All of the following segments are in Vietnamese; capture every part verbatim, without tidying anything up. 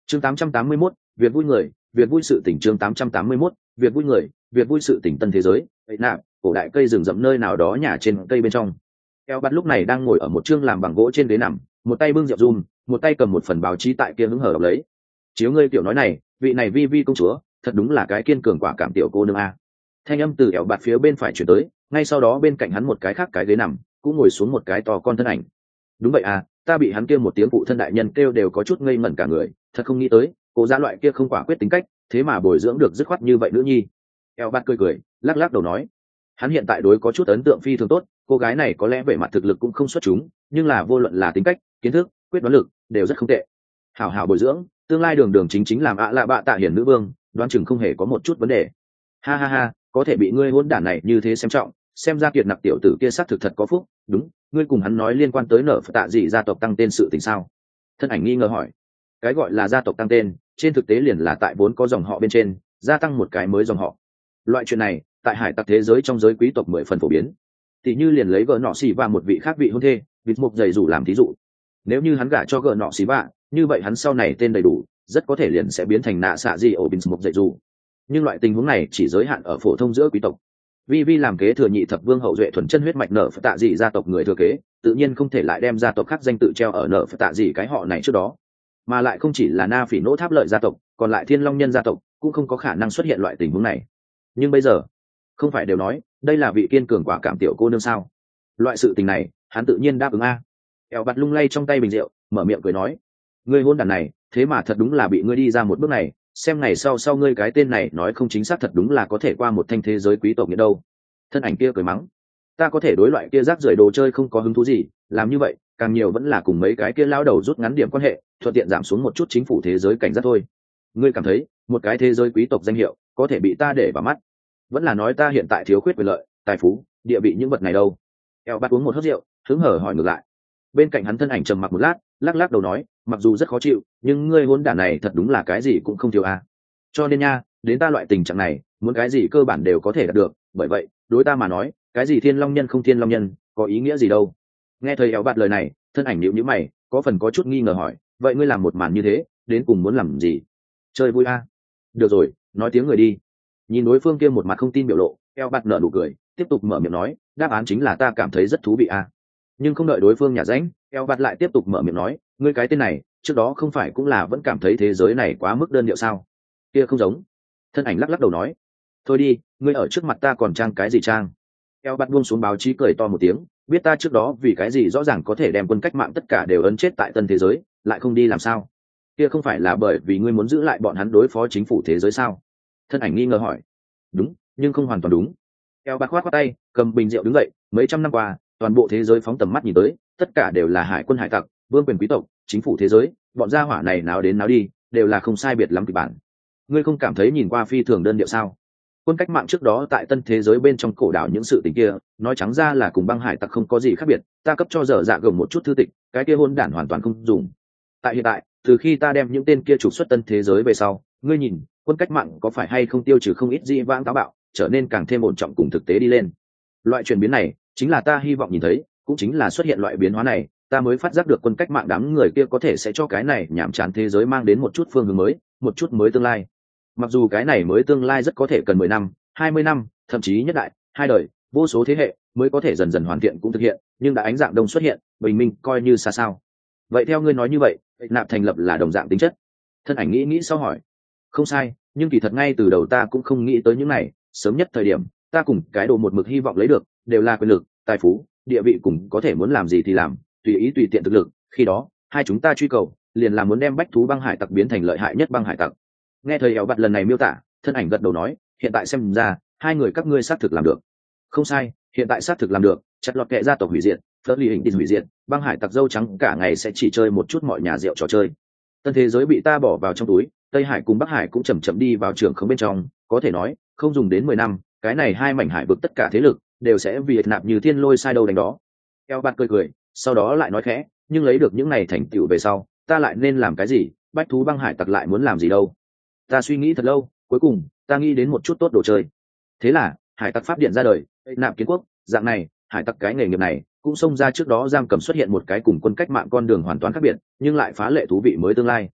chương tám trăm tám mươi mốt, việc vui người, việc vui sự tỉnh. Chương tám trăm tám mươi mốt, việc vui người, việc vui sự tỉnh. Tân thế giới, ấy nạp, cổ đại cây rừng rậm nơi nào đó nhà trên cây bên trong. Eo bắt lúc này đang ngồi ở một chương làm bằng gỗ trên ghế nằm, một tay bưng rượu rum, một tay cầm một phần báo chí tại kia hứng hở đọc lấy. Chiếu ngươi tiểu nói này, vị này vi vi công chúa, thật đúng là cái kiên cường quả cảm tiểu cô nương a. Thanh âm từ eo bạt phía bên phải chuyển tới, ngay sau đó bên cạnh hắn một cái khác cái ghế nằm, cũng ngồi xuống một cái to con thân ảnh. Đúng vậy à, ta bị hắn kêu một tiếng phụ thân đại nhân kêu đều có chút ngây ngẩn cả người, thật không nghĩ tới cô gia loại kia không quả quyết tính cách, thế mà bồi dưỡng được dứt khoát như vậy nữ nhi. Eo bạt cười cười, lắc lắc đầu nói, hắn hiện tại đối có chút ấn tượng phi thường tốt, cô gái này có lẽ về mặt thực lực cũng không xuất chúng, nhưng là vô luận là tính cách, kiến thức, quyết đoán lực đều rất không tệ. Hảo hảo bồi dưỡng, tương lai đường đường chính chính làm ạ à lạ bạ tạ hiển nữ vương, đoán chừng không hề có một chút vấn đề. Ha ha ha, có thể bị ngươi hôn đản này như thế xem trọng, xem ra kiệt nặc tiểu tử kia xác thực thật có phúc. Đúng, ngươi cùng hắn nói liên quan tới nở phật tạ gì gia tộc tăng tên sự tình sao? Thân ảnh nghi ngờ hỏi. Cái gọi là gia tộc tăng tên, trên thực tế liền là tại vốn có dòng họ bên trên gia tăng một cái mới dòng họ. Loại chuyện này tại hải tặc thế giới trong giới quý tộc mười phần phổ biến. Tỷ như liền lấy gợ nọ xì và một vị khác vị hôn thê vịt mục dày rủ làm thí dụ, nếu như hắn gả cho gợ nọ xì vạ, như vậy hắn sau này tên đầy đủ rất có thể liền sẽ biến thành nạ xạ gì ổ bình mục dày rủ. Nhưng loại tình huống này chỉ giới hạn ở phổ thông giữa quý tộc. Vi Vi làm kế thừa nhị thập vương hậu duệ thuần chân huyết mạch nở phật tạ dị gia tộc người thừa kế, tự nhiên không thể lại đem gia tộc khác danh tự treo ở nở phật tạ dị cái họ này trước đó. Mà lại không chỉ là na phỉ nỗ tháp lợi gia tộc, còn lại thiên long nhân gia tộc cũng không có khả năng xuất hiện loại tình huống này. Nhưng bây giờ không phải đều nói đây là vị kiên cường quả cảm tiểu cô nương sao? Loại sự tình này hắn tự nhiên đáp ứng a. Eo bạt lung lay trong tay bình rượu, mở miệng cười nói, ngươi hôn đàn này thế mà thật đúng là bị ngươi đi ra một bước này, xem ngày sau sau ngươi cái tên này nói không chính xác thật đúng là có thể qua một thanh thế giới quý tộc nghĩa đâu. Thân ảnh kia cười mắng, ta có thể đối loại kia rác rưởi đồ chơi không có hứng thú gì, làm như vậy càng nhiều vẫn là cùng mấy cái kia lao đầu rút ngắn điểm quan hệ, thuận tiện giảm xuống một chút chính phủ thế giới cảnh giác thôi. Ngươi cảm thấy một cái thế giới quý tộc danh hiệu có thể bị ta để vào mắt, vẫn là nói ta hiện tại thiếu khuyết quyền lợi, tài phú, địa vị những vật này đâu? Eo bắt uống một hớp rượu, hứng hở hỏi ngược lại. Bên cạnh hắn thân ảnh trầm mặc một lát, lắc lắc đầu nói, mặc dù rất khó chịu, nhưng ngươi hôn đản này thật đúng là cái gì cũng không thiếu à. Cho nên nha, đến ta loại tình trạng này, muốn cái gì cơ bản đều có thể đạt được, bởi vậy đối ta mà nói, cái gì thiên long nhân không thiên long nhân có ý nghĩa gì đâu. Nghe thầy Eo bạt lời này, thân ảnh nhíu nhíu mày, có phần có chút nghi ngờ hỏi, vậy ngươi làm một màn như thế đến cùng muốn làm gì? Chơi vui à? Được rồi, nói tiếng người đi. Nhìn đối phương kia một mặt không tin biểu lộ, Eo bạt nở nụ cười, tiếp tục mở miệng nói, đáp án chính là ta cảm thấy rất thú vị à. Nhưng không đợi đối phương nhả rãnh, Eo bạt lại tiếp tục mở miệng nói, ngươi cái tên này trước đó không phải cũng là vẫn cảm thấy thế giới này quá mức đơn điệu sao? Kia không giống. Thân ảnh lắc lắc đầu nói, thôi đi, ngươi ở trước mặt ta còn trang cái gì trang? Eo bạt buông xuống báo chí cười to một tiếng, biết ta trước đó vì cái gì rõ ràng có thể đem quân cách mạng tất cả đều ấn chết tại tân thế giới, lại không đi làm sao? Kia không phải là bởi vì ngươi muốn giữ lại bọn hắn đối phó chính phủ thế giới sao? Thân ảnh nghi ngờ hỏi. Đúng, nhưng không hoàn toàn đúng. Eo bạt khoát khoát tay, cầm bình rượu đứng dậy, mấy trăm năm qua toàn bộ thế giới phóng tầm mắt nhìn tới, tất cả đều là hải quân hải tặc, vương quyền quý tộc, chính phủ thế giới, bọn gia hỏa này nào đến nào đi đều là không sai biệt lắm kịch bản. Ngươi không cảm thấy nhìn qua phi thường đơn điệu sao? Quân cách mạng trước đó tại tân thế giới bên trong cổ đảo những sự tình kia, nói trắng ra là cùng băng hải tặc không có gì khác biệt, ta cấp cho dở dạ gồng một chút thư tịch, cái kia hôn đản hoàn toàn không dùng. Tại hiện tại, từ khi ta đem những tên kia trục xuất tân thế giới về sau, ngươi nhìn quân cách mạng có phải hay không tiêu trừ không ít dĩ vãng táo bạo, trở nên càng thêm ổn trọng cùng thực tế đi lên. Loại chuyển biến này chính là ta hy vọng nhìn thấy, cũng chính là xuất hiện loại biến hóa này, ta mới phát giác được quân cách mạng đám người kia có thể sẽ cho cái này nhảm chán thế giới mang đến một chút phương hướng mới, một chút mới tương lai. Mặc dù cái này mới tương lai rất có thể cần mười năm, hai mươi năm, thậm chí nhất đại, hai đời, vô số thế hệ mới có thể dần dần hoàn thiện cũng thực hiện, nhưng đã ánh dạng đông xuất hiện, bình minh coi như xa sao. Vậy theo ngươi nói như vậy, nạp thành lập là đồng dạng tính chất? Thân ảnh nghĩ nghĩ sau hỏi. Không sai, nhưng kỳ thật ngay từ đầu ta cũng không nghĩ tới những này, sớm nhất thời điểm ta cùng cái đồ một mực hy vọng lấy được đều là quyền lực, tài phú, địa vị, cùng có thể muốn làm gì thì làm, tùy ý tùy tiện thực lực. Khi đó hai chúng ta truy cầu liền là muốn đem bách thú băng hải tặc biến thành lợi hại nhất băng hải tặc. Nghe thầy Eo bạt lần này miêu tả, thân ảnh gật đầu nói, hiện tại xem ra hai người các ngươi xác thực làm được. Không sai, hiện tại xác thực làm được, chặt lọt kệ gia tộc hủy diệt, phớt ly hình tin hủy diệt, băng hải tặc dâu trắng cả ngày sẽ chỉ chơi một chút mọi nhà rượu trò chơi. Tân thế giới bị ta bỏ vào trong túi, Tây Hải cùng Bắc Hải cũng chậm chậm đi vào trường không bên trong, có thể nói không dùng đến mười năm, cái này hai mảnh hải vực tất cả thế lực đều sẽ vì nạp như thiên lôi sai đâu đánh đó. Eo bạt cười cười, sau đó lại nói khẽ, nhưng lấy được những này thành tựu về sau, ta lại nên làm cái gì? Bách thú băng hải tặc lại muốn làm gì đâu? Ta suy nghĩ thật lâu, cuối cùng ta nghĩ đến một chút tốt đồ chơi. Thế là hải tặc pháp điện ra đời, nạp kiến quốc, dạng này hải tặc cái nghề nghiệp này cũng xông ra trước đó giam cầm xuất hiện một cái cùng quân cách mạng con đường hoàn toàn khác biệt, nhưng lại phá lệ thú vị mới tương lai.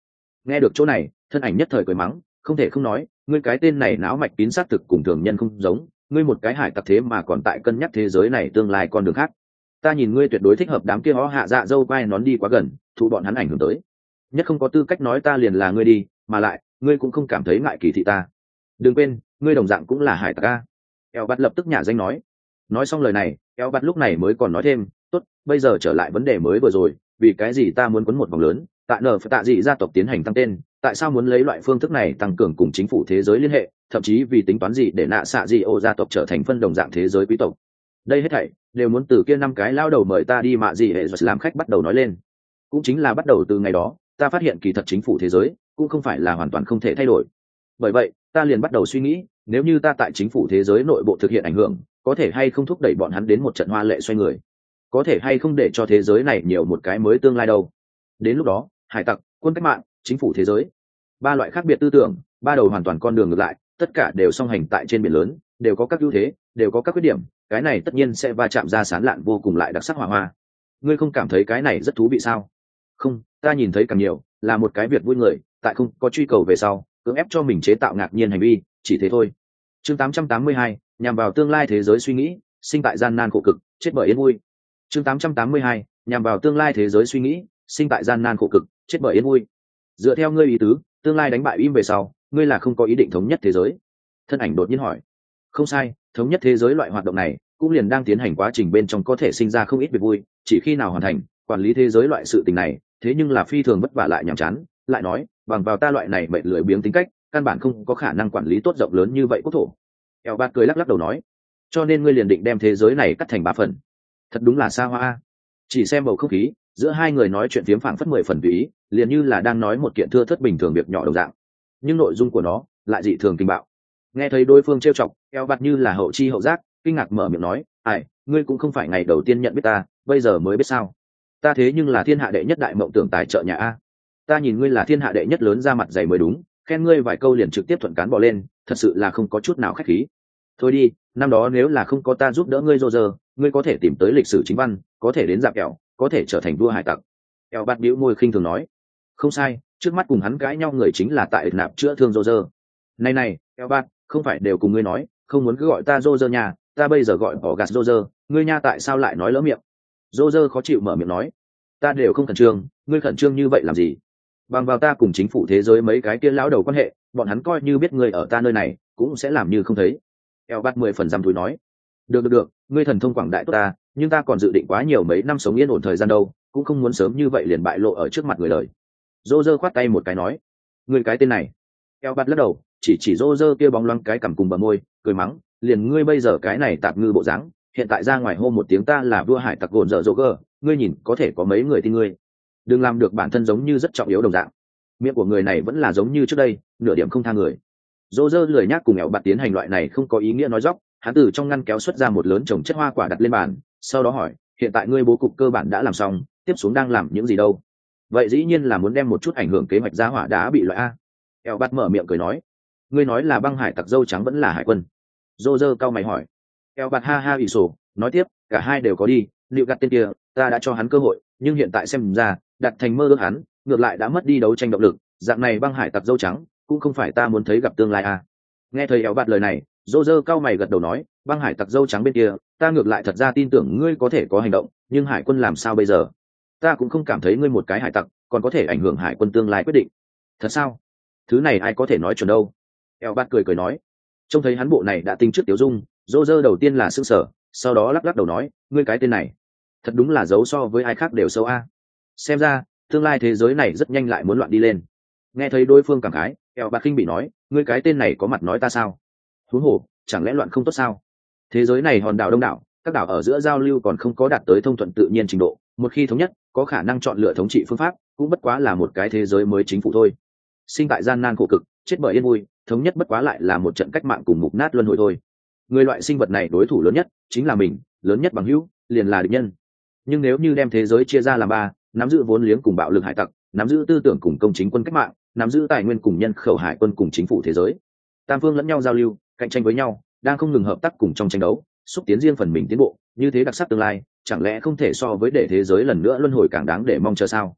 Nghe được chỗ này, thân ảnh nhất thời cười mắng, không thể không nói, ngươi cái tên này não mạch kín xác thực cùng thường nhân không giống, ngươi một cái hải tặc thế mà còn tại cân nhắc thế giới này tương lai con đường khác. Ta nhìn ngươi tuyệt đối thích hợp đám kia hó hạ dạ dâu quai nón đi quá gần, thụ bọn hắn ảnh hưởng tới. Nhất không có tư cách nói ta liền là ngươi đi, mà lại, ngươi cũng không cảm thấy ngại kỳ thị ta. Đừng quên, ngươi đồng dạng cũng là hải tặc a. Eo Bạt lập tức nhả danh nói. Nói xong lời này, Eo Bạt lúc này mới còn nói thêm, tốt, bây giờ trở lại vấn đề mới vừa rồi, vì cái gì ta muốn quấn một vòng lớn, tại nở phải tạ dị gia tộc tiến hành tăng tên, tại sao muốn lấy loại phương thức này tăng cường cùng chính phủ thế giới liên hệ, thậm chí vì tính toán gì để nạ xạ dị ô gia tộc trở thành phân đồng dạng thế giới quý tộc. Đây hết thảy đều muốn từ kia năm cái lao đầu mời ta đi mạ gì hệ rồi làm khách bắt đầu nói lên. Cũng chính là bắt đầu từ ngày đó, ta phát hiện kỳ thật chính phủ thế giới cũng không phải là hoàn toàn không thể thay đổi. Bởi vậy, ta liền bắt đầu suy nghĩ, nếu như ta tại chính phủ thế giới nội bộ thực hiện ảnh hưởng, có thể hay không thúc đẩy bọn hắn đến một trận hoa lệ xoay người, có thể hay không để cho thế giới này nhiều một cái mới tương lai đâu. Đến lúc đó, hải tặc, quân cách mạng, chính phủ thế giới, ba loại khác biệt tư tưởng, ba đầu hoàn toàn con đường ngược lại, tất cả đều song hành tại trên biển lớn, đều có các ưu thế, đều có các khuyết điểm, cái này tất nhiên sẽ va chạm ra sán lạn vô cùng lại đặc sắc hỏa hoa. Ngươi không cảm thấy cái này rất thú vị sao? Không, ta nhìn thấy càng nhiều là một cái việc vui người, tại không có truy cầu về sau, cưỡng ép cho mình chế tạo ngạc nhiên hành vi, chỉ thế thôi. Chương tám trăm tám mươi hai, nhằm vào tương lai thế giới suy nghĩ, sinh tại gian nan khổ cực, chết bởi yên vui. Chương tám trăm tám mươi hai, nhằm vào tương lai thế giới suy nghĩ, sinh tại gian nan khổ cực, chết bởi yên vui. Dựa theo ngươi ý tứ, tương lai đánh bại im về sau, ngươi là không có ý định thống nhất thế giới. Thân ảnh đột nhiên hỏi. Không sai, thống nhất thế giới loại hoạt động này cũng liền đang tiến hành quá trình bên trong, có thể sinh ra không ít việc vui, chỉ khi nào hoàn thành, quản lý thế giới loại sự tình này, thế nhưng là phi thường vất vả lại nhàm chán. Lại nói, bằng vào ta loại này mệnh lười biếng tính cách, căn bản không có khả năng quản lý tốt rộng lớn như vậy quốc thổ. Eo Bạt cười lắc lắc đầu nói, cho nên ngươi liền định đem thế giới này cắt thành ba phần. Thật đúng là xa hoa. Chỉ xem bầu không khí giữa hai người nói chuyện phiếm phảng phất mười phần tùy ý, liền như là đang nói một kiện thưa thất bình thường việc nhỏ đồng dạng, nhưng nội dung của nó lại dị thường kinh bạo. Nghe thấy đối phương trêu chọc, Eo Bạt như là hậu chi hậu giác, kinh ngạc mở miệng nói, ai, ngươi cũng không phải ngày đầu tiên nhận biết ta, bây giờ mới biết sao? Ta thế nhưng là thiên hạ đệ nhất đại mộng tưởng tài trợ nhà a. Ta nhìn ngươi là thiên hạ đệ nhất lớn ra mặt dày mới đúng, khen ngươi vài câu liền trực tiếp thuận cán bỏ lên, thật sự là không có chút nào khách khí. Thôi đi, năm đó nếu là không có ta giúp đỡ ngươi rô rơ, ngươi có thể tìm tới lịch sử chính văn, có thể đến dạp kẹo, có thể trở thành vua hải tặc. Eo Bạt bĩu môi khinh thường nói, không sai, trước mắt cùng hắn cãi nhau người chính là tại nạp chữa thương rô rơ. Này này, Eo Bạt, không phải đều cùng ngươi nói, không muốn cứ gọi ta rô rơ nhà, ta bây giờ gọi bỏ gạt rô rơ, ngươi nha tại sao lại nói lỡ miệng? Rô rơ khó chịu mở miệng nói, ta đều không khẩn trương, ngươi khẩn trương như vậy làm gì? Bằng vào ta cùng chính phủ thế giới mấy cái kia lão đầu quan hệ, bọn hắn coi như biết ngươi ở ta nơi này, cũng sẽ làm như không thấy. Eo Bạt mười phần dăm túi nói, được được được, ngươi thần thông quảng đại tốt ta, nhưng ta còn dự định quá nhiều mấy năm sống yên ổn thời gian đâu, cũng không muốn sớm như vậy liền bại lộ ở trước mặt người đời. Rô rơ khoát tay một cái nói, ngươi cái tên này. Eo Bạt lắc đầu, chỉ chỉ rô rơ kia bóng loáng cái cằm cùng bờ môi, cười mắng, liền ngươi bây giờ cái này tạp ngư bộ dáng, hiện tại ra ngoài hô một tiếng ta là vua hải tặc gồn dở dỗ gơ, ngươi nhìn có thể có mấy người tin ngươi? Đừng làm được bản thân giống như rất trọng yếu đồng dạng. Miệng của người này vẫn là giống như trước đây, nửa điểm không tha người. Rô rơ lười nhác cùng Eo Bạt tiến hành loại này không có ý nghĩa nói dóc, hắn từ trong ngăn kéo xuất ra một lớn chồng chất hoa quả đặt lên bàn, sau đó hỏi, hiện tại ngươi bố cục cơ bản đã làm xong, tiếp xuống đang làm những gì đâu? Vậy dĩ nhiên là muốn đem một chút ảnh hưởng kế hoạch giá hỏa đã bị loại a. Eo Bạt mở miệng cười nói, ngươi nói là băng hải tặc dâu trắng vẫn là hải quân? Rô rơ cau mày hỏi. Eo Bạt ha ha ỉ sổ, nói tiếp, cả hai đều có đi, liệu gặt tên kia, ta đã cho hắn cơ hội, nhưng hiện tại xem ra, đặt thành mơ ước hắn, ngược lại đã mất đi đấu tranh động lực, dạng này băng hải tặc dâu trắng, cũng không phải ta muốn thấy gặp tương lai a. Nghe thấy Eo Bạt lời này, Rô rơ cau mày gật đầu nói, băng hải tặc dâu trắng bên kia, ta ngược lại thật ra tin tưởng ngươi có thể có hành động, nhưng hải quân làm sao bây giờ? Ta cũng không cảm thấy ngươi một cái hải tặc còn có thể ảnh hưởng hải quân tương lai quyết định. Thật sao? Thứ này ai có thể nói chuẩn đâu. Eo Bạt cười cười nói, trông thấy hắn bộ này đã tinh trước tiểu dung, Rô rơ đầu tiên là sững sờ, sau đó lắc lắc đầu nói, ngươi cái tên này thật đúng là giấu so với ai khác đều sâu a. Xem ra tương lai thế giới này rất nhanh lại muốn loạn đi lên. Nghe thấy đối phương cảm khái, Eo Bạt khinh bị nói, ngươi cái tên này có mặt nói ta sao? Huống hồ, chẳng lẽ loạn không tốt sao? Thế giới này hòn đảo đông đảo, các đảo ở giữa giao lưu còn không có đạt tới thông thuận tự nhiên trình độ, một khi thống nhất, có khả năng chọn lựa thống trị phương pháp, cũng bất quá là một cái thế giới mới chính phủ thôi. Sinh tại gian nan khổ cực, chết bởi yên vui, thống nhất bất quá lại là một trận cách mạng cùng mục nát luân hồi thôi. Người loại sinh vật này đối thủ lớn nhất chính là mình, lớn nhất bằng hữu liền là địch nhân. Nhưng nếu như đem thế giới chia ra làm ba, nắm giữ vốn liếng cùng bạo lực hải tặc, nắm giữ tư tưởng cùng công chính quân cách mạng, nắm giữ tài nguyên cùng nhân khẩu hải quân cùng chính phủ thế giới, tam phương lẫn nhau giao lưu, cạnh tranh với nhau, đang không ngừng hợp tác cùng trong tranh đấu, xúc tiến riêng phần mình tiến bộ, như thế đặc sắc tương lai, chẳng lẽ không thể so với để thế giới lần nữa luân hồi càng đáng để mong chờ sao?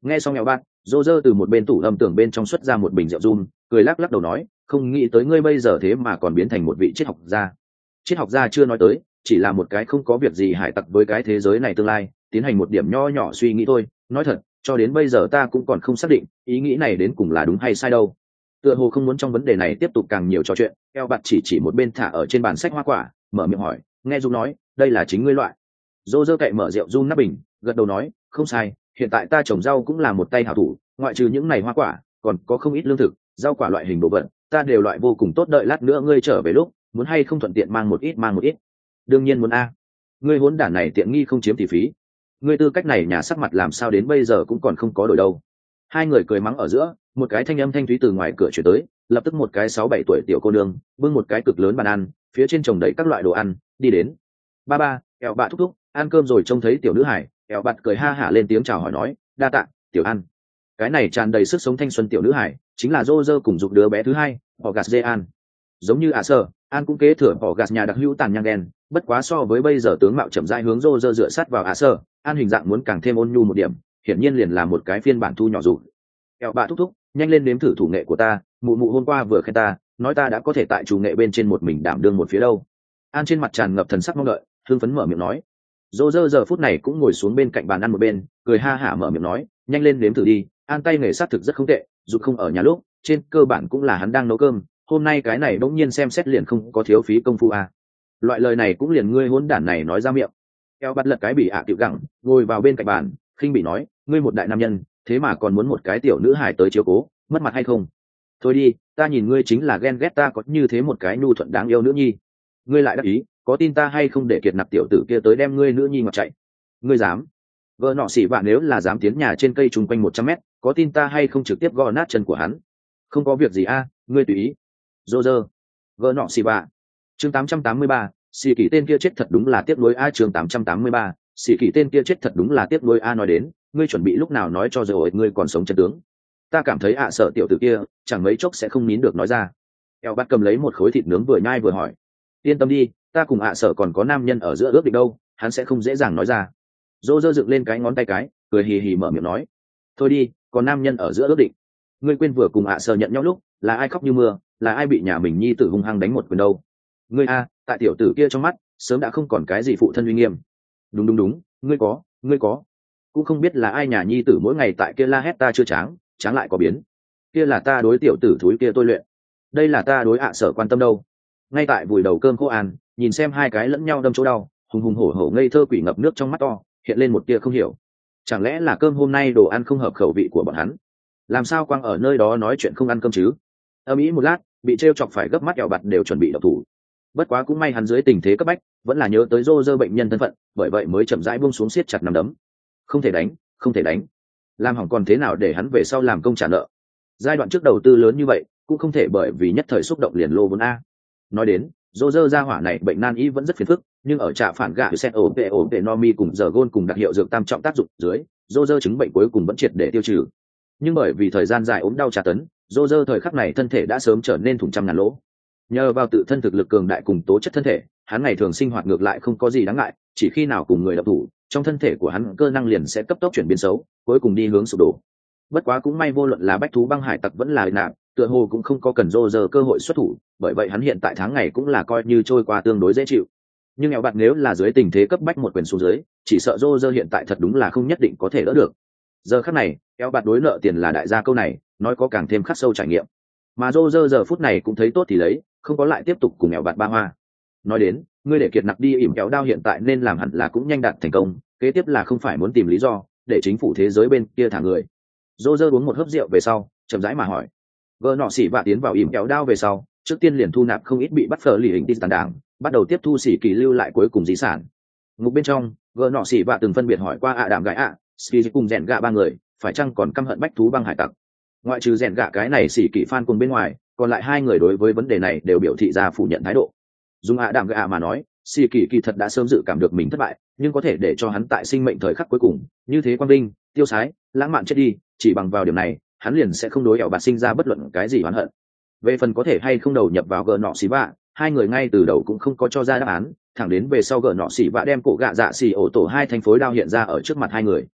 Nghe xong eo bạt, dô dơ từ một bên tủ âm tưởng bên trong xuất ra một bình rượu rum, cười lắc lắc đầu nói, không nghĩ tới ngươi bây giờ thế mà còn biến thành một vị triết học gia. Triết học gia chưa nói tới, chỉ là một cái không có việc gì hải tặc với cái thế giới này tương lai, tiến hành một điểm nho nhỏ suy nghĩ thôi. Nói thật, cho đến bây giờ ta cũng còn không xác định ý nghĩ này đến cùng là đúng hay sai đâu. Tựa hồ không muốn trong vấn đề này tiếp tục càng nhiều trò chuyện, eo bạt chỉ chỉ một bên thả ở trên bàn sách hoa quả, mở miệng hỏi, nghe Dung nói, đây là chính ngươi loại. Dô dơ cậy mở rượu Dung nắp bình, gật đầu nói, không sai, hiện tại ta trồng rau cũng là một tay hảo thủ, ngoại trừ những này hoa quả, còn có không ít lương thực, rau quả loại hình đồ vật, ta đều loại vô cùng tốt, đợi lát nữa ngươi trở về lúc, muốn hay không thuận tiện mang một ít mang một ít. Đương nhiên muốn a. Ngươi hỗn đản này tiện nghi không chiếm thì phí. Ngươi tư cách này nhà sắc mặt làm sao đến bây giờ cũng còn không có đổi đâu. Hai người cười mắng ở giữa, một cái thanh âm thanh thúy từ ngoài cửa chuyển tới, lập tức một cái sáu bảy tuổi tiểu cô nương bưng một cái cực lớn bàn ăn, phía trên chồng đầy các loại đồ ăn, đi đến. Ba ba, eo bạ thúc thúc, ăn cơm rồi. Trông thấy tiểu nữ hải, eo bạt cười ha hả lên tiếng chào hỏi nói, đa tạ tiểu ăn. Cái này tràn đầy sức sống thanh xuân tiểu nữ hải chính là Roger cùng dục đứa bé thứ hai, August An. Giống như ạ sơ, An cũng kế thừa August nhà đặc hữu tàn nhang đen, bất quá so với bây giờ tướng mạo chậm rãi hướng Roger dựa sát vào ạ sơ, An hình dạng muốn càng thêm ôn nhu một điểm, hiển nhiên liền là một cái phiên bản thu nhỏ dục. Eo bạ thúc thúc, nhanh lên nếm thử thủ nghệ của ta, mụ mụ hôm qua vừa khen ta, nói ta đã có thể tại chủ nghệ bên trên một mình đảm đương một phía đâu. An trên mặt tràn ngập thần sắc mong đợi, hưng phấn mở miệng nói. Roger giờ phút này cũng ngồi xuống bên cạnh bàn ăn một bên, cười ha hả mở miệng nói, nhanh lên nếm thử đi, An tay nghề sát thực rất không tệ, dù không ở nhà lúc, trên cơ bản cũng là hắn đang nấu cơm, hôm nay cái này bỗng nhiên xem xét liền không có thiếu phí công phu à. Loại lời này cũng liền ngươi hỗn đản này nói ra miệng. Eo bắt lật cái bị ạ tiểu gặng, ngồi vào bên cạnh bàn, khinh bị nói, ngươi một đại nam nhân, thế mà còn muốn một cái tiểu nữ hài tới chiếu cố, mất mặt hay không? Thôi đi, ta nhìn ngươi chính là ghen ghét ta có như thế một cái nhu thuận đáng yêu nữ nhi. Ngươi lại đắc ý, có tin ta hay không để kiệt nặc tiểu tử kia tới đem ngươi nữ nhi mà chạy? Ngươi dám? Vợ nọ xỉ vạ nếu là dám tiến nhà trên cây chung quanh một trăm mét, có tin ta hay không trực tiếp gõ nát chân của hắn? Không có việc gì a, ngươi tùy ý. Dô dơ. Vợ nọ xỉ vạ. Chương tám trăm tám mươi ba, xỉ kỷ tên kia chết thật đúng là tiếc nuối a. Chương tám trăm tám mươi ba, xỉ kỷ tên kia chết thật đúng là tiếc nuối a. Nói đến, ngươi chuẩn bị lúc nào nói cho rồi ngươi còn sống chân tướng? Ta cảm thấy ạ sợ tiểu tử kia, chẳng mấy chốc sẽ không nín được nói ra. Eo bắt cầm lấy một khối thịt nướng vừa nhai vừa hỏi. Yên tâm đi, ta cùng ạ sợ còn có nam nhân ở giữa ước định đâu, hắn sẽ không dễ dàng nói ra. Dô dơ dựng lên cái ngón tay cái, cười hì hì mở miệng nói. Thôi đi, còn nam nhân ở giữa ước định. Ngươi quên vừa cùng ạ sợ nhận nhau lúc, là ai khóc như mưa, là ai bị nhà mình nhi tử hung hăng đánh một quyền đâu. Ngươi a, tại tiểu tử kia trong mắt, sớm đã không còn cái gì phụ thân uy nghiêm. Đúng đúng đúng, ngươi có, ngươi có. Cũng không biết là ai nhà nhi tử mỗi ngày tại kia la hét ta chưa tráng, tráng lại có biến. Kia là ta đối tiểu tử thúi kia tôi luyện. Đây là ta đối ạ sợ quan tâm đâu. Ngay tại vùi đầu cơm khô an, nhìn xem hai cái lẫn nhau đâm chỗ đau, hùng hùng hổ hổ ngây thơ quỷ ngập nước trong mắt to, hiện lên một tia không hiểu. Chẳng lẽ là cơm hôm nay đồ ăn không hợp khẩu vị của bọn hắn? Làm sao quang ở nơi đó nói chuyện không ăn cơm chứ? Âm ý một lát, bị trêu chọc phải gấp mắt ẻo bặt đều chuẩn bị độc thủ. Bất quá cũng may hắn dưới tình thế cấp bách, vẫn là nhớ tới Roger bệnh nhân thân phận, bởi vậy mới chậm rãi buông xuống siết chặt nắm đấm. Không thể đánh, không thể đánh. Làm hỏng còn thế nào để hắn về sau làm công trả nợ? Giai đoạn trước đầu tư lớn như vậy, cũng không thể bởi vì nhất thời xúc động liền lô vốn a. Nói đến, Roger gia hỏa này bệnh nan y vẫn rất phiền phức, nhưng ở trạm phản gạ set ổ tệ ổ tệ Nomi cùng giờ gôn cùng đặc hiệu dược tam trọng tác dụng dưới, Roger chứng bệnh cuối cùng vẫn triệt để tiêu trừ. Nhưng bởi vì thời gian dài ốm đau tra tấn, Roger thời khắc này thân thể đã sớm trở nên thủng trăm ngàn lỗ. Nhờ vào tự thân thực lực cường đại cùng tố chất thân thể, hắn ngày thường sinh hoạt ngược lại không có gì đáng ngại, chỉ khi nào cùng người đọc thủ, trong thân thể của hắn cơ năng liền sẽ cấp tốc chuyển biến xấu, cuối cùng đi hướng sụp đổ. Bất quá cũng may vô luận là bách thú băng hải tặc vẫn là nạn, tựa hồ cũng không có cần Roger cơ hội xuất thủ, bởi vậy hắn hiện tại tháng ngày cũng là coi như trôi qua tương đối dễ chịu. Nhưng nghèo bạn nếu là dưới tình thế cấp bách một quyền xuống dưới, chỉ sợ Roger hiện tại thật đúng là không nhất định có thể đỡ được. Giờ khắc này, eo bạt đối nợ tiền là đại gia câu này, nói có càng thêm khắc sâu trải nghiệm. Mà Roger giờ phút này cũng thấy tốt thì lấy, không có lại tiếp tục cùng nghèo bạt ba hoa. Nói đến, ngươi để kiệt nặc đi ỉm kéo đao hiện tại nên làm hẳn là cũng nhanh đạt thành công, kế tiếp là không phải muốn tìm lý do để chính phủ thế giới bên kia thả người. Roger uống một hớp rượu về sau, chậm rãi mà hỏi. Vợ nọ xỉ vạ tiến vào ỉm kéo đao về sau, trước tiên liền thu nạp không ít bị bắt phở lì hình tin tàn đảng, bắt đầu tiếp thu xỉ kỳ lưu lại cuối cùng di sản. Ngục bên trong, vợ nọ xỉ vạ từng phân biệt hỏi qua ạ đạm gái ạ, Ski cùng rèn gạ ba người, phải chăng còn căm hận bách thú băng hải tặc. Ngoại trừ rèn gạ cái này xỉ kỳ fan cùng bên ngoài, còn lại hai người đối với vấn đề này đều biểu thị ra phủ nhận thái độ. Dùng ạ đạm gạ mà nói, xỉ kỳ kỳ thật đã sớm dự cảm được mình thất bại, nhưng có thể để cho hắn tại sinh mệnh thời khắc cuối cùng như thế quang vinh, tiêu sái, lãng mạn chết đi, chỉ bằng vào điểm này, hắn liền sẽ không đối ẻo bạt sinh ra bất luận cái gì oán hận. Về phần có thể hay không đầu nhập vào gờ nọ xỉ vạ, hai người ngay từ đầu cũng không có cho ra đáp án, thẳng đến về sau gờ nọ xỉ vạ đem cổ gạ dạ xỉ ổ tổ hai thanh phối đao hiện ra ở trước mặt hai người.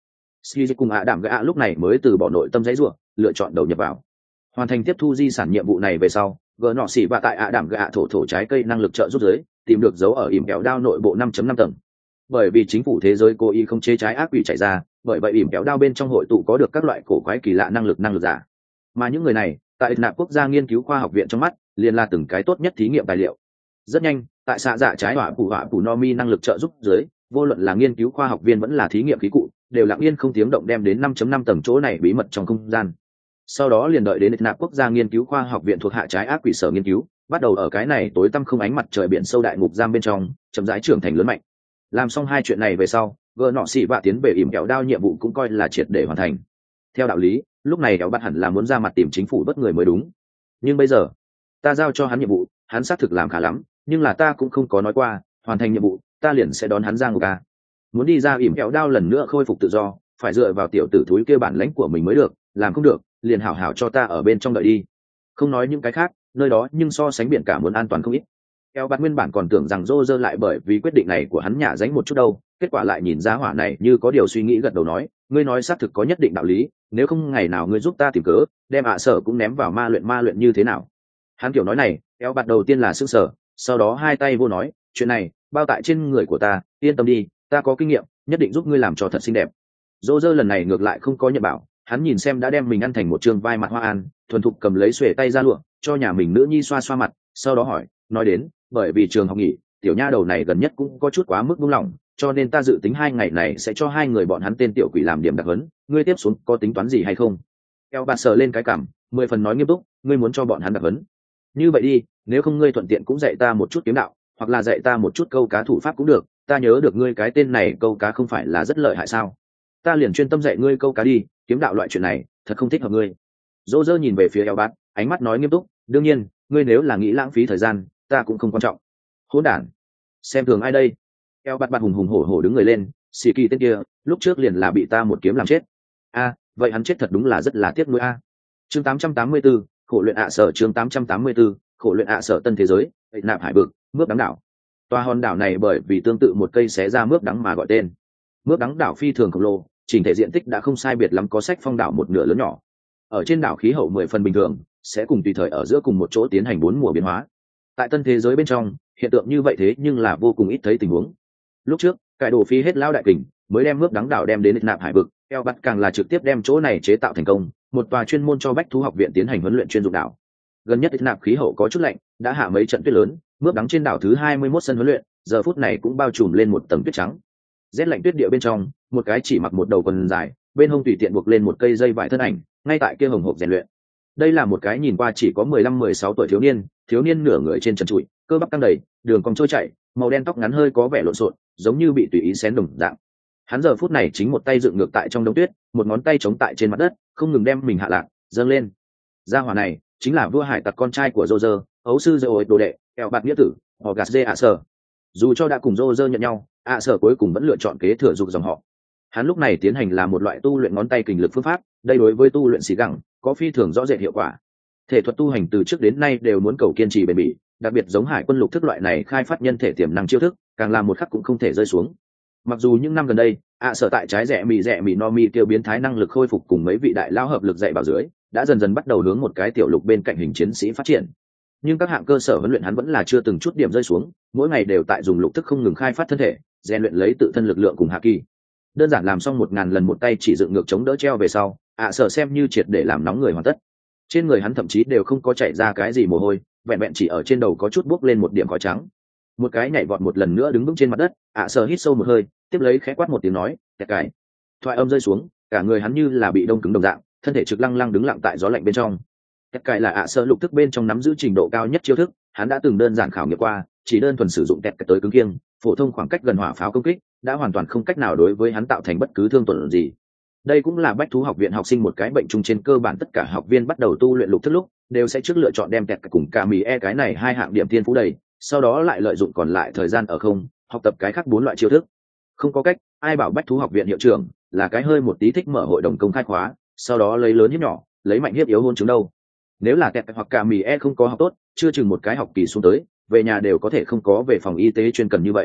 Ski cùng ạ đảm gã lúc này mới từ bỏ nội tâm giấy ruộng lựa chọn đầu nhập vào hoàn thành tiếp thu di sản nhiệm vụ này về sau gỡ nọ xỉ và tại ạ đảm gã thổ thổ trái cây năng lực trợ giúp giới tìm được dấu ở ỉm kẹo đao nội bộ 5 năm tầng bởi vì chính phủ thế giới cố ý không chế trái ác quỷ chạy ra bởi vậy ỉm kẹo đao bên trong hội tụ có được các loại cổ quái kỳ lạ năng lực năng lực giả mà những người này tại nạp quốc gia nghiên cứu khoa học viện trong mắt liền là từng cái tốt nhất thí nghiệm tài liệu rất nhanh tại xạ dạ trái hỏa phủ hỏa phủ no mi năng lực trợ giúp dưới vô luận là nghiên cứu khoa học viên vẫn là thí nghiệm khí cụ đều lặng yên không tiếng động đem đến 5 năm tầng chỗ này bí mật trong không gian sau đó liền đợi đến nạp quốc gia nghiên cứu khoa học viện thuộc hạ trái ác quỷ sở nghiên cứu bắt đầu ở cái này tối tăm không ánh mặt trời biển sâu đại ngục giam bên trong chậm rãi trưởng thành lớn mạnh làm xong hai chuyện này về sau gỡ nọ xị vạ tiến về ỉm kẹo đao nhiệm vụ cũng coi là triệt để hoàn thành theo đạo lý lúc này kéo bắt hẳn là muốn ra mặt tìm chính phủ bất người mới đúng nhưng bây giờ ta giao cho hắn nhiệm vụ hắn xác thực làm khá lắm nhưng là ta cũng không có nói qua hoàn thành nhiệm vụ ta liền sẽ đón hắn ra ngục ca muốn đi ra ỉm kẹo đao lần nữa khôi phục tự do phải dựa vào tiểu tử thúi kia bản lãnh của mình mới được làm không được liền hảo hảo cho ta ở bên trong đợi đi không nói những cái khác nơi đó nhưng so sánh biển cả muốn an toàn không ít eo bạt nguyên bản còn tưởng rằng rô rơ lại bởi vì quyết định này của hắn nhả dánh một chút đâu kết quả lại nhìn ra hỏa này như có điều suy nghĩ gật đầu nói ngươi nói xác thực có nhất định đạo lý nếu không ngày nào ngươi giúp ta tìm cớ đem ạ sở cũng ném vào ma luyện ma luyện như thế nào hắn kiểu nói này eo bạt đầu tiên là s ư n g sở sau đó hai tay vô nói chuyện này bao tại trên người của ta yên tâm đi ta có kinh nghiệm nhất định giúp ngươi làm cho thật xinh đẹp dô dơ lần này ngược lại không có nhận bảo hắn nhìn xem đã đem mình ăn thành một trường vai mặt hoa an thuần thục cầm lấy xuể tay ra lụa cho nhà mình nữ nhi xoa xoa mặt sau đó hỏi nói đến bởi vì trường học nghỉ tiểu nha đầu này gần nhất cũng có chút quá mức buông lỏng cho nên ta dự tính hai ngày này sẽ cho hai người bọn hắn tên tiểu quỷ làm điểm đặc hấn ngươi tiếp xuống có tính toán gì hay không eo bà sờ lên cái cảm mười phần nói nghiêm túc ngươi muốn cho bọn hắn đặc hấn như vậy đi nếu không ngươi thuận tiện cũng dạy ta một chút kiếm đạo hoặc là dạy ta một chút câu cá thủ pháp cũng được ta nhớ được ngươi cái tên này câu cá không phải là rất lợi hại sao ta liền chuyên tâm dạy ngươi câu cá đi kiếm đạo loại chuyện này thật không thích hợp ngươi dỗ dơ nhìn về phía eo bát ánh mắt nói nghiêm túc đương nhiên ngươi nếu là nghĩ lãng phí thời gian ta cũng không quan trọng hỗn đản xem thường ai đây eo bát bát hùng hùng hổ hổ đứng người lên xì kỳ tên kia lúc trước liền là bị ta một kiếm làm chết a vậy hắn chết thật đúng là rất là tiếc nuối a chương tám trăm tám mươi 884, khổ luyện ạ sở chương tám trăm tám mươi 884, khổ luyện ạ sở tân thế giới hệ nạp hải vực mướp đắng đảo tòa hòn đảo này bởi vì tương tự một cây xé ra mướp đắng mà gọi tên mướp đắng đảo phi thường khổng lồ chỉnh thể diện tích đã không sai biệt lắm có sách phong đảo một nửa lớn nhỏ ở trên đảo khí hậu mười phần bình thường sẽ cùng tùy thời ở giữa cùng một chỗ tiến hành bốn mùa biến hóa tại tân thế giới bên trong hiện tượng như vậy thế nhưng là vô cùng ít thấy tình huống lúc trước cải đồ phi hết lao đại kình mới đem mướp đắng đảo đem đến nạp hải vực eo bắt càng là trực tiếp đem chỗ này chế tạo thành công một tòa chuyên môn cho bách thú học viện tiến hành huấn luyện chuyên dụng đảo gần nhất nạp khí hậu có chút lạnh đã hạ mấy trận tuyết lớn mướp đắng trên đảo thứ hai mươi 21 sân huấn luyện giờ phút này cũng bao trùm lên một tầng tuyết trắng rét lạnh tuyết địa bên trong một cái chỉ mặc một đầu quần dài bên hông tùy tiện buộc lên một cây dây vải thân ảnh ngay tại kia hồng hộp rèn luyện đây là một cái nhìn qua chỉ có mười lăm mười sáu tuổi thiếu niên thiếu niên nửa người trên trần trụi cơ bắp tăng đầy đường cong trôi chảy màu đen tóc ngắn hơi có vẻ lộn xộn giống như bị tùy ý xén đồng dạng hắn giờ phút này chính một tay dựng ngược tại trong đống tuyết một ngón tay chống tại trên mặt đất không ngừng đem mình hạ lạc dâng lên gia hỏa này chính là vua hải tặc con trai của Roger, ấu sư dơ ổi đồ đệ eo bạt nghĩa tử họ gạt dê ạ sở dù cho đã cùng Roger nhận nhau ạ sở cuối cùng vẫn lựa chọn kế thừa dục dòng họ hắn lúc này tiến hành là một loại tu luyện ngón tay kình lực phương pháp đây đối với tu luyện xì gẳng có phi thường rõ rệt hiệu quả thể thuật tu hành từ trước đến nay đều muốn cầu kiên trì bền bỉ đặc biệt giống hải quân lục thức loại này khai phát nhân thể tiềm năng chiêu thức càng làm một khắc cũng không thể rơi xuống mặc dù những năm gần đây ạ sở tại trái rẻ mì rẻ mì no mi kêu biến thái năng lực khôi phục cùng mấy vị đại lao hợp lực dạy bảo dưới đã dần dần bắt đầu hướng một cái tiểu lục bên cạnh hình chiến sĩ phát triển nhưng các hạng cơ sở huấn luyện hắn vẫn là chưa từng chút điểm rơi xuống mỗi ngày đều tại dùng lục thức không ngừng khai phát thân thể rèn luyện lấy tự thân lực lượng cùng hạ kỳ đơn giản làm xong một ngàn lần một tay chỉ dựng ngược chống đỡ treo về sau ạ sở xem như triệt để làm nóng người hoàn tất trên người hắn thậm chí đều không có chạy ra cái gì mồ hôi vẹn vẹn chỉ ở trên đầu có chút buốc lên một điểm khói trắng một cái nhảy vọt một lần nữa đứng vững trên mặt đất ạ sở hít sâu một hơi tiếp lấy khẽ quát một tiếng nói tẹt cải thoại âm rơi xuống cả người hắn như là bị đông cứng đồng dạng thân thể trực lăng lăng đứng lặng tại gió lạnh bên trong tẹt cải là ạ sở lục thức bên trong nắm giữ trình độ cao nhất chiêu thức hắn đã từng đơn giản khảo nghiệm qua chỉ đơn thuần sử dụng tẹt tới cứng kiêng phổ thông khoảng cách gần hỏa pháo công kích đã hoàn toàn không cách nào đối với hắn tạo thành bất cứ thương tổn gì đây cũng là bách thú học viện học sinh một cái bệnh chung trên cơ bản tất cả học viên bắt đầu tu luyện lục thức lúc đều sẽ trước lựa chọn đem tẹt cùng cả mì e cái này hai hạng điểm thiên phú đầy sau đó lại lợi dụng còn lại thời gian ở không học tập cái khác bốn loại chiêu thức không có cách ai bảo bách thú học viện hiệu trưởng là cái hơi một tí thích mở hội đồng công khai khóa sau đó lấy lớn hiếp nhỏ lấy mạnh hiếp yếu hôn chứng đâu nếu là tẹt hoặc cả mì e không có học tốt chưa chừng một cái học kỳ xuống tới về nhà đều có thể không có về phòng y tế chuyên cần như vậy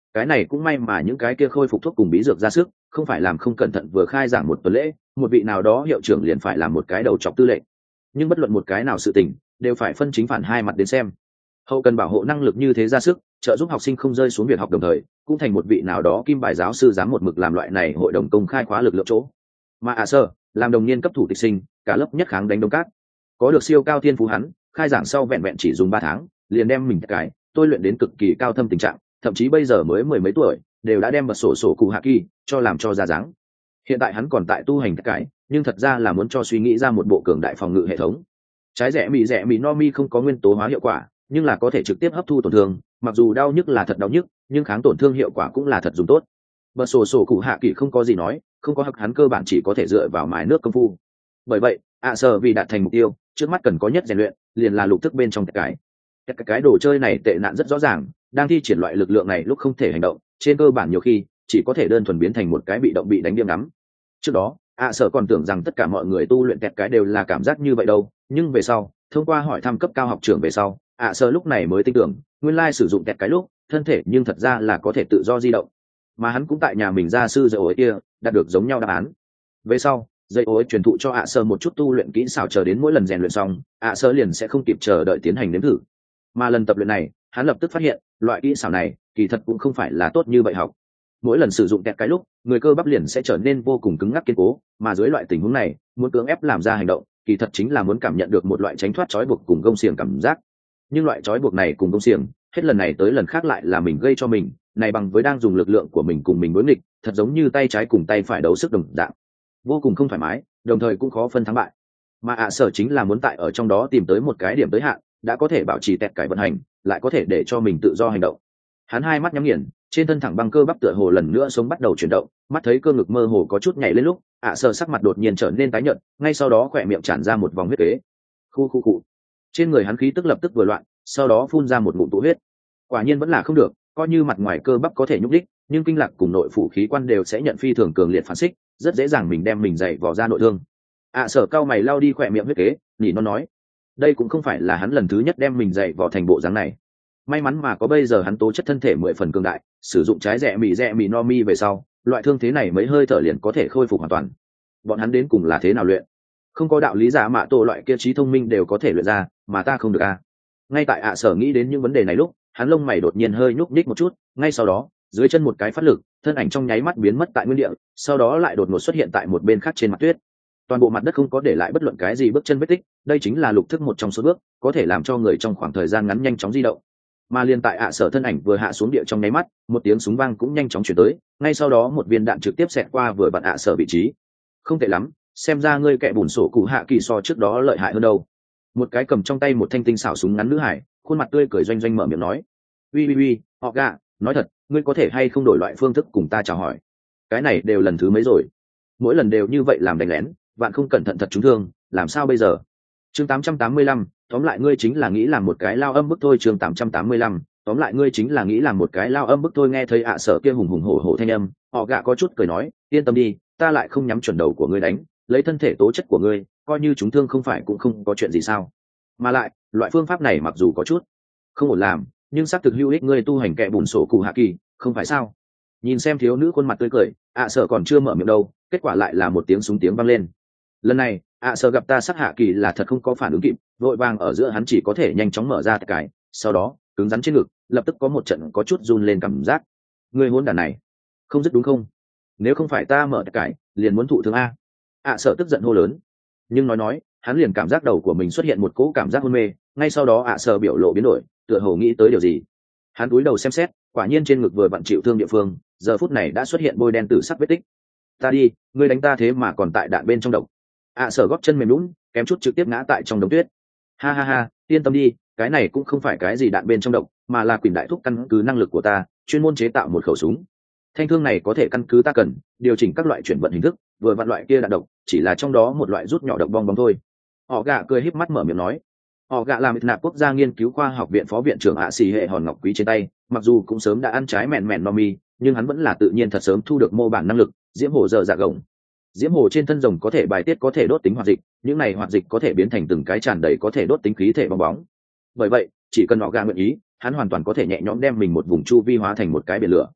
cái này cũng may mà những cái kia khôi phục thuốc cùng bí dược ra sức, không phải làm không cẩn thận vừa khai giảng một tuần lễ một vị nào đó hiệu trưởng liền phải làm một cái đầu chọc tư lệnh. Nhưng bất luận một cái nào sự tình đều phải phân chính phản hai mặt đến xem. Hậu cần bảo hộ năng lực như thế ra sức, trợ giúp học sinh không rơi xuống việc học, đồng thời cũng thành một vị nào đó kim bài giáo sư dám một mực làm loại này hội đồng công khai khóa lực lượng chỗ. Mà ạ sơ làm đồng niên cấp thủ tịch sinh, cả lớp nhất kháng đánh đông cát, có được siêu cao thiên phú hắn, khai giảng sau vẹn vẹn chỉ dùng ba tháng liền đem mình cái tôi luyện đến cực kỳ cao thâm tình trạng, thậm chí bây giờ mới mười mấy tuổi đều đã đem bật sổ sổ cụ hạ kỳ cho làm cho ra dáng. Hiện tại hắn còn tại tu hành cái, nhưng thật ra là muốn cho suy nghĩ ra một bộ cường đại phòng ngự hệ thống. Trái rẻ mì rẻ mì no mi không có nguyên tố hóa hiệu quả, nhưng là có thể trực tiếp hấp thu tổn thương, mặc dù đau nhức là thật đau nhức, nhưng kháng tổn thương hiệu quả cũng là thật dùng tốt. Bật sổ sổ cụ hạ kỳ không có gì nói, không có hắc hắn cơ bản chỉ có thể dựa vào mài nước công phu. Bởi vậy ạ sở vì đạt thành mục tiêu trước mắt cần có nhất rèn luyện liền là lục thức bên trong cái cái cái đồ chơi này tệ nạn rất rõ ràng, đang thi triển loại lực lượng này lúc không thể hành động, trên cơ bản nhiều khi chỉ có thể đơn thuần biến thành một cái bị động bị đánh điểm ngắm. Trước đó ạ sở còn tưởng rằng tất cả mọi người tu luyện kẹt cái đều là cảm giác như vậy đâu, nhưng về sau thông qua hỏi thăm cấp cao học trưởng về sau ạ sở lúc này mới tin tưởng nguyên lai sử dụng kẹt cái lúc thân thể nhưng thật ra là có thể tự do di động, mà hắn cũng tại nhà mình gia sư dạy ối kia đạt được giống nhau đáp án. Về sau dây ối truyền thụ cho ạ sơ một chút tu luyện kỹ xảo, chờ đến mỗi lần rèn luyện xong ạ sơ liền sẽ không kịp chờ đợi tiến hành nếm thử. Mà lần tập luyện này hắn lập tức phát hiện loại kỹ xảo này kỳ thật cũng không phải là tốt như vậy học. Mỗi lần sử dụng kẹt cái lúc người cơ bắp liền sẽ trở nên vô cùng cứng ngắc kiên cố, mà dưới loại tình huống này muốn cưỡng ép làm ra hành động kỳ thật chính là muốn cảm nhận được một loại tránh thoát trói buộc cùng gông xiềng cảm giác. Nhưng loại trói buộc này cùng gông xiềng hết lần này tới lần khác lại là mình gây cho mình, này bằng với đang dùng lực lượng của mình cùng mình đối nghịch, thật giống như tay trái cùng tay phải đấu sức đồng dạng, vô cùng không thoải mái, đồng thời cũng khó phân thắng bại. Mà ạ sở chính là muốn tại ở trong đó tìm tới một cái điểm tới hạn, đã có thể bảo trì tẹt cải vận hành, lại có thể để cho mình tự do hành động. Hắn hai mắt nhắm nghiền, trên thân thẳng băng cơ bắp tựa hồ lần nữa sống bắt đầu chuyển động, mắt thấy cơ ngực mơ hồ có chút nhảy lên lúc ạ sở sắc mặt đột nhiên trở nên tái nhợt, ngay sau đó khỏe miệng tràn ra một vòng huyết kế. Khu khu cụ. Trên người hắn khí tức lập tức vừa loạn, sau đó phun ra một ngụm tụ huyết. Quả nhiên vẫn là không được, coi như mặt ngoài cơ bắp có thể nhúc đích, nhưng kinh lạc cùng nội phủ khí quan đều sẽ nhận phi thường cường liệt phản xích, rất dễ dàng mình đem mình dày vò ra nội thương. ạ à, sở cao mày lao đi khỏe miệng huyết kế, nhỉ nó nói đây cũng không phải là hắn lần thứ nhất đem mình dày vò thành bộ dáng này. May mắn mà có bây giờ hắn tố chất thân thể mười phần cường đại, sử dụng trái rẻ mì rẻ mì no mi về sau loại thương thế này mấy hơi thở liền có thể khôi phục hoàn toàn. Bọn hắn đến cùng là thế nào luyện? Không có đạo lý giả mạ tổ loại kia trí thông minh đều có thể luyện ra, mà ta không được à? Ngay tại ạ à sở nghĩ đến những vấn đề này lúc hắn lông mày đột nhiên hơi nhúc nhích một chút, ngay sau đó dưới chân một cái phát lực, thân ảnh trong nháy mắt biến mất tại nguyên địa, sau đó lại đột ngột xuất hiện tại một bên khác trên mặt tuyết. Toàn bộ mặt đất không có để lại bất luận cái gì bước chân vết tích, đây chính là lục thức một trong số bước có thể làm cho người trong khoảng thời gian ngắn nhanh chóng di động. Mà liên tại ạ sở thân ảnh vừa hạ xuống địa trong nháy mắt, một tiếng súng vang cũng nhanh chóng chuyển tới, ngay sau đó một viên đạn trực tiếp xẹt qua vừa vặn ạ sở vị trí. Không tệ lắm, xem ra ngươi kẻ bùn sổ cụ hạ kỳ so trước đó lợi hại hơn đâu. Một cái cầm trong tay một thanh tinh xảo súng ngắn nữ hải, khuôn mặt tươi cười doanh doanh mở miệng nói. Uy uy uy, họ gạ, nói thật, ngươi có thể hay không đổi loại phương thức cùng ta chào hỏi? Cái này đều lần thứ mấy rồi, mỗi lần đều như vậy làm đánh lén, bạn không cẩn thận thật trúng thương, làm sao bây giờ? Chương tám trăm tám mươi lăm, tóm lại ngươi chính là nghĩ làm một cái lao âm bức thôi. Chương tám trăm tám mươi lăm, tóm lại ngươi chính là nghĩ làm một cái lao âm bức thôi. Nghe thấy ạ sở kia hùng hùng hổ hổ thanh âm, họ gạ có chút cười nói, yên tâm đi, ta lại không nhắm chuẩn đầu của ngươi đánh, lấy thân thể tố chất của ngươi, coi như trúng thương không phải cũng không có chuyện gì sao? Mà lại, loại phương pháp này mặc dù có chút không ổn làm, nhưng xác thực hữu ích, ngươi tu hành kẻ bùn sổ cụ hạ kỳ, không phải sao? Nhìn xem thiếu nữ khuôn mặt tươi cười, ạ sở còn chưa mở miệng đâu, kết quả lại là một tiếng súng tiếng vang lên. Lần này ạ sở gặp ta sát hạ kỳ là thật không có phản ứng kịp, vội vàng ở giữa hắn chỉ có thể nhanh chóng mở ra cái, sau đó cứng rắn trên ngực lập tức có một trận có chút run lên cảm giác. Ngươi hôn đàn này không dứt đúng không? Nếu không phải ta mở cái liền muốn thụ thương a. ạ sở tức giận hô lớn, nhưng nói nói hắn liền cảm giác đầu của mình xuất hiện một cỗ cảm giác hôn mê, ngay sau đó ạ sở biểu lộ biến đổi, tựa hồ nghĩ tới điều gì. Hắn cúi đầu xem xét, quả nhiên trên ngực vừa vặn chịu thương địa phương giờ phút này đã xuất hiện bôi đen tử sắc vết tích. Ta đi, ngươi đánh ta thế mà còn tại đạn bên trong độc. ạ sở góp chân mềm lún, kém chút trực tiếp ngã tại trong đống tuyết. Ha ha ha, yên tâm đi, cái này cũng không phải cái gì đạn bên trong độc, mà là quỷ đại thúc căn cứ năng lực của ta chuyên môn chế tạo một khẩu súng. Thanh thương này có thể căn cứ ta cần điều chỉnh các loại chuyển vận hình thức, vừa vặn loại kia đạn độc chỉ là trong đó một loại rút nhỏ độc bong bóng thôi. Họ gạ cười híp mắt mở miệng nói. Họ gạ làm nạp quốc gia nghiên cứu khoa học viện phó viện trưởng ạ xì hệ hòn ngọc quý trên tay, mặc dù cũng sớm đã ăn trái mèn mèn no mi, nhưng hắn vẫn là tự nhiên thật sớm thu được mô bản năng lực diễm hồ dở dạ gồng. Diễm hồ trên thân rồng có thể bài tiết có thể đốt tính hoạt dịch, những này hoạt dịch có thể biến thành từng cái tràn đầy có thể đốt tính khí thể bong bóng. Bởi vậy chỉ cần họ gạ nguyện ý, hắn hoàn toàn có thể nhẹ nhõm đem mình một vùng chu vi hóa thành một cái biển lửa,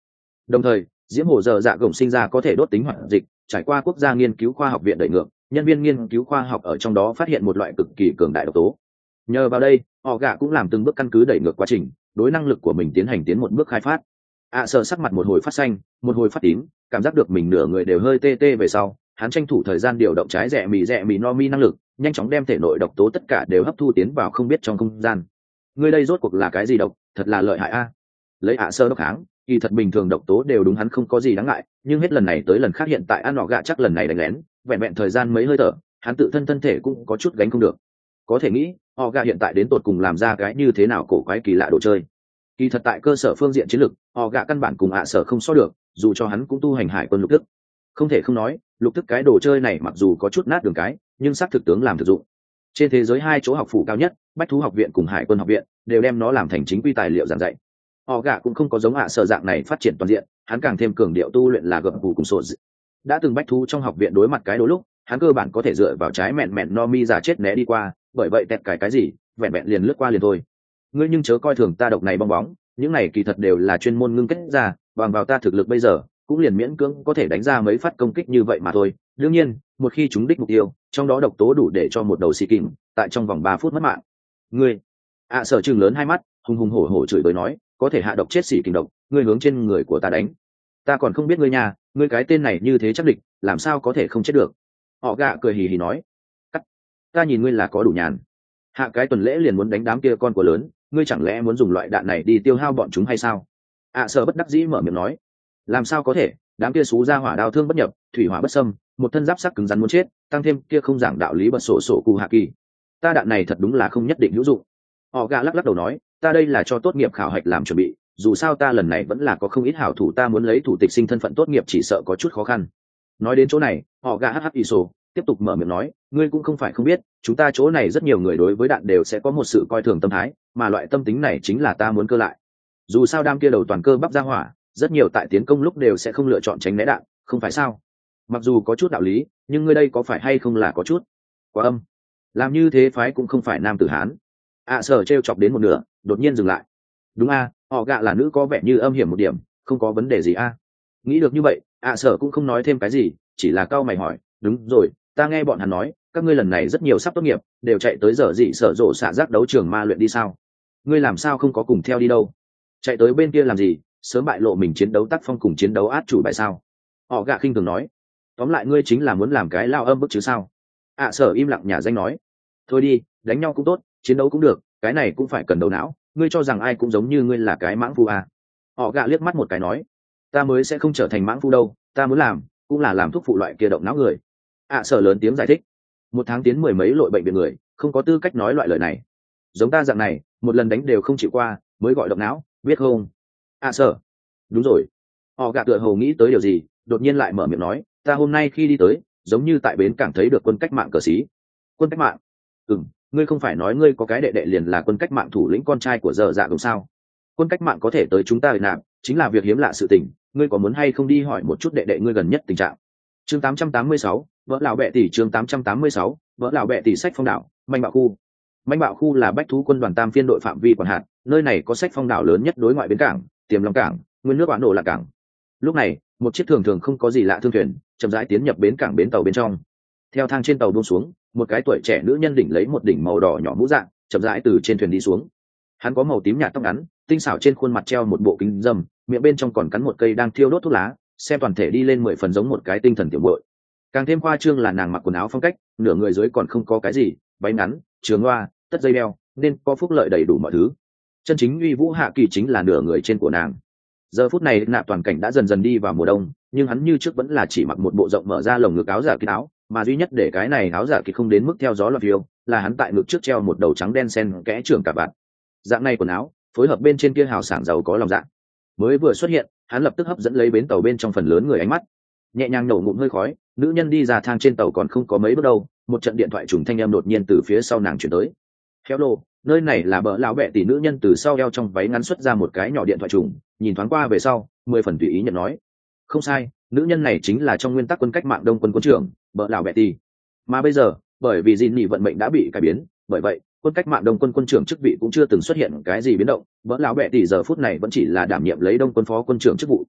Đồng thời diễm hồ dở dạ gồng sinh ra có thể đốt tính hoạt dịch, trải qua quốc gia nghiên cứu khoa học viện đẩy ngược, nhân viên nghiên cứu khoa học ở trong đó phát hiện một loại cực kỳ cường đại độc tố. Nhờ vào đây họ gạ cũng làm từng bước căn cứ đẩy ngược quá trình, đối năng lực của mình tiến hành tiến một bước khai phát. ạ sợ sắc mặt một hồi phát xanh, một hồi phát tím, cảm giác được mình nửa người đều hơi tê tê về sau, hắn tranh thủ thời gian điều động trái rẽ mì rẽ mì no mi năng lực, nhanh chóng đem thể nội độc tố tất cả đều hấp thu tiến vào không biết trong không gian. Ngươi đây rốt cuộc là cái gì độc, thật là lợi hại a. Lấy ạ sơ độc kháng, kỳ thật bình thường độc tố đều đúng hắn không có gì đáng ngại, nhưng hết lần này tới lần khác hiện tại ăn nọ gạ chắc lần này đánh lén, vẹn vẹn thời gian mấy hơi thở, hắn tự thân thân thể cũng có chút gánh không được. Có thể nghĩ họ gạ hiện tại đến tột cùng làm ra cái như thế nào cổ quái kỳ lạ đồ chơi. Kỳ thật tại cơ sở phương diện chiến lược, họ gạ căn bản cùng ạ sở không so được, dù cho hắn cũng tu hành hải quân lục thức. Không thể không nói lục thức cái đồ chơi này mặc dù có chút nát đường cái, nhưng xác thực tướng làm thực dụng. Trên thế giới hai chỗ học phủ cao nhất, bách thú học viện cùng hải quân học viện, đều đem nó làm thành chính quy tài liệu giảng dạy. Họ gạ cũng không có giống ạ sở dạng này phát triển toàn diện, hắn càng thêm cường điệu tu luyện là gập bù cùng sổ dị. Đã từng bách thú trong học viện đối mặt cái đôi lúc, hắn cơ bản có thể dựa vào trái mẹn mẹn no mi giả chết né đi qua, bởi vậy tẹt cái cái gì vẹn vẹn liền lướt qua liền thôi. Ngươi nhưng chớ coi thường ta độc này bong bóng, những này kỳ thật đều là chuyên môn ngưng kết ra, bằng vào ta thực lực bây giờ cũng liền miễn cưỡng có thể đánh ra mấy phát công kích như vậy mà thôi. Đương nhiên một khi chúng đích mục tiêu, trong đó độc tố đủ để cho một đầu xì kìm tại trong vòng ba phút mất mạng. Ngươi ạ sở trừng lớn hai mắt, hùng hùng hổ hổ chửi bới nói, có thể hạ độc chết xì kìm độc, ngươi hướng trên người của ta đánh, ta còn không biết ngươi nhà, ngươi cái tên này như thế chắc địch, làm sao có thể không chết được. Họ gạ cười hì hì nói, cắt, ta nhìn ngươi là có đủ nhàn, hạ cái tuần lễ liền muốn đánh đám kia con của lớn, ngươi chẳng lẽ muốn dùng loại đạn này đi tiêu hao bọn chúng hay sao? ạ sở bất đắc dĩ mở miệng nói, làm sao có thể, đám kia xú ra hỏa đao thương bất nhập, thủy hỏa bất xâm, một thân giáp sắc cứng rắn muốn chết, tăng thêm kia không giảng đạo lý bật sổ sổ cù hạ kỳ, ta đạn này thật đúng là không nhất định hữu dụng. Họ gạ lắc lắc đầu nói, ta đây là cho tốt nghiệp khảo hạch làm chuẩn bị, dù sao ta lần này vẫn là có không ít hảo thủ, ta muốn lấy thủ tịch sinh thân phận tốt nghiệp chỉ sợ có chút khó khăn. Nói đến chỗ này họ gạ hh iso tiếp tục mở miệng nói, ngươi cũng không phải không biết, chúng ta chỗ này rất nhiều người đối với đạn đều sẽ có một sự coi thường tâm thái, mà loại tâm tính này chính là ta muốn cơ lại. Dù sao đam kia đầu toàn cơ bắp ra hỏa, rất nhiều tại tiến công lúc đều sẽ không lựa chọn tránh né đạn, không phải sao? Mặc dù có chút đạo lý, nhưng ngươi đây có phải hay không là có chút quá âm. Làm như thế phái cũng không phải nam tử hán. ạ à, sở trêu chọc đến một nửa, đột nhiên dừng lại. Đúng a, à, họ gạ là nữ có vẻ như âm hiểm một điểm, không có vấn đề gì a. À. Nghĩ được như vậy, ạ à, sở cũng không nói thêm cái gì, chỉ là cau mày hỏi, đúng rồi, ta nghe bọn hắn nói, các ngươi lần này rất nhiều sắp tốt nghiệp, đều chạy tới giờ dị sở rộ xạ giác đấu trường ma luyện đi sao? Ngươi làm sao không có cùng theo đi đâu? Chạy tới bên kia làm gì? Sớm bại lộ mình chiến đấu tác phong cùng chiến đấu át chủ bài sao? Họ gạ khinh thường nói, tóm lại ngươi chính là muốn làm cái lao âm bức chứ sao? ạ à, sở im lặng nhà danh nói, thôi đi, đánh nhau cũng tốt, chiến đấu cũng được, cái này cũng phải cần đầu não, ngươi cho rằng ai cũng giống như ngươi là cái mãng phu à? Họ gạ liếc mắt một cái nói, ta mới sẽ không trở thành mãng phu đâu, ta muốn làm cũng là làm thuốc phụ loại kia động não người. ạ à, sở lớn tiếng giải thích, một tháng tiến mười mấy lội bệnh viện người, không có tư cách nói loại lời này. Giống ta dạng này một lần đánh đều không chịu qua mới gọi động não, biết không? ạ à, sở, đúng rồi. Họ gạ tựa hồ nghĩ tới điều gì, đột nhiên lại mở miệng nói, ta hôm nay khi đi tới giống như tại bến cảng thấy được quân cách mạng cờ xí. Quân cách mạng? Ừm, ngươi không phải nói ngươi có cái đệ đệ liền là quân cách mạng thủ lĩnh con trai của dở dạ đúng sao? Quân cách mạng có thể tới chúng ta Việt Nam, chính là việc hiếm lạ sự tình, ngươi có muốn hay không đi hỏi một chút đệ đệ ngươi gần nhất tình trạng? Chương tám trăm tám mươi sáu, vợ lão bệ tỷ. Chương tám trăm tám mươi sáu, vợ lão bệ tỷ. Sách phong đảo, manh bạo khu. Manh bạo khu là bách thú quân đoàn tam phiên đội phạm vi quản hạt, nơi này có sách phong đảo lớn nhất đối ngoại bến cảng, tiềm long cảng, nguyên nước bán nổ là cảng. Lúc này một chiếc thường thường không có gì lạ thương thuyền chậm rãi tiến nhập bến cảng bến tàu bên trong. Theo thang trên tàu buông xuống, một cái tuổi trẻ nữ nhân đỉnh lấy một đỉnh màu đỏ nhỏ mũ dạng chậm rãi từ trên thuyền đi xuống. Hắn có màu tím nhạt tóc ngắn, tinh xảo trên khuôn mặt treo một bộ kính dâm, miệng bên trong còn cắn một cây đang thiêu đốt thuốc lá, xem toàn thể đi lên mười phần giống một cái tinh thần tiểu bội. Càng thêm khoa trương là nàng mặc quần áo phong cách, nửa người dưới còn không có cái gì, váy ngắn, trường loa, tất dây đeo, nên có phúc lợi đầy đủ mọi thứ. Chân chính uy vũ hạ kỳ chính là nửa người trên của nàng. Giờ phút này nạp toàn cảnh đã dần dần đi vào mùa đông, nhưng hắn như trước vẫn là chỉ mặc một bộ rộng mở ra lồng ngực áo giả kín áo, mà duy nhất để cái này áo giả kín không đến mức theo gió loạn phiêu, là hắn tại ngực trước treo một đầu trắng đen sen kẽ trưởng cả bạn. Dạng này quần áo phối hợp bên trên kia hào sảng giàu có lòng dạ, mới vừa xuất hiện hắn lập tức hấp dẫn lấy bến tàu bên trong phần lớn người ánh mắt. Nhẹ nhàng nổ ngụm hơi khói, nữ nhân đi ra thang trên tàu còn không có mấy bước đâu, một trận điện thoại trùng thanh âm đột nhiên từ phía sau nàng chuyển tới. Hello, nơi này là bờ lão bệ tỷ. Nữ nhân từ sau eo trong váy ngắn xuất ra một cái nhỏ điện thoại trùng, nhìn thoáng qua về sau mười phần tùy ý nhận nói, không sai, nữ nhân này chính là trong nguyên tắc quân cách mạng đông quân quân trưởng bờ lão bệ tỷ. Mà bây giờ bởi vì dìn nhị vận mệnh đã bị cải biến, bởi vậy quân cách mạng đông quân quân trưởng chức vị cũng chưa từng xuất hiện cái gì biến động, bờ lão bệ tỷ giờ phút này vẫn chỉ là đảm nhiệm lấy đông quân phó quân trưởng chức vụ.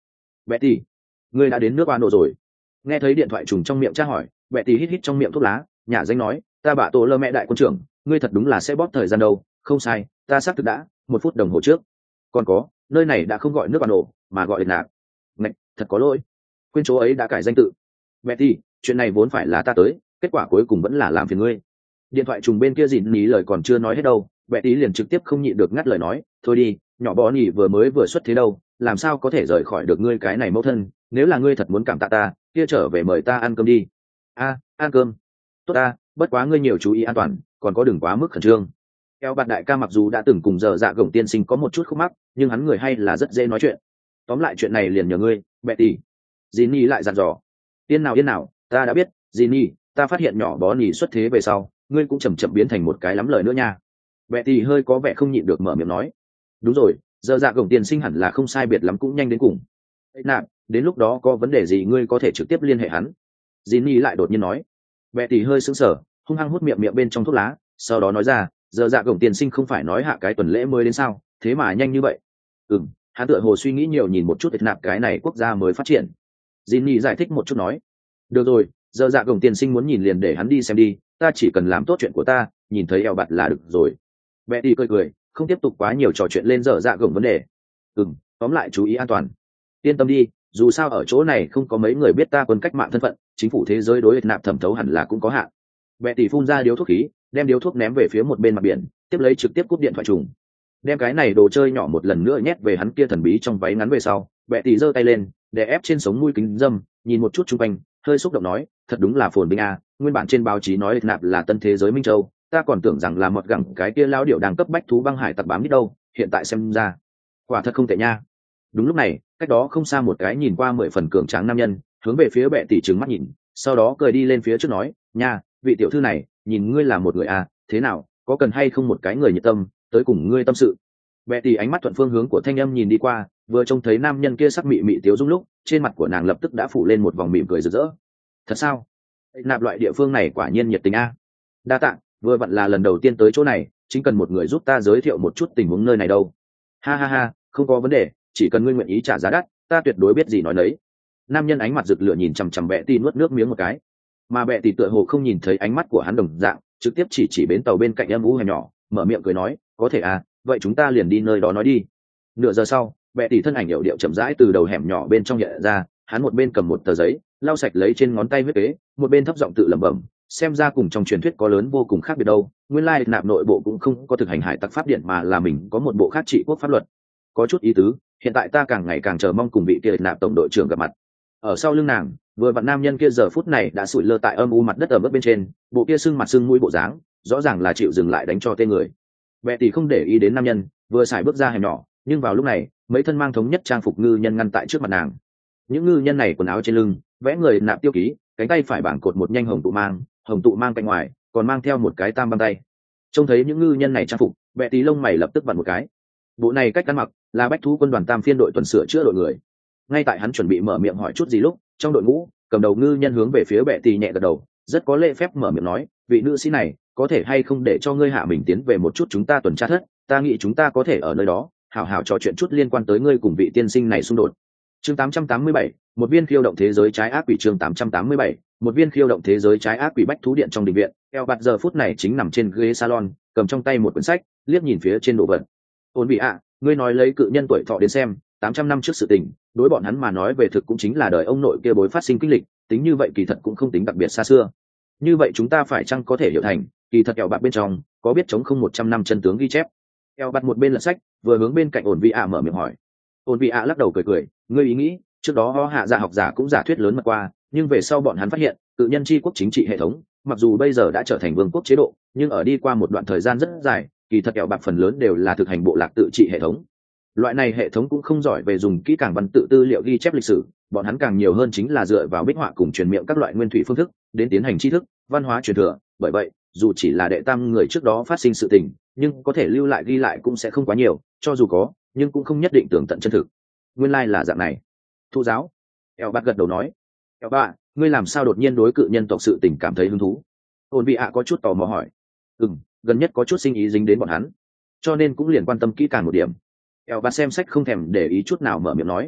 Betty, ngươi đã đến nước Ba Nổ rồi? Nghe thấy điện thoại trùng trong miệng tra hỏi, Betty hít hít trong miệng thuốc lá, nhả danh nói, ta bạ tổ lơ mẹ đại quân trưởng, ngươi thật đúng là sẽ bóp thời gian đâu, không sai, ta xác thực đã, một phút đồng hồ trước. Còn có, nơi này đã không gọi nước Ba Nổ, mà gọi địch nạc. Ngạch, thật có lỗi. Quên chỗ ấy đã cải danh tự. Betty, chuyện này vốn phải là ta tới, kết quả cuối cùng vẫn là làm phiền ngươi. Điện thoại trùng bên kia dịn ní lời còn chưa nói hết đâu, Betty liền trực tiếp không nhịn được ngắt lời nói, thôi đi, nhỏ bó nhỉ vừa mới vừa xuất thế đâu, làm sao có thể rời khỏi được ngươi cái này mẫu thân, nếu là ngươi thật muốn cảm tạ ta, kia trở về mời ta ăn cơm đi. A, ăn cơm. Tốt ta, bất quá ngươi nhiều chú ý an toàn, còn có đừng quá mức khẩn trương. Eo bạt đại ca mặc dù đã từng cùng giờ dạ gồng tiên sinh có một chút khúc mắc, nhưng hắn người hay là rất dễ nói chuyện. Tóm lại chuyện này liền nhờ ngươi, Betty. Jinny lại dặn dò. Yên nào yên nào, ta đã biết, Jinny, ta phát hiện nhỏ bó nhỉ xuất thế về sau, ngươi cũng chậm chậm biến thành một cái lắm lời nữa nha. Betty hơi có vẻ không nhịn được mở miệng nói. Đúng rồi, giờ dạ gồng tiên sinh hẳn là không sai biệt lắm cũng nhanh đến cùng. Nạp, đến lúc đó có vấn đề gì ngươi có thể trực tiếp liên hệ hắn. Jinny lại đột nhiên nói. Betty hơi sững sờ, hung hăng hút miệng miệng bên trong thuốc lá, sau đó nói ra, giờ dạ gồng tiên sinh không phải nói hạ cái tuần lễ mới đến sao, thế mà nhanh như vậy. Ừm, hắn tựa hồ suy nghĩ nhiều nhìn một chút nạp cái này quốc gia mới phát triển. Jinny giải thích một chút nói. Được rồi, giờ dạ gồng tiên sinh muốn nhìn liền để hắn đi xem đi, ta chỉ cần làm tốt chuyện của ta, nhìn thấy eo bạt là được rồi. Betty cười cười, không tiếp tục quá nhiều trò chuyện lên dở dạ gồng vấn đề. Ừm, tóm lại chú ý an toàn. Yên tâm đi, dù sao ở chỗ này không có mấy người biết ta quân cách mạng thân phận, chính phủ thế giới đối nạp thẩm thấu hẳn là cũng có hạn. Betty phun ra điếu thuốc khí, đem điếu thuốc ném về phía một bên mặt biển, tiếp lấy trực tiếp cúp điện thoại trùng. Đem cái này đồ chơi nhỏ một lần nữa nhét về hắn kia thần bí trong váy ngắn về sau, Betty giơ tay lên, để ép trên sống mũi kính dâm, nhìn một chút xung quanh, hơi xúc động nói, thật đúng là phồn vinh a, nguyên bản trên báo chí nói nạp là tân thế giới minh châu, ta còn tưởng rằng là một gẳng cái kia lão điệu đang cấp bách thú băng hải tặc bám đi đâu, hiện tại xem ra quả thật không tệ nha. Đúng lúc này, cách đó không xa một cái nhìn qua mười phần cường tráng nam nhân hướng về phía bệ tỷ trừng mắt nhìn, sau đó cười đi lên phía trước nói, nha, vị tiểu thư này, nhìn ngươi là một người à, thế nào, có cần hay không một cái người nhiệt tâm tới cùng ngươi tâm sự. Bệ tỷ ánh mắt thuận phương hướng của thanh âm nhìn đi qua, vừa trông thấy nam nhân kia sắc mị mị tiếu dung lúc, trên mặt của nàng lập tức đã phủ lên một vòng mỉm cười rực rỡ. Thật sao? Nạp loại địa phương này quả nhiên nhiệt tình a. Đa tạ, vừa vặn là lần đầu tiên tới chỗ này, chính cần một người giúp ta giới thiệu một chút tình huống nơi này đâu. Ha ha ha, không có vấn đề, chỉ cần ngươi nguyện ý trả giá đắt, ta tuyệt đối biết gì nói đấy. Nam nhân ánh mặt rực lửa nhìn chằm chằm bệ tỷ nuốt nước miếng một cái, mà bệ tỷ tựa hồ không nhìn thấy ánh mắt của hắn đồng dạng, trực tiếp chỉ chỉ bến tàu bên cạnh âm u hẻm nhỏ, mở miệng cười nói, có thể à, vậy chúng ta liền đi nơi đó nói đi. Nửa giờ sau, bệ tỷ thân ảnh điệu điệu chậm rãi từ đầu hẻm nhỏ bên trong hiện ra, hắn một bên cầm một tờ giấy, lau sạch lấy trên ngón tay huyết kế, một bên thấp giọng tự lẩm bẩm, xem ra cùng trong truyền thuyết có lớn vô cùng khác biệt đâu. Nguyên lai nạp nội bộ cũng không có thực hành hải tặc pháp điện mà là mình có một bộ khác trị quốc pháp luật. Có chút ý tứ, hiện tại ta càng ngày càng chờ mong cùng vị kia nạp tổng đội trưởng gặp mặt. Ở sau lưng nàng, vừa vặn nam nhân kia giờ phút này đã sụi lơ tại âm u mặt đất ở mức bên trên, bộ kia sưng mặt sưng mũi bộ dáng, rõ ràng là chịu dừng lại đánh cho tên người. Bệ tỷ không để ý đến nam nhân, vừa xài bước ra hẻm nhỏ, nhưng vào lúc này, mấy thân mang thống nhất trang phục ngư nhân ngăn tại trước mặt nàng. Những ngư nhân này quần áo trên lưng, vẽ người nạp tiêu ký, cánh tay phải bảng cột một nhanh hồng tụ mang, hồng tụ mang cạnh ngoài, còn mang theo một cái tam băng tay. Trông thấy những ngư nhân này trang phục, Bệ tỷ lông mày lập tức vặn một cái. Bộ này cách ăn mặc là bách thú quân đoàn tam phiên đội tuần sửa chữa đội người. Ngay tại hắn chuẩn bị mở miệng hỏi chút gì lúc, trong đội ngũ, cầm đầu ngư nhân hướng về phía Bệ tỷ nhẹ gật đầu, rất có lễ phép mở miệng nói, vị nữ sĩ này, có thể hay không để cho ngươi hạ mình tiến về một chút chúng ta tuần tra thất, ta nghĩ chúng ta có thể ở nơi đó hảo hảo trò chuyện chút liên quan tới ngươi cùng vị tiên sinh này xung đột. Chương tám trăm tám mươi bảy, một viên khiêu động thế giới trái ác quỷ. Chương tám trăm tám mươi bảy, một viên khiêu động thế giới trái ác quỷ. Bách thú điện trong đình viện, eo bạt giờ phút này chính nằm trên ghế salon, cầm trong tay một quyển sách, liếc nhìn phía trên đồ vật. Ôn bị ạ, ngươi nói lấy cự nhân tuổi thọ đến xem, tám trăm năm trước sự tình, đối bọn hắn mà nói về thực cũng chính là đời ông nội kia bối phát sinh kinh lịch, tính như vậy kỳ thật cũng không tính đặc biệt xa xưa. Như vậy chúng ta phải chăng có thể hiểu thành, kỳ thật eo bạt bên trong có biết chống không một trăm năm chân tướng ghi chép. Eo bạt một bên lật sách, vừa hướng bên cạnh ổn vị ạ mở miệng hỏi. Ổn vị ạ lắc đầu cười cười, ngươi ý nghĩ, trước đó ho hạ dạ học giả cũng giả thuyết lớn mật qua, nhưng về sau bọn hắn phát hiện, cự nhân chi quốc chính trị hệ thống, mặc dù bây giờ đã trở thành vương quốc chế độ, nhưng ở đi qua một đoạn thời gian rất dài, kỳ thật eo bạt phần lớn đều là thực hành bộ lạc tự trị hệ thống. Loại này hệ thống cũng không giỏi về dùng kỹ càng văn tự tư liệu ghi chép lịch sử, bọn hắn càng nhiều hơn chính là dựa vào bích họa cùng truyền miệng các loại nguyên thủy phương thức đến tiến hành tri thức văn hóa truyền thừa. Bởi vậy dù chỉ là đệ tam người trước đó phát sinh sự tình, nhưng có thể lưu lại ghi lại cũng sẽ không quá nhiều, cho dù có nhưng cũng không nhất định tường tận chân thực. Nguyên lai là dạng này. Thụ giáo. Eo bạt gật đầu nói. Eo bạ, ngươi làm sao đột nhiên đối cự nhân tộc sự tình cảm thấy hứng thú? Ôn vị ạ có chút tò mò hỏi. Ừm, gần nhất có chút sinh ý dính đến bọn hắn, cho nên cũng liền quan tâm kỹ càng một điểm. Eo bạt xem sách không thèm để ý chút nào mở miệng nói.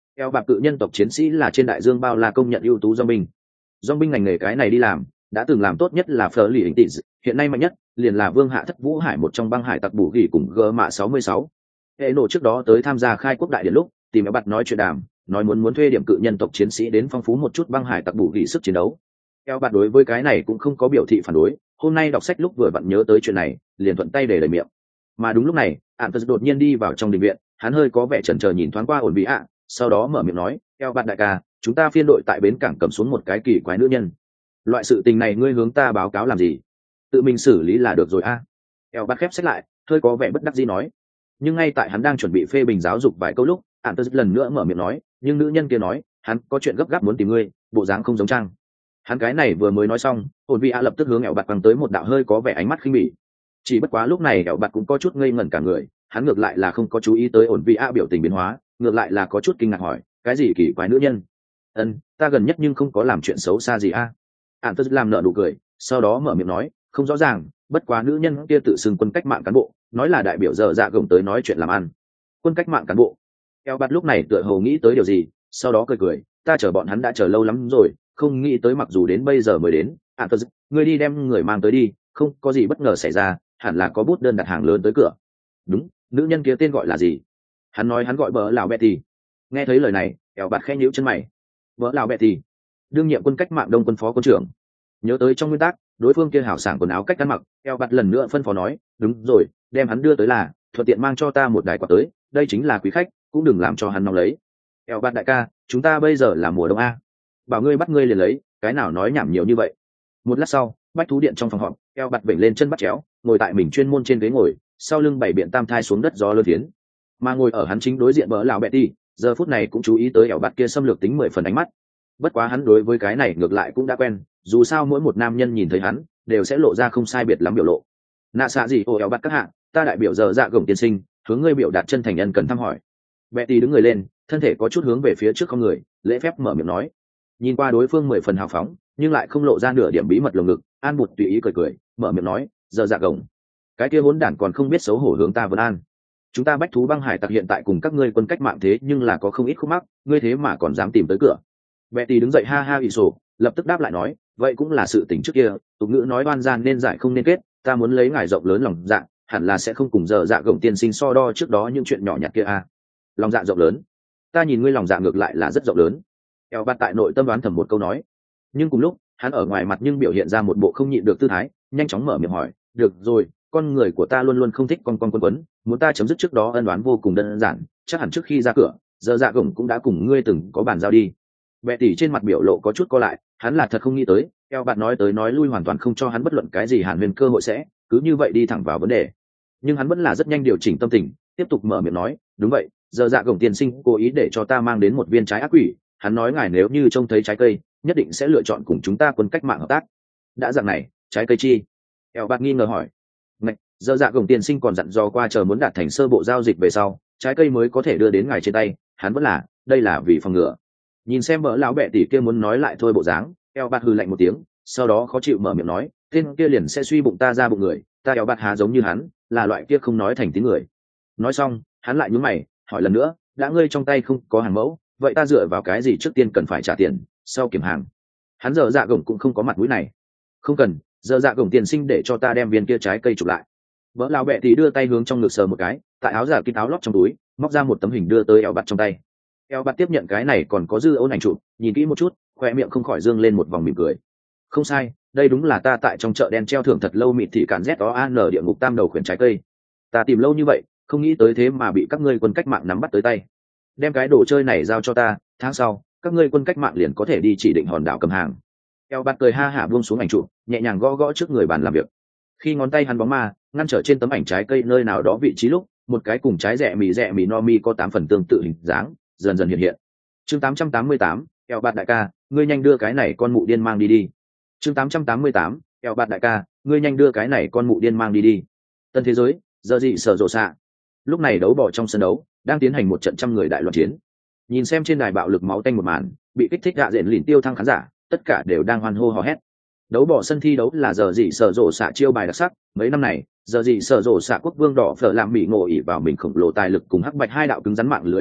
Eo bạc cự nhân tộc chiến sĩ là trên đại dương bao la công nhận ưu tú dong binh. Dong binh ngành nghề cái này đi làm, đã từng làm tốt nhất là Phở Lì Hình Tỷ, hiện nay mạnh nhất liền là Vương Hạ Thất Vũ Hải, một trong băng hải tặc bù gỉ cùng G Mạ sáu mươi sáu. Hệ nổ trước đó tới tham gia khai quốc đại điện lúc, tìm Eo bạc nói chuyện đàm, nói muốn muốn thuê điểm cự nhân tộc chiến sĩ đến phong phú một chút băng hải tặc bù gỉ sức chiến đấu. Eo bạc đối với cái này cũng không có biểu thị phản đối, hôm nay đọc sách lúc vừa vặn nhớ tới chuyện này, liền thuận tay để lời miệng. Mà đúng lúc này, Ản Tật đột nhiên đi vào trong đình viện, hắn hơi có vẻ chần chờ nhìn thoáng qua ổn bị ạ, sau đó mở miệng nói, Eo bạc đại ca, chúng ta phiên đội tại bến cảng cầm xuống một cái kỳ quái nữ nhân. Loại sự tình này ngươi hướng ta báo cáo làm gì? Tự mình xử lý là được rồi a. Eo bạc khép sách lại, hơi có vẻ bất đắc dĩ nói. Nhưng ngay tại hắn đang chuẩn bị phê bình giáo dục vài câu lúc, Ản Tật lần nữa mở miệng nói, nhưng nữ nhân kia nói, hắn có chuyện gấp gáp muốn tìm ngươi, bộ dáng không giống trang. Hắn cái này vừa mới nói xong, ổn vị ạ lập tức hướng Eo bạc quăng tới một đạo hơi có vẻ ánh mắt khinh bỉ. Chỉ bất quá lúc này Eo bạc cũng có chút ngây ngẩn cả người, hắn ngược lại là không có chú ý tới ổn vị ạ biểu tình biến hóa, ngược lại là có chút kinh ngạc hỏi, cái gì kỳ quái nữ nhân? Ân, ta gần nhất nhưng không có làm chuyện xấu xa gì a. Ản Tật làm nợ nụ cười, sau đó mở miệng nói, không rõ ràng, bất quá nữ nhân kia tự xưng quân cách mạng cán bộ, nói là đại biểu giờ dạ gồng tới nói chuyện làm ăn. Quân cách mạng cán bộ. Eo bạt lúc này tựa hồ nghĩ tới điều gì, sau đó cười cười, ta chờ bọn hắn đã chờ lâu lắm rồi, không nghĩ tới mặc dù đến bây giờ mới đến. Ản Tật, ngươi đi đem người mang tới đi, không có gì bất ngờ xảy ra, hẳn là có bút đơn đặt hàng lớn tới cửa. Đúng, nữ nhân kia tên gọi là gì? Hắn nói hắn gọi bỡ lão Betty. Nghe thấy lời này, Eo bạt khẽ nhíu chân mày. Bỡ lão Betty, đương nhiệm quân cách mạng đông quân phó quân trưởng. Nhớ tới trong nguyên tắc, đối phương kia hảo sảng quần áo cách ăn mặc, Eo bạt lần nữa phân phó nói, đúng rồi, đem hắn đưa tới là thuận tiện mang cho ta một đài quạt tới, đây chính là quý khách, cũng đừng làm cho hắn nóng lấy. Eo bạt đại ca, chúng ta bây giờ là mùa đông a, bảo ngươi bắt ngươi liền lấy, cái nào nói nhảm nhiều như vậy. Một lát sau, bách thú điện trong phòng họp, Eo bạt vểnh lên chân bắt chéo, ngồi tại mình chuyên môn trên ghế ngồi, sau lưng bảy biện tam thai xuống đất gió lơ phiến, mà ngồi ở hắn chính đối diện bỡ lão Betty, giờ phút này cũng chú ý tới Eo bạt kia xâm lược tính mười phần ánh mắt. Bất quá hắn đối với cái này ngược lại cũng đã quen, dù sao mỗi một nam nhân nhìn thấy hắn đều sẽ lộ ra không sai biệt lắm biểu lộ. Nạ xạ gì ô Eo bạt các hạ, ta đại biểu giờ dạ gồng tiên sinh hướng ngươi biểu đạt chân thành nhân cần thăm hỏi. Betty đứng người lên, thân thể có chút hướng về phía trước con người, lễ phép mở miệng nói. Nhìn qua đối phương mười phần hào phóng, nhưng lại không lộ ra nửa điểm bí mật lồng ngực, An Bụt tùy ý cười cười, mở miệng nói, giờ dạ gồng, cái kia hỗn đản còn không biết xấu hổ hướng ta vấn an. Chúng ta bách thú băng hải tặc hiện tại cùng các ngươi quân cách mạng thế nhưng là có không ít khúc mắc, ngươi thế mà còn dám tìm tới cửa. Betty đứng dậy ha ha ỷ sổ, lập tức đáp lại nói, vậy cũng là sự tình trước kia, tục ngữ nói oan gian nên giải không nên kết, ta muốn lấy ngài rộng lớn lòng dạ, hẳn là sẽ không cùng giờ dạ gồng tiên sinh so đo trước đó những chuyện nhỏ nhặt kia a. À. Lòng dạ rộng lớn, ta nhìn ngươi lòng dạ ngược lại là rất rộng lớn. Eo bạt tại nội tâm đoán thầm một câu nói, nhưng cùng lúc hắn ở ngoài mặt nhưng biểu hiện ra một bộ không nhịn được tư thái, nhanh chóng mở miệng hỏi, được rồi, con người của ta luôn luôn không thích con con quân quấn, muốn ta chấm dứt trước đó ân đoán vô cùng đơn giản, chắc hẳn trước khi ra cửa, giờ dạ gồng cũng đã cùng ngươi từng có bàn giao đi. Bệ tỷ trên mặt biểu lộ có chút co lại, hắn là thật không nghĩ tới, Eo bạt nói tới nói lui hoàn toàn không cho hắn bất luận cái gì hàn huyền cơ hội sẽ, cứ như vậy đi thẳng vào vấn đề. Nhưng hắn vẫn là rất nhanh điều chỉnh tâm tình, tiếp tục mở miệng nói, đúng vậy, giờ dạ gồng tiên sinh cố ý để cho ta mang đến một viên trái ác quỷ, hắn nói ngài nếu như trông thấy trái cây, nhất định sẽ lựa chọn cùng chúng ta quân cách mạng hợp tác. Đã dạng này, trái cây chi? Eo bạt nghi ngờ hỏi. Ngạch, giờ dạ gồng tiên sinh còn dặn dò qua chờ muốn đạt thành sơ bộ giao dịch về sau, trái cây mới có thể đưa đến ngài trên tay, hắn vẫn là, đây là vì phòng ngừa. Nhìn xem bỡ lão bệ tỷ kia muốn nói lại thôi bộ dáng, Eo bạt hừ lạnh một tiếng, sau đó khó chịu mở miệng nói, tên kia liền sẽ suy bụng ta ra bụng người, ta Eo bạt há giống như hắn, là loại kia không nói thành tiếng người. Nói xong, hắn lại nhướng mày, hỏi lần nữa, đã ngươi trong tay không có hàng mẫu, vậy ta dựa vào cái gì trước tiên cần phải trả tiền, sau kiểm hàng? Hắn giờ dạ gồng cũng không có mặt mũi này. Không cần, giờ dạ gồng tiền sinh để cho ta đem viên kia trái cây chụp lại. Bỡ lão bệ tỷ đưa tay hướng trong ngực sờ một cái, tại áo giả kín áo lót trong túi, móc ra một tấm hình đưa tới Eo bạt trong tay. Eo bạt tiếp nhận cái này còn có dư ôn ảnh chụp, nhìn kỹ một chút, khoe miệng không khỏi dương lên một vòng mỉm cười. Không sai, đây đúng là ta tại trong chợ đen treo thưởng thật lâu mịt thị cản z o an địa ngục tam đầu khuyển trái cây. Ta tìm lâu như vậy, không nghĩ tới thế mà bị các ngươi quân cách mạng nắm bắt tới tay. Đem cái đồ chơi này giao cho ta, tháng sau, các ngươi quân cách mạng liền có thể đi chỉ định hòn đảo cầm hàng. Eo bạt cười ha hả buông xuống ảnh chụp, nhẹ nhàng gõ gõ trước người bàn làm việc. Khi ngón tay hắn bóng ma ngăn trở trên tấm ảnh trái cây nơi nào đó vị trí lúc, một cái cùng trái rẻ mì rẻ mì no mi có tám phần tương tự hình dáng dần dần hiện hiện. Chương tám trăm tám mươi tám, Eo bạt đại ca, ngươi nhanh đưa cái này con mụ điên mang đi đi. Chương tám trăm tám mươi tám, Eo bạt đại ca, ngươi nhanh đưa cái này con mụ điên mang đi đi. Tân thế giới, giờ gì sở rộ xạ. Lúc này đấu bỏ trong sân đấu đang tiến hành một trận trăm người đại loạn chiến. Nhìn xem trên đài bạo lực máu tanh một màn, bị kích thích gạ rện lìn tiêu thăng khán giả, tất cả đều đang hoan hô hò hét. Đấu bỏ sân thi đấu là giờ gì sở rộ xạ chiêu bài đặc sắc, mấy năm này, giờ gì sở rộ xạ quốc vương đỏ phở làm bị ngộ ỉ vào mình khổng lồ tài lực cùng hắc bạch hai đạo cứng rắn mạng lưới quan hệ,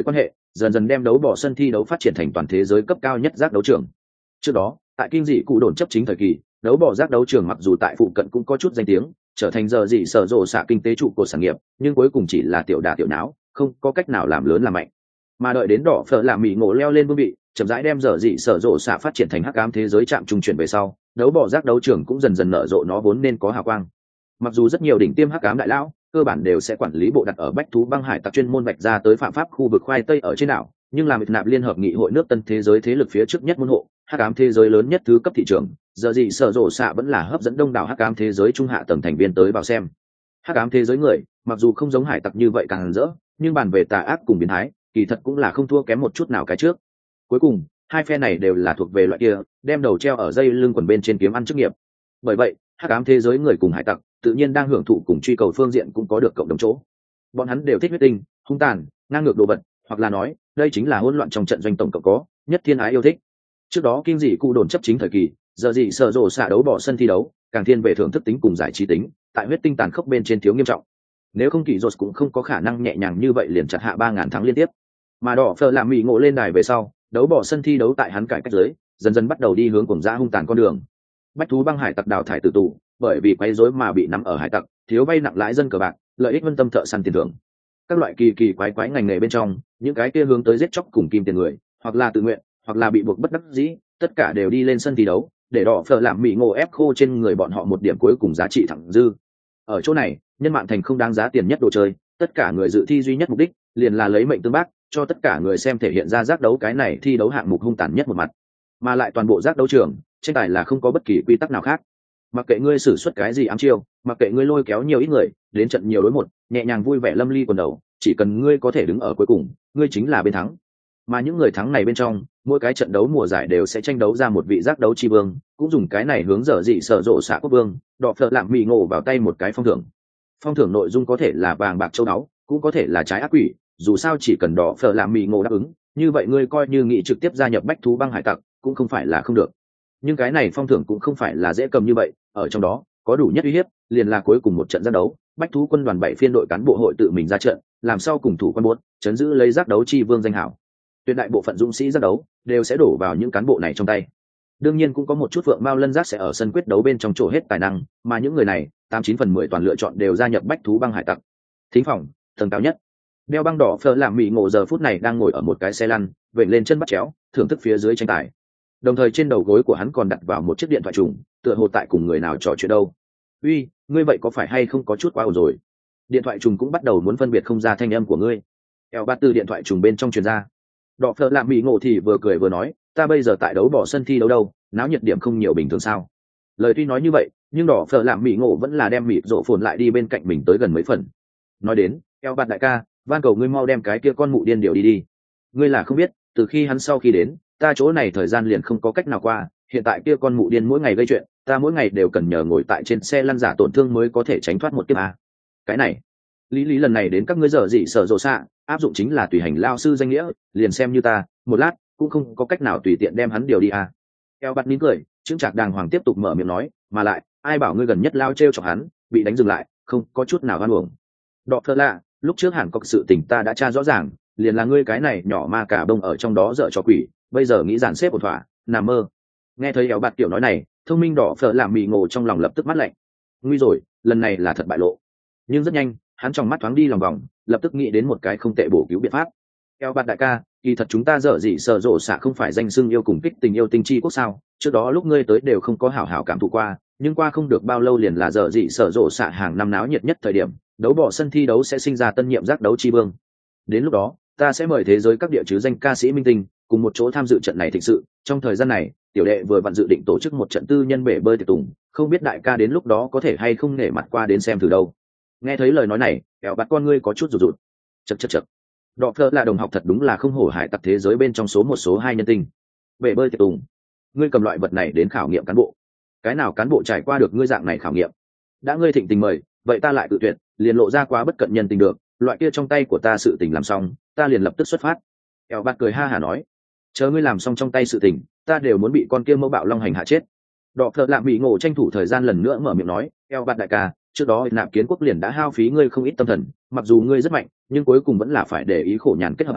dần dần đem đấu bỏ sân thi đấu phát triển thành toàn thế giới cấp cao nhất giác đấu trường. Trước đó tại kinh dị cụ đồn chấp chính thời kỳ, đấu bỏ giác đấu trường mặc dù tại phụ cận cũng có chút danh tiếng, trở thành giờ dị sở rộ xạ kinh tế trụ cột sản nghiệp, nhưng cuối cùng chỉ là tiểu đà tiểu não, không có cách nào làm lớn làm mạnh. Mà đợi đến đỏ phở làm mỹ ngộ leo lên vương vị, chậm rãi đem giờ dị sở rộ xạ phát triển thành hắc ám thế giới chạm trung chuyển về sau, đấu bỏ giác đấu trường cũng dần dần nở rộ nó vốn nên có hào quang. Mặc dù rất nhiều đỉnh tiêm hắc ám đại lão cơ bản đều sẽ quản lý bộ đặt ở bách thú băng hải tặc chuyên môn vạch ra tới phạm pháp khu vực khoai tây ở trên đảo, nhưng làm nạp liên hợp nghị hội nước tân thế giới thế lực phía trước nhất môn hộ, hắc ám thế giới lớn nhất thứ cấp thị trường, giờ gì sở rộ xạ vẫn là hấp dẫn đông đảo hắc ám thế giới trung hạ tầng thành viên tới vào xem. Hắc ám thế giới người mặc dù không giống hải tặc như vậy càng rỡ, nhưng bàn về tà ác cùng biến thái kỳ thật cũng là không thua kém một chút nào cái trước. Cuối cùng hai phe này đều là thuộc về loại kia đem đầu treo ở dây lưng quần bên trên kiếm ăn chức nghiệp. Bởi vậy hắc ám thế giới người cùng hải tặc tự nhiên đang hưởng thụ cùng truy cầu phương diện cũng có được cộng đồng chỗ. Bọn hắn đều thích huyết tinh, hung tàn, ngang ngược đồ vật, hoặc là nói đây chính là hỗn loạn trong trận doanh tổng cộng có nhất thiên ái yêu thích. Trước đó kinh dị cụ đồn chấp chính thời kỳ, giờ gì sở rộ xạ đấu bỏ sân thi đấu càng thiên về thưởng thức tính cùng giải trí tính, tại huyết tinh tàn khốc bên trên thiếu nghiêm trọng. Nếu không kỳ rốt cũng không có khả năng nhẹ nhàng như vậy liền chặt hạ ba ngàn thắng liên tiếp. Mà đỏ phở làm mỹ ngộ lên đài về sau, đấu bỏ sân thi đấu tại hắn cải cách giới dần dần bắt đầu đi hướng cuồng dã hung tàn con đường. Bách thú băng hải tặc đào thải tử tù, bởi vì quấy rối mà bị nắm ở hải tặc, thiếu vay nặng lãi dân cờ bạc, lợi ích vân tâm thợ săn tiền thưởng. Các loại kỳ kỳ quái quái ngành nghề bên trong, những cái kia hướng tới giết chóc cùng kim tiền người, hoặc là tự nguyện, hoặc là bị buộc bất đắc dĩ, tất cả đều đi lên sân thi đấu, để đỏ phở làm mỹ ngộ ép khô trên người bọn họ một điểm cuối cùng giá trị thẳng dư. Ở chỗ này, nhân mạng thành không đáng giá tiền nhất đồ chơi, tất cả người dự thi duy nhất mục đích liền là lấy mệnh tương bác, cho tất cả người xem thể hiện ra giác đấu cái này thi đấu hạng mục hung tàn nhất một mặt. Mà lại toàn bộ giác đấu trường, tranh tài là không có bất kỳ quy tắc nào khác. Mặc kệ ngươi sử xuất cái gì ám chiêu, mặc kệ ngươi lôi kéo nhiều ít người, đến trận nhiều đối một, nhẹ nhàng vui vẻ lâm ly quần đầu, chỉ cần ngươi có thể đứng ở cuối cùng, ngươi chính là bên thắng. Mà những người thắng này bên trong, mỗi cái trận đấu mùa giải đều sẽ tranh đấu ra một vị giác đấu chi vương, cũng dùng cái này hướng dở dị sở rộ xạ quốc vương, đọ phợ lạm mì ngộ vào tay một cái phong thưởng. Phong thưởng nội dung có thể là vàng bạc châu báu, cũng có thể là trái ác quỷ, dù sao chỉ cần đỏ phở làm mì ngộ đáp ứng, như vậy ngươi coi như nghị trực tiếp gia nhập bách thú băng hải tặc cũng không phải là không được. Nhưng cái này phong thưởng cũng không phải là dễ cầm như vậy, ở trong đó có đủ nhất uy hiếp, liền là cuối cùng một trận giác đấu, bách thú quân đoàn bảy phiên đội cán bộ hội tự mình ra trận, làm sao cùng thủ quân buốt, chấn giữ lấy giác đấu chi vương danh hảo. Tuyệt đại bộ phận dũng sĩ giác đấu đều sẽ đổ vào những cán bộ này trong tay. Đương nhiên cũng có một chút phượng mao lân giác sẽ ở sân quyết đấu bên trong trổ hết tài năng, mà những người này tám chín phần mười toàn lựa chọn đều gia nhập bách thú băng hải tặc. Thính phòng tầng cao nhất, đeo băng đỏ phở làm mì ngộ giờ phút này đang ngồi ở một cái xe lăn, vểnh lên chân bắt chéo thưởng thức phía dưới tranh tài. Đồng thời trên đầu gối của hắn còn đặt vào một chiếc điện thoại trùng, tựa hồ tại cùng người nào trò chuyện đâu. Uy, ngươi vậy có phải hay không có chút quá ồn rồi? Điện thoại trùng cũng bắt đầu muốn phân biệt không ra thanh âm của ngươi. Eo bát từ điện thoại trùng bên trong truyền ra. Đỏ phở làm mì ngộ thì vừa cười vừa nói, ta bây giờ tại đấu bỏ sân thi đấu đâu, náo nhiệt điểm không nhiều bình thường sao? Lời tuy nói như vậy, nhưng đỏ phở làm mì ngộ vẫn là đem mịt rộ phồn lại đi bên cạnh mình tới gần mấy phần. Nói đến, eo bát đại ca, van cầu ngươi mau đem cái kia con mụ điên điều đi đi. Ngươi là không biết, từ khi hắn sau khi đến, ta chỗ này thời gian liền không có cách nào qua, hiện tại kia con mụ điên mỗi ngày gây chuyện, ta mỗi ngày đều cần nhờ ngồi tại trên xe lăn giả tổn thương mới có thể tránh thoát một kiếp a. Cái này, lý lý lần này đến các ngươi giờ gì sở rộ xạ, áp dụng chính là tùy hành lao sư danh nghĩa, liền xem như ta, một lát cũng không có cách nào tùy tiện đem hắn điều đi a. Eo bắt nín cười, chứng trạc đàng hoàng tiếp tục mở miệng nói, mà lại, ai bảo ngươi gần nhất lao trêu chọc hắn, bị đánh dừng lại, không có chút nào oan uổng. Đọ thơ lạ, lúc trước hẳn có sự tình ta đã tra rõ ràng, liền là ngươi cái này nhỏ ma cả đông ở trong đó dở cho quỷ, bây giờ nghĩ dàn xếp một thỏa, nằm mơ. Nghe thấy Eo bạt tiểu nói này, thông minh đỏ phở làm mì ngộ trong lòng lập tức mắt lạnh. Nguy rồi, lần này là thật bại lộ. Nhưng rất nhanh, hắn trong mắt thoáng đi lòng vòng, lập tức nghĩ đến một cái không tệ bổ cứu biện pháp. Eo bạt đại ca, kỳ thật chúng ta dở gì sở rộ xạ không phải danh xưng yêu cùng kích tình yêu tinh chi quốc sao? Trước đó lúc ngươi tới đều không có hảo hảo cảm thụ qua, nhưng qua không được bao lâu liền là dở gì sở rộ xạ hàng năm náo nhiệt nhất thời điểm, đấu bỏ sân thi đấu sẽ sinh ra tân nhiệm giác đấu chi vương. Đến lúc đó, ta sẽ mời thế giới các địa chứ danh ca sĩ minh tinh cùng một chỗ tham dự trận này thực sự. Trong thời gian này, tiểu đệ vừa vặn dự định tổ chức một trận tư nhân bể bơi tiệc tùng, không biết đại ca đến lúc đó có thể hay không nể mặt qua đến xem thử đâu. Nghe thấy lời nói này, Eo bạt con ngươi có chút rụt rụt. Chậc chậc chậc. Đọ phơ là đồng học thật đúng là không hổ hải tặc thế giới bên trong số một số hai nhân tinh. Bể bơi tiệc tùng, ngươi cầm loại vật này đến khảo nghiệm cán bộ, cái nào cán bộ trải qua được ngươi dạng này khảo nghiệm? Đã ngươi thịnh tình mời, vậy ta lại tự tuyệt, liền lộ ra quá bất cận nhân tình được, loại kia trong tay của ta sự tình làm xong, ta liền lập tức xuất phát. Eo bạt cười ha hả nói, chờ ngươi làm xong trong tay sự tình, ta đều muốn bị con kia mẫu bạo long hành hạ chết. Đọ phơ lạm bị ngộ tranh thủ thời gian lần nữa mở miệng nói, Eo bạt đại ca, trước đó nạp kiến quốc liền đã hao phí ngươi không ít tâm thần, mặc dù ngươi rất mạnh, nhưng cuối cùng vẫn là phải để ý khổ nhàn kết hợp a,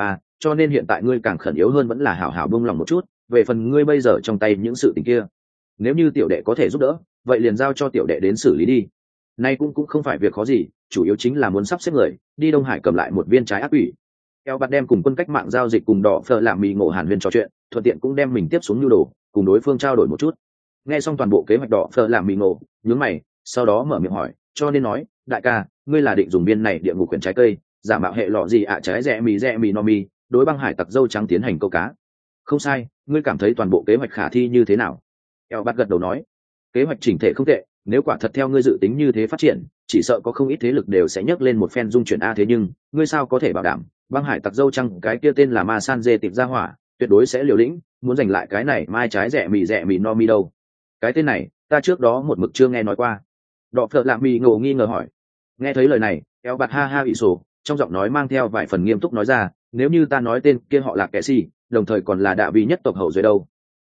cho nên hiện tại ngươi càng khẩn yếu hơn vẫn là hảo hảo buông lòng một chút. Về phần ngươi bây giờ trong tay những sự tình kia, nếu như tiểu đệ có thể giúp đỡ, vậy liền giao cho tiểu đệ đến xử lý đi. Nay cũng cũng không phải việc khó gì, chủ yếu chính là muốn sắp xếp người đi Đông Hải cầm lại một viên trái ác quỷ. Eo Bạt đem cùng quân cách mạng giao dịch cùng đỏ phở làm mì ngộ Hàn Huyên trò chuyện, thuận tiện cũng đem mình tiếp xuống nhu đồ, cùng đối phương trao đổi một chút. Nghe xong toàn bộ kế hoạch đỏ phở làm mì ngộ, nhướng mày, sau đó mở miệng hỏi, cho nên nói, đại ca, ngươi là định dùng viên này địa ngục quyển trái cây, giả mạo hệ lọ gì ạ trái rẻ mì rẻ mì no mi, đối băng hải tặc dâu trắng tiến hành câu cá. Không sai, ngươi cảm thấy toàn bộ kế hoạch khả thi như thế nào? Eo Bạt gật đầu nói, kế hoạch chỉnh thể không tệ, nếu quả thật theo ngươi dự tính như thế phát triển, chỉ sợ có không ít thế lực đều sẽ nhấc lên một phen dung chuyển a. Thế nhưng ngươi sao có thể bảo đảm băng hải tặc dâu trăng cái kia tên là ma san dê tịp ra hỏa tuyệt đối sẽ liều lĩnh muốn giành lại cái này mai trái rẻ mì rẻ mì no mi đâu? Cái tên này ta trước đó một mực chưa nghe nói qua. Đọ phợ lạ mì ngộ nghi ngờ hỏi. Nghe thấy lời này, Eo Bạt ha ha bị sổ, trong giọng nói mang theo vài phần nghiêm túc nói ra, nếu như ta nói tên kia họ là kẻ si, đồng thời còn là đạ vị nhất tộc hậu duệ đâu?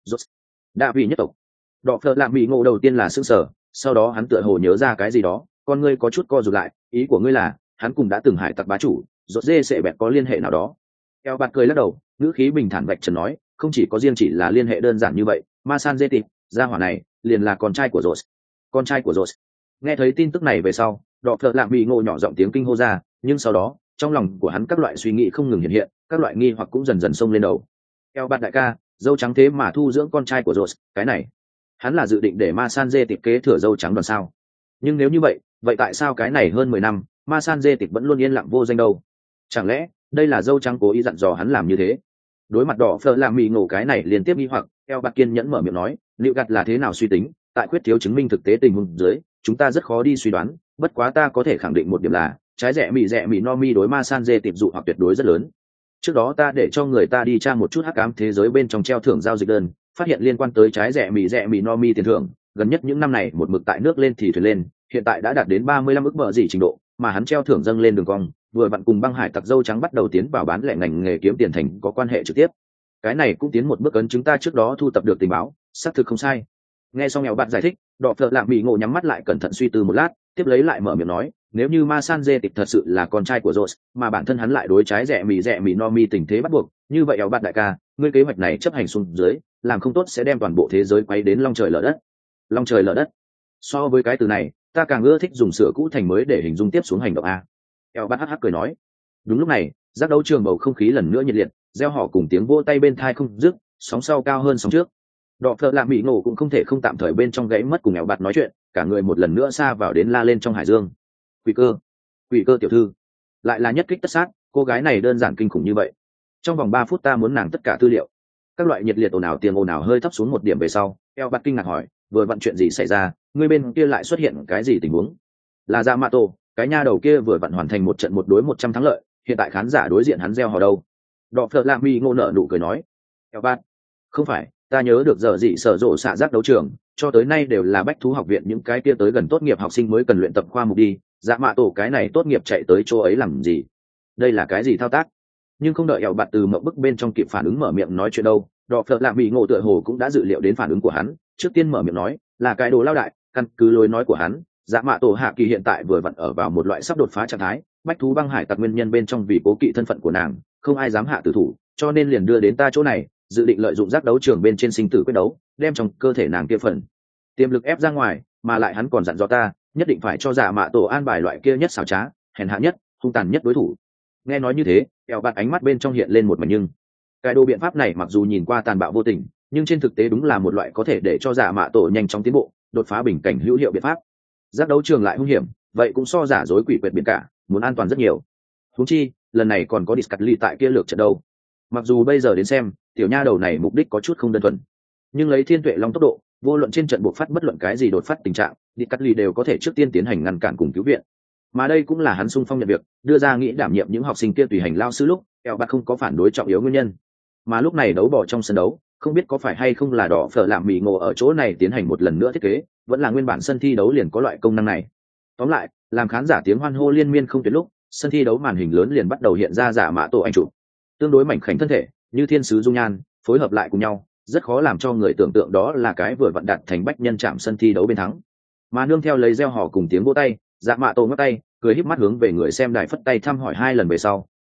Đạ vị nhất tộc? Đọ phợ lạ mì ngộ đầu tiên là sững sờ, sau đó hắn tựa hồ nhớ ra cái gì đó, con ngươi có chút co rụt lại, ý của ngươi là hắn cùng đã từng hải tặc bá chủ rốt dê sẽ bẹt có liên hệ nào đó? Eo Bạt cười lắc đầu, ngữ khí bình thản vạch trần nói, không chỉ có riêng chỉ là liên hệ đơn giản như vậy, ma san dê tịp gia hỏa này liền là con trai của rốt. Con trai của rốt? Nghe thấy tin tức này về sau, Đọ phợ lạ mì ngộ nhỏ giọng tiếng kinh hô ra, nhưng sau đó trong lòng của hắn các loại suy nghĩ không ngừng hiện hiện, các loại nghi hoặc cũng dần dần xông lên đầu. Eo Bạt đại ca, dâu trắng thế mà thu dưỡng con trai của rốt, cái này hắn là dự định để ma san dê tịp kế thừa dâu trắng đoàn sao? Nhưng nếu như vậy, vậy tại sao cái này hơn mười năm ma san dê tịp vẫn luôn yên lặng vô danh đâu? Chẳng lẽ đây là dâu trắng cố ý dặn dò hắn làm như thế? Đối mặt Đỏ phở làm mì ngộ cái này liên tiếp nghi hoặc, Eo Bạt kiên nhẫn mở miệng nói, liệu gặt là thế nào suy tính, tại khuyết thiếu chứng minh thực tế tình huống dưới, chúng ta rất khó đi suy đoán, bất quá ta có thể khẳng định một điểm là trái rẻ mì rẻ mì no mi đối ma san dê tịp dụ hoặc tuyệt đối rất lớn. Trước đó ta để cho người ta đi tra một chút hắc ám thế giới bên trong treo thưởng giao dịch đơn, phát hiện liên quan tới trái rẻ mì rẻ mì no mi tiền thưởng, gần nhất những năm này một mực tại nước lên thì thuyền lên, hiện tại đã đạt đến ba mươi lăm ức bờ gì trình độ, mà hắn treo thưởng dâng lên đường cong, vừa vặn cùng băng hải tặc dâu trắng bắt đầu tiến vào bán lẻ ngành nghề kiếm tiền thành có quan hệ trực tiếp. Cái này cũng tiến một bước ấn chúng ta trước đó thu tập được tình báo, xác thực không sai. Nghe xong Eo Bạt giải thích, Đọ phợ lạ mì ngộ nhắm mắt lại cẩn thận suy tư một lát, tiếp lấy lại mở miệng nói, nếu như ma san dê tịch thật sự là con trai của Rose, mà bản thân hắn lại đối trái rẻ mì rẻ mì no mi tình thế bắt buộc, như vậy Eo Bạt đại ca, ngươi kế hoạch này chấp hành xuống dưới, làm không tốt sẽ đem toàn bộ thế giới quay đến long trời lở đất. Long trời lở đất? So với cái từ này, ta càng ưa thích dùng sửa cũ thành mới để hình dung tiếp xuống hành động a. Eo Bạt hắc hắc cười nói. Đúng lúc này, giác đấu trường bầu không khí lần nữa nhiệt liệt, reo hò cùng tiếng vỗ tay bên tai không dứt, sóng sau cao hơn sóng trước. Đọ phợ lạ mỹ ngộ cũng không thể không tạm thời bên trong gãy mất cùng Eo Bạt nói chuyện, cả người một lần nữa xa vào đến la lên trong hải dương. Quỷ cơ, quỷ cơ tiểu thư, lại là nhất kích tất sát, cô gái này đơn giản kinh khủng như vậy. Trong vòng ba phút ta muốn nàng tất cả tư liệu. Các loại nhiệt liệt ồn ào tiếng ồn ào hơi thấp xuống một điểm về sau, Eo Bạt kinh ngạc hỏi, vừa vặn chuyện gì xảy ra, người bên kia lại xuất hiện cái gì tình huống? Là Yamato, cái nha đầu kia vừa vặn hoàn thành một trận một đối một trăm thắng lợi, hiện tại khán giả đối diện hắn reo hò đâu. Đọ phợ lạ mỹ ngộ nở nụ cười nói, Eo Bạt, không phải, ta nhớ được giờ gì sở rộ xạ giác đấu trường, cho tới nay đều là bách thú học viện những cái kia tới gần tốt nghiệp học sinh mới cần luyện tập khoa mục đi, dạ mạ tổ cái này tốt nghiệp chạy tới chỗ ấy làm gì? Đây là cái gì thao tác? Nhưng không đợi Eo Bạt từ mộng bức bên trong kịp phản ứng mở miệng nói chuyện đâu, Đọ phợ lạ mỹ ngộ tựa hồ cũng đã dự liệu đến phản ứng của hắn, trước tiên mở miệng nói, là cái đồ lao đại, căn cứ lối nói của hắn, dạ mạ tổ hạ kỳ hiện tại vừa vặn ở vào một loại sắp đột phá trạng thái, bách thú băng hải tặc nguyên nhân bên trong vì cố kỵ thân phận của nàng, không ai dám hạ tử thủ, cho nên liền đưa đến ta chỗ này, dự định lợi dụng giác đấu trường bên trên sinh tử quyết đấu, đem trong cơ thể nàng kia phần tiềm lực ép ra ngoài, mà lại hắn còn dặn dò ta, nhất định phải cho dạ mạ tổ an bài loại kia nhất xảo trá, hèn hạ nhất, hung tàn nhất đối thủ. Nghe nói như thế, Eo Bạt ánh mắt bên trong hiện lên một mảnh nhưng cái đồ biện pháp này mặc dù nhìn qua tàn bạo vô tình, nhưng trên thực tế đúng là một loại có thể để cho dạ mạ tổ nhanh chóng tiến bộ, đột phá bình cảnh hữu hiệu biện pháp. Giác đấu trường lại hung hiểm, vậy cũng so giả dối quỷ quyệt biển cả, muốn an toàn rất nhiều. Huống chi, lần này còn có Discutly tại kia lược trận đâu. Mặc dù bây giờ đến xem, tiểu nha đầu này mục đích có chút không đơn thuần, nhưng lấy thiên tuệ long tốc độ, vô luận trên trận buộc phát bất luận cái gì đột phát tình trạng, Discutly đều có thể trước tiên tiến hành ngăn cản cùng cứu viện. Mà đây cũng là hắn xung phong nhận việc, đưa ra nghĩ đảm nhiệm những học sinh kia tùy hành lao sư lúc, Eo Bạt không có phản đối trọng yếu nguyên nhân. Mà lúc này đấu bỏ trong sân đấu, không biết có phải hay không là Đỏ phở làm mì ngộ ở chỗ này tiến hành một lần nữa thiết kế, vẫn là nguyên bản sân thi đấu liền có loại công năng này. Tóm lại, làm khán giả tiếng hoan hô liên miên không tuyệt lúc, sân thi đấu màn hình lớn liền bắt đầu hiện ra giả mạ tổ anh chụp. Tương đối mảnh khảnh thân thể, như thiên sứ dung nhan, phối hợp lại cùng nhau, rất khó làm cho người tưởng tượng đó là cái vừa vặn đặt thành bách nhân chạm sân thi đấu bên thắng. Mà nương theo lấy reo hò cùng tiếng vỗ tay, giả mạ tổ ngắt tay, cười híp mắt hướng về người xem đài phất tay thăm hỏi hai lần về sau,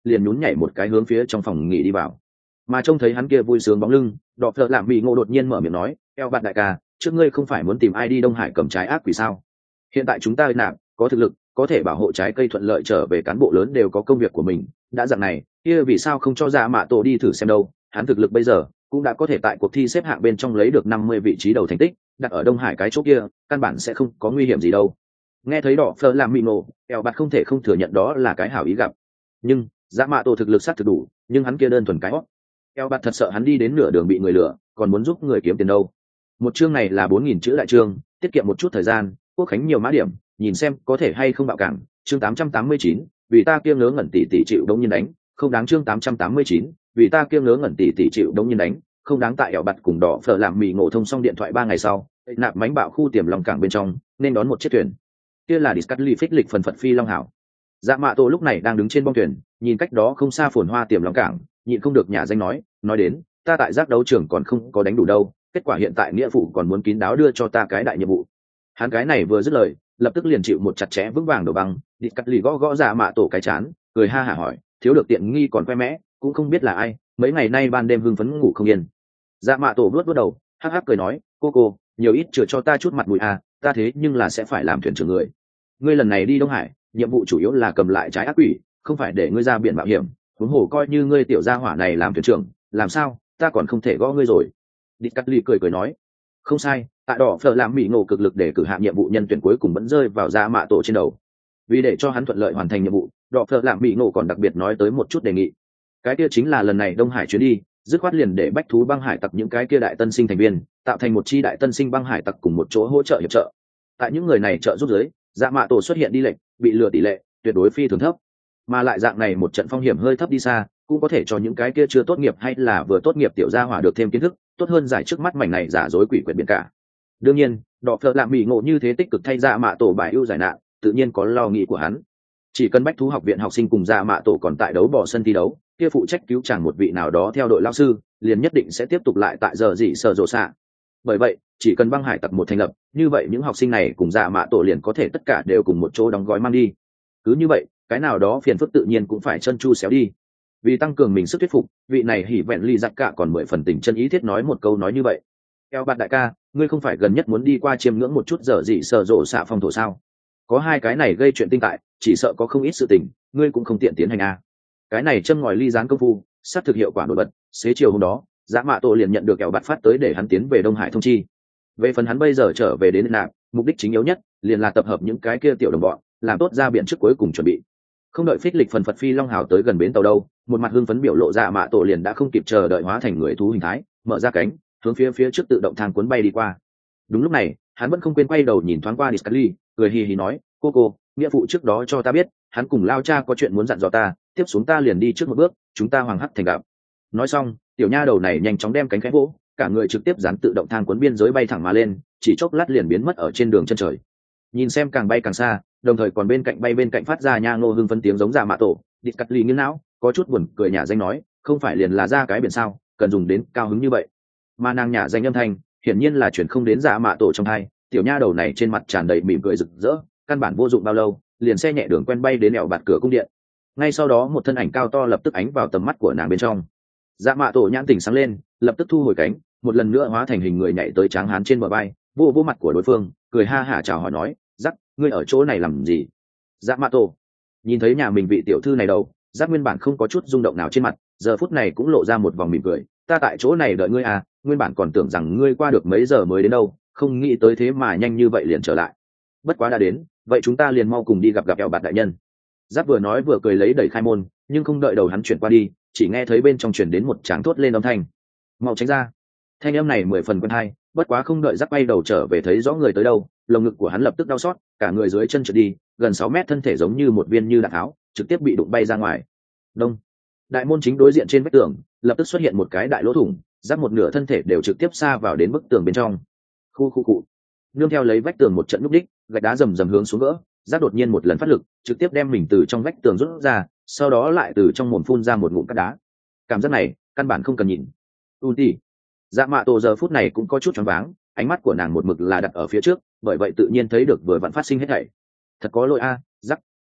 liền nhún nhảy một cái hướng phía trong phòng nghỉ đi vào. Mà trông thấy hắn kia vui sướng bóng lưng, đọ phợ lạm bị ngộ đột nhiên mở miệng nói, eo bạn đại ca, trước ngươi không phải muốn tìm ai đi Đông Hải cầm trái ác quỷ sao? Hiện tại chúng ta nạp có thực lực, có thể bảo hộ trái cây thuận lợi trở về, cán bộ lớn đều có công việc của mình, đã dạng này kia vì sao không cho Dạ Mạ Tổ đi thử xem đâu? Hắn thực lực bây giờ cũng đã có thể tại cuộc thi xếp hạng bên trong lấy được năm mươi vị trí đầu thành tích, đặt ở Đông Hải cái chỗ kia căn bản sẽ không có nguy hiểm gì đâu. Nghe thấy đỏ phơ làm mị nổ, eo bạt không thể không thừa nhận đó là cái hảo ý gặp. Nhưng Dạ Mạ Tổ thực lực sát thực đủ, nhưng hắn kia đơn thuần cái hót. Eo bạt thật sợ hắn đi đến nửa đường bị người lừa, còn muốn giúp người kiếm tiền đâu. Một chương này là bốn nghìn chữ đại chương, tiết kiệm một chút thời gian, Quốc Khánh nhiều mã điểm, nhìn xem có thể hay không bạo cảng. Chương tám trăm tám mươi chín, vì ta kia ngớ ngẩn tỷ tỷ chịu đống nhiên đánh, không đáng. Chương tám trăm tám mươi chín, vì ta kia ngớ ngẩn tỷ tỷ chịu đống nhiên đánh, không đáng. Tại eo bạt cùng đỏ phở làm mì ngộ thông xong điện thoại ba ngày sau, nạp mánh bạo khu tiềm lòng cảng bên trong, nên đón một chiếc thuyền. Kia là Discovery phích lịch phần phật phi long hảo. Dạ Mạ Tổ lúc này đang đứng trên bong thuyền, nhìn cách đó không xa phồn hoa tiềm lòng cảng, nhịn không được nhả danh nói, nói đến, ta tại giác đấu trường còn không có đánh đủ đâu, kết quả hiện tại nghĩa phụ còn muốn kín đáo đưa cho ta cái đại nhiệm vụ. Hắn cái này vừa dứt lời, lập tức liền chịu một chặt chẽ vững vàng đổ băng, địt cắt lì gõ gõ Dạ Mạ Tổ cái chán, cười ha hả hỏi, thiếu được tiện nghi còn khoe mẽ, cũng không biết là ai, mấy ngày nay ban đêm hưng phấn ngủ không yên. Dạ Mạ Tổ vuốt vuốt đầu, hắc hắc cười nói, cô cô, nhiều ít chừa cho ta chút mặt mũi à, ta thế nhưng là sẽ phải làm thuyền trưởng người. Ngươi lần này đi Đông Hải, nhiệm vụ chủ yếu là cầm lại trái ác quỷ, không phải để ngươi ra biển mạo hiểm. Huống hồ coi như ngươi tiểu gia hỏa này làm thuyền trưởng, làm sao, ta còn không thể gõ ngươi rồi. Địt cắt lì cười cười nói, không sai, tại đỏ phở làm mỹ ngộ cực lực để cử hạ nhiệm vụ nhân tuyển cuối cùng vẫn rơi vào Dạ Mạ Tổ trên đầu. Vì để cho hắn thuận lợi hoàn thành nhiệm vụ, đỏ phở làm mỹ ngộ còn đặc biệt nói tới một chút đề nghị. Cái kia chính là lần này Đông Hải chuyến đi, dứt khoát liền để bách thú băng hải tặc những cái kia đại tân sinh thành viên tạo thành một chi đại tân sinh băng hải tặc cùng một chỗ hỗ trợ hiệp trợ. Tại những người này trợ giúp giới, Dạ Mạ Tổ xuất hiện đi lệnh, bị lừa tỷ lệ tuyệt đối phi thường thấp, mà lại dạng này một trận phong hiểm hơi thấp đi xa, cũng có thể cho những cái kia chưa tốt nghiệp hay là vừa tốt nghiệp tiểu gia hỏa được thêm kiến thức, tốt hơn giải trước mắt mảnh này giả dối quỷ quyệt biển cả. Đương nhiên, đỏ phở làm mỹ ngộ như thế tích cực thay Dạ Mạ Tổ bài ưu giải nạn, tự nhiên có lo nghĩ của hắn. Chỉ cần bách thú học viện học sinh cùng Dạ Mạ Tổ còn tại đấu bỏ sân thi đấu, kia phụ trách cứu chàng một vị nào đó theo đội lao sư, liền nhất định sẽ tiếp tục lại tại giờ dị sở rộ xạ. Bởi vậy, chỉ cần băng hải tặc một thành lập, như vậy những học sinh này cùng Dạ Mạ Tổ liền có thể tất cả đều cùng một chỗ đóng gói mang đi. Cứ như vậy, cái nào đó phiền phức tự nhiên cũng phải chân chu xéo đi. Vì tăng cường mình sức thuyết phục, vị này hỉ vẹn ly giặc cả còn mười phần tình chân ý thiết nói một câu nói như vậy. Eo bạn đại ca, ngươi không phải gần nhất muốn đi qua chiêm ngưỡng một chút giờ dị sở rộ xạ phong thổ sao? Có hai cái này gây chuyện tinh tại, chỉ sợ có không ít sự tình, ngươi cũng không tiện tiến hành a. Cái này châm ngòi ly gián công phu, sát thực hiệu quả nổi bật. Xế chiều hôm đó, Dạ Mạ Tổ liền nhận được kẹo bạt phát tới để hắn tiến về Đông Hải thông chi. Về phần hắn bây giờ trở về đến nạp, mục đích chính yếu nhất liền là tập hợp những cái kia tiểu đồng bọn, làm tốt ra biển trước cuối cùng chuẩn bị. Không đợi phích lịch phần phật phi long hào tới gần bến tàu đâu, một mặt hưng phấn biểu lộ Dạ Mạ Tổ liền đã không kịp chờ đợi hóa thành người thú hình thái, mở ra cánh, hướng phía phía trước tự động thang cuốn bay đi qua. Đúng lúc này, hắn vẫn không quên quay đầu nhìn thoáng qua Discovery, cười hì hì nói, cô cô, nghĩa phụ trước đó cho ta biết, hắn cùng lao cha có chuyện muốn dặn dò ta, tiếp xuống ta liền đi trước một bước, chúng ta hoàng hắc thành gặp. Nói xong, tiểu nha đầu này nhanh chóng đem cánh khẽ vỗ, cả người trực tiếp dán tự động thang cuốn biên giới bay thẳng mà lên, chỉ chốc lát liền biến mất ở trên đường chân trời. Nhìn xem càng bay càng xa, đồng thời còn bên cạnh bay bên cạnh phát ra nha ngô hưng phấn tiếng giống Dạ Mạ Tổ, địt cắt lì nghiêng não, có chút buồn cười nhả danh nói, không phải liền là ra cái biển sao, cần dùng đến cao hứng như vậy. Mà nàng nhả danh âm thanh, hiển nhiên là chuyển không đến Dạ Mạ Tổ trong tai, tiểu nha đầu này trên mặt tràn đầy mỉm cười rực rỡ, căn bản vô dụng bao lâu, liền xe nhẹ đường quen bay đến nẻo bạt cửa cung điện. Ngay sau đó một thân ảnh cao to lập tức ánh vào tầm mắt của nàng bên trong. Dạ Mạ Tổ nhãn tỉnh sáng lên, lập tức thu hồi cánh, một lần nữa hóa thành hình người nhảy tới tráng hán trên bờ bay, vô vô mặt của đối phương, cười ha hả chào hỏi nói, "Dắc, ngươi ở chỗ này làm gì?" Dạ Mạ Tổ nhìn thấy nhà mình vị tiểu thư này đâu, Dắc nguyên bản không có chút rung động nào trên mặt, giờ phút này cũng lộ ra một vòng mỉm cười, "Ta tại chỗ này đợi ngươi à, nguyên bản còn tưởng rằng ngươi qua được mấy giờ mới đến đâu, không nghĩ tới thế mà nhanh như vậy liền trở lại. Bất quá đã đến, vậy chúng ta liền mau cùng đi gặp gặp eo bạt đại nhân." Giáp vừa nói vừa cười lấy đẩy khai môn, nhưng không đợi đầu hắn chuyển qua đi, chỉ nghe thấy bên trong chuyển đến một tràng thốt lên âm thanh, "Mau tránh ra!" Thanh âm này mười phần quen hay, bất quá không đợi Giáp bay đầu trở về thấy rõ người tới đâu, lồng ngực của hắn lập tức đau xót, cả người dưới chân trượt đi, gần sáu mét thân thể giống như một viên như đạn tháo, trực tiếp bị đụng bay ra ngoài. Đông. Đại môn chính đối diện trên vách tường, lập tức xuất hiện một cái đại lỗ thủng, Giáp một nửa thân thể đều trực tiếp xa vào đến bức tường bên trong. Khu khu cụ. Nương theo lấy vách tường một trận núp đích, gạch đá rầm rầm hướng xuống vỡ, Giáp đột nhiên một lần phát lực, trực tiếp đem mình từ trong vách tường rút ra, sau đó lại từ trong mồm phun ra một ngụm cát đá. Cảm giác này, căn bản không cần nhìn. Ulti. Dạ Mạ Tổ giờ phút này cũng có chút choáng váng, ánh mắt của nàng một mực là đặt ở phía trước, bởi vậy tự nhiên thấy được vừa vặn phát sinh hết thảy. Thật có lỗi a, Giáp.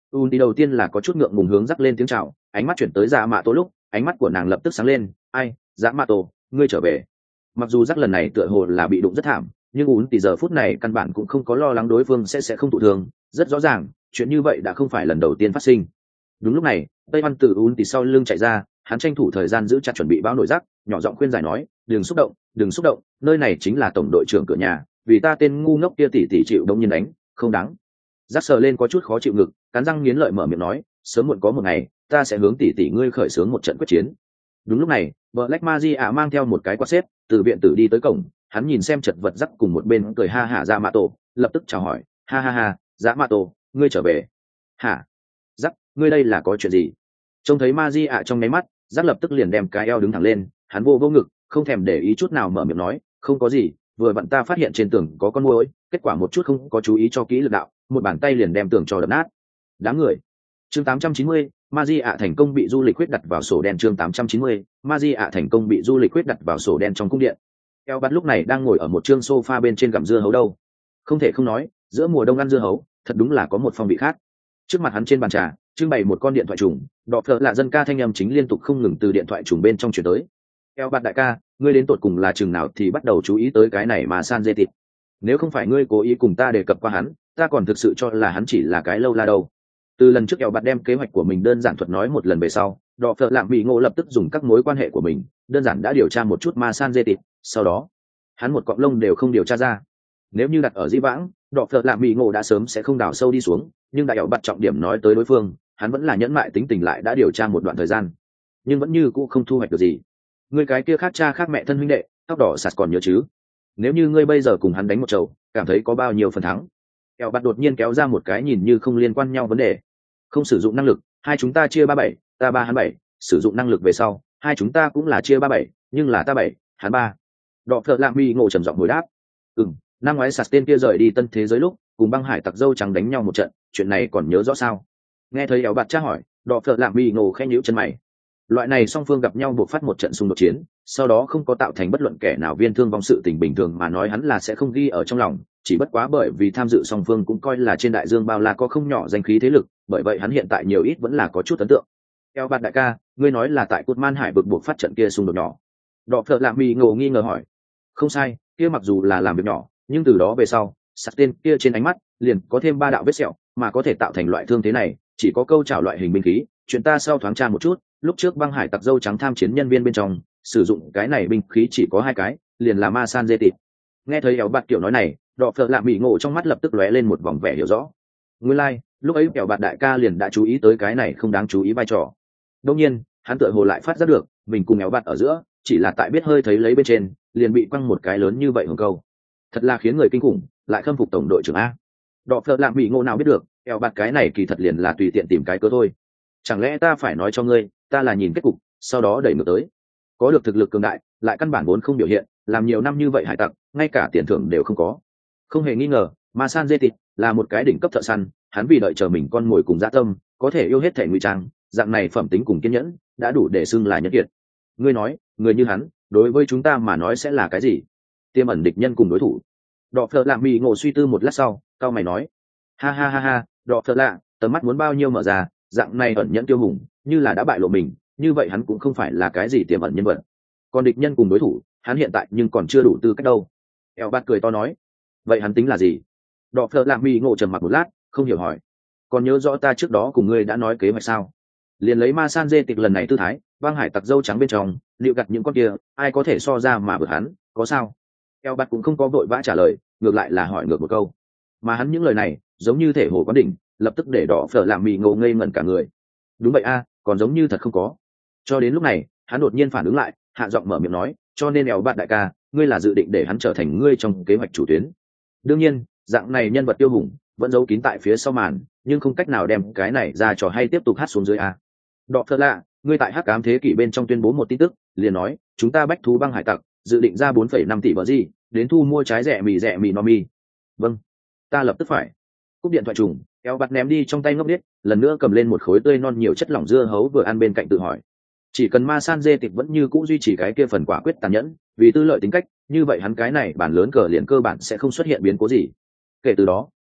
ùn thì đầu tiên là có chút ngượng ngùng hướng rắc lên tiếng chào, ánh mắt chuyển tới dạ mạ tổ lúc ánh mắt của nàng lập tức sáng lên. Ai, dạ mạ tổ, ngươi trở về. Mặc dù rắc lần này tựa hồ là bị đụng rất thảm, nhưng ùn thì giờ phút này căn bản cũng không có lo lắng đối phương sẽ sẽ không thụ thương. Rất rõ ràng chuyện như vậy đã không phải lần đầu tiên phát sinh. Đúng lúc này tây văn từ ùn thì sau lưng chạy ra, hắn tranh thủ thời gian giữ chặt chuẩn bị báo nổi rắc, nhỏ giọng khuyên giải nói, đừng xúc động, đừng xúc động, nơi này chính là tổng đội trưởng cửa nhà, vì ta tên ngu ngốc kia tỉ tỉ chịu đông nhiên đánh, không đáng. Rắc sờ lên có chút khó chịu ngực, cắn răng nghiến lợi mở miệng nói, sớm muộn có một ngày ta sẽ hướng tỉ tỉ ngươi khởi xướng một trận quyết chiến. Đúng lúc này Black Magia mang theo một cái quạt xếp từ viện tử đi tới cổng, hắn nhìn xem chật vật Rắc cùng một bên cười ha hả Dạ Mạ Tổ, lập tức chào hỏi, ha ha ha, Dạ Mạ Tổ, ngươi trở về. Hả? Rắc, ngươi đây là có chuyện gì? Trông thấy Magia trong nháy mắt, Rắc lập tức liền đem cái eo đứng thẳng lên, hắn vô vô ngực, không thèm để ý chút nào mở miệng nói, không có gì, vừa vặn ta phát hiện trên tường có con muỗi, kết quả một chút không có chú ý cho kỹ lực đạo, một bàn tay liền đem tường cho đập nát. Đáng người. Chương tám trăm chín mươi, Magia thành công bị du lịch quyết đặt vào sổ đen. Chương tám trăm chín mươi, Magia thành công bị du lịch quyết đặt vào sổ đen trong cung điện. Eo Bạt lúc này đang ngồi ở một chương sofa bên trên gặm dưa hấu đâu. Không thể không nói, giữa mùa đông ăn dưa hấu, thật đúng là có một phong vị khác. Trước mặt hắn trên bàn trà, trưng bày một con điện thoại trùng, đọ phợ lạ dân ca thanh âm chính liên tục không ngừng từ điện thoại trùng bên trong truyền tới. Eo Bạt đại ca, ngươi đến tột cùng là chừng nào thì bắt đầu chú ý tới cái này mà san dê tịt. Nếu không phải ngươi cố ý cùng ta đề cập qua hắn, ta còn thực sự cho là hắn chỉ là cái lâu la đâu. Từ lần trước Eo Bạt đem kế hoạch của mình đơn giản thuật nói một lần về sau, đọ phợ lạ bị ngộ lập tức dùng các mối quan hệ của mình đơn giản đã điều tra một chút ma san dê tịt, sau đó hắn một cọng lông đều không điều tra ra. Nếu như đặt ở di vãng, đọ phợ lạ bị ngộ đã sớm sẽ không đào sâu đi xuống, nhưng đại Eo Bạt trọng điểm nói tới đối phương, hắn vẫn là nhẫn mại tính tình lại đã điều tra một đoạn thời gian, nhưng vẫn như cũ không thu hoạch được gì. Ngươi cái kia khác cha khác mẹ thân huynh đệ tóc đỏ sạt còn nhớ chứ? Nếu như ngươi bây giờ cùng hắn đánh một chầu, cảm thấy có bao nhiêu phần thắng? Eo Bạt đột nhiên kéo ra một cái nhìn như không liên quan nhau vấn đề. Không sử dụng năng lực, hai chúng ta chia ba bảy, ta ba hắn bảy, sử dụng năng lực về sau, hai chúng ta cũng là chia ba bảy, nhưng là ta bảy, hắn ba. Đọ phợ lạ mi ngộ trầm giọng hồi đáp. Ừm, năm ngoái sạt tên kia rời đi tân thế giới lúc, cùng băng hải tặc dâu trắng đánh nhau một trận, chuyện này còn nhớ rõ sao? Nghe thấy Eo Bạt tra hỏi, đọ phợ lạ mi ngộ khẽ nhíu chân mày. Loại này song phương gặp nhau buộc phát một trận xung đột chiến, sau đó không có tạo thành bất luận kẻ nào viên thương vong sự tình bình thường mà nói hắn là sẽ không ghi ở trong lòng, chỉ bất quá bởi vì tham dự song phương cũng coi là trên đại dương bao la có không nhỏ danh khí thế lực, bởi vậy hắn hiện tại nhiều ít vẫn là có chút ấn tượng. Eo Bạt đại ca, ngươi nói là tại Cốt Man Hải vực buộc phát trận kia xung đột nhỏ. Đọ phợ lạ mi ngộ nghi ngờ hỏi. Không sai, kia mặc dù là làm việc nhỏ, nhưng từ đó về sau, sắt tên kia trên ánh mắt liền có thêm ba đạo vết sẹo, mà có thể tạo thành loại thương thế này, chỉ có câu trảo loại hình binh khí. Chuyện ta sau thoáng tra một chút, lúc trước băng hải tặc dâu trắng tham chiến nhân viên bên trong sử dụng cái này binh khí chỉ có hai cái, liền là ma san dê tịt. Nghe thấy Eo Bạt kiểu nói này, đọ phợ lạ mỹ ngộ trong mắt lập tức lóe lên một vòng vẻ hiểu rõ. Nguyên lai, like, lúc ấy Eo Bạt đại ca liền đã chú ý tới cái này không đáng chú ý vai trò. Đương nhiên, hắn tựa hồ lại phát giác được, mình cùng Eo Bạt ở giữa, chỉ là tại biết hơi thấy lấy bên trên, liền bị quăng một cái lớn như vậy hưởng câu. Thật là khiến người kinh khủng, lại khâm phục tổng đội trưởng a. Đọ phợ lạ mỹ ngộ nào biết được, Eo Bạt cái này kỳ thật liền là tùy tiện tìm cái cớ thôi. Chẳng lẽ ta phải nói cho ngươi, ta là nhìn kết cục, sau đó đẩy ngược tới. Có được thực lực cường đại, lại căn bản vốn không biểu hiện, làm nhiều năm như vậy hải tặc, ngay cả tiền thưởng đều không có. Không hề nghi ngờ, Ma San Dê Tịt là một cái đỉnh cấp thợ săn, hắn vì đợi chờ mình con mồi cùng dã tâm, có thể yêu hết thể ngụy trang, dạng này phẩm tính cùng kiên nhẫn, đã đủ để xưng là nhân kiệt. Ngươi nói, người như hắn, đối với chúng ta mà nói sẽ là cái gì? Tiềm ẩn địch nhân cùng đối thủ. Đọ phợ lạ mì ngộ suy tư một lát sau, cao mày nói, ha ha ha ha, đọ phợ lạ, tầm mắt muốn bao nhiêu mở ra, dạng này ẩn nhẫn tiêu hùng, như là đã bại lộ mình, như vậy hắn cũng không phải là cái gì tiềm ẩn nhân vật. Còn địch nhân cùng đối thủ, hắn hiện tại nhưng còn chưa đủ tư cách đâu. Eo Bạt cười to nói, vậy hắn tính là gì? Đọ phợ lạ mì ngộ trầm mặc một lát, không hiểu hỏi, còn nhớ rõ ta trước đó cùng ngươi đã nói kế hoạch sao? Liền lấy ma san dê tịch lần này tư thái, băng hải tặc dâu trắng bên trong, liệu gặt những con kia, ai có thể so ra mà vượt hắn, có sao? Eo Bạt cũng không có vội vã trả lời, ngược lại là hỏi ngược một câu. Mà hắn những lời này, giống như thể hồ quán đỉnh, lập tức để đỏ phở làm mì ngộ ngây ngẩn cả người. Đúng vậy a, còn giống như thật không có. Cho đến lúc này, hắn đột nhiên phản ứng lại, hạ giọng mở miệng nói, cho nên Eo Bạt đại ca, ngươi là dự định để hắn trở thành ngươi trong kế hoạch chủ tuyến. Đương nhiên, dạng này nhân vật tiêu hùng vẫn giấu kín tại phía sau màn, nhưng không cách nào đem cái này ra trò hay tiếp tục hát xuống dưới a. Đọ phở lạ, ngươi tại hắc ám thế kỷ bên trong tuyên bố một tin tức, liền nói, chúng ta bách thú băng hải tặc, dự định ra bốn phẩy năm tỷ bờ gì, đến thu mua trái rẻ mì rẻ mì no mi. Vâng, ta lập tức phải. Cúp điện thoại trùng, Eo Bạt ném đi trong tay ngốc điếc, lần nữa cầm lên một khối tươi non nhiều chất lỏng dưa hấu vừa ăn bên cạnh tự hỏi, chỉ cần ma san dê tịch vẫn như cũ duy trì cái kia phần quả quyết tàn nhẫn, vì tư lợi tính cách, như vậy hắn cái này bản lớn cờ liền cơ bản sẽ không xuất hiện biến cố gì. Kể từ đó,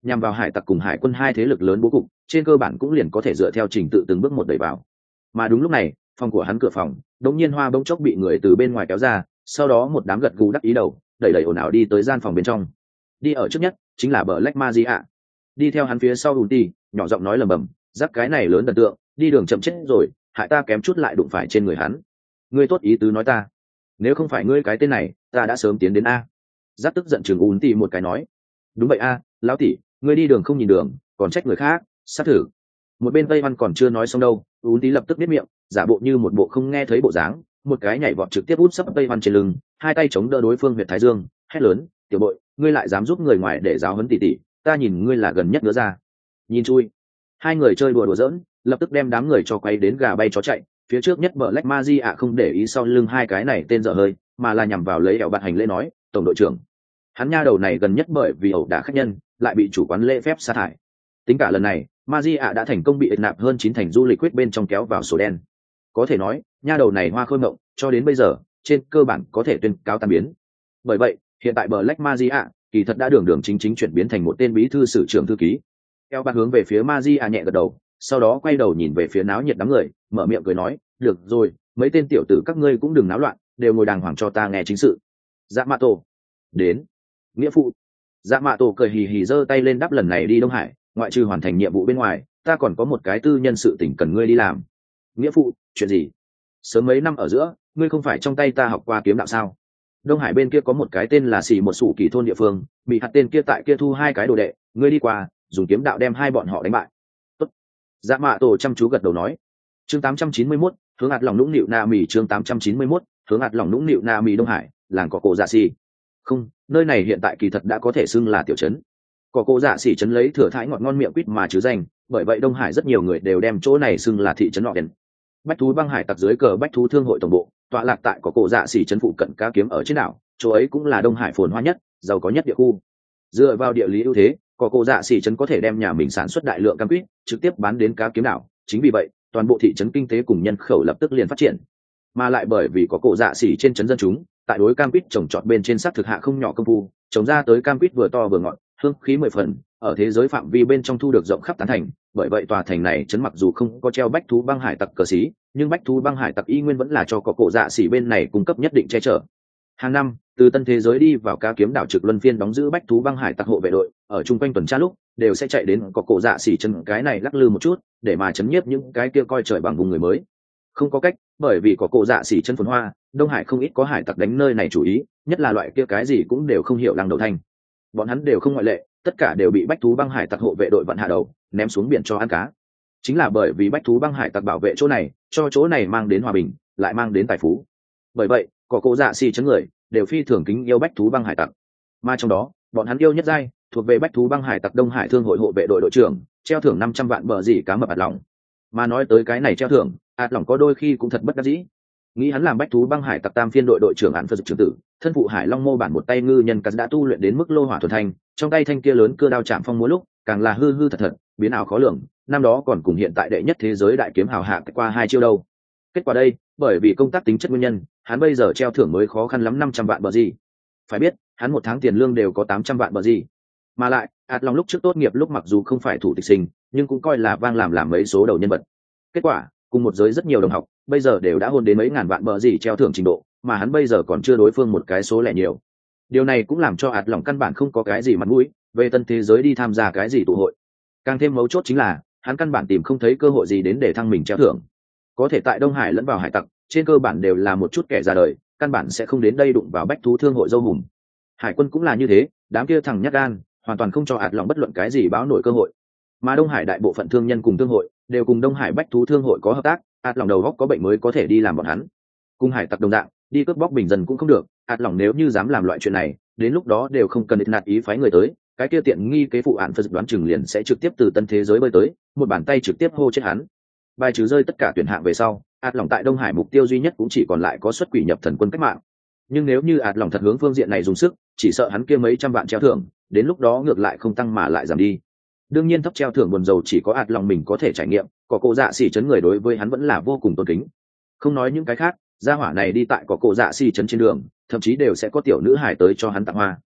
nhằm vào hải tặc cùng hải quân hai thế lực lớn bố cục trên cơ bản cũng liền có thể dựa theo trình tự từng bước một đẩy vào. Mà đúng lúc này phòng của hắn cửa phòng đột nhiên hoa bỗng chốc bị người từ bên ngoài kéo ra, sau đó một đám gật gù đắc ý đầu đẩy đẩy ồn ào đi tới gian phòng bên trong. Đi ở trước nhất chính là Black Magia, đi theo hắn phía sau Ulti nhỏ giọng nói lầm bầm, giáp cái này lớn thần tượng đi đường chậm chết rồi, hại ta kém chút lại đụng phải trên người hắn. Ngươi tốt ý tứ nói ta, nếu không phải ngươi cái tên này ta đã sớm tiến đến a. Giáp tức giận chừng Ulti một cái nói, đúng vậy a, lão tỷ, ngươi đi đường không nhìn đường còn trách người khác, sát thử. Một bên Tây Văn còn chưa nói xong đâu, Ulti lập tức biết miệng, giả bộ như một bộ không nghe thấy bộ dáng, một cái nhảy vọt trực tiếp út sấp Tây Văn trên lưng, hai tay chống đỡ đối phương huyệt thái dương, hét lớn, tiểu bội, ngươi lại dám giúp người ngoài để giáo huấn tỷ tỷ, ta nhìn ngươi là gần nhất nữa ra. Nhìn chui. Hai người chơi đùa đùa giỡn, lập tức đem đám người cho quay đến gà bay chó chạy. Phía trước nhất Black Magia không để ý sau lưng hai cái này tên dở hơi, mà là nhằm vào lấy ẻo bạn hành lễ nói, tổng đội trưởng. Hắn nha đầu này gần nhất bởi vì ẩu đả khách nhân, lại bị chủ quán lễ phép sa thải. Tính cả lần này, Magia đã thành công bị nạp hơn chín thành du lịch quyết bên trong kéo vào sổ đen. Có thể nói, nha đầu này hoa khôi mộng, cho đến bây giờ, trên cơ bản có thể tuyên cáo tan biến. Bởi vậy, hiện tại Black Magia kỳ thật đã đường đường chính chính chuyển biến thành một tên bí thư sử trưởng thư ký. Eo bạt hướng về phía Magia nhẹ gật đầu, sau đó quay đầu nhìn về phía náo nhiệt đám người, mở miệng cười nói, được rồi, mấy tên tiểu tử các ngươi cũng đừng náo loạn, đều ngồi đàng hoàng cho ta nghe chính sự. Dạ Mạ Tổ đến. Nghĩa phụ. Dạ Mạ Tổ cười hì hì giơ tay lên đáp, lần này đi Đông Hải, ngoại trừ hoàn thành nhiệm vụ bên ngoài, ta còn có một cái tư nhân sự tình cần ngươi đi làm. Nghĩa phụ, chuyện gì? Sớm mấy năm ở giữa, ngươi không phải trong tay ta học qua kiếm đạo sao? Đông Hải bên kia có một cái tên là Xì một Sủ Kỳ thôn địa phương, bị hạt tên kia tại kia thu hai cái đồ đệ, ngươi đi qua, dùng kiếm đạo đem hai bọn họ đánh bại. Tốt. Dạ Mạ Tổ chăm chú gật đầu nói. Chương tám trăm chín mươi mốt, hướng hạt lòng nũng nịu na mì. Chương tám trăm chín mươi mốt, hướng hạt lòng nũng nịu na mì. Đông Hải, làng có cổ dạ xì. Không, nơi này hiện tại kỳ thật đã có thể xưng là tiểu trấn. Có cổ dạ xì trấn lấy thừa thái ngọt ngon miệng quýt mà chứ danh, bởi vậy Đông Hải rất nhiều người đều đem chỗ này xưng là thị trấn nọ đèn. Bách thú băng hải tặc dưới cờ Bách thú thương hội tổng bộ, tọa lạc tại có cổ dạ xỉ trấn phụ cận cá kiếm ở trên đảo, chỗ ấy cũng là Đông Hải phồn hoa nhất, giàu có nhất địa khu. Dựa vào địa lý ưu thế, có cổ dạ xỉ trấn có thể đem nhà mình sản xuất đại lượng cam quýt trực tiếp bán đến cá kiếm đảo, chính vì vậy toàn bộ thị trấn kinh tế cùng nhân khẩu lập tức liền phát triển. Mà lại bởi vì có cổ dạ xỉ trên trấn dân chúng tại đối cam quýt trồng trọt bên trên sắc thực hạ không nhỏ công phu, trồng ra tới cam quýt vừa to vừa ngọt, hương khí mười phần, ở thế giới phạm vi bên trong thu được rộng khắp tán thành. Bởi vậy tòa thành này trấn mặc dù không có treo bách thú băng hải tặc cờ xí, nhưng bách thú băng hải tặc y nguyên vẫn là cho có cổ dạ xỉ bên này cung cấp nhất định che chở. Hàng năm từ tân thế giới đi vào cá kiếm đảo trực luân phiên đóng giữ bách thú băng hải tặc hộ vệ đội, ở chung quanh tuần tra lúc đều sẽ chạy đến có cổ dạ xỉ chân cái này lắc lư một chút, để mà chấn nhiếp những cái kia coi trời bằng vùng người mới. Không có cách, bởi vì có cổ dạ xỉ chân phồn hoa, Đông Hải không ít có hải tặc đánh nơi này chủ ý, nhất là loại kia cái gì cũng đều không hiểu lăng đầu thanh. Bọn hắn đều không ngoại lệ, tất cả đều bị bách thú băng hải tặc hộ vệ đội vặn hạ đầu, ném xuống biển cho ăn cá. Chính là bởi vì bách thú băng hải tặc bảo vệ chỗ này, cho chỗ này mang đến hòa bình, lại mang đến tài phú. Bởi vậy có cổ dạ xỉ chấn người đều phi thường kính yêu bách thú băng hải tặc, mà trong đó bọn hắn yêu nhất giai thuộc về bách thú băng hải tặc Đông Hải thương hội hộ vệ đội đội trưởng, treo thưởng năm trăm vạn bờ gì cá mập ạt lòng. Mà nói tới cái này treo thưởng, ạt lòng có đôi khi cũng thật bất đắc dĩ, nghĩ hắn làm bách thú băng hải tặc tam phiên đội đội trưởng án phật trưởng tử, thân phụ hải long mô bản một tay ngư nhân cắt đã tu luyện đến mức lô hỏa thuần thanh, trong tay thanh kia lớn cưa đao chạm phong múa lúc càng là hư hư thật thật, biến ảo khó lường, năm đó còn cùng hiện tại đệ nhất thế giới đại kiếm hào hạ qua hai chiêu đâu. Kết quả đây, bởi vì công tác tính chất nguyên nhân, hắn bây giờ treo thưởng mới khó khăn lắm năm trăm vạn bờ gì. Phải biết hắn một tháng tiền lương đều có tám trăm vạn bờ gì, mà lại ạt lòng lúc trước tốt nghiệp lúc mặc dù không phải thủ tịch sinh, nhưng cũng coi là vang làm làm mấy số đầu nhân vật. Kết quả cùng một giới rất nhiều đồng học bây giờ đều đã hôn đến mấy ngàn vạn bờ gì treo thưởng trình độ, mà hắn bây giờ còn chưa đối phương một cái số lẻ nhiều. Điều này cũng làm cho ạt lòng căn bản không có cái gì mặt mũi về tân thế giới đi tham gia cái gì tụ hội. Càng thêm mấu chốt chính là hắn căn bản tìm không thấy cơ hội gì đến để thăng mình treo thưởng. Có thể tại Đông Hải lẫn vào hải tặc trên cơ bản đều là một chút kẻ ra đời, căn bản sẽ không đến đây đụng vào bách thú thương hội dâu hùm. Hải quân cũng là như thế, đám kia thằng nhát gan hoàn toàn không cho ạt lòng bất luận cái gì báo nổi cơ hội. Mà Đông Hải đại bộ phận thương nhân cùng thương hội đều cùng Đông Hải bách thú thương hội có hợp tác, ạt lòng đầu góc có bệnh mới có thể đi làm bọn hắn. Cùng hải tặc đồng dạng, đi cướp bóc bình dân cũng không được, ạt lòng nếu như dám làm loại chuyện này, đến lúc đó đều không cần định nạt ý phái người tới, cái kia tiện nghi kế phụ án phật đoán chừng liền sẽ trực tiếp từ tân thế giới bơi tới, một bàn tay trực tiếp hô chết hắn. Bài trừ rơi tất cả tuyển hạng về sau, ạt lòng tại Đông Hải mục tiêu duy nhất cũng chỉ còn lại có xuất quỷ nhập thần quân cách mạng. Nhưng nếu như ạt lòng thật hướng phương diện này dùng sức, chỉ sợ hắn kia mấy trăm vạn treo thưởng đến lúc đó ngược lại không tăng mà lại giảm đi. Đương nhiên thấp treo thưởng buồn dầu chỉ có ạt lòng mình có thể trải nghiệm, có cổ dạ xỉ chấn người đối với hắn vẫn là vô cùng tôn kính. Không nói những cái khác, gia hỏa này đi tại có cổ dạ xỉ chấn trên đường, thậm chí đều sẽ có tiểu nữ hải tới cho hắn tặng hoa.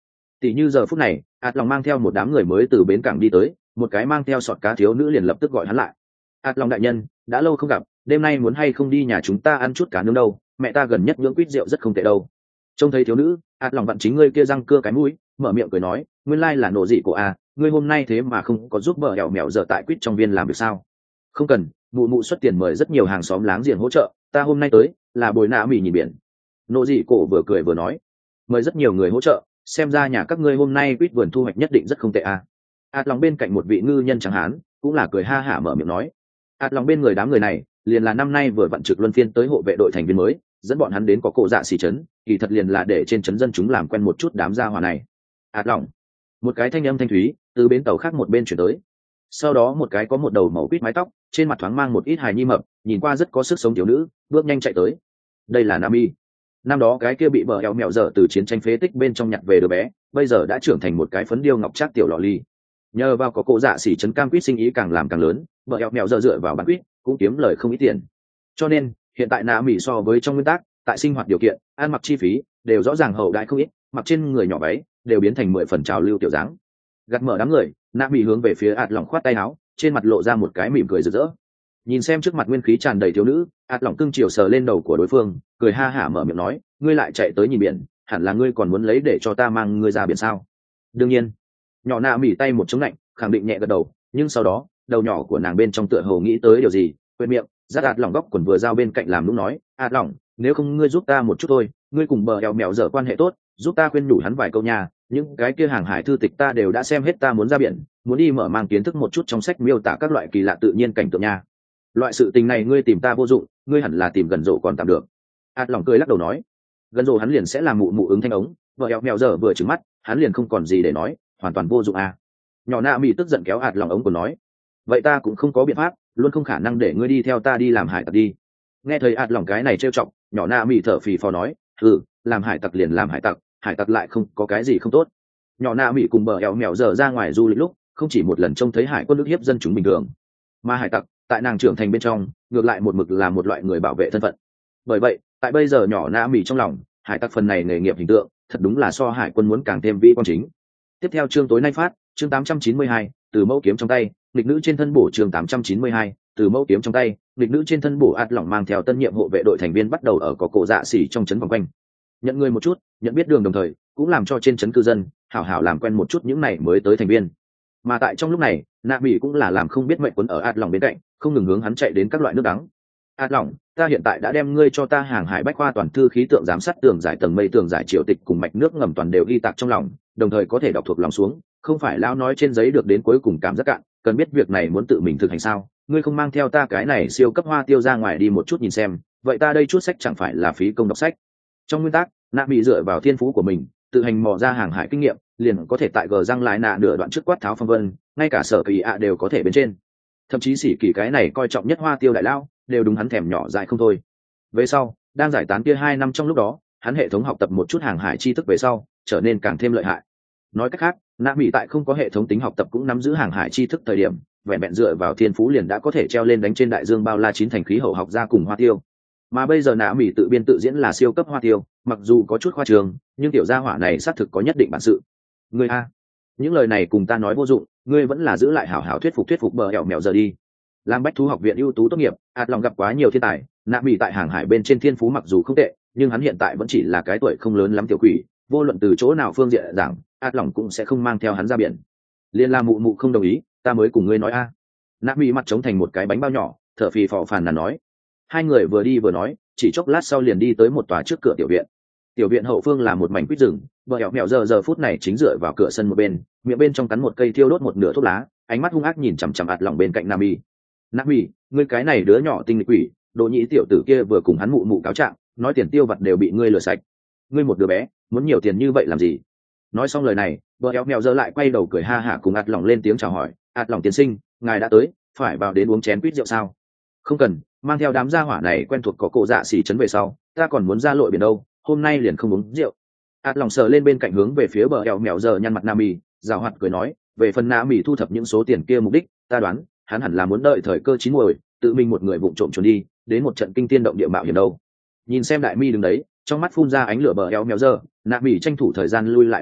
Tỷ như giờ phút này ạt lòng mang theo một đám người mới từ bến cảng đi tới, một cái mang theo sọt cá thiếu nữ liền lập tức gọi hắn lại. ạt lòng đại nhân, đã lâu không gặp, đêm nay muốn hay không đi nhà chúng ta ăn chút cá nướng đâu, mẹ ta gần nhất nhưỡng quýt rượu rất không tệ đâu. Trông thấy thiếu nữ, ạt lòng vặn chính ngươi kia răng cưa cái mũi, mở miệng cười nói, nguyên lai là nộ dị của a, ngươi hôm nay thế mà không có giúp bờ hẻo mèo giờ tại quýt trong viên làm việc sao? Không cần, mụ mụ xuất tiền mời rất nhiều hàng xóm láng giềng hỗ trợ, ta hôm nay tới là bồi nạ mì nhìn biển. Nộ dị cổ vừa cười vừa nói, mời rất nhiều người hỗ trợ, xem ra nhà các ngươi hôm nay quýt vườn thu hoạch nhất định rất không tệ a. ạt lòng bên cạnh một vị ngư nhân chẳng hán cũng là cười ha hả mở miệng nói, ạt lòng bên người đám người này liền là năm nay vừa vận trực luân phiên tới hộ vệ đội thành viên mới, dẫn bọn hắn đến có cổ dạ xỉ trấn, kỳ thật liền là để trên trấn dân chúng làm quen một chút đám gia hỏa này. ạt lòng, một cái thanh âm thanh thúy từ bến tàu khác một bên chuyển tới, sau đó một cái có một đầu màu quýt mái tóc, trên mặt thoáng mang một ít hài nhi mập, nhìn qua rất có sức sống thiếu nữ bước nhanh chạy tới. Đây là Nami, năm đó cái kia bị bờ eo mèo dở từ chiến tranh phế tích bên trong nhặt về đứa bé, bây giờ đã trưởng thành một cái phấn điêu ngọc trác tiểu lọ ly. Nhờ vào có cổ dạ xỉ trấn cam quýt sinh ý càng làm càng lớn, bờ eo mèo dở dựa vào bán quýt cũng kiếm lời không ít tiền, cho nên hiện tại Nami so với trong nguyên tắc, tại sinh hoạt điều kiện, ăn mặc chi phí đều rõ ràng hậu đãi không ít, mặc trên người nhỏ váy đều biến thành mười phần trào lưu tiểu dáng. Gạt mở đám người, Nami hướng về phía ạt lỏng khoát tay áo, trên mặt lộ ra một cái mỉm cười rực rỡ. Nhìn xem trước mặt nguyên khí tràn đầy thiếu nữ, ạt lỏng cưng chiều sờ lên đầu của đối phương, cười ha hả mở miệng nói, ngươi lại chạy tới nhìn biển, hẳn là ngươi còn muốn lấy để cho ta mang ngươi ra biển sao? Đương nhiên. Nhỏ Nami tay một chống lạnh, khẳng định nhẹ gật đầu, nhưng sau đó đầu nhỏ của nàng bên trong tựa hồ nghĩ tới điều gì, quên miệng, giắt ạt lỏng góc quần vừa giao bên cạnh làm lúc nói, ạt lỏng, nếu không ngươi giúp ta một chút thôi, ngươi cùng bờ eo mèo dở quan hệ tốt, giúp ta khuyên nhủ hắn vài câu nhà, những cái kia hàng hải thư tịch ta đều đã xem hết, ta muốn ra biển, muốn đi mở mang kiến thức một chút trong sách miêu tả các loại kỳ lạ tự nhiên cảnh tượng nha. Loại sự tình này ngươi tìm ta vô dụng, ngươi hẳn là tìm gần rộ còn tạm được. ạt lỏng cười lắc đầu nói, gần rộ hắn liền sẽ làm mụ mụ ứng thanh ống, vợ eo mèo dở vừa trừng mắt, hắn liền không còn gì để nói, hoàn toàn vô dụng à. Nhỏ nạ mì tức giận kéo ạt lỏng ống của nói, vậy ta cũng không có biện pháp, luôn không khả năng để ngươi đi theo ta đi làm hải tặc đi. Nghe thấy ạt lỏng cái này trêu chọc, nhỏ nạ mì thở phì phò nói, ừ, làm hải tặc liền làm hải tặc, hải tặc lại không có cái gì không tốt. Nhỏ nạ mì cùng bờ eo mèo dở ra ngoài du lịch lúc không chỉ một lần trông thấy hải quân ức hiếp dân chúng bình thường, mà hải tặc tại nàng trưởng thành bên trong ngược lại một mực là một loại người bảo vệ thân phận. Bởi vậy tại bây giờ nhỏ nạ mì trong lòng, hải tặc phần này nghề nghiệp hình tượng thật đúng là so hải quân muốn càng thêm vĩ quan chính. Tiếp theo chương tối nay phát, chương tám trăm chín mươi hai, từ mẫu kiếm trong tay, nghịch nữ trên thân bổ, chương tám trăm chín mươi hai, từ mẫu kiếm trong tay, nghịch nữ trên thân bổ. ạt lỏng mang theo tân nhiệm hộ vệ đội thành viên bắt đầu ở có cổ dạ xỉ trong trấn vòng quanh, nhận người một chút, nhận biết đường, đồng thời cũng làm cho trên trấn cư dân hảo hảo làm quen một chút những này mới tới thành viên. Mà tại trong lúc này, nạ mỹ cũng là làm không biết mệnh quấn ở ạt lỏng bên cạnh, không ngừng hướng hắn chạy đến các loại nước đắng. ạt lỏng, ta hiện tại đã đem ngươi cho ta hàng hải bách khoa toàn thư khí tượng giám sát tường giải tầng mây tường giải triều tịch cùng mạch nước ngầm toàn đều ghi tạc trong lòng, đồng thời có thể đọc thuộc lòng xuống, không phải lão nói trên giấy được đến cuối cùng cảm giác cạn, cần biết việc này muốn tự mình thực hành sao? Ngươi không mang theo ta cái này siêu cấp hoa tiêu ra ngoài đi một chút nhìn xem, vậy ta đây chút sách chẳng phải là phí công đọc sách? Trong nguyên tắc, nạ bị dựa vào thiên phú của mình tự hành mò ra hàng hải kinh nghiệm, liền có thể tại gờ răng lái nạ nửa đoạn trước quát tháo phong vân, ngay cả sở kỳ ạ đều có thể bên trên, thậm chí sĩ kỳ cái này coi trọng nhất hoa tiêu đại lao đều đúng hắn thèm nhỏ dại không thôi. Về sau đang giải tán kia hai năm trong lúc đó, hắn hệ thống học tập một chút hàng hải tri thức về sau trở nên càng thêm lợi hại. Nói cách khác, nạ mỹ tại không có hệ thống tính học tập cũng nắm giữ hàng hải tri thức thời điểm, vẹn vẹn dựa vào thiên phú liền đã có thể treo lên đánh trên đại dương bao la chín thành khí hậu học ra cùng hoa tiêu. Mà bây giờ nạ mỹ tự biên tự diễn là siêu cấp hoa tiêu, mặc dù có chút khoa trường, nhưng tiểu gia hỏa này xác thực có nhất định bản sự. Ngươi a, những lời này cùng ta nói vô dụng, ngươi vẫn là giữ lại hảo hảo thuyết phục thuyết phục bờ hẻo mèo giờ đi. Làm bách thú học viện ưu tú tốt nghiệp, ạt lòng gặp quá nhiều thiên tài, nạ mỹ tại hàng hải bên trên thiên phú mặc dù không tệ, nhưng hắn hiện tại vẫn chỉ là cái tuổi không lớn lắm tiểu quỷ, vô luận từ chỗ nào phương diện giảng, ạt lòng cũng sẽ không mang theo hắn ra biển. Liên la mụ mụ không đồng ý, ta mới cùng ngươi nói a. Nạ mỹ mặt trống thành một cái bánh bao nhỏ, thở phì phò phàn nàn nói. Hai người vừa đi vừa nói, chỉ chốc lát sau liền đi tới một tòa trước cửa tiểu viện. Tiểu viện hậu phương là một mảnh quýt rừng, bờ hẻo mèo giờ giờ phút này chính dựa vào cửa sân một bên, miệng bên trong cắn một cây thiêu đốt một nửa thuốc lá, ánh mắt hung ác nhìn chằm chằm ạt lòng bên cạnh Nami. Nami, ngươi cái này đứa nhỏ tinh nghịch quỷ, đồ nhĩ tiểu tử kia vừa cùng hắn mụ mụ cáo trạng, nói tiền tiêu vặt đều bị ngươi lừa sạch. Ngươi một đứa bé, muốn nhiều tiền như vậy làm gì? Nói xong lời này, bờ hẻo mèo giờ lại quay đầu cười ha hả cùng ạt lòng lên tiếng chào hỏi. Ạt lòng tiên sinh, ngài đã tới, phải vào đến uống chén quýt rượu sao? Không cần, mang theo đám gia hỏa này quen thuộc có cổ dạ xỉ trấn về sau, ta còn muốn ra lội biển đâu, hôm nay liền không uống rượu. ạt lòng sờ lên bên cạnh hướng về phía bờ eo mèo giờ nhăn mặt Nami, rào hoạt cười nói, về phần Nami thu thập những số tiền kia mục đích, ta đoán hắn hẳn là muốn đợi thời cơ chín muồi, tự mình một người vụng trộm trốn đi, đến một trận kinh tiên động địa mạo hiểm đâu. Nhìn xem đại mi đứng đấy, trong mắt phun ra ánh lửa bờ eo mèo giờ, Nami tranh thủ thời gian lui lại mấy bước,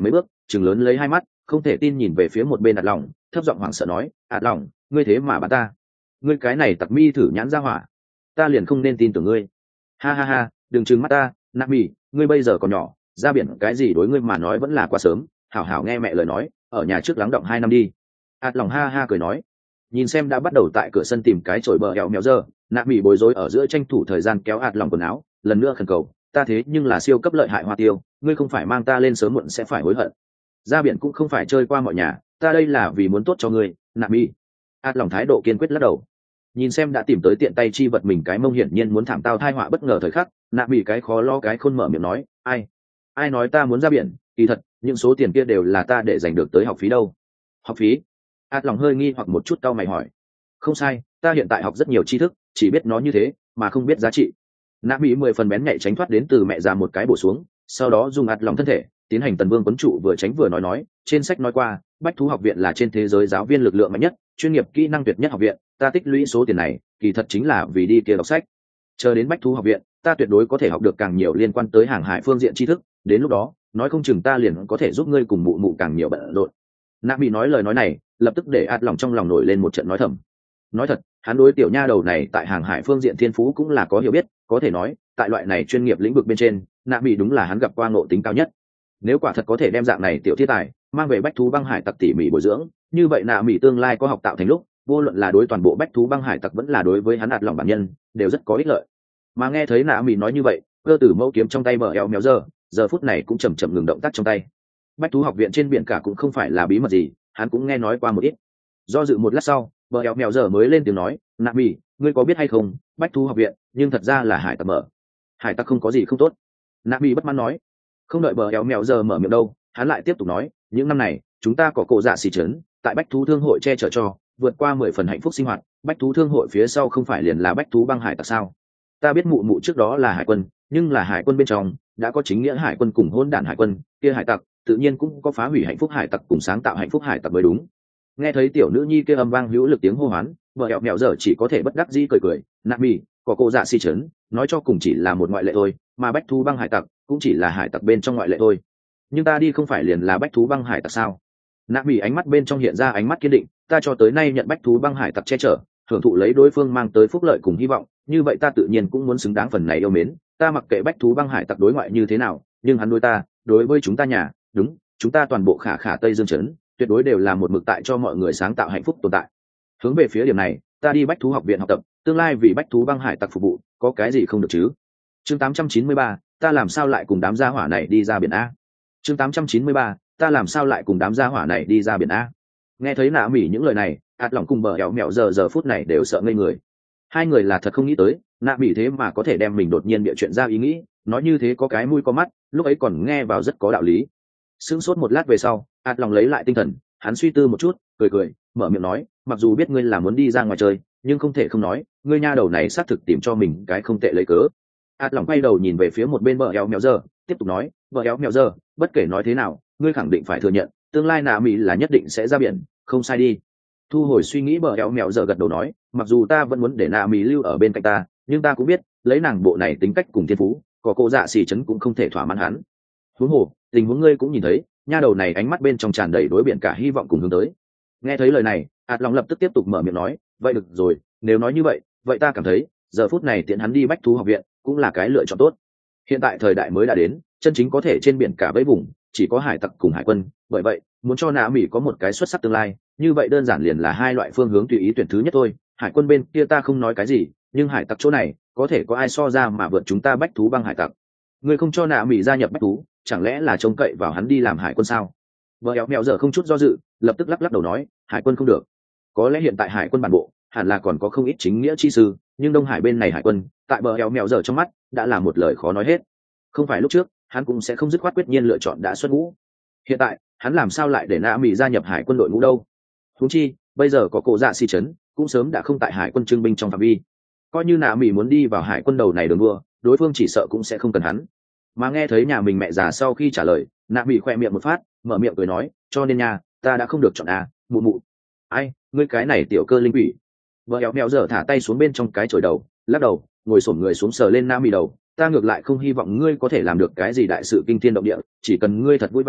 chừng lớn lấy hai mắt không thể tin nhìn về phía một bên ạt lòng, thấp giọng hoảng sợ nói: ạt lòng, ngươi thế mà bắn ta, ngươi cái này tặc mi thử nhãn ra hỏa, ta liền không nên tin tưởng ngươi. Ha ha ha, đừng trừng mắt ta, nạp mì, ngươi bây giờ còn nhỏ, ra biển cái gì đối ngươi mà nói vẫn là quá sớm, hảo hảo nghe mẹ lời nói, ở nhà trước lắng động hai năm đi. ạt lòng ha ha cười nói. Nhìn xem đã bắt đầu tại cửa sân tìm cái chổi bờ hẹo mèo dơ, nạp mì bối rối ở giữa tranh thủ thời gian kéo ạt lòng quần áo, lần nữa khẩn cầu: ta thế nhưng là siêu cấp lợi hại hoa tiêu, ngươi không phải mang ta lên sớm muộn sẽ phải hối hận. Ra biển cũng không phải chơi qua mọi nhà, ta đây là vì muốn tốt cho ngươi, nạp mì. ạt lòng thái độ kiên quyết lắc đầu. Nhìn xem đã tìm tới tiện tay chi vật mình cái mông, hiển nhiên muốn thảm tao thai họa bất ngờ thời khắc, nạp mì cái khó lo cái khôn mở miệng nói: ai ai nói ta muốn ra biển, kỳ thật những số tiền kia đều là ta để dành được tới học phí đâu. Học phí? ạt lòng hơi nghi hoặc một chút, cau mày hỏi. Không sai, ta hiện tại học rất nhiều tri thức, chỉ biết nó như thế mà không biết giá trị. Nạp mỹ mười phần bén nhạy tránh thoát đến từ mẹ già một cái bổ xuống, sau đó dùng ạt lòng thân thể tiến hành tần vương quấn trụ, vừa tránh vừa nói nói: trên sách nói qua, bách thú học viện là trên thế giới giáo viên lực lượng mạnh nhất, chuyên nghiệp kỹ năng tuyệt nhất học viện, ta tích lũy số tiền này kỳ thật chính là vì đi kia đọc sách. Chờ đến bách thú học viện, ta tuyệt đối có thể học được càng nhiều liên quan tới hàng hải phương diện tri thức, đến lúc đó nói không chừng ta liền có thể giúp ngươi cùng mụ mụ càng nhiều bận rộn. Nạp mỹ nói lời nói này lập tức để ạt lòng trong lòng nổi lên một trận nói thầm. Nói thật, hắn đối tiểu nha đầu này tại hàng hải phương diện thiên phú cũng là có hiểu biết, có thể nói tại loại này chuyên nghiệp lĩnh vực bên trên, nạp mỹ đúng là hắn gặp qua ngộ tính cao nhất. Nếu quả thật có thể đem dạng này tiểu thiên tài mang về bách thú băng hải tặc tỉ mỉ bồi dưỡng, như vậy nạp mỹ tương lai có học tạo thành lúc, vô luận là đối toàn bộ bách thú băng hải tặc vẫn là đối với hắn ạt lòng bản nhân đều rất có ích lợi. Mà nghe thấy nạp mỹ nói như vậy, cơ tử mẫu kiếm trong tay bờ eo méo giờ giờ phút này cũng chầm chậm ngừng động tác trong tay. Bách thú học viện trên biển cả cũng không phải là bí mật gì, hắn cũng nghe nói qua một ít. Do dự một lát sau, bờ eo mèo giờ mới lên tiếng nói: nạp mỹ, ngươi có biết hay không, bách thú học viện nhưng thật ra là hải tặc mở. Hải tặc không có gì không tốt. Nạp mỹ bất mãn nói. Không đợi bờ eo mèo giờ mở miệng đâu, hắn lại tiếp tục nói: những năm này chúng ta có cổ dạ xì trấn tại bách thú thương hội che chở cho vượt qua mười phần hạnh phúc sinh hoạt, bách thú thương hội phía sau không phải liền là bách thú băng hải tặc sao? Ta biết mụ mụ trước đó là hải quân, nhưng là hải quân bên trong đã có chính nghĩa hải quân cùng hôn đản hải quân, kia hải tặc tự nhiên cũng có phá hủy hạnh phúc hải tặc cùng sáng tạo hạnh phúc hải tặc mới đúng. Nghe thấy tiểu nữ nhi kia âm vang hữu lực tiếng hô hoán, vợ hẹo mẹo giờ chỉ có thể bất đắc dĩ cười cười: nạp mỹ, có cô dạ si chấn nói cho cùng chỉ là một ngoại lệ thôi, mà bách thú băng hải tặc cũng chỉ là hải tặc bên trong ngoại lệ thôi. Nhưng ta đi không phải liền là bách thú băng hải tặc sao? Nạp mỹ ánh mắt bên trong hiện ra ánh mắt kiên định: ta cho tới nay nhận bách thú băng hải tặc che chở, hưởng thụ lấy đối phương mang tới phúc lợi cùng hy vọng, như vậy ta tự nhiên cũng muốn xứng đáng phần này yêu mến. Ta mặc kệ bách thú băng hải tặc đối ngoại như thế nào, nhưng hắn đối ta, đối với chúng ta nhà, đúng, chúng ta toàn bộ khả khả tây dương chấn tuyệt đối đều là một mực tại cho mọi người sáng tạo hạnh phúc tồn tại. Hướng về phía điểm này, ta đi bách thú học viện học tập, tương lai vì bách thú băng hải tặc phục vụ, có cái gì không được chứ? Chương tám trăm chín mươi ba, ta làm sao lại cùng đám gia hỏa này đi ra biển a? Chương tám trăm chín mươi ba, ta làm sao lại cùng đám gia hỏa này đi ra biển a? Nghe thấy nạ mỉ những lời này, ạt lòng cùng bờ hẹo mẹo giờ giờ phút này đều sợ ngây người. Hai người là thật không nghĩ tới, nạ mỉ thế mà có thể đem mình đột nhiên bịa chuyện ra ý nghĩ, nói như thế có cái mũi có mắt, lúc ấy còn nghe vào rất có đạo lý. Sững sốt một lát về sau, ạt lòng lấy lại tinh thần, hắn suy tư một chút, cười cười, mở miệng nói: mặc dù biết ngươi là muốn đi ra ngoài chơi, nhưng không thể không nói, ngươi nha đầu này xác thực tìm cho mình cái không tệ lấy cớ. ạt lòng quay đầu nhìn về phía một bên bờ eo mèo giờ, tiếp tục nói: bờ eo mèo giờ, bất kể nói thế nào, ngươi khẳng định phải thừa nhận, tương lai nạ mỹ là nhất định sẽ ra biển, không sai đi. Thu hồi suy nghĩ, bờ eo mèo giờ gật đầu nói: mặc dù ta vẫn muốn để nạ mỹ lưu ở bên cạnh ta, nhưng ta cũng biết, lấy nàng bộ này tính cách cùng thiên phú, có cô dạ xì chấn cũng không thể thỏa mãn hắn. Huống hồ, tình huống ngươi cũng nhìn thấy, nha đầu này ánh mắt bên trong tràn đầy đối biển cả hy vọng cùng hướng tới. Nghe thấy lời này, ạt lòng lập tức tiếp tục mở miệng nói: vậy được rồi, nếu nói như vậy, vậy ta cảm thấy giờ phút này tiện hắn đi bách thú học viện cũng là cái lựa chọn tốt. Hiện tại thời đại mới đã đến, chân chính có thể trên biển cả với vùng chỉ có hải tặc cùng hải quân, bởi vậy muốn cho nạ mỹ có một cái xuất sắc tương lai, như vậy đơn giản liền là hai loại phương hướng tùy ý tuyển thứ nhất thôi. Hải quân bên kia ta không nói cái gì, nhưng hải tặc chỗ này có thể có ai so ra mà vượt chúng ta bách thú băng hải tặc? Ngươi không cho nạ mỹ gia nhập bách thú, chẳng lẽ là trông cậy vào hắn đi làm hải quân sao? Vợ éo mèo giờ không chút do dự, lập tức lắc lắc đầu nói: hải quân không được. Có lẽ hiện tại hải quân bản bộ hẳn là còn có không ít chính nghĩa chi sư, nhưng đông hải bên này hải quân tại bờ éo mèo giờ trong mắt đã là một lời khó nói hết. Không phải lúc trước hắn cũng sẽ không dứt khoát quyết nhiên lựa chọn đã xuất ngũ, hiện tại hắn làm sao lại để nạ mỹ gia nhập hải quân đội ngũ đâu? Huống chi bây giờ có cổ dạ si chấn cũng sớm đã không tại hải quân trưng binh trong phạm vi, coi như nạ mỹ muốn đi vào hải quân đầu này đường đua, đối phương chỉ sợ cũng sẽ không cần hắn. Mà nghe thấy nhà mình mẹ già sau khi trả lời, nạ mỹ khoe miệng một phát, mở miệng cười nói: cho nên nha, ta đã không được chọn à, mụ mụ. Ai, ngươi cái này tiểu cơ linh quỷ. Vợ éo mèo giờ thả tay xuống bên trong cái chổi đầu, lắc đầu, ngồi xổm người xuống sờ lên nạ mỹ đầu: ta ngược lại không hy vọng ngươi có thể làm được cái gì đại sự kinh thiên động địa, chỉ cần ngươi thật vui vẻ,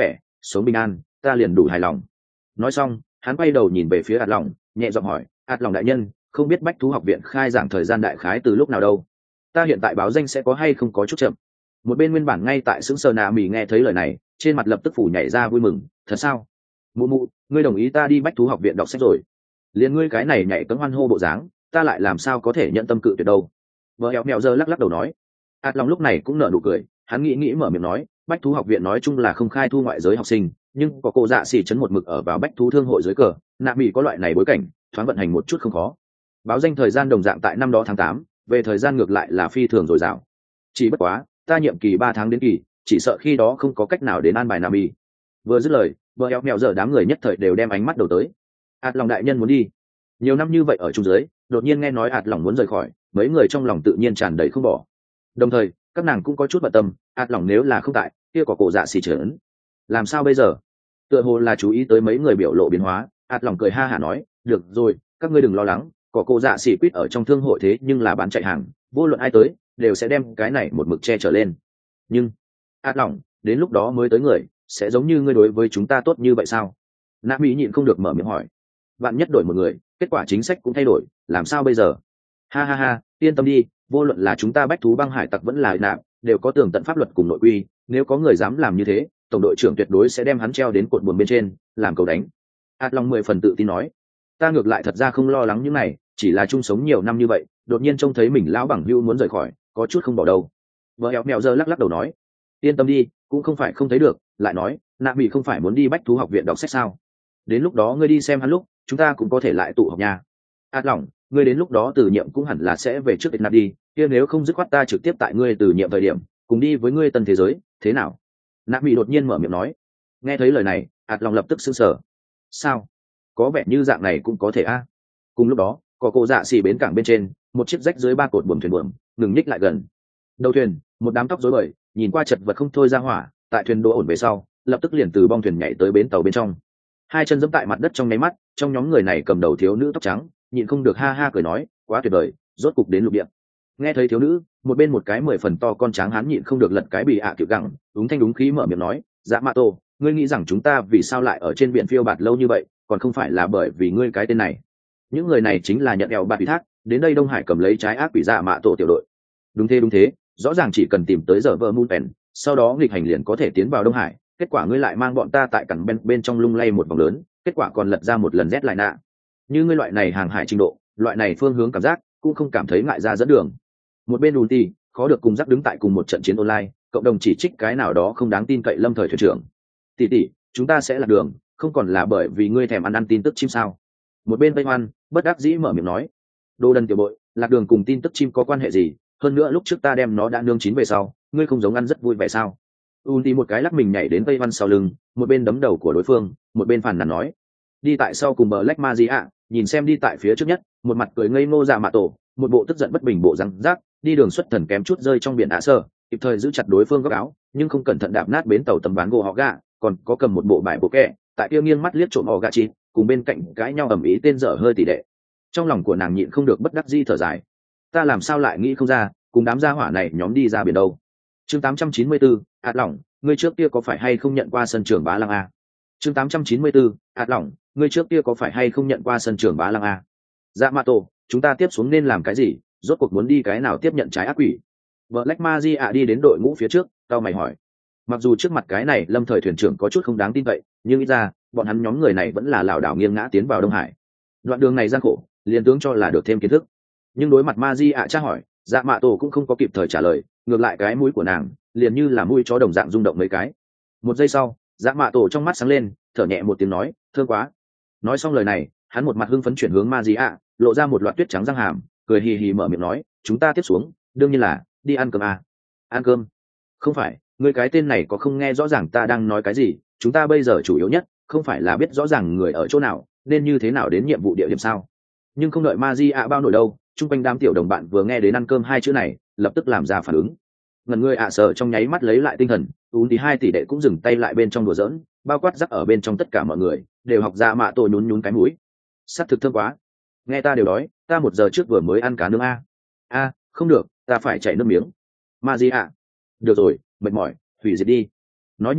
sống bình an ta liền đủ hài lòng. Nói xong hắn quay đầu nhìn về phía ạt lòng, nhẹ giọng hỏi, ạt lòng đại nhân, không biết bách thú học viện khai giảng thời gian đại khái từ lúc nào đâu? Ta hiện tại báo danh sẽ có hay không có chút chậm? Một bên nguyên bản ngay tại xứng sờ nạ mì nghe thấy lời này, trên mặt lập tức phủ nhảy ra vui mừng. Thật sao? Mụ mụ, ngươi đồng ý ta đi bách thú học viện đọc sách rồi? Liền ngươi cái này nhảy cấm hoan hô bộ dáng, ta lại làm sao có thể nhận tâm cự tuyệt đâu? Vợ éo mèo giờ lắc lắc đầu nói. ạt lòng lúc này cũng nở nụ cười, hắn nghĩ nghĩ mở miệng nói, bách thú học viện nói chung là không khai thu ngoại giới học sinh, nhưng có cô dạ xỉ chấn một mực ở vào bách thú thương hội dưới cờ, nạ mỹ có loại này bối cảnh, thoáng vận hành một chút không khó. Báo danh thời gian đồng dạng tại năm đó tháng tám, về thời gian ngược lại là phi thường dồi dào. Chỉ bất quá ta nhiệm kỳ ba tháng đến kỳ, chỉ sợ khi đó không có cách nào đến an bài nạ mỹ. Vừa dứt lời, vợ éo mèo giờ đám người nhất thời đều đem ánh mắt đầu tới. ạt lòng đại nhân muốn đi nhiều năm như vậy ở trung giới, đột nhiên nghe nói ạt lòng muốn rời khỏi, mấy người trong lòng tự nhiên tràn đầy không bỏ. Đồng thời các nàng cũng có chút bận tâm, ạt lòng nếu là không tại, kia có cổ dạ xì trởn làm sao bây giờ? Tựa hồ là chú ý tới mấy người biểu lộ biến hóa, ạt lòng cười ha hả nói, được rồi, các ngươi đừng lo lắng, có cổ dạ xì quýt ở trong thương hội thế nhưng là bán chạy hàng, vô luận ai tới đều sẽ đem cái này một mực che trở lên. Nhưng ạt lòng, đến lúc đó mới tới người sẽ giống như ngươi đối với chúng ta tốt như vậy sao? Nạ mỹ nhịn không được mở miệng hỏi. Bạn nhất đổi một người, kết quả chính sách cũng thay đổi, làm sao bây giờ? Ha ha ha, yên tâm đi, vô luận là chúng ta bách thú băng hải tặc vẫn là nạp, đều có tường tận pháp luật cùng nội quy, nếu có người dám làm như thế, tổng đội trưởng tuyệt đối sẽ đem hắn treo đến cột buồm bên trên làm cầu đánh. ạt lòng mười phần tự tin nói. Ta ngược lại thật ra không lo lắng những này, chỉ là chung sống nhiều năm như vậy, đột nhiên trông thấy mình lão bằng hữu muốn rời khỏi, có chút không bỏ đâu. Vợ éo mèo giờ lắc lắc đầu nói, yên tâm đi, cũng không phải không thấy được. Lại nói, nạ mỹ không phải muốn đi bách thú học viện đọc sách sao? Đến lúc đó ngươi đi xem hắn lúc, chúng ta cũng có thể lại tụ họp nhà. ạt lòng, ngươi đến lúc đó từ nhiệm cũng hẳn là sẽ về trước Việt Nam đi, kia nếu không dứt khoát ta trực tiếp tại ngươi từ nhiệm thời điểm cùng đi với ngươi tân thế giới, thế nào? Nạ mỹ đột nhiên mở miệng nói. Nghe thấy lời này, ạt lòng lập tức sững sờ. Sao? Có vẻ như dạng này cũng có thể a. Cùng lúc đó, có cô dạ xì bến cảng bên trên, một chiếc rách dưới ba cột buồm thuyền buồm ngừng nhích lại gần. Đầu thuyền, một đám tóc rối bời, nhìn qua chật vật không thôi ra hỏa, tại thuyền đỗ ổn về sau, lập tức liền từ bong thuyền nhảy tới bến tàu bên trong. Hai chân giẫm tại mặt đất trong nháy mắt, trong nhóm người này cầm đầu thiếu nữ tóc trắng, nhịn không được ha ha cười nói, quá tuyệt vời, rốt cục đến lục địa. Nghe thấy thiếu nữ, một bên một cái mười phần to con tráng hán nhịn không được lật cái bị ạ à kiểu gẳng, đúng thanh đúng khí mở miệng nói, dạ mạ tô, ngươi nghĩ rằng chúng ta vì sao lại ở trên biển phiêu bạt lâu như vậy, còn không phải là bởi vì ngươi cái tên này. Những người này chính là nhận đèo bạt ủy thác, đến đây Đông Hải cầm lấy trái ác quỷ dạ mạ tổ tiểu đội. Đúng thế đúng thế, rõ ràng chỉ cần tìm tới giờ vợ moon pen, sau đó nghịch hành liền có thể tiến vào Đông Hải, kết quả ngươi lại mang bọn ta tại cẳng bên bên trong lung lay một vòng lớn, kết quả còn lật ra một lần rét lại nạ. Như ngươi loại này hàng hải trình độ, loại này phương hướng cảm giác, cũng không cảm thấy ngại ra dẫn đường. Một bên đùn tì khó được cùng rắc đứng tại cùng một trận chiến online, cộng đồng chỉ trích cái nào đó không đáng tin cậy lâm thời thuyền trưởng. Tỷ tỷ, chúng ta sẽ lạc đường, không còn là bởi vì ngươi thèm ăn ăn tin tức chim sao? Một bên Tây Hoan bất đắc dĩ mở miệng nói, đồ đần tiểu bội, lạc đường cùng tin tức chim có quan hệ gì? Hơn nữa lúc trước ta đem nó đã nương chín về sau, ngươi không giống ăn rất vui vẻ sao? Un đi một cái lắc mình nhảy đến Tây Văn sau lưng, một bên đấm đầu của đối phương, một bên phàn nàn nói, đi tại sau cùng bờ Black Magia, nhìn xem đi tại phía trước nhất, một mặt cười ngây ngô dạ mạ tổ, một bộ tức giận bất bình bộ răng rác, đi đường xuất thần kém chút rơi trong biển ả sơ, kịp thời giữ chặt đối phương góc áo, nhưng không cẩn thận đạp nát bến tàu tấm ván gỗ họ gạ, còn có cầm một bộ bài bộ kẹ, tại kia nghiêng mắt liếc trộm họ gạ chi, cùng bên cạnh cãi nhau ầm ĩ tên dở hơi tỉ đệ. Trong lòng của nàng nhịn không được bất đắc dĩ thở dài, ta làm sao lại nghĩ không ra, cùng đám gia hỏa này nhóm đi ra biển đâu. Chương tám trăm chín mươi bốn, ạt lỏng, ngươi trước kia có phải hay không nhận qua sân trường bá lăng a? Chương tám trăm chín mươi bốn, ạt lỏng, ngươi trước kia có phải hay không nhận qua sân trường bá lăng a? Dạ mạ tổ, chúng ta tiếp xuống nên làm cái gì, rốt cuộc muốn đi cái nào tiếp nhận trái ác quỷ? Vợ Black Magia đi đến đội ngũ phía trước, tao mày hỏi. Mặc dù trước mặt cái này lâm thời thuyền trưởng có chút không đáng tin cậy, nhưng ít ra bọn hắn nhóm người này vẫn là lảo đảo nghiêng ngã tiến vào Đông Hải. Đoạn đường này gian khổ, liền tướng cho là được thêm kiến thức. Nhưng đối mặt Magia tra hỏi, dạ mạ tổ cũng không có kịp thời trả lời, ngược lại cái mũi của nàng liền như là mũi chó đồng dạng rung động mấy cái. Một giây sau, dạ mạ tổ trong mắt sáng lên, thở nhẹ một tiếng nói, thương quá. Nói xong lời này, hắn một mặt hưng phấn chuyển hướng Magia, lộ ra một loạt tuyết trắng răng hàm, cười hì hì mở miệng nói, chúng ta tiếp xuống, đương nhiên là đi ăn cơm à. Ăn cơm? Không phải, ngươi cái tên này có không nghe rõ ràng ta đang nói cái gì? Chúng ta bây giờ chủ yếu nhất không phải là biết rõ ràng người ở chỗ nào, nên như thế nào đến nhiệm vụ địa điểm sao? Nhưng không đợi Magia bao nổi đâu, chung quanh đám tiểu đồng bạn vừa nghe đến ăn cơm hai chữ này, lập tức làm ra phản ứng. Ngần người ạ à sợ trong nháy mắt lấy lại tinh thần, ún thì hai tỷ đệ cũng dừng tay lại bên trong đùa giỡn, bao quát rắc ở bên trong tất cả mọi người đều học ra mạ tổ nhún nhún cái mũi. Sắc thực thơm quá, nghe ta đều đói, ta một giờ trước vừa mới ăn cá nướng a. A, không được, ta phải chảy nước miếng. Magia, được rồi, mệt mỏi, hủy diệt đi. Nói như vậy,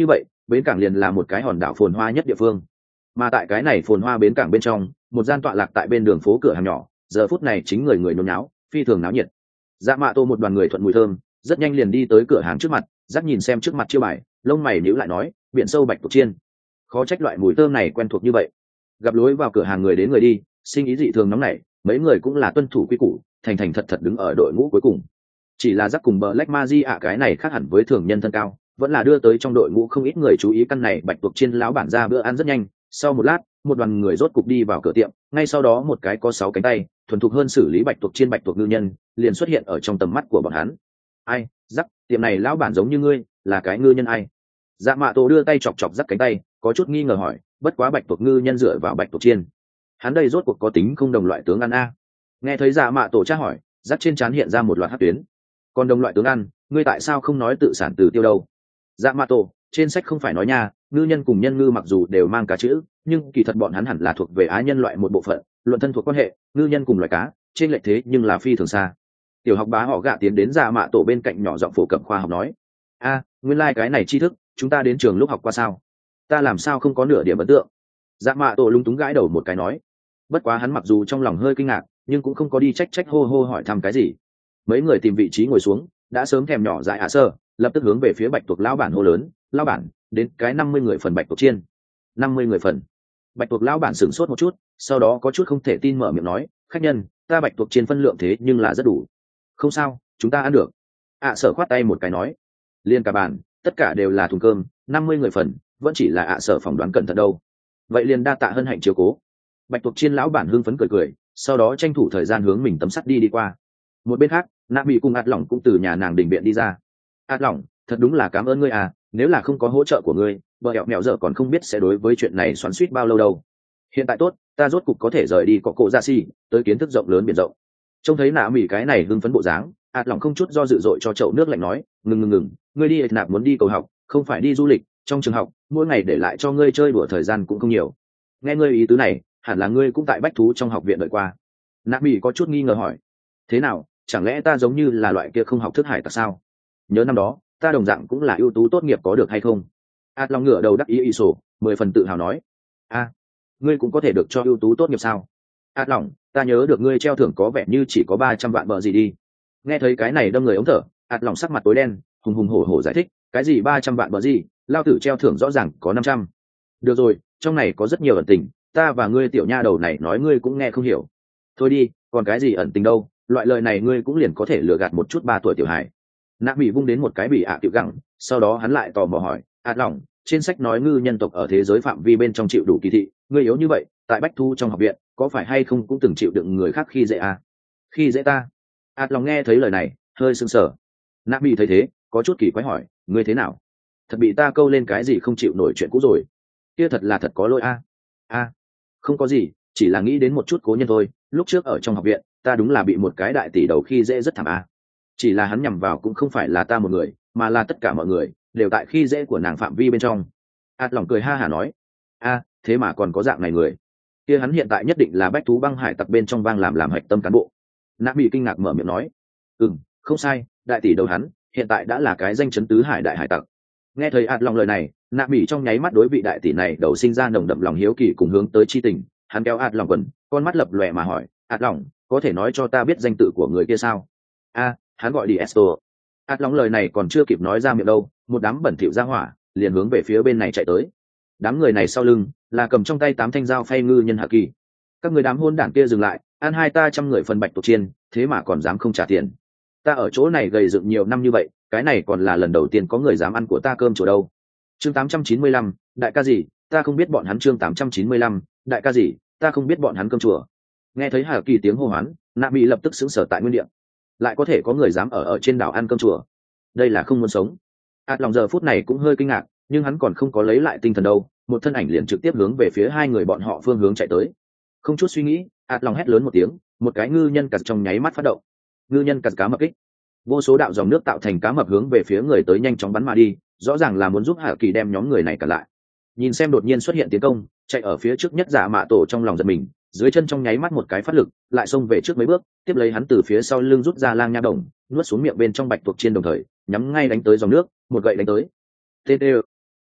bến cảng liền là một cái hòn đảo phồn hoa nhất địa phương. Mà tại cái này phồn hoa bến cảng bên trong, một gian tọa lạc tại bên đường phố cửa hàng nhỏ, giờ phút này chính người người nôn náo, phi thường náo nhiệt. Dạ Mạ Tô một đoàn người thuận mùi thơm, rất nhanh liền đi tới cửa hàng trước mặt, dắt nhìn xem trước mặt chiêu bài, lông mày nhíu lại nói, biển sâu bạch tuộc chiên. Khó trách loại mùi thơm này quen thuộc như vậy. Gặp lối vào cửa hàng người đến người đi, sinh ý dị thường nóng nảy, mấy người cũng là tuân thủ quy củ, thành thành thật thật đứng ở đội ngũ cuối cùng. Chỉ là dắt cùng Black Magia ạ cái này khác hẳn với thường nhân thân cao, vẫn là đưa tới trong đội ngũ không ít người chú ý căn này bạch tuộc chiên lão bản ra bữa ăn rất nhanh. Sau một lát, một đoàn người rốt cục đi vào cửa tiệm, ngay sau đó một cái có sáu cánh tay, thuần thục hơn xử lý bạch tuộc chiên bạch tuộc ngư nhân, liền xuất hiện ở trong tầm mắt của bọn hắn. Ai, dắt, tiệm này lão bản giống như ngươi, là cái ngư nhân ai? Dạ Mạ Tổ đưa tay chọc chọc dắt cánh tay, có chút nghi ngờ hỏi, bất quá bạch tuộc ngư nhân dựa vào bạch tuộc chiên, hắn đây rốt cuộc có tính không đồng loại tướng ăn a? Nghe thấy Dạ Mạ Tổ tra hỏi, dắt trên trán hiện ra một loạt hắc tuyến. Còn đồng loại tướng ăn, ngươi tại sao không nói tự sản từ tiêu đâu? Dạ Mạ Tổ, trên sách không phải nói nha, ngư nhân cùng nhân ngư mặc dù đều mang cá chữ, nhưng kỳ thật bọn hắn hẳn là thuộc về á nhân loại một bộ phận, luận thân thuộc quan hệ, ngư nhân cùng loài cá, trên lệch thế nhưng là phi thường xa. Tiểu học bá họ gạ tiến đến Dạ Mạ Tổ bên cạnh nhỏ giọng phổ cập khoa học nói, a, nguyên lai like cái này tri thức, chúng ta đến trường lúc học qua sao? Ta làm sao không có nửa điểm ấn tượng? Dạ Mạ Tổ lung túng gãi đầu một cái nói, bất quá hắn mặc dù trong lòng hơi kinh ngạc, nhưng cũng không có đi trách trách hô hô hỏi thăm cái gì. Mấy người tìm vị trí ngồi xuống, đã sớm thèm nhỏ dại hạ sơ, lập tức hướng về phía bạch tuộc lão bản hô lớn, lão bản, đến cái năm mươi người phần bạch tuộc chiên. Năm mươi người phần. Bạch tuộc lão bản sửng sốt một chút, sau đó có chút không thể tin mở miệng nói, khách nhân, ta bạch tuộc chiên phân lượng thế nhưng là rất đủ. Không sao, chúng ta ăn được. ạ à, sở khoát tay một cái nói, liên cả bàn, tất cả đều là thùng cơm, năm mươi người phần, vẫn chỉ là ạ à, sở phỏng đoán cẩn thận đâu. Vậy liền đa tạ hân hạnh chiếu cố. Bạch tuộc chiên lão bản hưng phấn cười cười, sau đó tranh thủ thời gian hướng mình tấm sắt đi đi qua. Một bên khác, nạ bị cùng ạt lỏng cũng từ nhà nàng đình biện đi ra. Ạt lỏng, thật đúng là cảm ơn ngươi à, nếu là không có hỗ trợ của ngươi, vợ hẹo mẹo giờ còn không biết sẽ đối với chuyện này xoắn suýt bao lâu đâu. Hiện tại tốt, ta rốt cục có thể rời đi có cổ ra xi, tới kiến thức rộng lớn biển rộng. Trông thấy nạ mỹ cái này hưng phấn bộ dáng, ạt lỏng không chút do dự dội cho chậu nước lạnh nói, ngừng ngừng ngừng, ngươi đi nạp muốn đi cầu học, không phải đi du lịch, trong trường học, mỗi ngày để lại cho ngươi chơi đùa thời gian cũng không nhiều. Nghe ngươi ý tứ này, hẳn là ngươi cũng tại bách thú trong học viện đợi qua. Nạ mỹ có chút nghi ngờ hỏi, thế nào, chẳng lẽ ta giống như là loại kia không học thức hải tặc sao? Nhớ năm đó, ta đồng dạng cũng là ưu tú tốt nghiệp có được hay không? ạt lòng ngửa đầu đắc ý y sổ, mười phần tự hào nói, a, ngươi cũng có thể được cho ưu tú tốt nghiệp sao? ạt lòng, ta nhớ được ngươi treo thưởng có vẻ như chỉ có ba trăm vạn bờ gì đi. Nghe thấy cái này đâm người ống thở, ạt lòng sắc mặt tối đen, hùng hùng hổ hổ giải thích, cái gì ba trăm vạn bờ gì, lao tử treo thưởng rõ ràng có năm trăm. Được rồi, trong này có rất nhiều ẩn tình, ta và ngươi tiểu nha đầu này nói ngươi cũng nghe không hiểu. Thôi đi, còn cái gì ẩn tình đâu, loại lời này ngươi cũng liền có thể lừa gạt một chút ba tuổi tiểu hài. Nạ bị vung đến một cái bị ạ tiểu gẳng, sau đó hắn lại tò mò hỏi, ạt lòng, trên sách nói ngư nhân tộc ở thế giới phạm vi bên trong chịu đủ kỳ thị, ngươi yếu như vậy, tại bách thu trong học viện, có phải hay không cũng từng chịu đựng người khác khi dễ à? Khi dễ ta? ạt lòng nghe thấy lời này, hơi sưng sờ. Nạ bị thấy thế, có chút kỳ quái hỏi, ngươi thế nào? Thật bị ta câu lên cái gì không chịu nổi chuyện cũ rồi? Kia thật là thật có lỗi a. A, không có gì, chỉ là nghĩ đến một chút cố nhân thôi, lúc trước ở trong học viện, ta đúng là bị một cái đại tỷ đầu khi dễ rất thảm a. Chỉ là hắn nhằm vào cũng không phải là ta một người, mà là tất cả mọi người, đều tại khi dễ của nàng phạm vi bên trong. ạt lòng cười ha hả nói, a, thế mà còn có dạng này người. Kia hắn hiện tại nhất định là bách thú băng hải tặc bên trong vang làm làm hạch tâm cán bộ. Nạ bị kinh ngạc mở miệng nói, ừm, không sai, đại tỷ đầu hắn, hiện tại đã là cái danh chấn tứ hải đại hải tặc. Nghe thấy ạt lòng lời này, nạ bị trong nháy mắt đối vị đại tỷ này đầu sinh ra nồng đậm lòng hiếu kỳ cùng hướng tới chi tình, hắn kéo ạt lòng quần, con mắt lập lòe mà hỏi, ạt lòng, có thể nói cho ta biết danh tự của người kia sao? A, hắn gọi đi Esto. ạt lòng lời này còn chưa kịp nói ra miệng đâu, một đám bẩn thỉu ra hỏa liền hướng về phía bên này chạy tới. Đám người này sau lưng là cầm trong tay tám thanh dao phay ngư nhân hạ kỳ. Các người đám hôn đảng kia dừng lại, ăn hai ta trăm người phần bạch tuộc chiên, thế mà còn dám không trả tiền. Ta ở chỗ này gầy dựng nhiều năm như vậy, cái này còn là lần đầu tiên có người dám ăn của ta cơm chỗ đâu. Chương tám trăm chín mươi lăm, đại ca gì, ta không biết bọn hắn. Chương tám trăm chín mươi lăm, đại ca gì, ta không biết bọn hắn cơm chùa. Nghe thấy Hà Kỳ tiếng hô hoán, Nạ Mỹ lập tức sững sờ tại nguyên địa. Lại có thể có người dám ở ở trên đảo ăn cơm chùa, đây là không muốn sống. ạt lòng giờ phút này cũng hơi kinh ngạc, nhưng hắn còn không có lấy lại tinh thần đâu, một thân ảnh liền trực tiếp hướng về phía hai người bọn họ phương hướng chạy tới. Không chút suy nghĩ, ạt lòng hét lớn một tiếng, một cái ngư nhân cặt trong nháy mắt phát động. Ngư nhân cặt cá mập kích, vô số đạo dòng nước tạo thành cá mập hướng về phía người tới nhanh chóng bắn mà đi, rõ ràng là muốn giúp Hạ Kỳ đem nhóm người này cản lại. Nhìn xem đột nhiên xuất hiện tiến công, chạy ở phía trước nhất Dạ Mạ Tổ trong lòng giật mình, dưới chân trong nháy mắt một cái phát lực, lại xông về trước mấy bước, tiếp lấy hắn từ phía sau lưng rút ra lang nha đồng, nuốt xuống miệng bên trong bạch tuộc chiên, đồng thời nhắm ngay đánh tới dòng nước, một gậy đánh tới. Tê tê.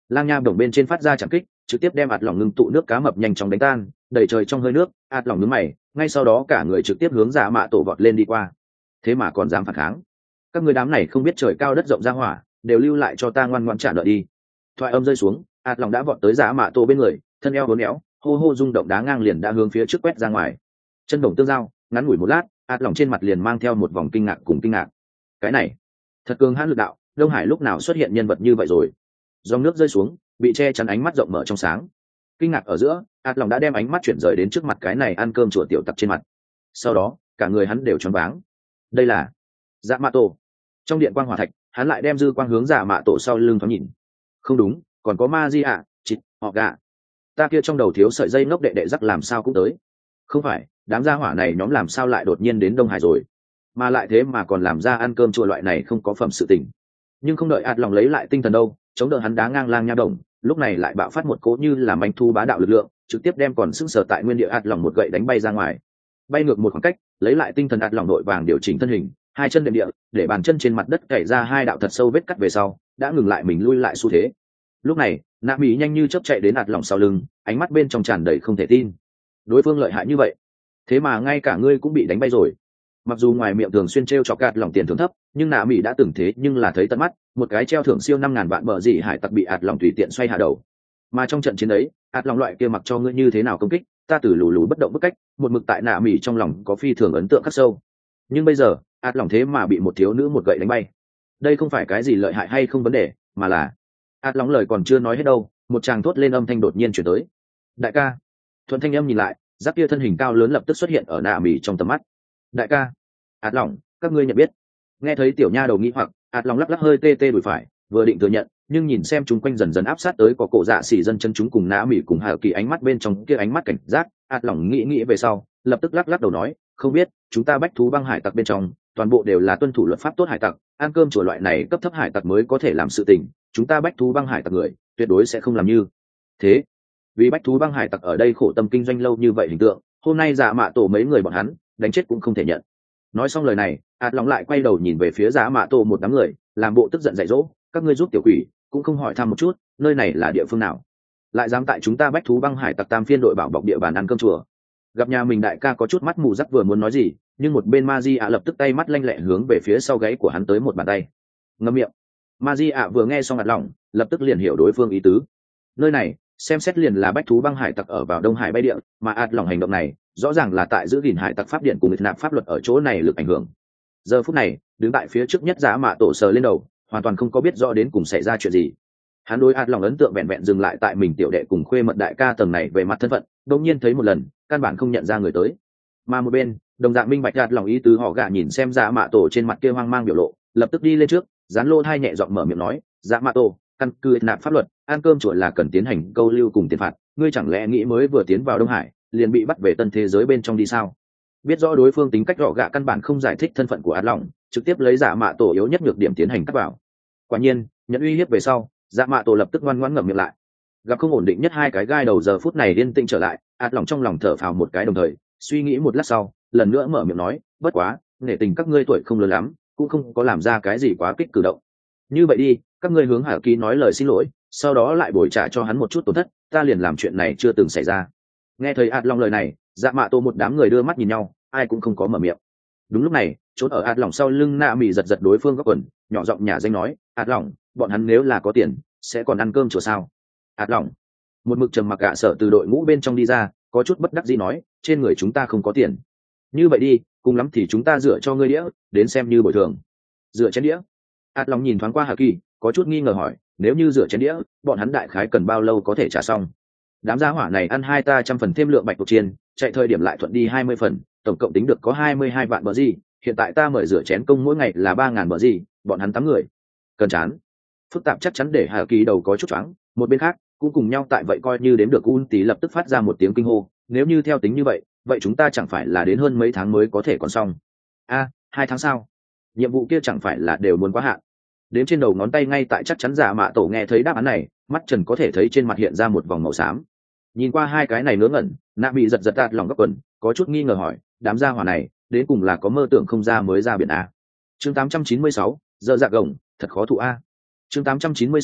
lang nha bổng bên trên phát ra chạm kích trực tiếp đem ạt lỏng ngưng tụ nước cá mập nhanh chóng đánh tan, đầy trời trong hơi nước. Ạt lỏng nhướng mày, ngay sau đó cả người trực tiếp hướng dạ mạ tổ vọt lên đi qua. Thế mà còn dám phản kháng, các người đám này không biết trời cao đất rộng ra hỏa, đều lưu lại cho ta ngoan ngoãn trả nợ đi. Thoại âm rơi xuống, ạt lỏng đã vọt tới dạ mạ tổ bên người, thân eo uốn éo, hô hô rung động đá ngang liền đã hướng phía trước quét ra ngoài. Chân đồng tương giao, ngắn ngủi một lát, ạt lỏng trên mặt liền mang theo một vòng kinh ngạc cùng kinh ngạc. Cái này thật cường hãn lực đạo, Đông Hải lúc nào xuất hiện nhân vật như vậy rồi? Dòng nước rơi xuống, bị che chắn ánh mắt rộng mở trong sáng. Kinh ngạc ở giữa, ạt lỏng đã đem ánh mắt chuyển rời đến trước mặt cái này ăn cơm chùa tiểu tặc trên mặt. Sau đó cả người hắn đều choáng váng. Đây là dạ mạ tổ. Trong điện quang hỏa thạch, hắn lại đem dư quang hướng dạ mạ tổ sau lưng thoáng nhìn. Không đúng, còn có ma di ạ, chịt họ gạ. Ta kia trong đầu thiếu sợi dây ngốc đệ đệ rắc làm sao cũng tới. Không phải, đám gia hỏa này nhóm làm sao lại đột nhiên đến Đông Hải rồi, mà lại thế mà còn làm ra ăn cơm chùa loại này không có phẩm sự tình. Nhưng không đợi ạt lòng lấy lại tinh thần đâu, chống đỡ hắn đá ngang lang nha đồng, lúc này lại bạo phát một cỗ như là manh thu bá đạo lực lượng, trực tiếp đem còn sững sờ tại nguyên địa ạt lòng một gậy đánh bay ra ngoài. Bay ngược một khoảng cách, lấy lại tinh thần ạt lòng đội vàng điều chỉnh thân hình, hai chân đệm địa, để bàn chân trên mặt đất cày ra hai đạo thật sâu vết cắt về sau, đã ngừng lại mình lui lại xu thế. Lúc này, nạ mỹ nhanh như chớp chạy đến ạt lòng sau lưng, ánh mắt bên trong tràn đầy không thể tin. Đối phương lợi hại như vậy, thế mà ngay cả ngươi cũng bị đánh bay rồi. Mặc dù ngoài miệng thường xuyên trêu chọc gạt lòng tiền thưởng thấp, nhưng nạ mỹ đã từng thế nhưng là thấy tận mắt một cái treo thưởng siêu năm ngàn vạn bờ gì hải tặc bị ạt lòng tùy tiện xoay hạ đầu. Mà trong trận chiến ấy, ạt lòng loại kia mặc cho ngươi như thế nào công kích, ta từ lù lù bất động bất cách, một mực tại nạ mỹ trong lòng có phi thường ấn tượng khắc sâu. Nhưng bây giờ, ạt lòng thế mà bị một thiếu nữ một gậy đánh bay. Đây không phải cái gì lợi hại hay không vấn đề, mà là ạt lòng lời còn chưa nói hết đâu, một chàng thốt lên âm thanh đột nhiên chuyển tới. Đại ca. Thuận thanh âm nhìn lại, giáp kia thân hình cao lớn lập tức xuất hiện ở nạ mỹ trong tầm mắt. Đại ca. Ạt lòng, các ngươi nhận biết. Nghe thấy tiểu nha đầu nghĩ hoặc, ạt lòng lắc lắc hơi tê tê đùi phải, vừa định thừa nhận, nhưng nhìn xem chúng quanh dần dần áp sát tới có cổ dạ xỉ dân chân chúng cùng nã mỹ cùng hà kỳ ánh mắt bên trong kia ánh mắt cảnh giác, ạt lòng nghĩ nghĩ về sau, lập tức lắc lắc đầu nói, không biết, chúng ta bách thú băng hải tặc bên trong, toàn bộ đều là tuân thủ luật pháp tốt hải tặc, ăn cơm chùa loại này cấp thấp hải tặc mới có thể làm sự tình, chúng ta bách thú băng hải tặc người, tuyệt đối sẽ không làm như thế. Vì bách thú băng hải tặc ở đây khổ tâm kinh doanh lâu như vậy hình tượng, hôm nay dạ mạ tổ mấy người bọn hắn, đánh chết cũng không thể nhận. Nói xong lời này, ạt lòng lại quay đầu nhìn về phía dạ mạ tổ một đám người, làm bộ tức giận dạy dỗ, các ngươi giúp tiểu quỷ cũng không hỏi thăm một chút nơi này là địa phương nào, lại dám tại chúng ta bách thú băng hải tặc tam phiên đội bảo bọc địa bàn ăn cơm chùa. Gặp nhà mình đại ca có chút mắt mù rắc vừa muốn nói gì, nhưng một bên ma di ạ lập tức tay mắt lanh lẹ hướng về phía sau gáy của hắn tới một bàn tay. Ngậm miệng. Ma di ạ vừa nghe xong ạt lòng, lập tức liền hiểu đối phương ý tứ. Nơi này xem xét liền là bách thú băng hải tặc ở vào Đông Hải bay địa, mà ạt lòng hành động này rõ ràng là tại giữ gìn hải tặc pháp điện cùng nghịch nạp pháp luật ở chỗ này lực ảnh hưởng. Giờ phút này đứng tại phía trước nhất giá mạ tổ sờ lên đầu, hoàn toàn không có biết rõ đến cùng xảy ra chuyện gì. Hắn đối ạt lòng ấn tượng vẹn vẹn dừng lại tại mình tiểu đệ cùng khuê mật đại ca tầng này về mặt thân phận, đột nhiên thấy một lần căn bản không nhận ra người tới. Mà một bên đồng dạng minh bạch ạt lòng ý tứ họ gạ nhìn xem giá mạ tổ trên mặt kia hoang mang biểu lộ, lập tức đi lên trước dán lô hai nhẹ giọng mở miệng nói, giá mạ tổ, căn cứ nạp pháp luật ăn cơm chùa là cần tiến hành câu lưu cùng tiền phạt, ngươi chẳng lẽ nghĩ mới vừa tiến vào Đông Hải liền bị bắt về tân thế giới bên trong đi sao? Biết rõ đối phương tính cách rõ gạ căn bản không giải thích thân phận của ạt lòng, trực tiếp lấy giả mạ tổ yếu nhất nhược điểm tiến hành cắt vào. Quả nhiên nhận uy hiếp về sau, giả mạ tổ lập tức ngoan ngoãn ngậm miệng lại. Gặp không ổn định nhất hai cái gai đầu giờ phút này yên tĩnh trở lại, ạt lòng trong lòng thở phào một cái, đồng thời suy nghĩ một lát sau lần nữa mở miệng nói, bất quá nể tình các ngươi tuổi không lớn lắm, cũng không có làm ra cái gì quá kích cử động. Như vậy đi, các ngươi hướng Hà Ký nói lời xin lỗi, sau đó lại bồi trả cho hắn một chút tổn thất, ta liền làm chuyện này chưa từng xảy ra. Nghe thấy ạt lòng lời này, dạ mạ tổ một đám người đưa mắt nhìn nhau, ai cũng không có mở miệng. Đúng lúc này, trốn ở ạt lòng sau lưng nạ mị giật giật đối phương góc quần, nhỏ giọng nhả danh nói, ạt lòng, bọn hắn nếu là có tiền sẽ còn ăn cơm chùa sao? Ạt lòng một mực trầm mặc gạ sợ từ đội ngũ bên trong đi ra, có chút bất đắc dĩ nói, trên người chúng ta không có tiền. Như vậy đi, cùng lắm thì chúng ta dựa cho ngươi đĩa, đến xem như bồi thường. Dựa chén đĩa? ạt lòng nhìn thoáng qua Hà Kỳ, có chút nghi ngờ hỏi, nếu như dựa chén đĩa, bọn hắn đại khái cần bao lâu có thể trả xong? Đám gia hỏa này ăn hai ta trăm phần thêm lượng bạch tuộc chiên, chạy thời điểm lại thuận đi hai mươi phần, tổng cộng tính được có hai mươi hai vạn bờ gì. Hiện tại ta mời rửa chén công mỗi ngày là ba ngàn bờ gì, bọn hắn tám người cần chán phức tạp chắc chắn để Hà Kỳ đầu có chút choáng. Một bên khác cũng cùng nhau tại vậy coi như đếm được Un Tí lập tức phát ra một tiếng kinh hô, nếu như theo tính như vậy, vậy chúng ta chẳng phải là đến hơn mấy tháng mới có thể còn xong? A, hai tháng sao? Nhiệm vụ kia chẳng phải là đều muốn quá hạn? Đến trên đầu ngón tay ngay tại chắc chắn giả mạ tổ nghe thấy đáp án này, mắt trần có thể thấy trên mặt hiện ra một vòng màu xám. Nhìn qua hai cái này ngớ ngẩn, nạ bị giật giật tạt lòng góc quần, có chút nghi ngờ hỏi, đám gia hỏa này đến cùng là có mơ tưởng không ra mới ra biển a? Chương tám trăm chín mươi sáu, giờ dạ gồng thật khó thụ a. Chương tám trăm chín mươi sáu,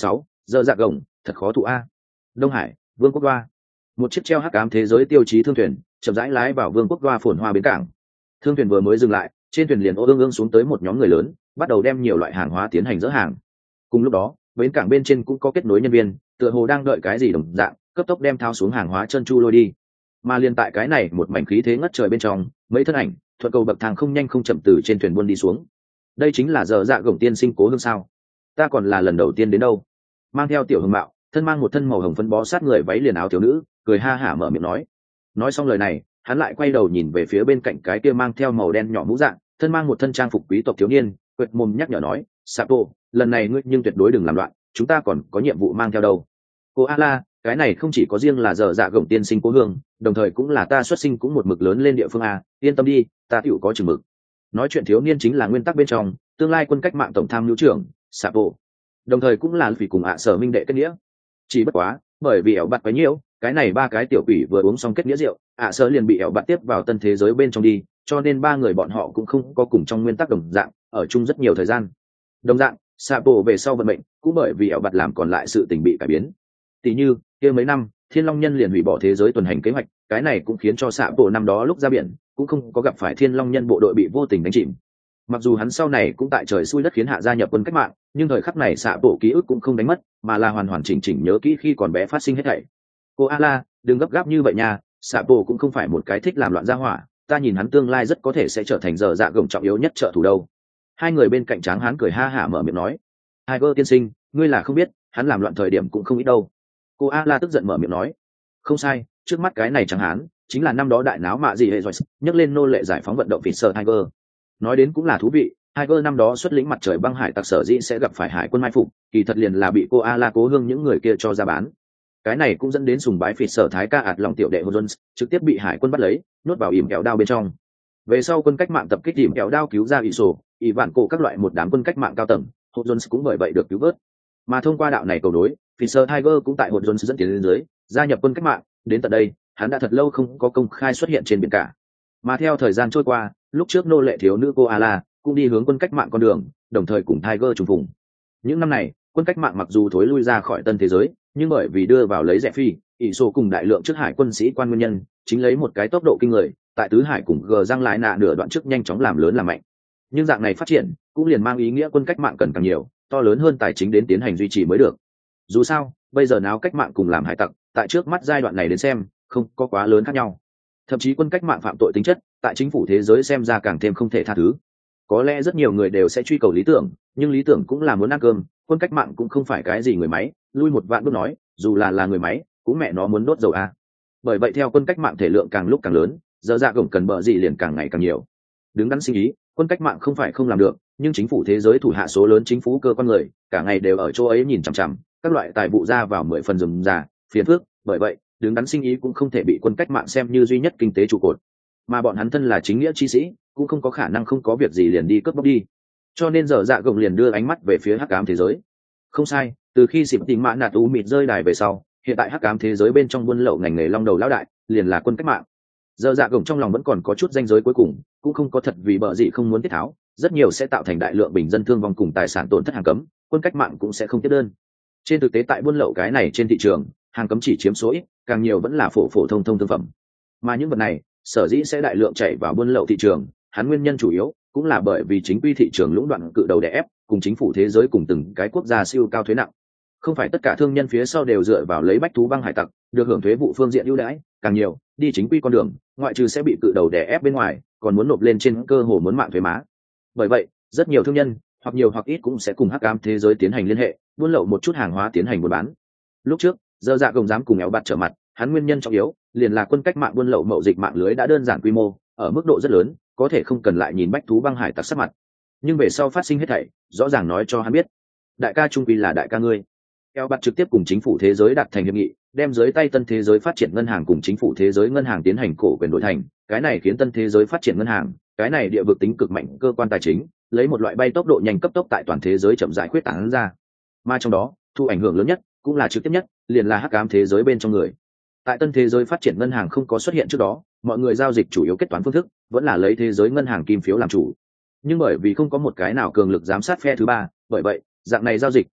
Giờ dạ gồng thật khó thụ a. Đông Hải, vương quốc đoa. Một chiếc treo hắc ám thế giới tiêu chí thương thuyền chậm rãi lái vào vương quốc đoa phồn hoa bến cảng. Thương thuyền vừa mới dừng lại, trên thuyền liền ô ương ương xuống tới một nhóm người lớn, bắt đầu đem nhiều loại hàng hóa tiến hành dỡ hàng. Cùng lúc đó, bến cảng bên trên cũng có kết nối nhân viên, tựa hồ đang đợi cái gì đồng dạng, cấp tốc đem thao xuống hàng hóa chân chu lôi đi. Mà liên tại cái này một mảnh khí thế ngất trời bên trong, mấy thân ảnh thuận cầu bậc thang không nhanh không chậm từ trên thuyền buôn đi xuống. Đây chính là giờ dạ gồng tiên sinh cố hương sao? Ta còn là lần đầu tiên đến đâu. Mang theo tiểu hương mạo, thân mang một thân màu hồng phấn bó sát người váy liền áo thiếu nữ, cười ha hả mở miệng nói. Nói xong lời này, hắn lại quay đầu nhìn về phía bên cạnh cái kia mang theo màu đen nhỏ mũ dạng, thân mang một thân trang phục quý tộc thiếu niên, quệt mồm nhắc nhở nói, Sapo, lần này ngươi nhưng tuyệt đối đừng làm loạn, chúng ta còn có nhiệm vụ mang theo đâu. Cô Ala, cái này không chỉ có riêng là giờ dạ gồng tiên sinh cố hương, đồng thời cũng là ta xuất sinh cũng một mực lớn lên địa phương a, yên tâm đi, ta tựu có chừng mực. Nói chuyện thiếu niên chính là nguyên tắc bên trong tương lai quân cách mạng tổng tham mưu trưởng Sapo, đồng thời cũng là vì cùng ạ sở minh đệ kết nghĩa. Chỉ bất quá, bởi vì ẻo bặt quá nhiều, cái này ba cái tiểu quỷ vừa uống xong kết nghĩa rượu, ạ sở liền bị ẻo bặt tiếp vào tân thế giới bên trong đi, cho nên ba người bọn họ cũng không có cùng trong nguyên tắc đồng dạng ở chung rất nhiều thời gian. Đồng dạng, Sapo về sau vận mệnh cũng bởi vì ẻo bặt làm còn lại sự tình bị cải biến. Tỷ như kia mấy năm Thiên Long Nhân liền hủy bỏ thế giới tuần hành kế hoạch, cái này cũng khiến cho Sapo năm đó lúc ra biển cũng không có gặp phải Thiên Long Nhân bộ đội bị vô tình đánh chìm. Mặc dù hắn sau này cũng tại trời xui đất khiến hạ gia nhập quân cách mạng, nhưng thời khắc này Sapo ký ức cũng không đánh mất, mà là hoàn hoàn chỉnh chỉnh nhớ kỹ khi còn bé phát sinh hết thảy. Cô Ala, đừng gấp gáp như vậy nha, Sapo cũng không phải một cái thích làm loạn gia hỏa, ta nhìn hắn tương lai rất có thể sẽ trở thành giờ dạ gồng trọng yếu nhất trợ thủ đâu. Hai người bên cạnh tráng hán cười ha hả mở miệng nói. Tiger tiên sinh, ngươi là không biết, hắn làm loạn thời điểm cũng không ít đâu. Cô Ala tức giận mở miệng nói. Không sai, trước mắt cái này tráng hán chính là năm đó đại náo mạ gì hệ rồi, nhấc lên nô lệ giải phóng vận động Fisher Tiger. Nói đến cũng là thú vị, Tiger năm đó xuất lĩnh mặt trời băng hải tặc sở dĩ sẽ gặp phải hải quân mai phục, kỳ thật liền là bị cô Ala cố hương những người kia cho ra bán. Cái này cũng dẫn đến sùng bái Fisher Thái ca ạt lòng tiểu đệ Jones, trực tiếp bị hải quân bắt lấy, nuốt vào ỉm kéo đao bên trong. Về sau quân cách mạng tập kích ỉm kéo đao cứu ra ỷ sổ, ỷ vạn cổ các loại một đám quân cách mạng cao tầng, Jones cũng bởi vậy được cứu vớt. Mà thông qua đạo này cầu đối, Fisher Tiger cũng tại Jones dẫn tiến lên dưới, gia nhập quân cách mạng, đến tận đây, hắn đã thật lâu không có công khai xuất hiện trên biển cả. Mà theo thời gian trôi qua, lúc trước nô lệ thiếu nữ cô Ala cũng đi hướng quân cách mạng con đường, đồng thời cùng Tiger trùng phùng. Những năm này, quân cách mạng mặc dù thối lui ra khỏi tân thế giới, nhưng bởi vì đưa vào lấy rẻ phi, ỷ sổ cùng đại lượng trước hải quân sĩ quan nguyên nhân, chính lấy một cái tốc độ kinh người, tại tứ hải cùng gờ răng lại nạ nửa đoạn trước nhanh chóng làm lớn làm mạnh. Nhưng dạng này phát triển cũng liền mang ý nghĩa quân cách mạng cần càng nhiều, to lớn hơn tài chính đến tiến hành duy trì mới được. Dù sao, bây giờ náo cách mạng cùng làm hải tặc, tại trước mắt giai đoạn này đến xem, không có quá lớn khác nhau. Thậm chí quân cách mạng phạm tội tính chất, tại chính phủ thế giới xem ra càng thêm không thể tha thứ. Có lẽ rất nhiều người đều sẽ truy cầu lý tưởng, nhưng lý tưởng cũng là muốn ăn cơm, quân cách mạng cũng không phải cái gì người máy, lui một vạn bước nói, dù là là người máy, cũng mẹ nó muốn đốt dầu a. Bởi vậy theo quân cách mạng thể lượng càng lúc càng lớn, giờ dạ gồng cần bợ gì liền càng ngày càng nhiều. Đứng đắn suy nghĩ, quân cách mạng không phải không làm được, nhưng chính phủ thế giới thủ hạ số lớn chính phủ cơ quan người, cả ngày đều ở chỗ ấy nhìn chằm chằm, các loại tài vụ ra vào mười phần rườm rà, phiền phức, bởi vậy, đứng đắn sinh ý cũng không thể bị quân cách mạng xem như duy nhất kinh tế trụ cột. Mà bọn hắn thân là chính nghĩa chi sĩ, cũng không có khả năng không có việc gì liền đi cướp bóc đi. Cho nên giờ dạ gồng liền đưa ánh mắt về phía hắc ám thế giới. Không sai, từ khi xịp tình mã nạt u mịt rơi đài về sau, hiện tại hắc ám thế giới bên trong buôn lậu ngành nghề long đầu lão đại, liền là quân cách mạng. Giờ dạ gồng trong lòng vẫn còn có chút ranh giới cuối cùng, cũng không có thật vì bợ gì không muốn tiết tháo, rất nhiều sẽ tạo thành đại lượng bình dân thương vong cùng tài sản tổn thất hàng cấm, quân cách mạng cũng sẽ không tiếp đơn. Trên thực tế tại buôn lậu cái này trên thị trường, hàng cấm chỉ chiếm số ít, càng nhiều vẫn là phổ phổ thông thông thương phẩm. Mà những vật này, sở dĩ sẽ đại lượng chảy vào buôn lậu thị trường, hắn nguyên nhân chủ yếu cũng là bởi vì chính quy thị trường lũng đoạn cự đầu đè ép, cùng chính phủ thế giới cùng từng cái quốc gia siêu cao thuế nặng. Không phải tất cả thương nhân phía sau đều dựa vào lấy bách thú băng hải tặc, được hưởng thuế vụ phương diện ưu đãi, càng nhiều, đi chính quy con đường, ngoại trừ sẽ bị cự đầu đè ép bên ngoài, còn muốn nộp lên trên cơ hồ muốn mạng thuế má. Bởi vậy, rất nhiều thương nhân, hoặc nhiều hoặc ít cũng sẽ cùng hắc ám thế giới tiến hành liên hệ, buôn lậu một chút hàng hóa tiến hành buôn bán. Lúc trước, Dơ Dạ Gồng dám cùng éo bạt trở mặt, hắn nguyên nhân trọng yếu liền là quân cách mạng buôn lậu mậu dịch mạng lưới đã đơn giản quy mô, ở mức độ rất lớn, có thể không cần lại nhìn bách thú băng hải tặc sắc mặt. Nhưng về sau phát sinh hết thảy, rõ ràng nói cho hắn biết, đại ca trung quy là đại ca ngươi. Éo bạt trực tiếp cùng chính phủ thế giới đạt thành hiệp nghị, đem dưới tay tân thế giới phát triển ngân hàng cùng chính phủ thế giới ngân hàng tiến hành cổ quyền đổi thành, cái này khiến tân thế giới phát triển ngân hàng, cái này địa vực tính cực mạnh cơ quan tài chính, lấy một loại bay tốc độ nhanh cấp tốc tại toàn thế giới chậm rãi khuyết tán ra. Mà trong đó, thu ảnh hưởng lớn nhất, cũng là trực tiếp nhất, liền là hắc ám thế giới bên trong người. Tại tân thế giới phát triển ngân hàng không có xuất hiện trước đó, mọi người giao dịch chủ yếu kết toán phương thức vẫn là lấy thế giới ngân hàng kim phiếu làm chủ. Nhưng bởi vì không có một cái nào cường lực giám sát phe thứ ba, bởi vậy, dạng này giao dịch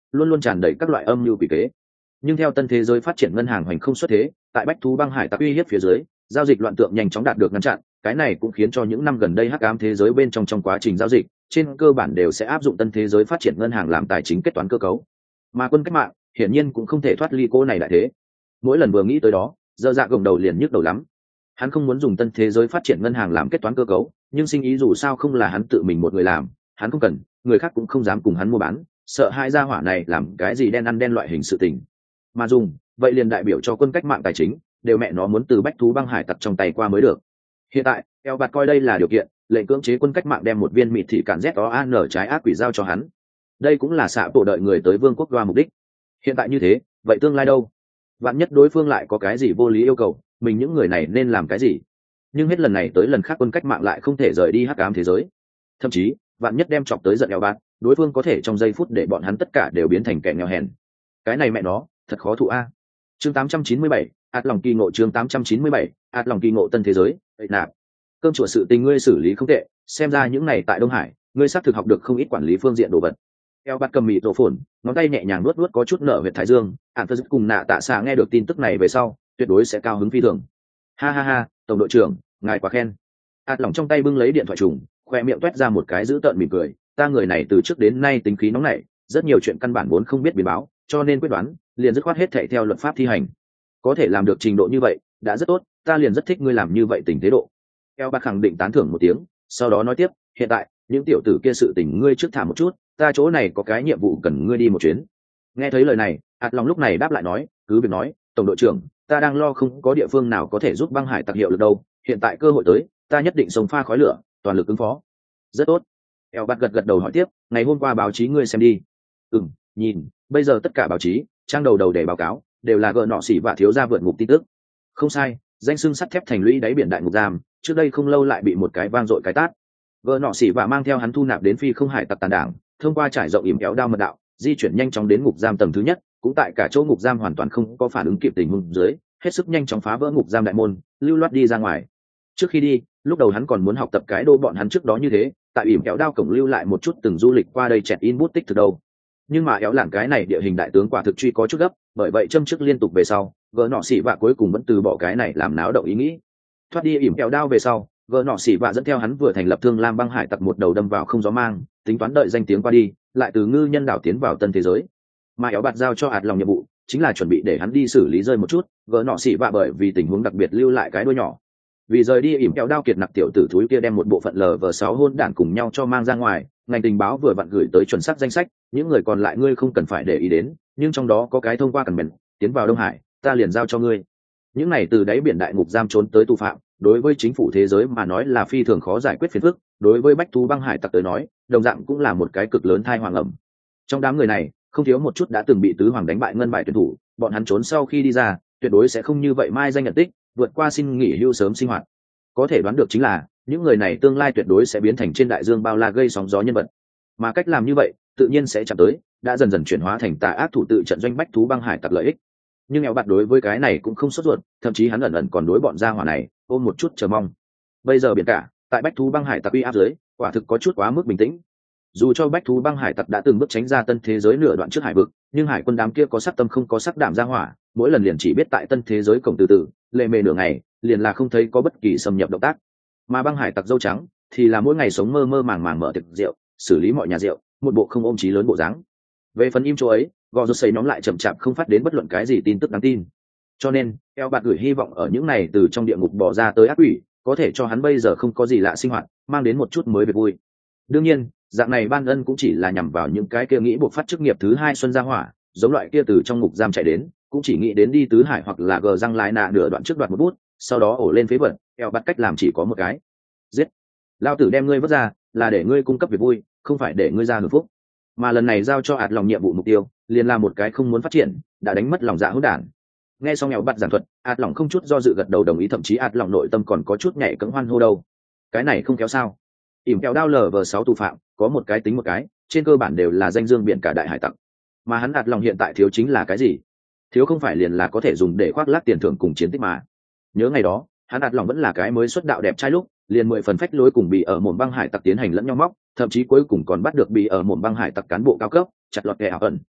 luôn luôn tràn đầy các loại âm mưu quỷ kế. Nhưng theo tân thế giới phát triển, ngân hàng hoành không xuất thế, tại bách thú băng hải tặc uy hiếp phía dưới, giao dịch loạn tượng nhanh chóng đạt được ngăn chặn. Cái này cũng khiến cho những năm gần đây hắc ám thế giới bên trong trong quá trình giao dịch, trên cơ bản đều sẽ áp dụng tân thế giới phát triển ngân hàng làm tài chính kết toán cơ cấu. Mà quân cách mạng hiển nhiên cũng không thể thoát ly cô này đại thế. Mỗi lần vừa nghĩ tới đó, Dở Dạ gồng đầu liền nhức đầu lắm. Hắn không muốn dùng tân thế giới phát triển ngân hàng làm kết toán cơ cấu, nhưng sinh ý dù sao không là hắn tự mình một người làm, hắn không cần, người khác cũng không dám cùng hắn mua bán, sợ hai gia hỏa này làm cái gì đen ăn đen loại hình sự tình. Mà dùng, vậy liền đại biểu cho quân cách mạng tài chính, đều mẹ nó muốn từ bách thú băng hải tặc trong tay qua mới được. Hiện tại, eo bạt coi đây là điều kiện, lệnh cưỡng chế quân cách mạng đem một viên mịt thị cản z o an trái ác quỷ giao cho hắn. Đây cũng là xạ bộ đợi người tới vương quốc đoa mục đích. Hiện tại như thế, vậy tương lai đâu? Vạn nhất đối phương lại có cái gì vô lý yêu cầu, mình những người này nên làm cái gì? Nhưng hết lần này tới lần khác quân cách mạng lại không thể rời đi hắc ám thế giới. Thậm chí, vạn nhất đem chọc tới giận eo bạt, đối phương có thể trong giây phút để bọn hắn tất cả đều biến thành kẻ nghèo hèn. Cái này mẹ nó, thật khó thụ a. Chương tám trăm chín mươi bảy, ạt lòng kỳ ngộ. Chương tám trăm chín mươi bảy, ạt lòng kỳ ngộ tân thế giới. Ấy nạp. Cơm chùa sự tình ngươi xử lý không tệ, xem ra những này tại Đông Hải, ngươi xác thực học được không ít quản lý phương diện đồ vật. Eo bắt cầm mịt rổ phồn, ngón tay nhẹ nhàng nuốt nuốt có chút nở huyệt thái dương. Ản Phật cùng Nạ Tạ Xạ nghe được tin tức này về sau, tuyệt đối sẽ cao hứng phi thường. Ha ha ha, tổng đội trưởng, ngài quá khen. Ạt lòng trong tay bưng lấy điện thoại trùng, khoe miệng toét ra một cái dữ tợn mỉm cười. Ta người này từ trước đến nay tính khí nóng nảy, rất nhiều chuyện căn bản vốn không biết biến báo, cho nên quyết đoán, liền dứt khoát hết thảy theo luật pháp thi hành. Có thể làm được trình độ như vậy, đã rất tốt, ta liền rất thích ngươi làm như vậy tình thế độ. Eo bạc khẳng định tán thưởng một tiếng, sau đó nói tiếp, hiện tại những tiểu tử kia sự tình ngươi trước thả một chút, ta chỗ này có cái nhiệm vụ cần ngươi đi một chuyến. Nghe thấy lời này, ạt lòng lúc này đáp lại nói, cứ việc nói, tổng đội trưởng, ta đang lo không có địa phương nào có thể giúp băng hải tặc hiệu được đâu, hiện tại cơ hội tới, ta nhất định sống pha khói lửa, toàn lực ứng phó. Rất tốt. Eo bạc gật gật đầu hỏi tiếp, ngày hôm qua báo chí ngươi xem đi. Ừm, nhìn, bây giờ tất cả báo chí trang đầu đầu để báo cáo đều là gợ nọ xỉ và thiếu gia vượt ngục tin tức. Không sai, danh xưng sắt thép thành lũy đáy biển đại ngục giam, trước đây không lâu lại bị một cái vang dội cái tát. Gợ nọ xỉ và mang theo hắn thu nạp đến phi không hải tặc tàn đảng, thông qua trải rộng ỉm kéo đao mật đạo, di chuyển nhanh chóng đến ngục giam tầng thứ nhất, cũng tại cả chỗ ngục giam hoàn toàn không có phản ứng kịp tình huống dưới, hết sức nhanh chóng phá vỡ ngục giam đại môn, lưu loát đi ra ngoài. Trước khi đi, lúc đầu hắn còn muốn học tập cái đô bọn hắn trước đó như thế, tại ỉm kéo đao cổng lưu lại một chút từng du lịch qua đây chẹt in bút tích từ đâu. Nhưng mà éo lạn cái này địa hình đại tướng quả thực truy có chút gấp, bởi vậy châm chức liên tục về sau, gỡ nọ xỉ vạ cuối cùng vẫn từ bỏ cái này làm náo động ý nghĩ. Thoát đi ỉm kéo đao về sau, gỡ nọ xỉ vạ dẫn theo hắn vừa thành lập Thương Lam băng hải tặc một đầu đâm vào không gió mang, tính toán đợi danh tiếng qua đi, lại từ ngư nhân đảo tiến vào tân thế giới. Mà éo bạt giao cho ạt lòng nhiệm vụ, chính là chuẩn bị để hắn đi xử lý rơi một chút, gỡ nọ xỉ vạ bởi vì tình huống đặc biệt lưu lại cái đuôi nhỏ. Vì rời đi ỉm kéo đao kiệt nặc tiểu tử thúi kia đem một bộ phận lờ vờ sáu hôn đản cùng nhau cho mang ra ngoài, ngành tình báo vừa vặn gửi tới chuẩn xác danh sách, những người còn lại ngươi không cần phải để ý đến, nhưng trong đó có cái thông qua cần bền tiến vào Đông Hải, ta liền giao cho ngươi. Những này từ đáy biển đại ngục giam trốn tới tù phạm, đối với chính phủ thế giới mà nói là phi thường khó giải quyết phiền phức, đối với bách thú băng hải tặc tới nói, đồng dạng cũng là một cái cực lớn thai hoàng ẩm. Trong đám người này, không thiếu một chút đã từng bị tứ hoàng đánh bại ngân bại tuyển thủ, bọn hắn trốn sau khi đi ra, tuyệt đối sẽ không như vậy mai danh nhận tích, vượt qua xin nghỉ hưu sớm sinh hoạt. Có thể đoán được chính là những người này tương lai tuyệt đối sẽ biến thành trên đại dương bao la gây sóng gió nhân vật, mà cách làm như vậy tự nhiên sẽ chạm tới đã dần dần chuyển hóa thành tà ác thủ tự trận doanh bách thú băng hải tặc lợi ích. Nhưng eo bạt đối với cái này cũng không sốt ruột, thậm chí hắn ẩn ẩn còn đối bọn gia hỏa này ôm một chút chờ mong. Bây giờ biển cả tại bách thú băng hải tặc uy áp dưới, quả thực có chút quá mức bình tĩnh. Dù cho bách thú băng hải tặc đã từng bước tránh ra tân thế giới nửa đoạn trước hải vực, nhưng hải quân đám kia có sắc tâm không có sắc đảm gia hỏa, mỗi lần liền chỉ biết tại tân thế giới cổng từ từ lệ mề nửa ngày, liền là không thấy có bất kỳ xâm nhập động tác. Mà băng hải tặc dâu trắng thì là mỗi ngày sống mơ mơ màng màng mở tiệc rượu, xử lý mọi nhà rượu, một bộ không ôm chí lớn bộ dáng. Về phần im chỗ ấy, gò rút xây nóng lại chậm chạp không phát đến bất luận cái gì tin tức đáng tin. Cho nên eo bạt gửi hy vọng ở những này từ trong địa ngục bỏ ra tới ác quỷ, có thể cho hắn bây giờ không có gì lạ sinh hoạt, mang đến một chút mới về vui. Đương nhiên dạng này ban ân cũng chỉ là nhằm vào những cái kia nghĩ buộc phát chức nghiệp thứ hai xuân gia hỏa, giống loại kia từ trong ngục giam chạy đến, cũng chỉ nghĩ đến đi tứ hải hoặc là gờ răng lái nạ nửa đoạn trước đoạt một bút, sau đó ổ lên phế vật. Eo bắt cách làm chỉ có một cái: giết. Lao tử đem ngươi vứt ra là để ngươi cung cấp việc vui, không phải để ngươi ra hưởng phúc. Mà lần này giao cho ạt lòng nhiệm vụ mục tiêu liền là một cái không muốn phát triển, đã đánh mất lòng dạ hỗn đản. Nghe xong Eo bắt giảng thuật, ạt lòng không chút do dự gật đầu đồng ý, thậm chí ạt lòng nội tâm còn có chút nhảy cẫng hoan hô đâu. Cái này không kéo sao? Ỉm kéo đao lờ vờ sáu tù phạm có một cái tính một cái, trên cơ bản đều là danh dương biển cả đại hải tặc. Mà hắn ạt lòng hiện tại thiếu chính là cái gì? Thiếu không phải liền là có thể dùng để khoác lác tiền thưởng cùng chiến tích mà. Nhớ ngày đó hắn ạt lòng vẫn là cái mới xuất đạo đẹp trai lúc, liền mười phần phách lối cùng bị ở mồm băng hải tặc tiến hành lẫn nhau móc, thậm chí cuối cùng còn bắt được bị ở mồm băng hải tặc cán bộ cao cấp chặt lọt kẻ ảo ẩn.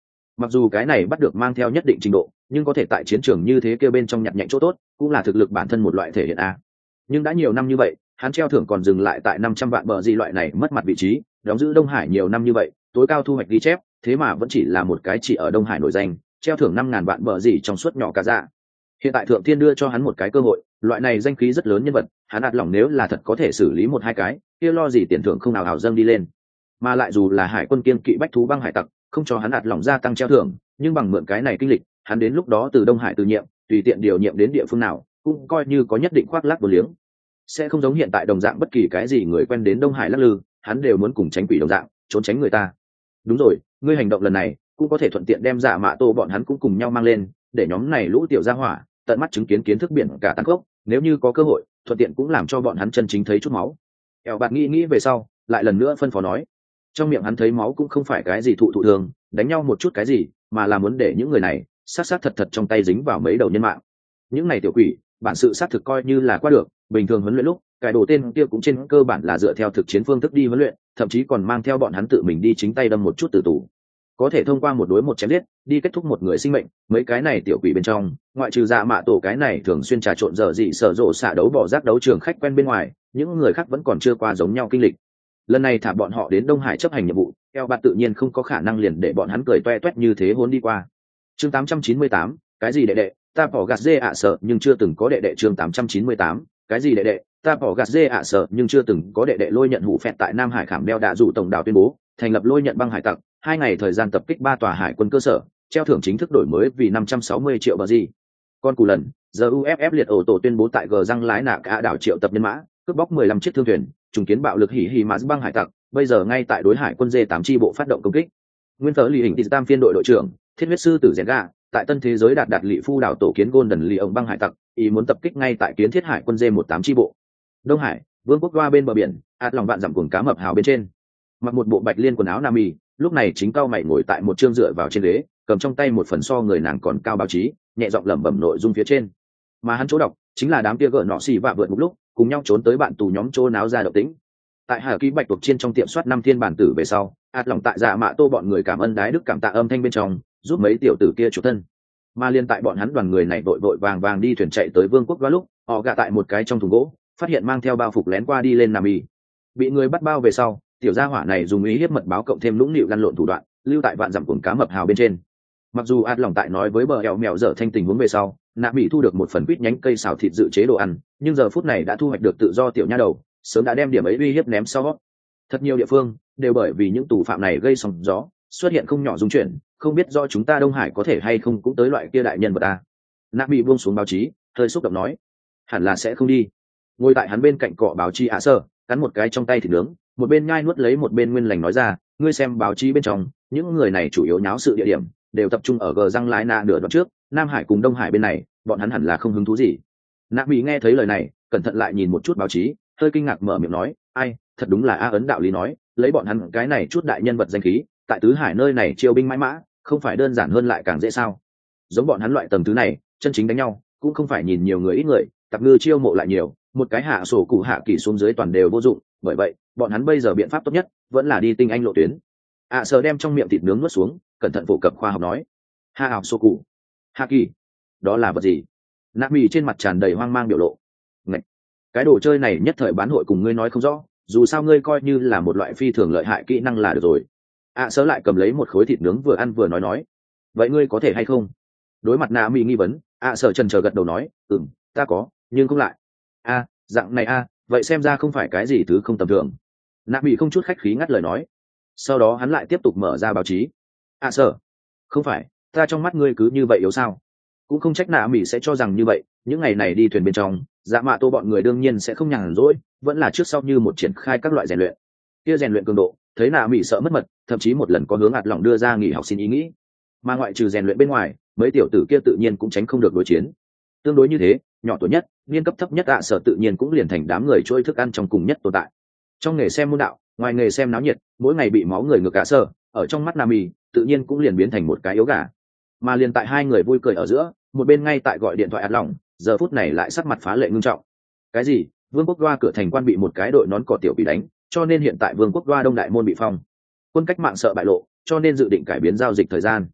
Mặc dù cái này bắt được mang theo nhất định trình độ, nhưng có thể tại chiến trường như thế kêu bên trong nhặt nhạnh chỗ tốt, cũng là thực lực bản thân một loại thể hiện a. Nhưng đã nhiều năm như vậy, hắn treo thưởng còn dừng lại tại năm trăm vạn bờ gì loại này mất mặt vị trí, đóng giữ Đông Hải nhiều năm như vậy, tối cao thu hoạch ghi chép, thế mà vẫn chỉ là một cái chỉ ở Đông Hải nổi danh, treo thưởng năm ngàn vạn bờ gì trong suốt nhỏ cả dạ. Hiện tại thượng thiên đưa cho hắn một cái cơ hội, loại này danh khí rất lớn nhân vật, hắn ạt lòng nếu là thật có thể xử lý một hai cái, kia lo gì tiền thưởng không nào hào dâng đi lên. Mà lại dù là hải quân kiên kỵ bách thú băng hải tặc, không cho hắn ạt lòng gia tăng treo thưởng, nhưng bằng mượn cái này kinh lịch, hắn đến lúc đó từ Đông Hải từ nhiệm, tùy tiện điều nhiệm đến địa phương nào, cũng coi như có nhất định khoác lác vô liếng. Sẽ không giống hiện tại đồng dạng bất kỳ cái gì người quen đến Đông Hải lắc lư, hắn đều muốn cùng tránh quỷ đồng dạng, trốn tránh người ta. Đúng rồi, ngươi hành động lần này cũng có thể thuận tiện đem Dạ Mạ Tô bọn hắn cũng cùng nhau mang lên, để nhóm này lũ tiểu gia hỏa tận mắt chứng kiến kiến thức biển cả tăng cốc, nếu như có cơ hội, thuận tiện cũng làm cho bọn hắn chân chính thấy chút máu. Eo Bạt nghĩ nghĩ về sau, lại lần nữa phân phó nói, trong miệng hắn thấy máu cũng không phải cái gì thụ thụ thường, đánh nhau một chút cái gì, mà là muốn để những người này sát sát thật thật trong tay dính vào mấy đầu nhân mạng. Những này tiểu quỷ, bản sự sát thực coi như là qua được, bình thường huấn luyện lúc, cái đồ tên kia cũng trên cơ bản là dựa theo thực chiến phương thức đi huấn luyện, thậm chí còn mang theo bọn hắn tự mình đi chính tay đâm một chút tử tù. Có thể thông qua một đối một chém giết, đi kết thúc một người sinh mệnh, mấy cái này tiểu quỷ bên trong, ngoại trừ Dạ Mạ Tổ cái này thường xuyên trà trộn dở dị sở rộ xả đấu bỏ rác đấu trường khách quen bên ngoài, những người khác vẫn còn chưa qua giống nhau kinh lịch. Lần này thả bọn họ đến Đông Hải chấp hành nhiệm vụ, Eo Bạt tự nhiên không có khả năng liền để bọn hắn cười toe toét như thế hôn đi qua. Chương tám trăm chín mươi tám, cái gì đệ đệ, ta bỏ gạt dê ạ sợ nhưng chưa từng có đệ đệ. Chương tám trăm chín mươi tám, cái gì đệ đệ, ta bỏ gạt dê ạ sợ nhưng chưa từng có đệ đệ. Lôi nhận hủ phẹt tại Nam Hải khảm đeo đạ dụ tổng đảo tuyên bố thành lập lôi nhận băng hải tặc, hai ngày thời gian tập kích ba tòa hải quân cơ sở, treo thưởng chính thức đổi mới vì năm trăm sáu mươi triệu bờ gì. Con cù lần, giờ u ép ép liệt ổ tổ tuyên bố tại gờ răng lái nạ cả đảo triệu tập nhân mã, cướp bóc mười lăm chiếc thương thuyền, trùng kiến bạo lực hỉ hỉ mà băng hải tặc, bây giờ ngay tại đối hải quân dê tám chi bộ phát động công kích. Nguyên tớ lì hình tỷ tam phiên đội đội trưởng, thiết huyết sư tử rèn gà, tại tân thế giới đạt đạt lị phu đảo tổ kiến Golden lì ông băng hải tặc, ý muốn tập kích ngay tại kiến thiết hải quân dê một tám chi bộ. Đông Hải, vương quốc Goa bên bờ biển, ạt lòng vạn dặm cuồng cá mập hào bên trên. Mặc một bộ bạch liên quần áo nam y, lúc này chính cao mày ngồi tại một chương dựa vào trên ghế, cầm trong tay một phần so người nàng còn cao báo chí, nhẹ giọng lẩm bẩm nội dung phía trên. Mà hắn chỗ đọc chính là đám kia gỡ nọ xì vạ vượt một lúc, cùng nhau trốn tới bạn tù nhóm chỗ náo ra động tĩnh. Tại Hà Ký Bạch tuộc trên trong tiệm soát năm thiên bản tử về sau, ạt lòng tại Dạ Mạ Tô bọn người cảm ơn đái đức cảm tạ âm thanh bên trong, giúp mấy tiểu tử kia chuộc thân. Mà liên tại bọn hắn đoàn người này vội vội vàng vàng đi thuyền chạy tới vương quốc Goa lúc, họ gạ tại một cái trong thùng gỗ, phát hiện mang theo bao phục lén qua đi lên Nam Y. Bị người bắt bao về sau, tiểu gia hỏa này dùng ý hiếp mật báo cộng thêm lũng nịu lăn lộn thủ đoạn, lưu tại vạn dặm cuồng cá mập hào bên trên. Mặc dù ạt lòng tại nói với bờ eo mèo dở thanh tình huống về sau, Nạ Mỹ thu được một phần quýt nhánh cây xào thịt dự chế đồ ăn, nhưng giờ phút này đã thu hoạch được tự do tiểu nha đầu, sớm đã đem điểm ấy uy hiếp ném sau. Thật nhiều địa phương đều bởi vì những tù phạm này gây sóng gió, xuất hiện không nhỏ dung chuyển, không biết do chúng ta Đông Hải có thể hay không cũng tới loại kia đại nhân vật ta. Nạ Mỹ buông xuống báo chí, hơi xúc động nói, hẳn là sẽ không đi. Ngồi tại hắn bên cạnh cọ báo chí ạ sơ, cắn một cái trong tay thịt nướng, một bên nhai nuốt lấy một bên nguyên lành nói ra, ngươi xem báo chí bên trong, những người này chủ yếu nháo sự địa điểm đều tập trung ở gờ răng lái nạ nửa đoạn trước, Nam Hải cùng Đông Hải bên này, bọn hắn hẳn là không hứng thú gì. Nạ Mỹ nghe thấy lời này, cẩn thận lại nhìn một chút báo chí, hơi kinh ngạc mở miệng nói, ai, thật đúng là a ấn đạo lý nói, lấy bọn hắn cái này chút đại nhân vật danh khí, tại tứ hải nơi này chiêu binh mãi mã, không phải đơn giản hơn lại càng dễ sao? Giống bọn hắn loại tầng thứ này, chân chính đánh nhau, cũng không phải nhìn nhiều người ít người, tập ngư chiêu mộ lại nhiều, một cái hạ sổ cụ hạ kỳ xuống dưới toàn đều vô dụng, bởi vậy, bọn hắn bây giờ biện pháp tốt nhất vẫn là đi tinh anh lộ tuyến. ạ à, sờ đem trong miệng thịt nướng nuốt xuống, cẩn thận phổ cập khoa học nói, hạ ảo sổ cụ hạ kỳ, đó là vật gì? Nạ Mỹ trên mặt tràn đầy hoang mang biểu lộ. Ngậy! Cái đồ chơi này nhất thời bán hội cùng ngươi nói không rõ, dù sao ngươi coi như là một loại phi thường lợi hại kỹ năng là được rồi. ạ à, sớ lại cầm lấy một khối thịt nướng vừa ăn vừa nói nói, vậy ngươi có thể hay không? Đối mặt Nạ Mỹ nghi vấn, ạ à, sờ trần chờ gật đầu nói, ừm, ta có, nhưng không lại. a à, dạng này a à, vậy xem ra không phải cái gì thứ không tầm thường. Nạ Mỹ không chút khách khí ngắt lời nói. Sau đó hắn lại tiếp tục mở ra báo chí. ạ à, sờ, không phải, ta trong mắt ngươi cứ như vậy yếu sao? Cũng không trách Nạ Mỹ sẽ cho rằng như vậy, những ngày này đi thuyền bên trong, Dạ Mạ Tô bọn người đương nhiên sẽ không nhàn rỗi, vẫn là trước sau như một triển khai các loại rèn luyện. Kia rèn luyện cường độ, thấy Nạ Mỹ sợ mất mật, thậm chí một lần có hướng ạt lòng đưa ra nghỉ học xin ý nghĩ. Mà ngoại trừ rèn luyện bên ngoài, mấy tiểu tử kia tự nhiên cũng tránh không được đối chiến. Tương đối như thế, nhỏ tuổi nhất, niên cấp thấp nhất ạ sở tự nhiên cũng liền thành đám người trôi thức ăn trong cùng nhất tồn tại. Trong nghề xem môn đạo, ngoài nghề xem náo nhiệt, mỗi ngày bị máu người ngược cả sơ, ở trong mắt Nạ Mỹ, tự nhiên cũng liền biến thành một cái yếu gà. Mà liền tại hai người vui cười ở giữa, một bên ngay tại gọi điện thoại ạt lòng, giờ phút này lại sắc mặt phá lệ ngưng trọng. Cái gì? Vương quốc Goa cửa thành quan bị một cái đội nón cỏ tiểu bị đánh, cho nên hiện tại Vương quốc Goa đông đại môn bị phong. Quân cách mạng sợ bại lộ, cho nên dự định cải biến giao dịch thời gian.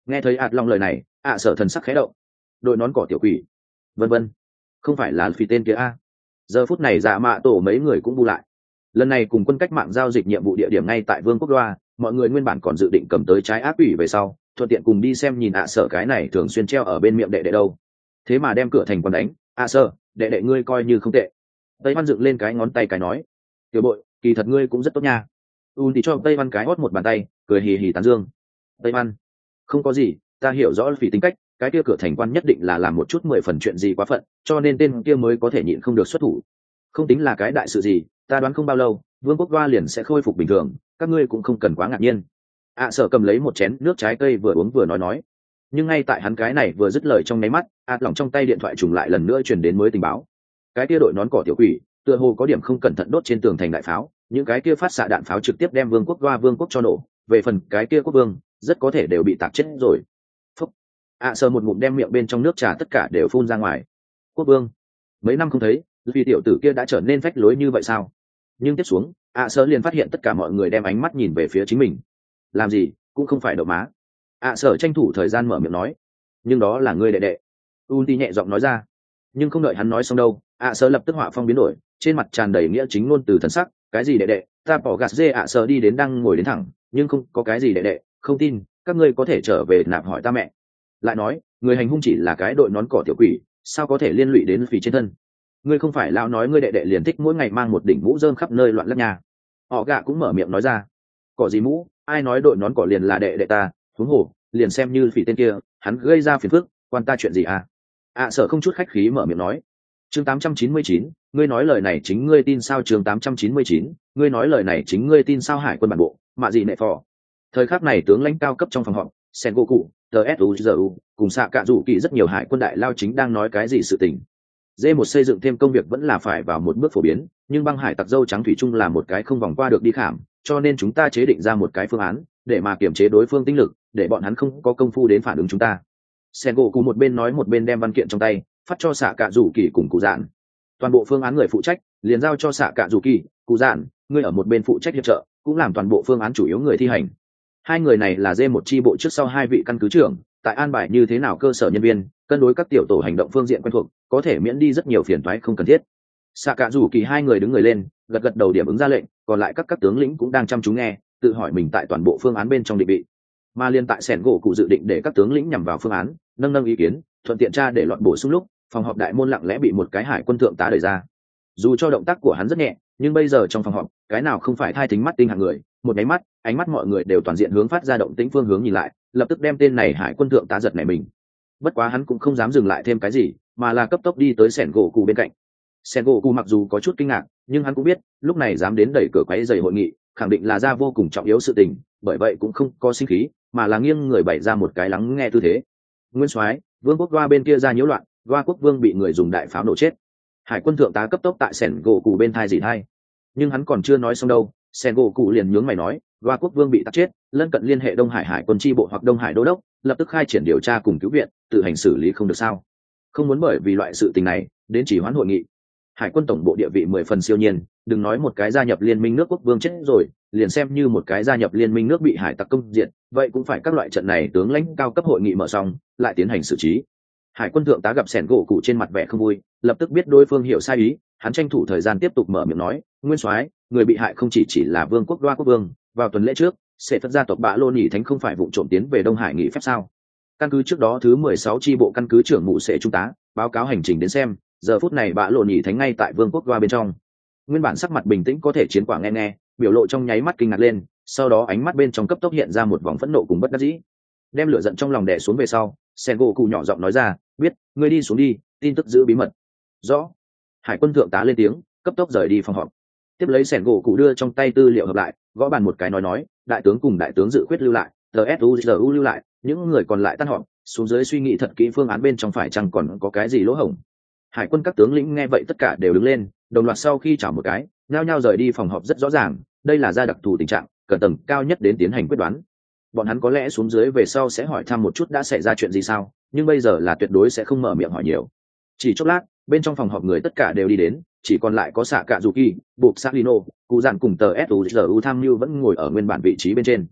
Nghe thấy ạt long lời này, ạ sở thần sắc khẽ động. Đội nón cỏ tiểu quỷ, vân vân, không phải là phi tên kia a. Giờ phút này dạ mạ tổ mấy người cũng bu lại. Lần này cùng quân cách mạng giao dịch nhiệm vụ địa điểm ngay tại vương quốc đoa, mọi người nguyên bản còn dự định cầm tới trái ác quỷ về sau, thuận tiện cùng đi xem nhìn ạ sở cái này thường xuyên treo ở bên miệng đệ đệ đâu. Thế mà đem cửa thành còn đánh, ạ sở, đệ đệ ngươi coi như không tệ. Tây Văn dựng lên cái ngón tay cái nói, tiểu bội, kỳ thật ngươi cũng rất tốt nha. Un thì cho Tây Văn cái hót một bàn tay, cười hì hì tán dương. Tây Văn, không có gì, ta hiểu rõ vì tính cách, cái kia cửa thành quan nhất định là làm một chút mười phần chuyện gì quá phận, cho nên tên kia mới có thể nhịn không được xuất thủ. Không tính là cái đại sự gì, ta đoán không bao lâu vương quốc đoa liền sẽ khôi phục bình thường, các ngươi cũng không cần quá ngạc nhiên. ạ à, sở cầm lấy một chén nước trái cây vừa uống vừa nói nói. Nhưng ngay tại hắn cái này vừa dứt lời trong nháy mắt, ạt lỏng trong tay điện thoại trùng lại lần nữa truyền đến mới tình báo. Cái kia đội nón cỏ tiểu quỷ tựa hồ có điểm không cẩn thận đốt trên tường thành đại pháo, những cái kia phát xạ đạn pháo trực tiếp đem vương quốc đoa vương quốc cho nổ, về phần cái kia quốc vương rất có thể đều bị tạc chết rồi. Phúc. ạ à, sở một ngụm đem miệng bên trong nước trà tất cả đều phun ra ngoài. Quốc vương, mấy năm không thấy, vì tiểu tử kia đã trở nên phách lối như vậy sao? Nhưng tiếp xuống ạ à, sở liền phát hiện tất cả mọi người đem ánh mắt nhìn về phía chính mình. Làm gì cũng không phải đậu má. ạ à, sở tranh thủ thời gian mở miệng nói, nhưng đó là ngươi đệ đệ. Unti nhẹ giọng nói ra. Nhưng không đợi hắn nói xong đâu, ạ à, sở lập tức họa phong biến đổi, trên mặt tràn đầy nghĩa chính ngôn từ thần sắc. Cái gì đệ đệ? Ta bỏ gạt dê. ạ à, sở đi đến đang ngồi đến thẳng, nhưng không có cái gì đệ đệ, không tin các ngươi có thể trở về nạp hỏi ta mẹ. Lại nói người hành hung chỉ là cái đội nón cỏ tiểu quỷ, sao có thể liên lụy đến phì trên thân? Ngươi không phải lão nói ngươi đệ đệ liền thích mỗi ngày mang một đỉnh mũ rơm khắp nơi loạn lắc nhà. Họ gạ cũng mở miệng nói ra. Cỏ gì mũ, ai nói đội nón cỏ liền là đệ đệ ta, huống hồ liền xem như phỉ tên kia hắn gây ra phiền phức, quan ta chuyện gì à? ạ à, sở không chút khách khí mở miệng nói. Chương tám trăm chín mươi chín, ngươi nói lời này chính ngươi tin sao? Chương tám trăm chín mươi chín, ngươi nói lời này chính ngươi tin sao? Hải quân bản bộ, mạ gì nệ phò. Thời khắc này tướng lãnh cao cấp trong phòng họp, Sengoku, tsuzu cùng xạ cạ rủ kỳ rất nhiều hải quân đại lao chính đang nói cái gì sự tình. D một xây dựng thêm công việc vẫn là phải vào một bước phổ biến, nhưng băng hải tặc dâu trắng thủy chung là một cái không vòng qua được đi khảm, cho nên chúng ta chế định ra một cái phương án để mà kiểm chế đối phương tinh lực, để bọn hắn không có công phu đến phản ứng chúng ta. Sengoku một bên nói một bên đem văn kiện trong tay phát cho xạ cạ rủ kỳ cùng cụ dạn. Toàn bộ phương án người phụ trách liền giao cho xạ cạ rủ kỳ, cụ dạn, ngươi ở một bên phụ trách hiệp trợ, cũng làm toàn bộ phương án chủ yếu người thi hành. Hai người này là D một chi bộ trước sau hai vị căn cứ trưởng, tại an bài như thế nào cơ sở nhân viên, cân đối các tiểu tổ hành động phương diện quen thuộc, có thể miễn đi rất nhiều phiền toái không cần thiết. Xạ cạ rủ kỳ hai người đứng người lên, gật gật đầu điểm ứng ra lệnh, còn lại các các tướng lĩnh cũng đang chăm chú nghe, tự hỏi mình tại toàn bộ phương án bên trong định vị. Mà liên tại sẻn gỗ cụ dự định để các tướng lĩnh nhằm vào phương án, nâng nâng ý kiến, thuận tiện tra để loạn bổ sung lúc, phòng họp đại môn lặng lẽ bị một cái hải quân thượng tá đẩy ra. Dù cho động tác của hắn rất nhẹ, nhưng bây giờ trong phòng họp, cái nào không phải thai thính mắt tinh hạng người, một cái mắt, ánh mắt mọi người đều toàn diện hướng phát ra động tĩnh phương hướng nhìn lại, lập tức đem tên này hải quân thượng tá giật nảy mình. Bất quá hắn cũng không dám dừng lại thêm cái gì, mà là cấp tốc đi tới sẻn gỗ cụ bên cạnh. Sẻn gỗ cụ mặc dù có chút kinh ngạc, nhưng hắn cũng biết lúc này dám đến đẩy cửa quấy rầy hội nghị, khẳng định là ra vô cùng trọng yếu sự tình, bởi vậy cũng không có sinh khí, mà là nghiêng người bày ra một cái lắng nghe tư thế. Nguyên soái, vương quốc đoa bên kia ra nhiễu loạn, đoa quốc vương bị người dùng đại pháo nổ chết. Hải quân thượng tá cấp tốc tại sẻn gỗ cụ bên thai dì thai, nhưng hắn còn chưa nói xong đâu, sẻn gỗ cụ liền nhướng mày nói, đoa quốc vương bị tắt chết, lân cận liên hệ đông hải hải quân chi bộ hoặc đông hải đô đốc, lập tức khai triển điều tra cùng cứu viện, tự hành xử lý không được sao? Không muốn bởi vì loại sự tình này đến chỉ hoãn hội nghị. Hải quân tổng bộ địa vị mười phần siêu nhiên, đừng nói một cái gia nhập liên minh nước quốc vương chết rồi, liền xem như một cái gia nhập liên minh nước bị hải tặc công diện, vậy cũng phải các loại trận này tướng lãnh cao cấp hội nghị mở xong, lại tiến hành xử trí. Hải quân thượng tá gặp sẻn gỗ cụ trên mặt vẻ không vui, lập tức biết đối phương hiểu sai ý, hắn tranh thủ thời gian tiếp tục mở miệng nói, nguyên soái, người bị hại không chỉ chỉ là vương quốc đoa quốc vương, vào tuần lễ trước, sẽ phật gia tộc bạ lô nhị thánh không phải vụ trộm tiến về đông hải nghỉ phép sao? Căn cứ trước đó thứ mười sáu chi bộ căn cứ trưởng mụ sẽ trung tá báo cáo hành trình đến xem, giờ phút này bạ lô nhị thánh ngay tại vương quốc đoa bên trong. Nguyên bản sắc mặt bình tĩnh có thể chiến quả nghe nghe, biểu lộ trong nháy mắt kinh ngạc lên, sau đó ánh mắt bên trong cấp tốc hiện ra một vòng phẫn nộ cùng bất đắc dĩ. Đem lửa giận trong lòng đè xuống về sau, Sengoku nhỏ giọng nói ra, biết, ngươi đi xuống đi, tin tức giữ bí mật. Rõ. Hải quân thượng tá lên tiếng, cấp tốc rời đi phòng họp. Tiếp lấy Sengoku đưa trong tay tư liệu hợp lại, gõ bàn một cái nói nói, đại tướng cùng đại tướng dự quyết lưu lại, tsuzu lưu lại, những người còn lại tan họp, xuống dưới suy nghĩ thật kỹ phương án bên trong phải chăng còn có cái gì lỗ hổng. Hải quân các tướng lĩnh nghe vậy tất cả đều đứng lên, đồng loạt sau khi chào một cái, nhao nhao rời đi phòng họp rất rõ ràng, đây là gia đặc thù tình trạng, cần tầng cao nhất đến tiến hành quyết đoán. Bọn hắn có lẽ xuống dưới về sau sẽ hỏi thăm một chút đã xảy ra chuyện gì sao, nhưng bây giờ là tuyệt đối sẽ không mở miệng hỏi nhiều. Chỉ chốc lát, bên trong phòng họp người tất cả đều đi đến, chỉ còn lại có xạ cạ dù kỳ, buộc Salino, cụ dạn cùng tờ suzu tham mưu vẫn ngồi ở nguyên bản vị trí bên trên.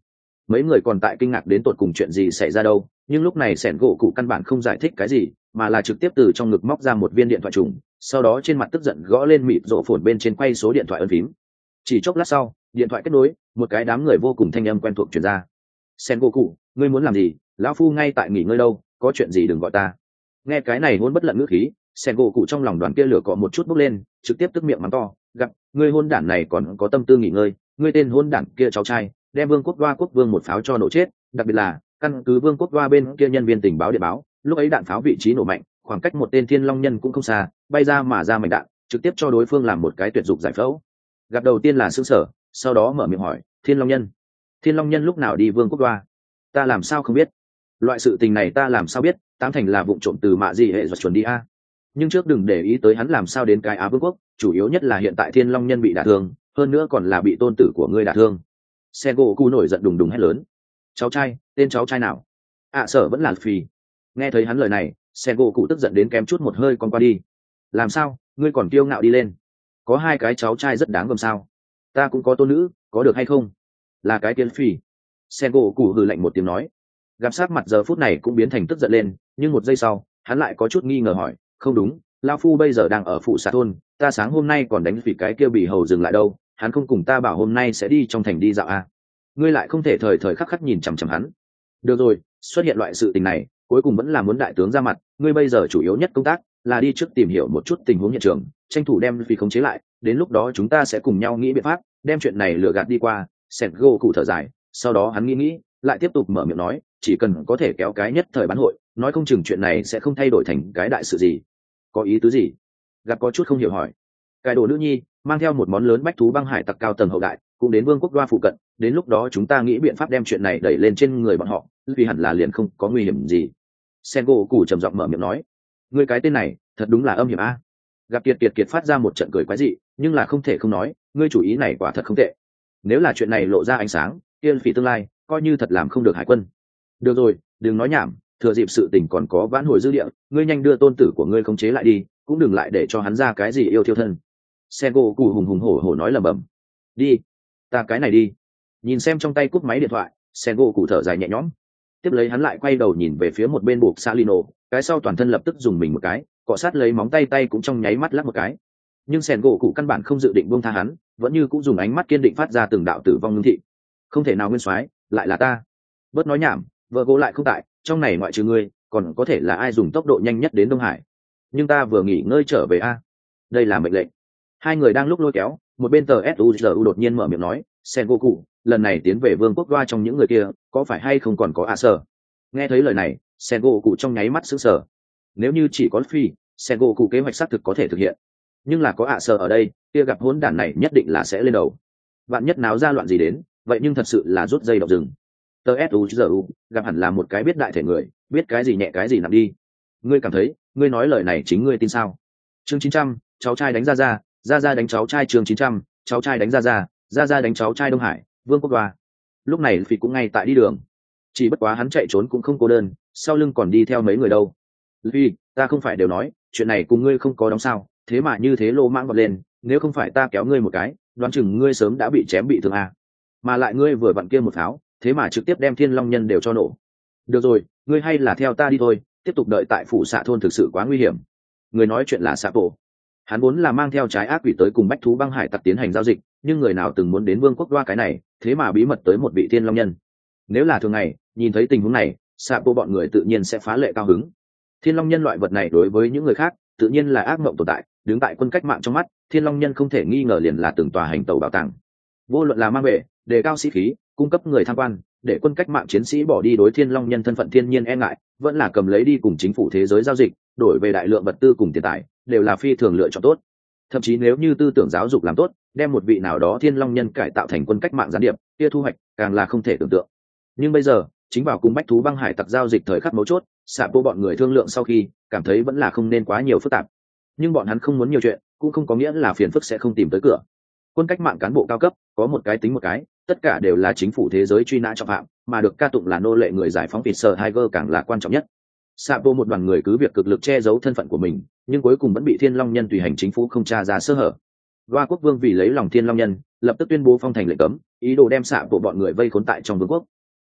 mấy người còn tại kinh ngạc đến tột cùng chuyện gì xảy ra đâu, nhưng lúc này sẻn gỗ cụ căn bản không giải thích cái gì, mà là trực tiếp từ trong ngực móc ra một viên điện thoại trùng, sau đó trên mặt tức giận gõ lên mịt rộ phồn bên trên quay số điện thoại ấn phím. Chỉ chốc lát sau, điện thoại kết nối, một cái đám người vô cùng thanh âm quen thuộc truyền ra. Sẻn gỗ cụ, ngươi muốn làm gì? Lão phu ngay tại nghỉ ngơi đâu, có chuyện gì đừng gọi ta. Nghe cái này hôn bất lận ngữ khí, sẻn gỗ cụ trong lòng đoàn kia lửa cọ một chút bốc lên, trực tiếp tức miệng mắng to, gặp ngươi hôn đản này còn có tâm tư nghỉ ngơi, ngươi tên hôn đản kia cháu trai đem vương quốc đoa quốc vương một pháo cho nổ chết, đặc biệt là căn cứ vương quốc đoa bên kia nhân viên tình báo điện báo, lúc ấy đạn pháo vị trí nổ mạnh, khoảng cách một tên thiên long nhân cũng không xa, bay ra mà ra mảnh đạn, trực tiếp cho đối phương làm một cái tuyệt dục giải phẫu. Gặp đầu tiên là sững sở, sau đó mở miệng hỏi, thiên long nhân thiên long nhân lúc nào đi vương quốc đoa? Ta làm sao không biết? Loại sự tình này ta làm sao biết? Tám thành là vụng trộm từ mạ gì hệ giật chuẩn đi a. Nhưng trước đừng để ý tới hắn làm sao đến cái Á vương quốc, chủ yếu nhất là hiện tại thiên long nhân bị đả thương, hơn nữa còn là bị tôn tử của ngươi đả thương. Sengoku nổi giận đùng đùng hét lớn, cháu trai, tên cháu trai nào? ạ à, sở vẫn là Phi. Nghe thấy hắn lời này, Sengoku tức giận đến kém chút một hơi con qua đi. Làm sao, ngươi còn kiêu ngạo đi lên? Có hai cái cháu trai rất đáng gờm sao? Ta cũng có tôn nữ, có được hay không? Là cái tiên Phi. Sengoku hừ lạnh một tiếng nói. Gặp sát mặt giờ phút này cũng biến thành tức giận lên, nhưng một giây sau, hắn lại có chút nghi ngờ hỏi, không đúng, lão phu bây giờ đang ở phụ xã thôn, ta sáng hôm nay còn đánh vì cái kia bị hầu dừng lại đâu, hắn không cùng ta bảo hôm nay sẽ đi trong thành đi dạo à. Ngươi lại không thể thời thời khắc khắc nhìn chằm chằm hắn. Được rồi, xuất hiện loại sự tình này, cuối cùng vẫn là muốn đại tướng ra mặt, ngươi bây giờ chủ yếu nhất công tác là đi trước tìm hiểu một chút tình huống hiện trường, tranh thủ đem vì khống chế lại, đến lúc đó chúng ta sẽ cùng nhau nghĩ biện pháp, đem chuyện này lừa gạt đi qua. Sengo cụ thở dài, sau đó hắn nghĩ nghĩ, lại tiếp tục mở miệng nói, chỉ cần có thể kéo cái nhất thời bán hội, nói không chừng chuyện này sẽ không thay đổi thành cái đại sự gì. Có ý tứ gì? Gặp có chút không hiểu hỏi. Cái đồ nữ nhi mang theo một món lớn bách thú băng hải tặc cao tầng hậu đại, cũng đến vương quốc đoa phụ cận, đến lúc đó chúng ta nghĩ biện pháp đem chuyện này đẩy lên trên người bọn họ, vì hẳn là liền không có nguy hiểm gì. Sengo cụ trầm giọng mở miệng nói, ngươi cái tên này thật đúng là âm hiểm a. Gặp kiệt kiệt kiệt phát ra một trận cười quái dị, nhưng là không thể không nói, ngươi chủ ý này quả thật không tệ. Nếu là chuyện này lộ ra ánh sáng, tiên phỉ tương lai coi như thật làm không được hải quân. Được rồi, đừng nói nhảm, thừa dịp sự tình còn có vãn hồi dư địa, ngươi nhanh đưa tôn tử của ngươi khống chế lại đi, cũng đừng lại để cho hắn ra cái gì yêu thiêu thân. Sengo cụ hùng hùng hổ hổ nói lẩm bẩm. Đi, ta cái này đi. Nhìn xem trong tay cúp máy điện thoại, Sengo cụ thở dài nhẹ nhõm. Tiếp lấy hắn lại quay đầu nhìn về phía một bên buộc Salino, cái sau toàn thân lập tức dùng mình một cái, cọ sát lấy móng tay tay cũng trong nháy mắt lắc một cái. Nhưng Sengo cụ căn bản không dự định buông tha hắn, vẫn như cũng dùng ánh mắt kiên định phát ra từng đạo tử vong ngưng thị. Không thể nào nguyên soái, lại là ta. Bớt nói nhảm, vợ gỗ lại không tại, trong này ngoại trừ ngươi, còn có thể là ai dùng tốc độ nhanh nhất đến Đông Hải. Nhưng ta vừa nghỉ ngơi trở về a. Đây là mệnh lệnh. Hai người đang lúc lôi kéo, một bên tờ suzu đột nhiên mở miệng nói, Sengoku, lần này tiến về vương quốc đoa trong những người kia, có phải hay không còn có ạ sở? Nghe thấy lời này, Sengoku trong nháy mắt sững sờ. Nếu như chỉ có Phi, Sengoku kế hoạch xác thực có thể thực hiện. Nhưng là có ạ sở ở đây, kia gặp hỗn đản này nhất định là sẽ lên đầu. Vạn nhất náo ra loạn gì đến, vậy nhưng thật sự là rút dây động rừng. Tờ suzu gặp hẳn là một cái biết đại thể người, biết cái gì nhẹ cái gì nặng đi. Ngươi cảm thấy, ngươi nói lời này chính ngươi tin sao? Chương chín trăm, cháu trai đánh ra ra, ra ra đánh cháu trai. Chương chín trăm, cháu trai đánh ra ra, ra ra đánh cháu trai Đông Hải, vương quốc đoa. Lúc này Phi cũng ngay tại đi đường, chỉ bất quá hắn chạy trốn cũng không cô đơn, sau lưng còn đi theo mấy người đâu. Phi, ta không phải đều nói chuyện này cùng ngươi không có đóng sao, thế mà như thế lô mãng bật lên, nếu không phải ta kéo ngươi một cái, đoán chừng ngươi sớm đã bị chém bị thương à. Mà lại ngươi vừa vặn kia một pháo, thế mà trực tiếp đem thiên long nhân đều cho nổ. Được rồi, ngươi hay là theo ta đi thôi, tiếp tục đợi tại phủ xạ thôn thực sự quá nguy hiểm. Người nói chuyện là Sapo. Hắn vốn là mang theo trái ác quỷ tới cùng bách thú băng hải tặc tiến hành giao dịch, nhưng người nào từng muốn đến vương quốc đoa cái này, thế mà bí mật tới một vị thiên long nhân. Nếu là thường ngày, nhìn thấy tình huống này, Sapo bọn người tự nhiên sẽ phá lệ cao hứng. Thiên long nhân loại vật này đối với những người khác, tự nhiên là ác mộng tồn tại, đứng tại quân cách mạng trong mắt, thiên long nhân không thể nghi ngờ liền là từng tòa hành tàu bảo tàng. Vô luận là mang về, đề cao sĩ khí, cung cấp người tham quan, để quân cách mạng chiến sĩ bỏ đi đối thiên long nhân thân phận thiên nhiên e ngại, vẫn là cầm lấy đi cùng chính phủ thế giới giao dịch, đổi về đại lượng vật tư cùng tiền tài, đều là phi thường lựa chọn tốt. Thậm chí nếu như tư tưởng giáo dục làm tốt, đem một vị nào đó thiên long nhân cải tạo thành quân cách mạng gián điệp, kia thu hoạch càng là không thể tưởng tượng. Nhưng bây giờ, chính vào cùng bách thú băng hải tặc giao dịch thời khắc mấu chốt, xạ bộ bọn người thương lượng sau khi cảm thấy vẫn là không nên quá nhiều phức tạp. Nhưng bọn hắn không muốn nhiều chuyện, cũng không có nghĩa là phiền phức sẽ không tìm tới cửa. Quân cách mạng cán bộ cao cấp có một cái tính một cái, tất cả đều là chính phủ thế giới truy nã trọng phạm, mà được ca tụng là nô lệ người giải phóng Peter Tiger càng là quan trọng nhất. Sapo một đoàn người cứ việc cực lực che giấu thân phận của mình, nhưng cuối cùng vẫn bị Thiên Long Nhân tùy hành chính phủ không tra ra sơ hở. Đoa quốc vương vì lấy lòng Thiên Long Nhân, lập tức tuyên bố phong thành lệnh cấm, ý đồ đem Sapo bọn người vây khốn tại trong vương quốc.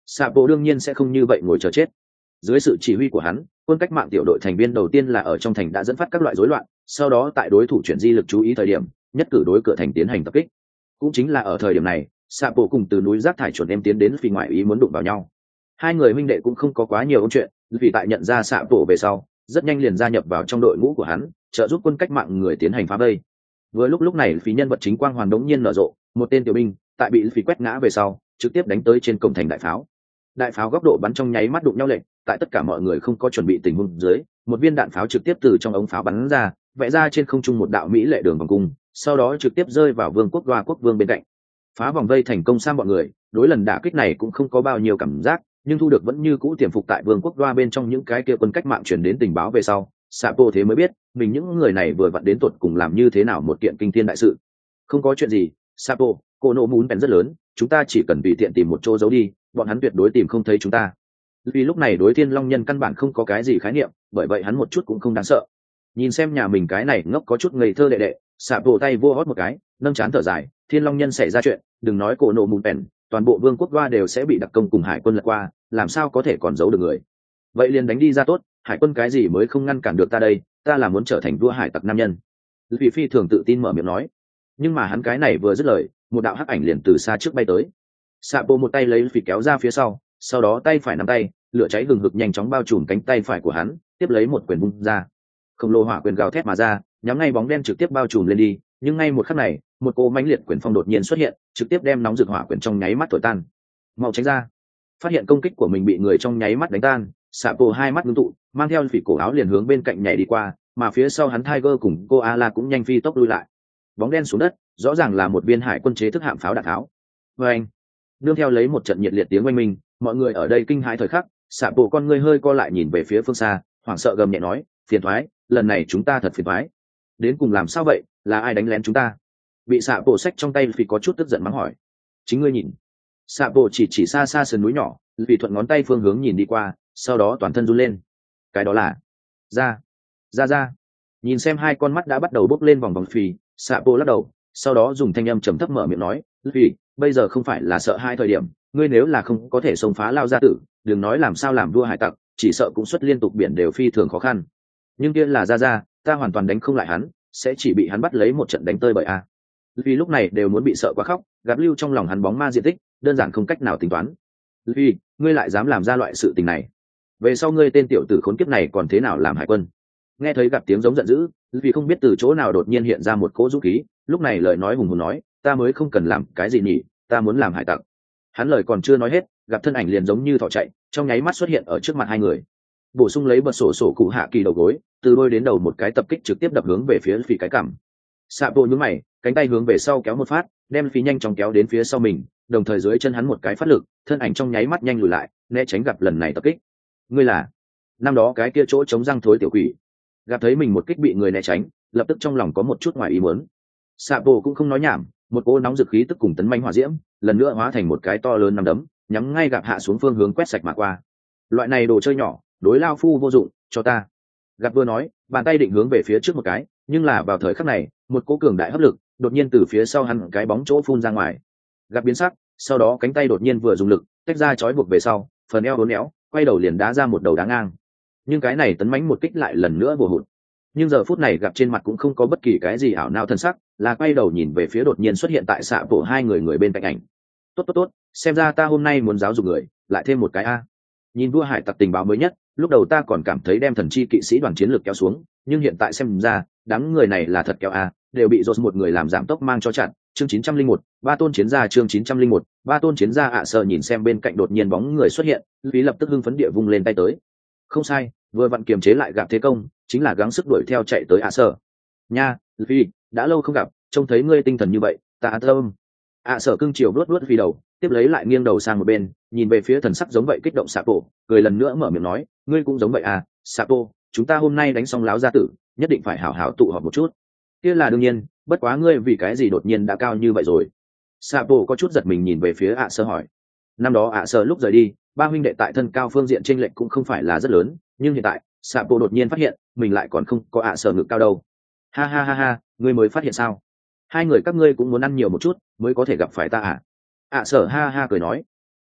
Sạ bộ đương nhiên sẽ không như vậy ngồi chờ chết. Dưới sự chỉ huy của hắn, quân cách mạng tiểu đội thành viên đầu tiên là ở trong thành đã dẫn phát các loại rối loạn, sau đó tại đối thủ chuyển di lực chú ý thời điểm, nhất cử đối cửa thành tiến hành tập kích. Cũng chính là ở thời điểm này, Sạ bộ cùng từ núi rác thải chuẩn em tiến đến vì ngoại ý muốn đụng vào nhau. Hai người huynh đệ cũng không có quá nhiều ôn chuyện, vì tại nhận ra Sạ bộ về sau, rất nhanh liền gia nhập vào trong đội ngũ của hắn, trợ giúp quân cách mạng người tiến hành phá vây. Vừa lúc lúc này, phí nhân vật chính quang hoàn đống nhiên nở rộ, một tên tiểu binh tại bị phí quét ngã về sau, trực tiếp đánh tới trên cổng thành đại pháo. Đại pháo góc độ bắn trong nháy mắt đụng nhau lệch, tại tất cả mọi người không có chuẩn bị tình huống dưới, một viên đạn pháo trực tiếp từ trong ống pháo bắn ra, vẽ ra trên không trung một đạo mỹ lệ đường vòng cung, sau đó trực tiếp rơi vào vương quốc Hoa quốc vương bên cạnh. Phá vòng vây thành công sang bọn người, đối lần đả kích này cũng không có bao nhiêu cảm giác, nhưng thu được vẫn như cũ tiềm phục tại vương quốc Hoa bên trong những cái kia quân cách mạng truyền đến tình báo về sau, Sapo thế mới biết, mình những người này vừa vặn đến tuột cùng làm như thế nào một kiện kinh thiên đại sự. Không có chuyện gì, Sapo, cô nộ muốn bèn rất lớn, chúng ta chỉ cần tùy tiện tìm một chỗ giấu đi, bọn hắn tuyệt đối tìm không thấy chúng ta. Vì lúc này đối Thiên Long Nhân căn bản không có cái gì khái niệm, bởi vậy hắn một chút cũng không đáng sợ. Nhìn xem nhà mình cái này ngốc có chút ngây thơ đệ đệ, Sapo tay vô hót một cái, nâng chán thở dài, Thiên Long Nhân xảy ra chuyện, đừng nói cổ nộ mùn bèn, toàn bộ vương quốc Hoa đều sẽ bị đặc công cùng hải quân lật qua, làm sao có thể còn giấu được người. Vậy liền đánh đi ra tốt, hải quân cái gì mới không ngăn cản được ta đây, ta là muốn trở thành vua hải tặc nam nhân. Vì phi thường tự tin mở miệng nói, nhưng mà hắn cái này vừa dứt lời, một đạo hắc ảnh liền từ xa trước bay tới. Sapo một tay lấy phì kéo ra phía sau, sau đó tay phải nắm tay, lửa cháy hừng hực nhanh chóng bao trùm cánh tay phải của hắn, tiếp lấy một quyền vung ra. Khổng lồ hỏa quyền gào thét mà ra, nhắm ngay bóng đen trực tiếp bao trùm lên đi, nhưng ngay một khắc này, một cô mãnh liệt quyền phong đột nhiên xuất hiện, trực tiếp đem nóng rực hỏa quyền trong nháy mắt thổi tan. Mau tránh ra! Phát hiện công kích của mình bị người trong nháy mắt đánh tan, Sapo hai mắt ngưng tụ, mang theo phỉ cổ áo liền hướng bên cạnh nhảy đi qua, mà phía sau hắn Tiger cùng Koala cũng nhanh phi tốc lui lại. Bóng đen xuống đất, rõ ràng là một viên hải quân chế thức hạm pháo đạn tháo. Và anh, nương theo lấy một trận nhiệt liệt tiếng oanh minh, mọi người ở đây kinh hãi thời khắc, Sapo con người hơi co lại nhìn về phía phương xa, hoảng sợ gầm nhẹ nói, phiền toái, lần này chúng ta thật phiền toái. Đến cùng làm sao vậy, là ai đánh lén chúng ta? Bị Sapo xách trong tay vì có chút tức giận mắng hỏi. Chính ngươi nhìn. Sapo chỉ chỉ xa xa sườn núi nhỏ, vì thuận ngón tay phương hướng nhìn đi qua, sau đó toàn thân run lên. Cái đó là ra ra ra. Nhìn xem hai con mắt đã bắt đầu bốc lên vòng vòng phì, Sapo lắc đầu, sau đó dùng thanh âm trầm thấp mở miệng nói, vì bây giờ không phải là sợ hai thời điểm, ngươi nếu là không có thể xông phá lao gia tử, đừng nói làm sao làm vua hải tặc, chỉ sợ cũng xuất liên tục biển đều phi thường khó khăn. Nhưng kia là ra ra, ta hoàn toàn đánh không lại hắn, sẽ chỉ bị hắn bắt lấy một trận đánh tơi bởi a. Vì lúc này đều muốn bị sợ quá khóc, gạt lưu trong lòng hắn bóng ma diện tích, đơn giản không cách nào tính toán. Vì ngươi lại dám làm ra loại sự tình này, về sau ngươi tên tiểu tử khốn kiếp này còn thế nào làm hải quân? Nghe thấy gặp tiếng giống giận dữ, vì không biết từ chỗ nào đột nhiên hiện ra một cỗ dũng khí, lúc này lời nói hùng hồn nói, ta mới không cần làm cái gì nhỉ, ta muốn làm hải tặc. Hắn lời còn chưa nói hết, gặp thân ảnh liền giống như thỏ chạy, trong nháy mắt xuất hiện ở trước mặt hai người, bổ sung lấy bật sổ sổ cụ hạ kỳ đầu gối, từ đôi đến đầu một cái tập kích trực tiếp đập hướng về phía phì cái cằm. Sapo nhướng mày, cánh tay hướng về sau kéo một phát, đem phí nhanh chóng kéo đến phía sau mình, đồng thời dưới chân hắn một cái phát lực, thân ảnh trong nháy mắt nhanh lùi lại, né tránh gặp lần này tập kích. Ngươi là năm đó cái kia chỗ chống răng thối tiểu quỷ. Gặp thấy mình một kích bị người né tránh, lập tức trong lòng có một chút ngoài ý muốn. Sapo cũng không nói nhảm, một cỗ nóng dực khí tức cùng tấn manh hỏa diễm, lần nữa hóa thành một cái to lớn nắm đấm, nhắm ngay gặp hạ xuống phương hướng quét sạch mà qua. Loại này đồ chơi nhỏ, đối lao phu vô dụng, cho ta. Gặp vừa nói, bàn tay định hướng về phía trước một cái, nhưng là vào thời khắc này, một cỗ cường đại hấp lực đột nhiên từ phía sau hắn cái bóng chỗ phun ra ngoài. Gặp biến sắc, sau đó cánh tay đột nhiên vừa dùng lực tách ra chói buộc về sau, phần eo uốn éo, quay đầu liền đá ra một đầu đá ngang. Nhưng cái này tấn mãnh một kích lại lần nữa bổ hụt. Nhưng giờ phút này gặp trên mặt cũng không có bất kỳ cái gì ảo não thân sắc, là quay đầu nhìn về phía đột nhiên xuất hiện tại xạ bộ hai người người bên cạnh ảnh. Tốt tốt tốt, xem ra ta hôm nay muốn giáo dục người, lại thêm một cái a. Nhìn vua hải tặc tình báo mới nhất, lúc đầu ta còn cảm thấy đem thần chi kỵ sĩ đoàn chiến lược kéo xuống, nhưng hiện tại xem ra, đám người này là thật kéo a, đều bị dồn một người làm giảm tốc mang cho chặn. Chương chín trăm linh một, ba tôn chiến gia chương chín trăm linh một, ba tôn chiến gia ạ à sợ nhìn xem bên cạnh đột nhiên bóng người xuất hiện, Lý lập tức hưng phấn địa vung lên tay tới. Không sai, vừa vặn kiềm chế lại gặp thế công, chính là gắng sức đuổi theo chạy tới ạ à sợ. Nha, Lý, đã lâu không gặp, trông thấy ngươi tinh thần như vậy, ta an tâm. ạ à sợ cưng chiều vuốt vuốt vì đầu, tiếp lấy lại nghiêng đầu sang một bên, nhìn về phía thần sắc giống vậy kích động Sapo, cười lần nữa mở miệng nói, ngươi cũng giống vậy à, Sapo, chúng ta hôm nay đánh xong láo gia tử, nhất định phải hảo hảo tụ họp một chút. Kia là đương nhiên, bất quá ngươi vì cái gì đột nhiên đã cao như vậy rồi? Sapo có chút giật mình nhìn về phía ạ à sơ hỏi. Năm đó ạ à sơ lúc rời đi, ba huynh đệ tại thân cao phương diện chênh lệch cũng không phải là rất lớn, nhưng hiện tại Sapo đột nhiên phát hiện mình lại còn không có ạ à sơ ngực cao đâu. Ha ha ha ha, ngươi mới phát hiện sao? Hai người các ngươi cũng muốn ăn nhiều một chút mới có thể gặp phải ta à? ạ à sở ha ha cười nói.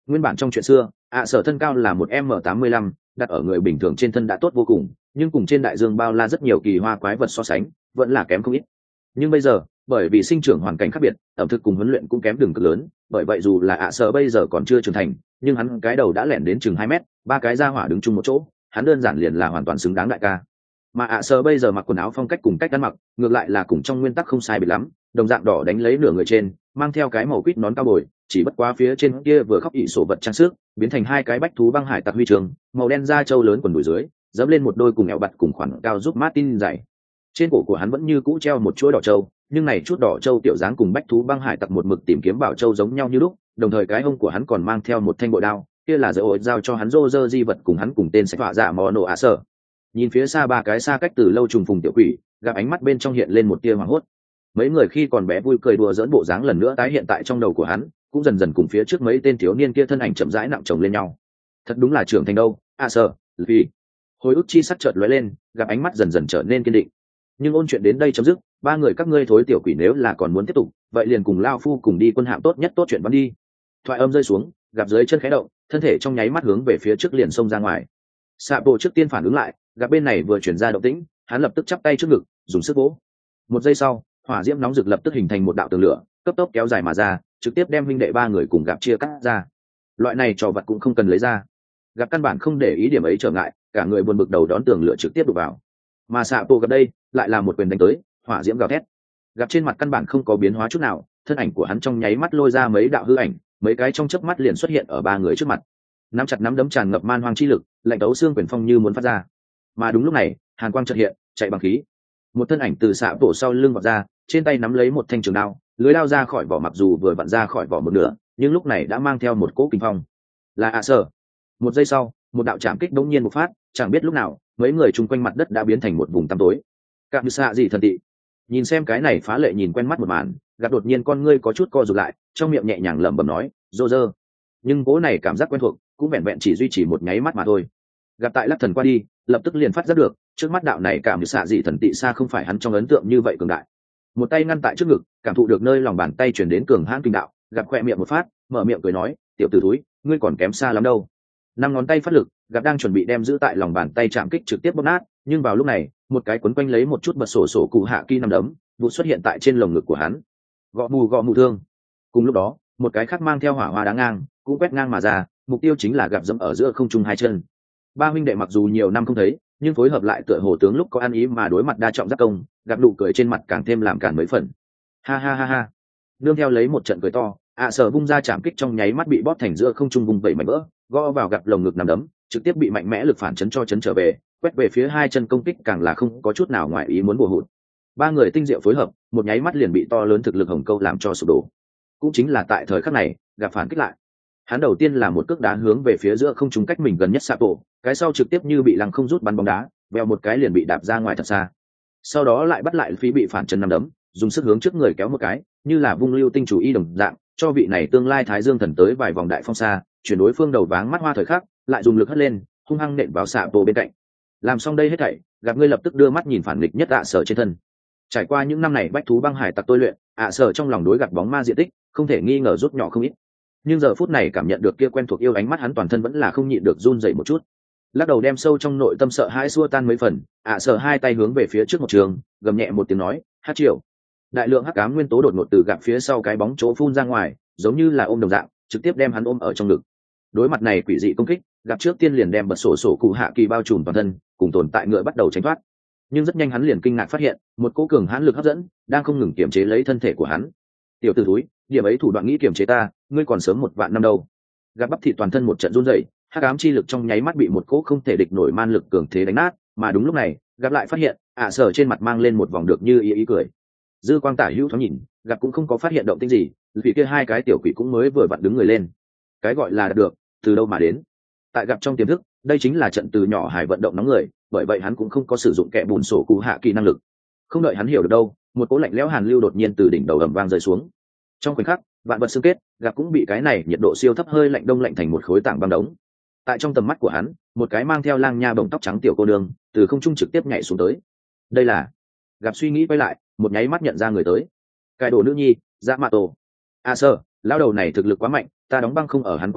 Nguyên bản trong chuyện xưa, ạ sở thân cao là một m tám mươi lăm, đặt ở người bình thường trên thân đã tốt vô cùng, nhưng cùng trên đại dương bao la rất nhiều kỳ hoa quái vật so sánh vẫn là kém không ít. Nhưng bây giờ bởi vì sinh trưởng hoàn cảnh khác biệt, ẩm thực cùng huấn luyện cũng kém đường cực lớn, bởi vậy dù là ạ sở bây giờ còn chưa trưởng thành, nhưng hắn cái đầu đã lẻn đến chừng hai mét, ba cái ra hỏa đứng chung một chỗ, hắn đơn giản liền là hoàn toàn xứng đáng đại ca. Mà ạ sở bây giờ mặc quần áo phong cách cùng cách ăn mặc ngược lại là cùng trong nguyên tắc không sai biệt lắm, đồng dạng đỏ đánh lấy nửa người trên, mang theo cái màu quýt nón cao bồi, chỉ bất quá phía trên kia vừa khóc ị sổ vật trang sức biến thành hai cái bách thú băng hải tặc huy trường, màu đen da trâu lớn quần đùi dưới dẫm lên một đôi cùng eo bặt cùng khoản cao giúp Martin dày. Trên cổ của hắn vẫn như cũ treo một chuỗi đỏ trâu, nhưng này chút đỏ trâu tiểu dáng cùng bách thú băng hải tặc một mực tìm kiếm bảo trâu giống nhau như lúc, đồng thời cái hông của hắn còn mang theo một thanh bội đao, kia là dỡ ổi giao cho hắn rô rơ di vật cùng hắn cùng tên sẽ họa dạ mò nổ ạ sở. Nhìn phía xa ba cái xa cách từ lâu trùng phùng tiểu quỷ, gặp ánh mắt bên trong hiện lên một tia hoảng hốt. Mấy người khi còn bé vui cười đùa dỡn bộ dáng lần nữa tái hiện tại trong đầu của hắn, cũng dần dần cùng phía trước mấy tên thiếu niên kia thân ảnh chậm rãi nặng chồng lên nhau. Thật đúng là trưởng thành đâu, ạ sở, vì hồi ức chi sắc chợt lóe lên, gặp ánh mắt dần dần trở nên kiên định. Nhưng ôn chuyện đến đây chấm dứt, ba người các ngươi thối tiểu quỷ nếu là còn muốn tiếp tục, vậy liền cùng lao phu cùng đi quân hạm tốt nhất tốt chuyện bắn đi. Thoại âm rơi xuống, gặp dưới chân khẽ động, thân thể trong nháy mắt hướng về phía trước liền xông ra ngoài. Sạ bộ trước tiên phản ứng lại, gặp bên này vừa chuyển ra động tĩnh, hắn lập tức chắp tay trước ngực, dùng sức vỗ. Một giây sau, hỏa diễm nóng rực lập tức hình thành một đạo tường lửa, cấp tốc kéo dài mà ra, trực tiếp đem huynh đệ ba người cùng gặp chia cắt ra. Loại này trò vật cũng không cần lấy ra. Gặp căn bản không để ý điểm ấy trở ngại, cả người buồn bực đầu đón tường lửa trực tiếp đục vào. Mà xạ bộ gặp đây, lại là một quyền đánh tới, hỏa diễm gào thét. Gặp trên mặt căn bản không có biến hóa chút nào, thân ảnh của hắn trong nháy mắt lôi ra mấy đạo hư ảnh, mấy cái trong chớp mắt liền xuất hiện ở ba người trước mặt. Nắm chặt nắm đấm tràn ngập man hoang chi lực, lạnh tấu xương quyền phong như muốn phát ra. Mà đúng lúc này, hàn quang chợt hiện, chạy bằng khí. Một thân ảnh từ xạ bộ sau lưng vọt ra, trên tay nắm lấy một thanh trường đao, lưới đao ra khỏi vỏ, mặc dù vừa vặn ra khỏi vỏ một nửa, nhưng lúc này đã mang theo một cỗ kinh phong. Là ạ sở. Một giây sau, một đạo chạm kích đống nhiên một phát, chẳng biết lúc nào, mấy người chung quanh mặt đất đã biến thành một vùng tăm tối. Cạm xạ gì thần tị. Nhìn xem cái này phá lệ nhìn quen mắt một màn, gặp đột nhiên con ngươi có chút co rụt lại, trong miệng nhẹ nhàng lẩm bẩm nói, "Rô rơ." Nhưng cỗ này cảm giác quen thuộc, cũng vẹn vẹn chỉ duy trì một nháy mắt mà thôi. Gặp tại lắc thần qua đi, lập tức liền phát giác được, trước mắt đạo này cảm xạ dị thần tị xa không phải hắn trong ấn tượng như vậy cường đại. Một tay ngăn tại trước ngực, cảm thụ được nơi lòng bàn tay truyền đến cường hãn kinh đạo, gặp khỏe miệng một phát, mở miệng cười nói, "Tiểu tử thúi, ngươi còn kém xa lắm đâu." Năm ngón tay phát lực, gặp đang chuẩn bị đem giữ tại lòng bàn tay chạm kích trực tiếp bóp nát, nhưng vào lúc này, một cái quấn quanh lấy một chút bật sổ sổ cụ hạ kỳ năm đấm, vụ xuất hiện tại trên lồng ngực của hắn. Gõ mù gõ mù thương. Cùng lúc đó, một cái khác mang theo hỏa hoa đá ngang, cũng quét ngang mà ra, mục tiêu chính là gặp dẫm ở giữa không trung hai chân. Ba huynh đệ mặc dù nhiều năm không thấy, nhưng phối hợp lại tựa hồ tướng lúc có ăn ý mà đối mặt đa trọng giác công, gặp nụ cười trên mặt càng thêm làm cản mấy phần. Ha ha ha ha. Nương theo lấy một trận cười to, ạ sở vung ra chạm kích trong nháy mắt bị bóp thành giữa không trung vùng vẩy mảnh vỡ, gõ vào gặp lồng ngực nằm đấm, trực tiếp bị mạnh mẽ lực phản chấn cho chấn trở về, quét về phía hai chân công kích càng là không có chút nào ngoài ý muốn bùa hụt. Ba người tinh diệu phối hợp, một nháy mắt liền bị to lớn thực lực hồng câu làm cho sụp đổ. Cũng chính là tại thời khắc này, gặp phản kích lại. Hắn đầu tiên là một cước đá hướng về phía giữa không trung cách mình gần nhất Sapo, cái sau trực tiếp như bị lăng không rút bắn bóng đá, vèo một cái liền bị đạp ra ngoài thật xa. Sau đó lại bắt lại phí bị phản chân năm đấm, dùng sức hướng trước người kéo một cái, như là vung lưu tinh chủ y đồng dạng, cho vị này tương lai Thái Dương thần tới vài vòng đại phong xa, chuyển đối phương đầu váng mắt hoa thời khắc, lại dùng lực hất lên, hung hăng nện vào Sapo bên cạnh. Làm xong đây hết thảy, gặp ngươi lập tức đưa mắt nhìn phản nghịch nhất ạ sở trên thân. Trải qua những năm này bách thú băng hải tặc tôi luyện, ạ sở trong lòng đối gặp bóng ma diện tích, không thể nghi ngờ rút nhỏ không ít. Nhưng giờ phút này cảm nhận được kia quen thuộc yêu ánh mắt hắn, toàn thân vẫn là không nhịn được run rẩy một chút. Lắc đầu đem sâu trong nội tâm sợ hãi xua tan mấy phần, ạ sở hai tay hướng về phía trước một trường, gầm nhẹ một tiếng nói, "Hát triệu." Đại lượng hắc ám nguyên tố đột ngột từ gặp phía sau cái bóng chỗ phun ra ngoài, giống như là ôm đồng dạng, trực tiếp đem hắn ôm ở trong ngực. Đối mặt này quỷ dị công kích, gặp trước tiên liền đem bật sổ sổ cụ hạ kỳ bao trùm toàn thân, cùng tồn tại ngựa bắt đầu tránh thoát. Nhưng rất nhanh hắn liền kinh ngạc phát hiện, một cỗ cường hãn lực hấp dẫn đang không ngừng kiềm chế lấy thân thể của hắn. "Tiểu tử thúi, điểm ấy thủ đoạn nghĩ kiềm chế ta, ngươi còn sớm một vạn năm đâu." Gặp bắp thịt toàn thân một trận run rẩy, hắc ám chi lực trong nháy mắt bị một cỗ không thể địch nổi man lực cường thế đánh nát, mà đúng lúc này, gặp lại phát hiện, ạ sở trên mặt mang lên một vòng được như ý ý cười. Dư quang tả hữu thoáng nhìn, gặp cũng không có phát hiện động tĩnh gì, vì kia hai cái tiểu quỷ cũng mới vừa vặn đứng người lên. Cái gọi là được, từ đâu mà đến? Tại gặp trong tiềm thức, đây chính là trận từ nhỏ hải vận động nóng người, bởi vậy hắn cũng không có sử dụng kẽ bùn sổ cụ hạ kỳ năng lực. Không đợi hắn hiểu được đâu, một cỗ lạnh lẽo hàn lưu đột nhiên từ đỉnh đầu ầm vang rơi xuống. Trong khoảnh khắc, vạn vật xương kết, gặp cũng bị cái này nhiệt độ siêu thấp hơi lạnh đông lạnh thành một khối tảng băng đống. Tại trong tầm mắt của hắn, một cái mang theo lang nha bồng tóc trắng tiểu cô nương từ không trung trực tiếp nhảy xuống tới. Đây là gặp suy nghĩ quay lại, một nháy mắt nhận ra người tới. Cái đồ nữ nhi, Dạ Mạ Tổ. À sơ, lão đầu này thực lực quá mạnh, ta đóng băng không ở hắn quá lâu,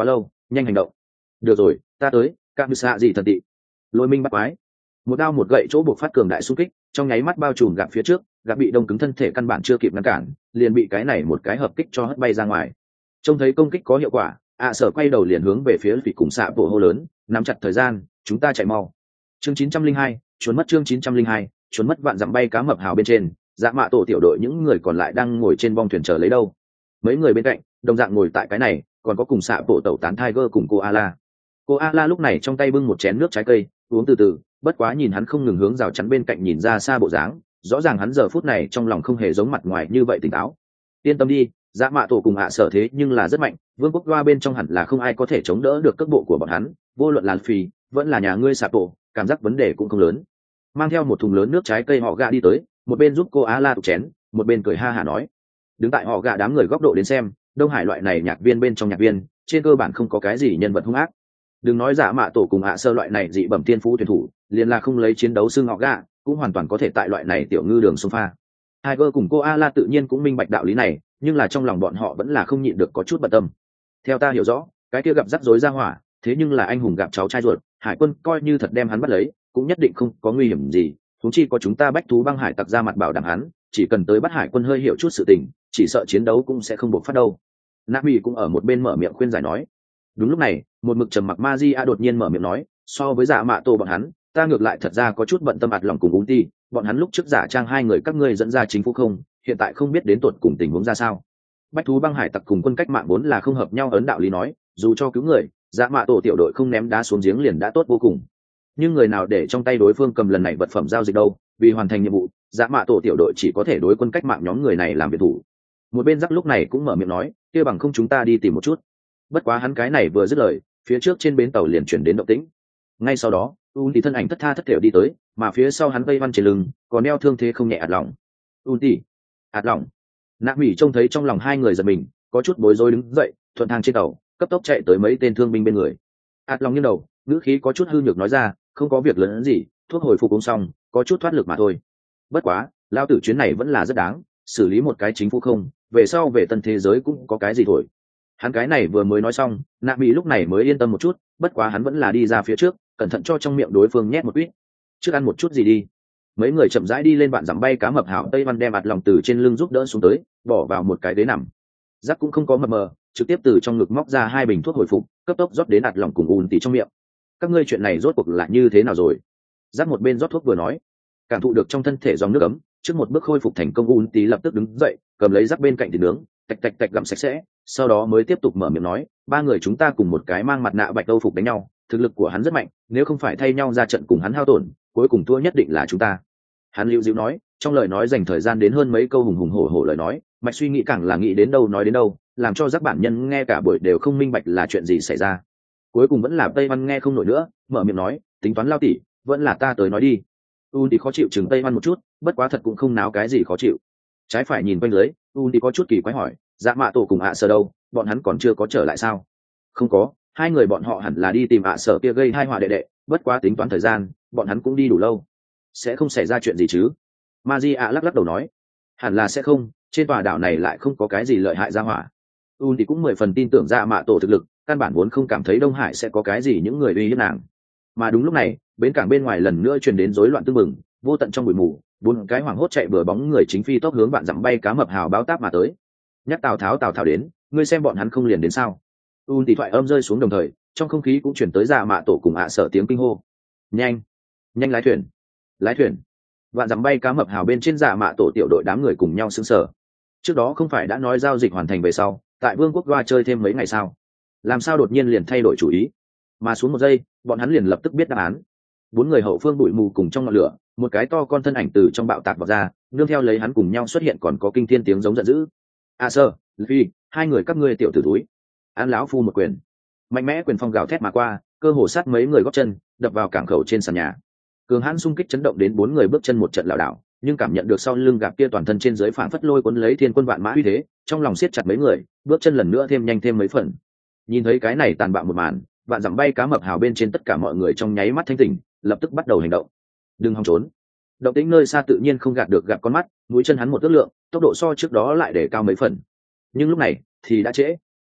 nhanh hành động. Được rồi, ta tới. Cạm xạ gì thần tị, lôi minh bắt quái, một đao một gậy chỗ buộc phát cường đại xung kích trong nháy mắt bao trùm gặp phía trước, gặp bị đông cứng thân thể căn bản chưa kịp ngăn cản, liền bị cái này một cái hợp kích cho hất bay ra ngoài. Trông thấy công kích có hiệu quả, ạ sở quay đầu liền hướng về phía vị cùng xạ bộ hô lớn, nắm chặt thời gian, chúng ta chạy mau. Chương chín trăm linh hai, trốn mất chương chín trăm linh hai, trốn mất vạn dặm bay cá mập hào bên trên, dạ mạ tổ tiểu đội những người còn lại đang ngồi trên bong thuyền chờ lấy đâu. Mấy người bên cạnh, đồng dạng ngồi tại cái này, còn có cùng xạ bộ tẩu tán Tiger cùng cô Ala. Cô Ala lúc này trong tay bưng một chén nước trái cây, uống từ từ, bất quá nhìn hắn không ngừng hướng rào chắn bên cạnh nhìn ra xa bộ dáng, rõ ràng hắn giờ phút này trong lòng không hề giống mặt ngoài như vậy tỉnh táo. Yên tâm đi, dạ mạ tổ cùng hạ sở thế nhưng là rất mạnh, vương quốc loa bên trong hẳn là không ai có thể chống đỡ được cước bộ của bọn hắn, vô luận là phi vẫn là nhà ngươi sạp tổ, cảm giác vấn đề cũng không lớn. Mang theo một thùng lớn nước trái cây họ gạ đi tới, một bên giúp cô Ala tụ chén, một bên cười ha hả nói. Đứng tại họ gạ đám người góc độ đến xem, Đông Hải loại này nhạc viên bên trong nhạc viên, trên cơ bản không có cái gì nhân vật hung ác. Đừng nói giả mạ tổ cùng hạ sơ loại này dị bẩm tiên phú tuyển thủ, liền là không lấy chiến đấu xương họ gạ, cũng hoàn toàn có thể tại loại này tiểu ngư đường xông pha. Tiger cùng cô Ala tự nhiên cũng minh bạch đạo lý này, nhưng là trong lòng bọn họ vẫn là không nhịn được có chút bận tâm. Theo ta hiểu rõ, cái kia gặp rắc rối ra hỏa, thế nhưng là anh hùng gặp cháu trai ruột, hải quân coi như thật đem hắn bắt lấy, cũng nhất định không có nguy hiểm gì, huống chi có chúng ta bách thú băng hải tặc ra mặt bảo đảm hắn, chỉ cần tới bắt hải quân hơi hiểu chút sự tình, chỉ sợ chiến đấu cũng sẽ không buộc phát đâu. Nami cũng ở một bên mở miệng khuyên giải nói. Đúng lúc này, một mực trầm mặc Magia đột nhiên mở miệng nói, so với giả mạ tổ bọn hắn, ta ngược lại thật ra có chút bận tâm ạt lòng cùng ún ti, bọn hắn lúc trước giả trang hai người các ngươi dẫn ra chính phủ không, hiện tại không biết đến tột cùng tình huống ra sao. Bách thú băng hải tặc cùng quân cách mạng vốn là không hợp nhau, ấn đạo lý nói, dù cho cứu người, giả mạ tổ tiểu đội không ném đá xuống giếng liền đã tốt vô cùng. Nhưng người nào để trong tay đối phương cầm lần này vật phẩm giao dịch đâu, vì hoàn thành nhiệm vụ, giả mạ tổ tiểu đội chỉ có thể đối quân cách mạng nhóm người này làm việc thủ. Một bên rắc lúc này cũng mở miệng nói, kia bằng không chúng ta đi tìm một chút. Bất quá hắn cái này vừa dứt lời, phía trước trên bến tàu liền chuyển đến động tĩnh. Ngay sau đó, Un thì thân ảnh thất tha thất thểu đi tới, mà phía sau hắn vây văn trên lưng, còn đeo thương thế không nhẹ ạt lòng. Un thì, ạt lòng. Nạ Mỹ trông thấy trong lòng hai người giật mình, có chút bối rối đứng dậy, thuận thang trên tàu, cấp tốc chạy tới mấy tên thương binh bên người. Ạt lòng nghiêng đầu, ngữ khí có chút hư nhược nói ra, không có việc lớn gì, thuốc hồi phục cũng xong, có chút thoát lực mà thôi. Bất quá, lao tử chuyến này vẫn là rất đáng, xử lý một cái chính phủ không, về sau về tân thế giới cũng có cái gì thôi. Hắn cái này vừa mới nói xong, Nạ Mỹ lúc này mới yên tâm một chút, bất quá hắn vẫn là đi ra phía trước, cẩn thận cho trong miệng đối phương nhét một quýt. Trước ăn một chút gì đi. Mấy người chậm rãi đi lên bạn dặm bay cá mập hảo Tây Văn đem ạt lòng từ trên lưng giúp đỡ xuống tới, bỏ vào một cái ghế nằm. Giác cũng không có mập mờ, trực tiếp từ trong ngực móc ra hai bình thuốc hồi phục, cấp tốc rót đến ạt lòng cùng ùn tỉ trong miệng. Các ngươi chuyện này rốt cuộc là như thế nào rồi? Giác một bên rót thuốc vừa nói, cảm thụ được trong thân thể dòng nước ấm, trước một bước khôi phục thành công, ùn tỉ lập tức đứng dậy, cầm lấy giáp bên cạnh thịt nướng, tạch tạch tạch gặm sạch sẽ, sau đó mới tiếp tục mở miệng nói, ba người chúng ta cùng một cái mang mặt nạ bạch đâu phục đánh nhau, thực lực của hắn rất mạnh, nếu không phải thay nhau ra trận cùng hắn hao tổn, cuối cùng thua nhất định là chúng ta. Hắn lưu dịu nói, trong lời nói dành thời gian đến hơn mấy câu hùng hùng hổ hổ lời nói, mạch suy nghĩ càng là nghĩ đến đâu nói đến đâu, làm cho các bản nhân nghe cả buổi đều không minh bạch là chuyện gì xảy ra. Cuối cùng vẫn là Tây Văn nghe không nổi nữa, mở miệng nói, tính toán lao tỉ, vẫn là ta tới nói đi. Un thì khó chịu chừng Tây Văn một chút, bất quá thật cũng không náo cái gì khó chịu. Trái phải nhìn quanh lưới, Un thì có chút kỳ quái hỏi, dạ mạ tổ cùng ạ sở đâu, bọn hắn còn chưa có trở lại sao? Không có, hai người bọn họ hẳn là đi tìm ạ sở kia gây hai họa đệ đệ, bất quá tính toán thời gian, bọn hắn cũng đi đủ lâu, sẽ không xảy ra chuyện gì chứ? Magia lắc lắc đầu nói, hẳn là sẽ không, trên tòa đảo này lại không có cái gì lợi hại ra hỏa. Un thì cũng mười phần tin tưởng dạ mạ tổ thực lực, căn bản vốn không cảm thấy Đông Hải sẽ có cái gì những người uy hiếp nàng. Mà đúng lúc này, bến cảng bên ngoài lần nữa truyền đến rối loạn tương mừng, vô tận trong bụi mù, bốn cái hoảng hốt chạy bừa bóng người chính phi tốc hướng bạn dặm bay cá mập hào báo táp mà tới. Nhắc Tào Tháo Tào Tháo đến, ngươi xem bọn hắn không liền đến sao? Un thì thoại âm rơi xuống đồng thời, trong không khí cũng chuyển tới dạ mạ tổ cùng ạ sở tiếng kinh hô. Nhanh, nhanh lái thuyền, lái thuyền! Vạn dặm bay cá mập hào bên trên dạ mạ tổ tiểu đội đám người cùng nhau sững sờ. Trước đó không phải đã nói giao dịch hoàn thành về sau, tại Vương quốc Goa chơi thêm mấy ngày sao? Làm sao đột nhiên liền thay đổi chủ ý? Mà xuống một giây, bọn hắn liền lập tức biết đáp án. Bốn người hậu phương bụi mù cùng trong ngọn lửa, một cái to con thân ảnh từ trong bạo tạc vào ra, nương theo lấy hắn cùng nhau xuất hiện còn có kinh thiên tiếng giống giận dữ. A sơ, Luffy, hai người các ngươi tiểu tử túi. An lão phu một quyền, mạnh mẽ quyền phong gào thét mà qua, cơ hồ sát mấy người gót chân, đập vào cảng khẩu trên sàn nhà. Cường hãn xung kích chấn động đến bốn người bước chân một trận lảo đảo, nhưng cảm nhận được sau lưng gặp kia toàn thân trên dưới phảng phất lôi cuốn lấy thiên quân vạn mã uy thế, trong lòng siết chặt mấy người, bước chân lần nữa thêm nhanh thêm mấy phần. Nhìn thấy cái này tàn bạo một màn, vạn dặm bay cá mập hào bên trên tất cả mọi người trong nháy mắt thanh tỉnh, lập tức bắt đầu hành động. Đừng hòng trốn. Động tĩnh nơi xa tự nhiên không gạt được gặp con mắt, mũi chân hắn một ước lượng, tốc độ so trước đó lại để cao mấy phần. Nhưng lúc này thì đã trễ.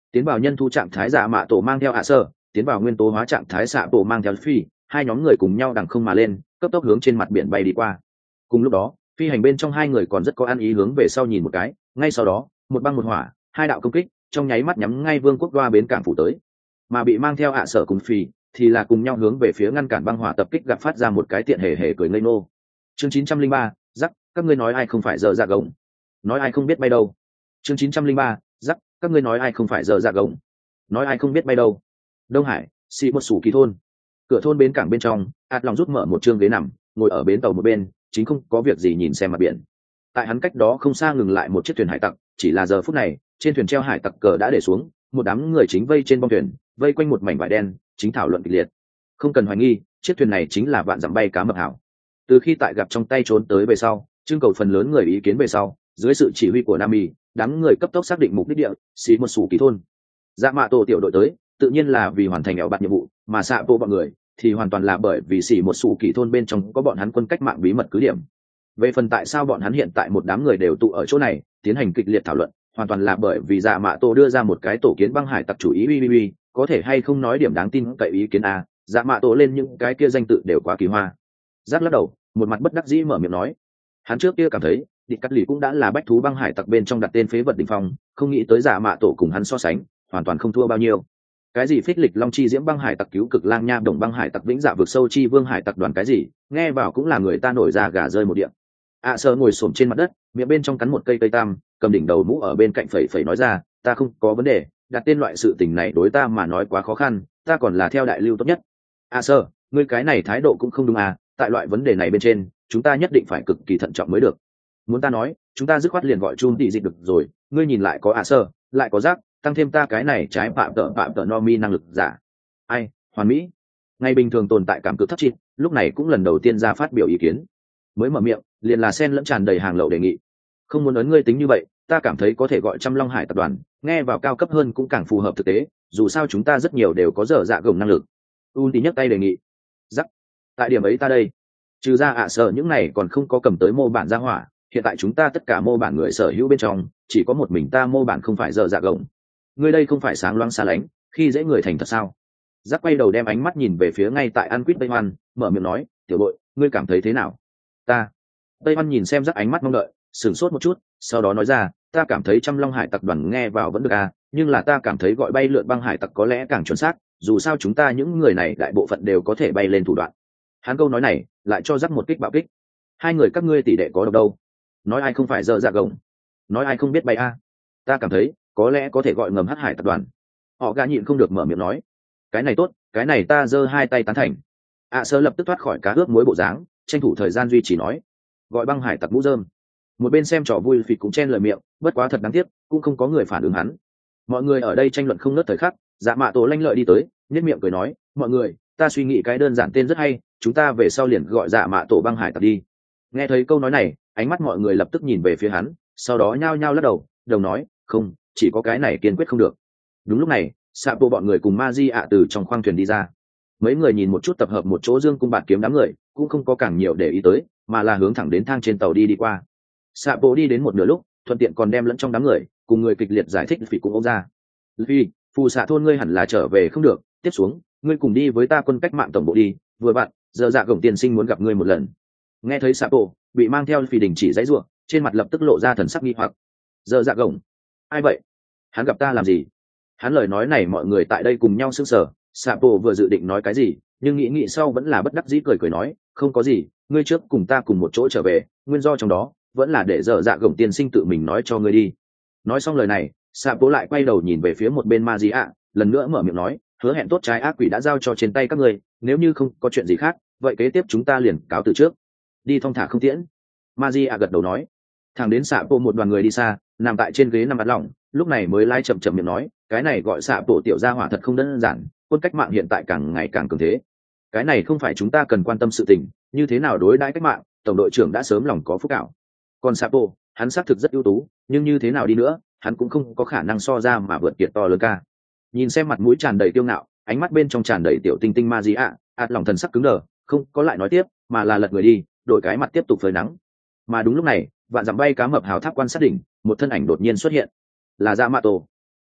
Tiến vào nhân thu trạng thái giả mạ tổ mang theo ạ sơ, tiến vào nguyên tố hóa trạng thái xạ tổ mang theo phi, hai nhóm người cùng nhau đằng không mà lên, cấp tốc hướng trên mặt biển bay đi qua. Cùng lúc đó, phi hành bên trong hai người còn rất có ăn ý hướng về sau nhìn một cái, ngay sau đó, một băng một hỏa, hai đạo công kích, trong nháy mắt nhắm ngay vương quốc đoa bến cảng phủ tới. Mà bị mang theo ạ sở cùng phi, thì là cùng nhau hướng về phía ngăn cản băng hỏa tập kích gặp phát ra một cái tiện hề hề cười ngây ngô. Chương chín trăm linh ba, rắc, các ngươi nói ai không phải giờ dạ gồng? Nói ai không biết bay đâu? Chương chín trăm linh ba, rắc, các ngươi nói ai không phải giờ dạ gồng? Nói ai không biết bay đâu? Đông Hải, xì một sủ kỳ thôn. Cửa thôn bến cảng bên trong, ạt lòng rút mở một chương ghế nằm, ngồi ở bến tàu một bên, chính không có việc gì nhìn xem mặt biển. Tại hắn cách đó không xa ngừng lại một chiếc thuyền hải tặc, chỉ là giờ phút này, trên thuyền treo hải tặc cờ đã để xuống, một đám người chính vây trên bong thuyền, vây quanh một mảnh vải đen, chính thảo luận kịch liệt. Không cần hoài nghi, chiếc thuyền này chính là vạn dặm bay cá mập hảo. Từ khi tại gặp trong tay trốn tới về sau, trưng cầu phần lớn người ý kiến về sau, dưới sự chỉ huy của Nami, đám người cấp tốc xác định mục đích địa, xí một sủ kỳ thôn. Dạ mạ tổ tiểu đội tới, tự nhiên là vì hoàn thành ẻo bạt nhiệm vụ, mà xạ bộ bọn người thì hoàn toàn là bởi vì xỉ một sủ kỳ thôn bên trong có bọn hắn quân cách mạng bí mật cứ điểm. Về phần tại sao bọn hắn hiện tại một đám người đều tụ ở chỗ này tiến hành kịch liệt thảo luận, hoàn toàn là bởi vì dạ mạ tổ đưa ra một cái tổ kiến băng hải tặc chủ ý uy uy uy, có thể hay không nói điểm đáng tin cậy ý kiến a, dạ mạ tổ lên những cái kia danh tự đều quá kỳ hoa. Giác lắc đầu, một mặt bất đắc dĩ mở miệng nói, hắn trước kia cảm thấy địch cắt lì cũng đã là bách thú băng hải tặc bên trong đặt tên phế vật đỉnh phong, không nghĩ tới dạ mạ tổ cùng hắn so sánh hoàn toàn không thua bao nhiêu. Cái gì phích lịch long chi diễm băng hải tặc cứu cực lang nha đồng băng hải tặc vĩnh dạ vực sâu chi vương hải tặc đoàn cái gì, nghe vào cũng là người ta nổi ra gà rơi một điện. ạ à, sơ ngồi xổm trên mặt đất, miệng bên trong cắn một cây cây tam, cầm đỉnh đầu mũ ở bên cạnh phẩy phẩy nói ra, ta không có vấn đề, đặt tên loại sự tình này đối ta mà nói quá khó khăn, ta còn là theo đại lưu tốt nhất. ạ à, sơ, ngươi cái này thái độ cũng không đúng à, tại loại vấn đề này bên trên chúng ta nhất định phải cực kỳ thận trọng mới được. Muốn ta nói, chúng ta dứt khoát liền gọi chun tị dịch được rồi, ngươi nhìn lại có ạ à, sơ, lại có giác, tăng thêm ta cái này trái phạm tợ phạm tợ no mi năng lực giả. Ai, hoàn mỹ. Ngày bình thường tồn tại cảm cực thấp chít, lúc này cũng lần đầu tiên ra phát biểu ý kiến. Mới mở miệng, liền là sen lẫn tràn đầy hàng lậu đề nghị. Không muốn ấn ngươi tính như vậy, ta cảm thấy có thể gọi trăm long hải tập đoàn, nghe vào cao cấp hơn cũng càng phù hợp thực tế, dù sao chúng ta rất nhiều đều có dở dạ gồng năng lực. Un tí nhấc tay đề nghị. Rắc. Tại điểm ấy ta đây. Trừ ra ạ à sợ những này còn không có cầm tới mô bản ra hỏa, hiện tại chúng ta tất cả mô bản người sở hữu bên trong, chỉ có một mình ta mô bản không phải dở dạ gồng. Ngươi đây không phải sáng loáng xa lánh, khi dễ người thành thật sao? Giác quay đầu đem ánh mắt nhìn về phía ngay tại An Quýt Tây Hoan, mở miệng nói, tiểu bội, ngươi cảm thấy thế nào? Ta. Tây Hoan nhìn xem Giác ánh mắt mong đợi, sửng sốt một chút, sau đó nói ra, ta cảm thấy trăm long hải tặc đoàn nghe vào vẫn được à, nhưng là ta cảm thấy gọi bay lượn băng hải tặc có lẽ càng chuẩn xác, dù sao chúng ta những người này đại bộ phận đều có thể bay lên thủ đoạn. Hắn câu nói này lại cho Giác một kích bạo kích. Hai người các ngươi tỷ đệ có độc đâu? Nói ai không phải dở dạ gồng? Nói ai không biết bay a? À? Ta cảm thấy có lẽ có thể gọi ngầm hắc hải tập đoàn. Họ gã nhịn không được mở miệng nói, cái này tốt, cái này ta giơ hai tay tán thành. ạ à, sơ lập tức thoát khỏi cá ướp muối bộ dáng, tranh thủ thời gian duy trì nói, gọi băng hải tặc mũ rơm. Một bên xem trò vui phì cũng chen lời miệng, bất quá thật đáng tiếc, cũng không có người phản ứng hắn. Mọi người ở đây tranh luận không nớt thời khắc, dạ mạ tổ lanh lợi đi tới, nhếch miệng cười nói, mọi người, ta suy nghĩ cái đơn giản tên rất hay, chúng ta về sau liền gọi dạ mạ tổ băng hải tặc đi. Nghe thấy câu nói này, ánh mắt mọi người lập tức nhìn về phía hắn, sau đó nhao nhao lắc đầu, đồng nói, không, chỉ có cái này kiên quyết không được. Đúng lúc này, xạ bộ bọn người cùng ma di ạ từ trong khoang thuyền đi ra. Mấy người nhìn một chút tập hợp một chỗ dương cung bạt kiếm đám người, cũng không có càng nhiều để ý tới, mà là hướng thẳng đến thang trên tàu đi đi qua. Xạ bộ đi đến một nửa lúc, thuận tiện còn đem lẫn trong đám người cùng người kịch liệt giải thích vì cũng ông ra. Vì phù xạ thôn ngươi hẳn là trở về không được, tiếp xuống ngươi cùng đi với ta quân cách mạng tổng bộ đi, vừa bạn giờ dạ gồng tiên sinh muốn gặp ngươi một lần. Nghe thấy xạ bộ bị mang theo phi đình chỉ dãy ruộng, trên mặt lập tức lộ ra thần sắc nghi hoặc. Giờ dạ gồng, ai vậy? Hắn gặp ta làm gì? Hắn lời nói này mọi người tại đây cùng nhau sững sờ. Xạ bộ vừa dự định nói cái gì, nhưng nghĩ nghĩ sau vẫn là bất đắc dĩ cười cười nói, không có gì, ngươi trước cùng ta cùng một chỗ trở về, nguyên do trong đó vẫn là để dở dạ gồng tiên sinh tự mình nói cho ngươi đi. Nói xong lời này, xạ bộ lại quay đầu nhìn về phía một bên ma di ạ, lần nữa mở miệng nói, hứa hẹn tốt trái ác quỷ đã giao cho trên tay các ngươi, nếu như không có chuyện gì khác, vậy kế tiếp chúng ta liền cáo từ trước, đi thong thả không tiễn. Ma di ạ gật đầu nói. Thằng đến xạ bộ một đoàn người đi xa, nằm tại trên ghế nằm bắt lỏng, lúc này mới lai chậm chậm miệng nói, cái này gọi xạ bộ tiểu gia hỏa thật không đơn giản, quân cách mạng hiện tại càng ngày càng cường thế, cái này không phải chúng ta cần quan tâm sự tình, như thế nào đối đãi cách mạng, tổng đội trưởng đã sớm lòng có phúc ảo. Còn Sapo, hắn xác thực rất ưu tú, nhưng như thế nào đi nữa, hắn cũng không có khả năng so ra mà vượt kiệt to lớn ca. Nhìn xem mặt mũi tràn đầy kiêu ngạo, ánh mắt bên trong tràn đầy tiểu tinh tinh ma gì ạ, ạt lòng thần sắc cứng đờ, không có lại nói tiếp, mà là lật người đi, đổi cái mặt tiếp tục phơi nắng. Mà đúng lúc này, vạn dặm bay cá mập hào tháp quan sát đỉnh, một thân ảnh đột nhiên xuất hiện, là Yamato.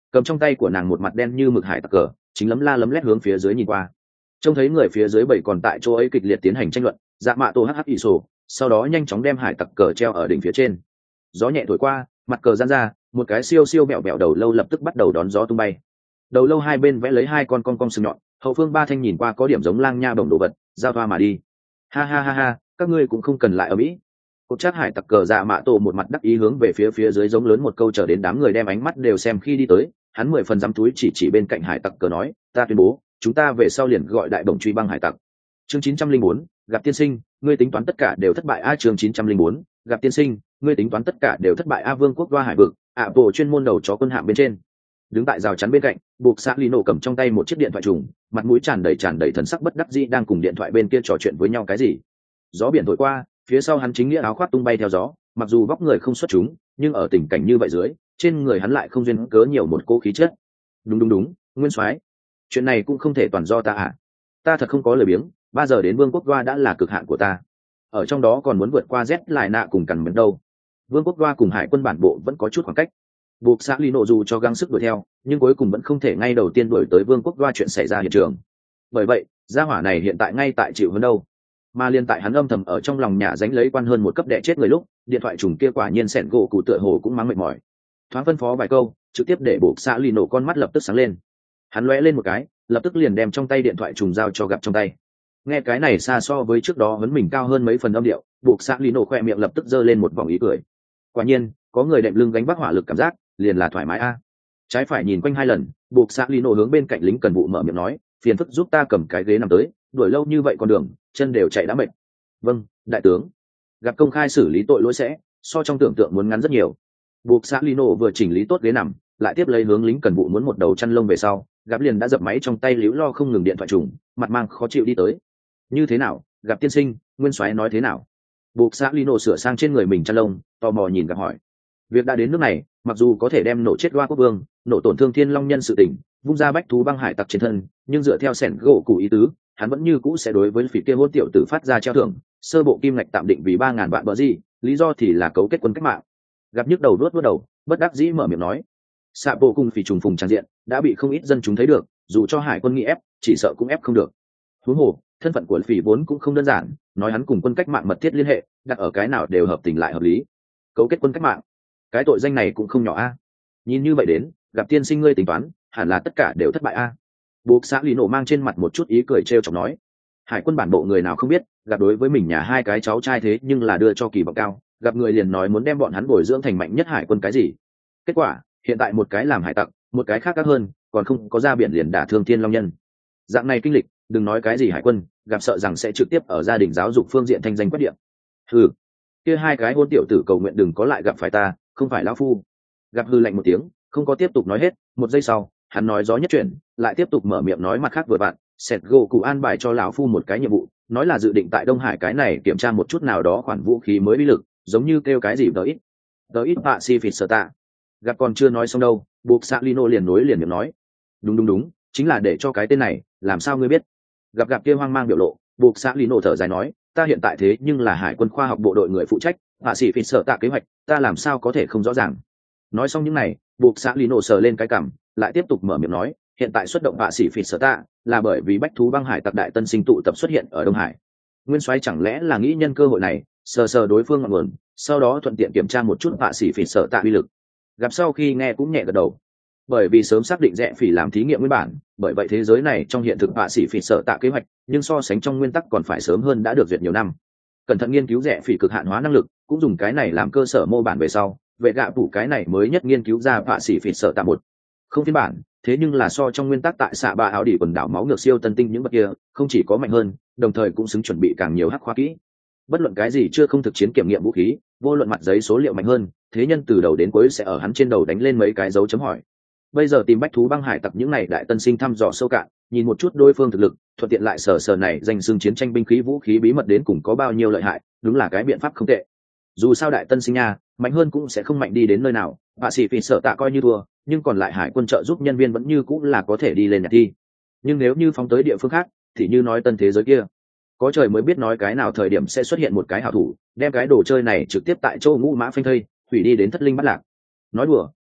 cầm trong tay của nàng một mặt đen như mực hải tặc cờ chính lấm la lấm lét hướng phía dưới nhìn qua. Trông thấy người phía dưới bảy còn tại chỗ ấy kịch liệt tiến hành tranh luận, dạ mạ tổ hắc hắc ỷ sổ, sau đó nhanh chóng đem hải tặc cờ treo ở đỉnh phía trên. Gió nhẹ thổi qua, mặt cờ giãn ra, một cái siêu siêu bẹo bẹo đầu lâu lập tức bắt đầu đón gió tung bay. Đầu lâu hai bên vẽ lấy hai con con con sừng nhọn, hậu phương ba thanh nhìn qua có điểm giống lang nha bổng đồ vật, giao thoa mà đi. Ha ha ha ha, các ngươi cũng không cần lại ở mỹ. Cột chắc hải tặc cờ dạ mạ tổ một mặt đắc ý hướng về phía phía dưới giống lớn một câu, chờ đến đám người đem ánh mắt đều xem khi đi tới, hắn mười phần dám túi chỉ chỉ bên cạnh hải tặc cờ nói, ta tuyên bố, chúng ta về sau liền gọi đại bổng truy băng hải tặc. Chương chín trăm linh bốn, gặp tiên sinh, ngươi tính toán tất cả đều thất bại a. Chương chín trăm linh bốn, gặp tiên sinh, ngươi tính toán tất cả đều thất bại a. Vương quốc Đoa hải vực, ạ bộ chuyên môn đầu chó quân hạm bên trên, đứng tại rào chắn bên cạnh, buộc xã Lino cầm trong tay một chiếc điện thoại trùng, mặt mũi tràn đầy tràn đầy thần sắc bất đắc dĩ đang cùng điện thoại bên kia trò chuyện với nhau cái gì. Gió biển thổi qua, phía sau hắn chính nghĩa áo khoác tung bay theo gió, mặc dù vóc người không xuất chúng, nhưng ở tình cảnh như vậy dưới, trên người hắn lại không duyên cớ nhiều một cố khí chất. Đúng đúng đúng, Nguyên Soái, chuyện này cũng không thể toàn do ta à? Ta thật không có lời biếng, ba giờ đến Vương quốc Đoa đã là cực hạn của ta. Ở trong đó còn muốn vượt qua Z lại nạ cùng cằn mến đâu. Vương quốc Đoa cùng hải quân bản bộ vẫn có chút khoảng cách. Buộc xã Lino dù cho gắng sức đuổi theo, nhưng cuối cùng vẫn không thể ngay đầu tiên đuổi tới Vương quốc Đoa chuyện xảy ra hiện trường. Bởi vậy, gia hỏa này hiện tại ngay tại chịu hơn đâu. Mà liên tại hắn âm thầm ở trong lòng nhà dánh lấy quan hơn một cấp đệ chết người lúc, điện thoại trùng kia quả nhiên sẹn gỗ cụ tựa hồ cũng mắng mệt mỏi. Thoáng phân phó vài câu, trực tiếp để buộc xã Lino con mắt lập tức sáng lên. Hắn lóe lên một cái, lập tức liền đem trong tay điện thoại trùng giao cho gặp trong tay. Nghe cái này xa so với trước đó vấn mình cao hơn mấy phần âm điệu, buộc xã Lino khoe miệng lập tức giơ lên một vòng ý cười. Quả nhiên, có người đệm lưng gánh vác hỏa lực cảm giác, liền là thoải mái a. Trái phải nhìn quanh hai lần, buộc xã Lino hướng bên cạnh lính cần vụ mở miệng nói, phiền phức giúp ta cầm cái ghế nằm tới, đuổi lâu như vậy con đường, chân đều chạy đã mệt. Vâng, đại tướng. Gặp công khai xử lý tội lỗi sẽ so trong tưởng tượng muốn ngắn rất nhiều. Buộc xã Lino vừa chỉnh lý tốt ghế nằm, lại tiếp lấy hướng lính cần vụ muốn một đầu chăn lông về sau, gặp liền đã dập máy trong tay liễu lo không ngừng điện thoại trùng, mặt mang khó chịu đi tới. Như thế nào, gặp tiên sinh, Nguyên Soái nói thế nào? Buộc xã Lino sửa sang trên người mình chăn lông, tò mò nhìn gặp hỏi. Việc đã đến nước này, mặc dù có thể đem nổ chết Đoa quốc vương, nổ tổn thương Thiên Long nhân sự tình, vung ra bách thú băng hải tặc trên thân, nhưng dựa theo sẻn gỗ cụ ý tứ, hắn vẫn như cũ sẽ đối với phỉ kia hôn tiểu tử phát ra treo thưởng, sơ bộ kim ngạch tạm định vì ba ngàn vạn bờ gì, lý do thì là cấu kết quân cách mạng. Gặp nhức đầu đuốt đuốt đầu, bất đắc dĩ mở miệng nói, xạ bộ cùng phỉ trùng phùng trang diện đã bị không ít dân chúng thấy được, dù cho hải quân nghĩ ép, chỉ sợ cũng ép không được. Huống hồ, thân phận của phỉ vốn cũng không đơn giản, nói hắn cùng quân cách mạng mật thiết liên hệ, đặt ở cái nào đều hợp tình lại hợp lý. Cấu kết quân cách mạng, cái tội danh này cũng không nhỏ a. Nhìn như vậy đến, gặp tiên sinh ngươi tính toán, hẳn là tất cả đều thất bại a. Buộc xã Lino mang trên mặt một chút ý cười trêu chọc nói, hải quân bản bộ người nào không biết, gặp đối với mình nhà hai cái cháu trai thế nhưng là đưa cho kỳ vọng cao, gặp người liền nói muốn đem bọn hắn bồi dưỡng thành mạnh nhất hải quân cái gì. Kết quả, hiện tại một cái làm hải tặc, một cái khác các hơn, còn không có ra biển liền đả thương Thiên Long nhân. Dạng này kinh lịch, đừng nói cái gì hải quân, gặp sợ rằng sẽ trực tiếp ở gia đình giáo dục phương diện thanh danh quét điện. Hừ, kia hai cái hôn tiểu tử cầu nguyện đừng có lại gặp phải ta, không phải lão phu. Gặp hư lạnh một tiếng, không có tiếp tục nói hết, một giây sau, hắn nói gió nhất chuyển, lại tiếp tục mở miệng nói mặt khác vừa bạn, sẹt gỗ cụ an bài cho lão phu một cái nhiệm vụ, nói là dự định tại Đông Hải cái này kiểm tra một chút nào đó khoản vũ khí mới bí lực, giống như kêu cái gì đó ít, đó ít Pacific sở tạ. Gặp còn chưa nói xong đâu, buộc xã Lino liền nối liền miệng nói, đúng đúng đúng, chính là để cho cái tên này, làm sao ngươi biết? Gặp gặp kia hoang mang biểu lộ, buộc xã Lino thở dài nói, ta hiện tại thế nhưng là hải quân khoa học bộ đội người phụ trách, Pacific sở tạ kế hoạch, ta làm sao có thể không rõ ràng? Nói xong những này, buộc xã Lino sờ lên cái cằm, lại tiếp tục mở miệng nói, hiện tại xuất động Pacific sở tạ là bởi vì bách thú băng hải tặc đại tân sinh tụ tập xuất hiện ở Đông Hải. Nguyên Soái chẳng lẽ là nghĩ nhân cơ hội này, sờ sờ đối phương ngọn nguồn, sau đó thuận tiện kiểm tra một chút Pacific sở tạ uy lực. Gặp sau khi nghe cũng nhẹ gật đầu, bởi vì sớm xác định rẽ phỉ làm thí nghiệm nguyên bản, bởi vậy thế giới này trong hiện thực Pacific sở tạ kế hoạch, nhưng so sánh trong nguyên tắc còn phải sớm hơn đã được duyệt nhiều năm. Cẩn thận nghiên cứu rẽ phỉ cực hạn hóa năng lực, cũng dùng cái này làm cơ sở mô bản về sau, vệ gạ phủ cái này mới nhất nghiên cứu ra Pacific sở tạ một không phiên bản, thế nhưng là so trong nguyên tắc tại xạ ba áo đỉ quần đảo máu ngược siêu tân tinh những vật kia, không chỉ có mạnh hơn, đồng thời cũng xứng chuẩn bị càng nhiều hắc khoa kỹ. Bất luận cái gì chưa không thực chiến kiểm nghiệm vũ khí, vô luận mặt giấy số liệu mạnh hơn, thế nhân từ đầu đến cuối sẽ ở hắn trên đầu đánh lên mấy cái dấu chấm hỏi. Bây giờ tìm bách thú băng hải tặc những này đại tân sinh thăm dò sâu cạn, nhìn một chút đối phương thực lực, thuận tiện lại sờ sờ này danh xưng chiến tranh binh khí vũ khí bí mật đến cùng có bao nhiêu lợi hại, đúng là cái biện pháp không tệ. Dù sao đại tân sinh nha, mạnh hơn cũng sẽ không mạnh đi đến nơi nào, bạ sĩ phỉ sợ tạ coi như thua, nhưng còn lại hải quân trợ giúp nhân viên vẫn như cũng là có thể đi lên nhạc thi. Nhưng nếu như phóng tới địa phương khác, thì như nói tân thế giới kia, có trời mới biết nói cái nào thời điểm sẽ xuất hiện một cái hảo thủ, đem cái đồ chơi này trực tiếp tại châu ngũ mã phanh thây, hủy đi đến thất linh bắt lạc. Nói đùa,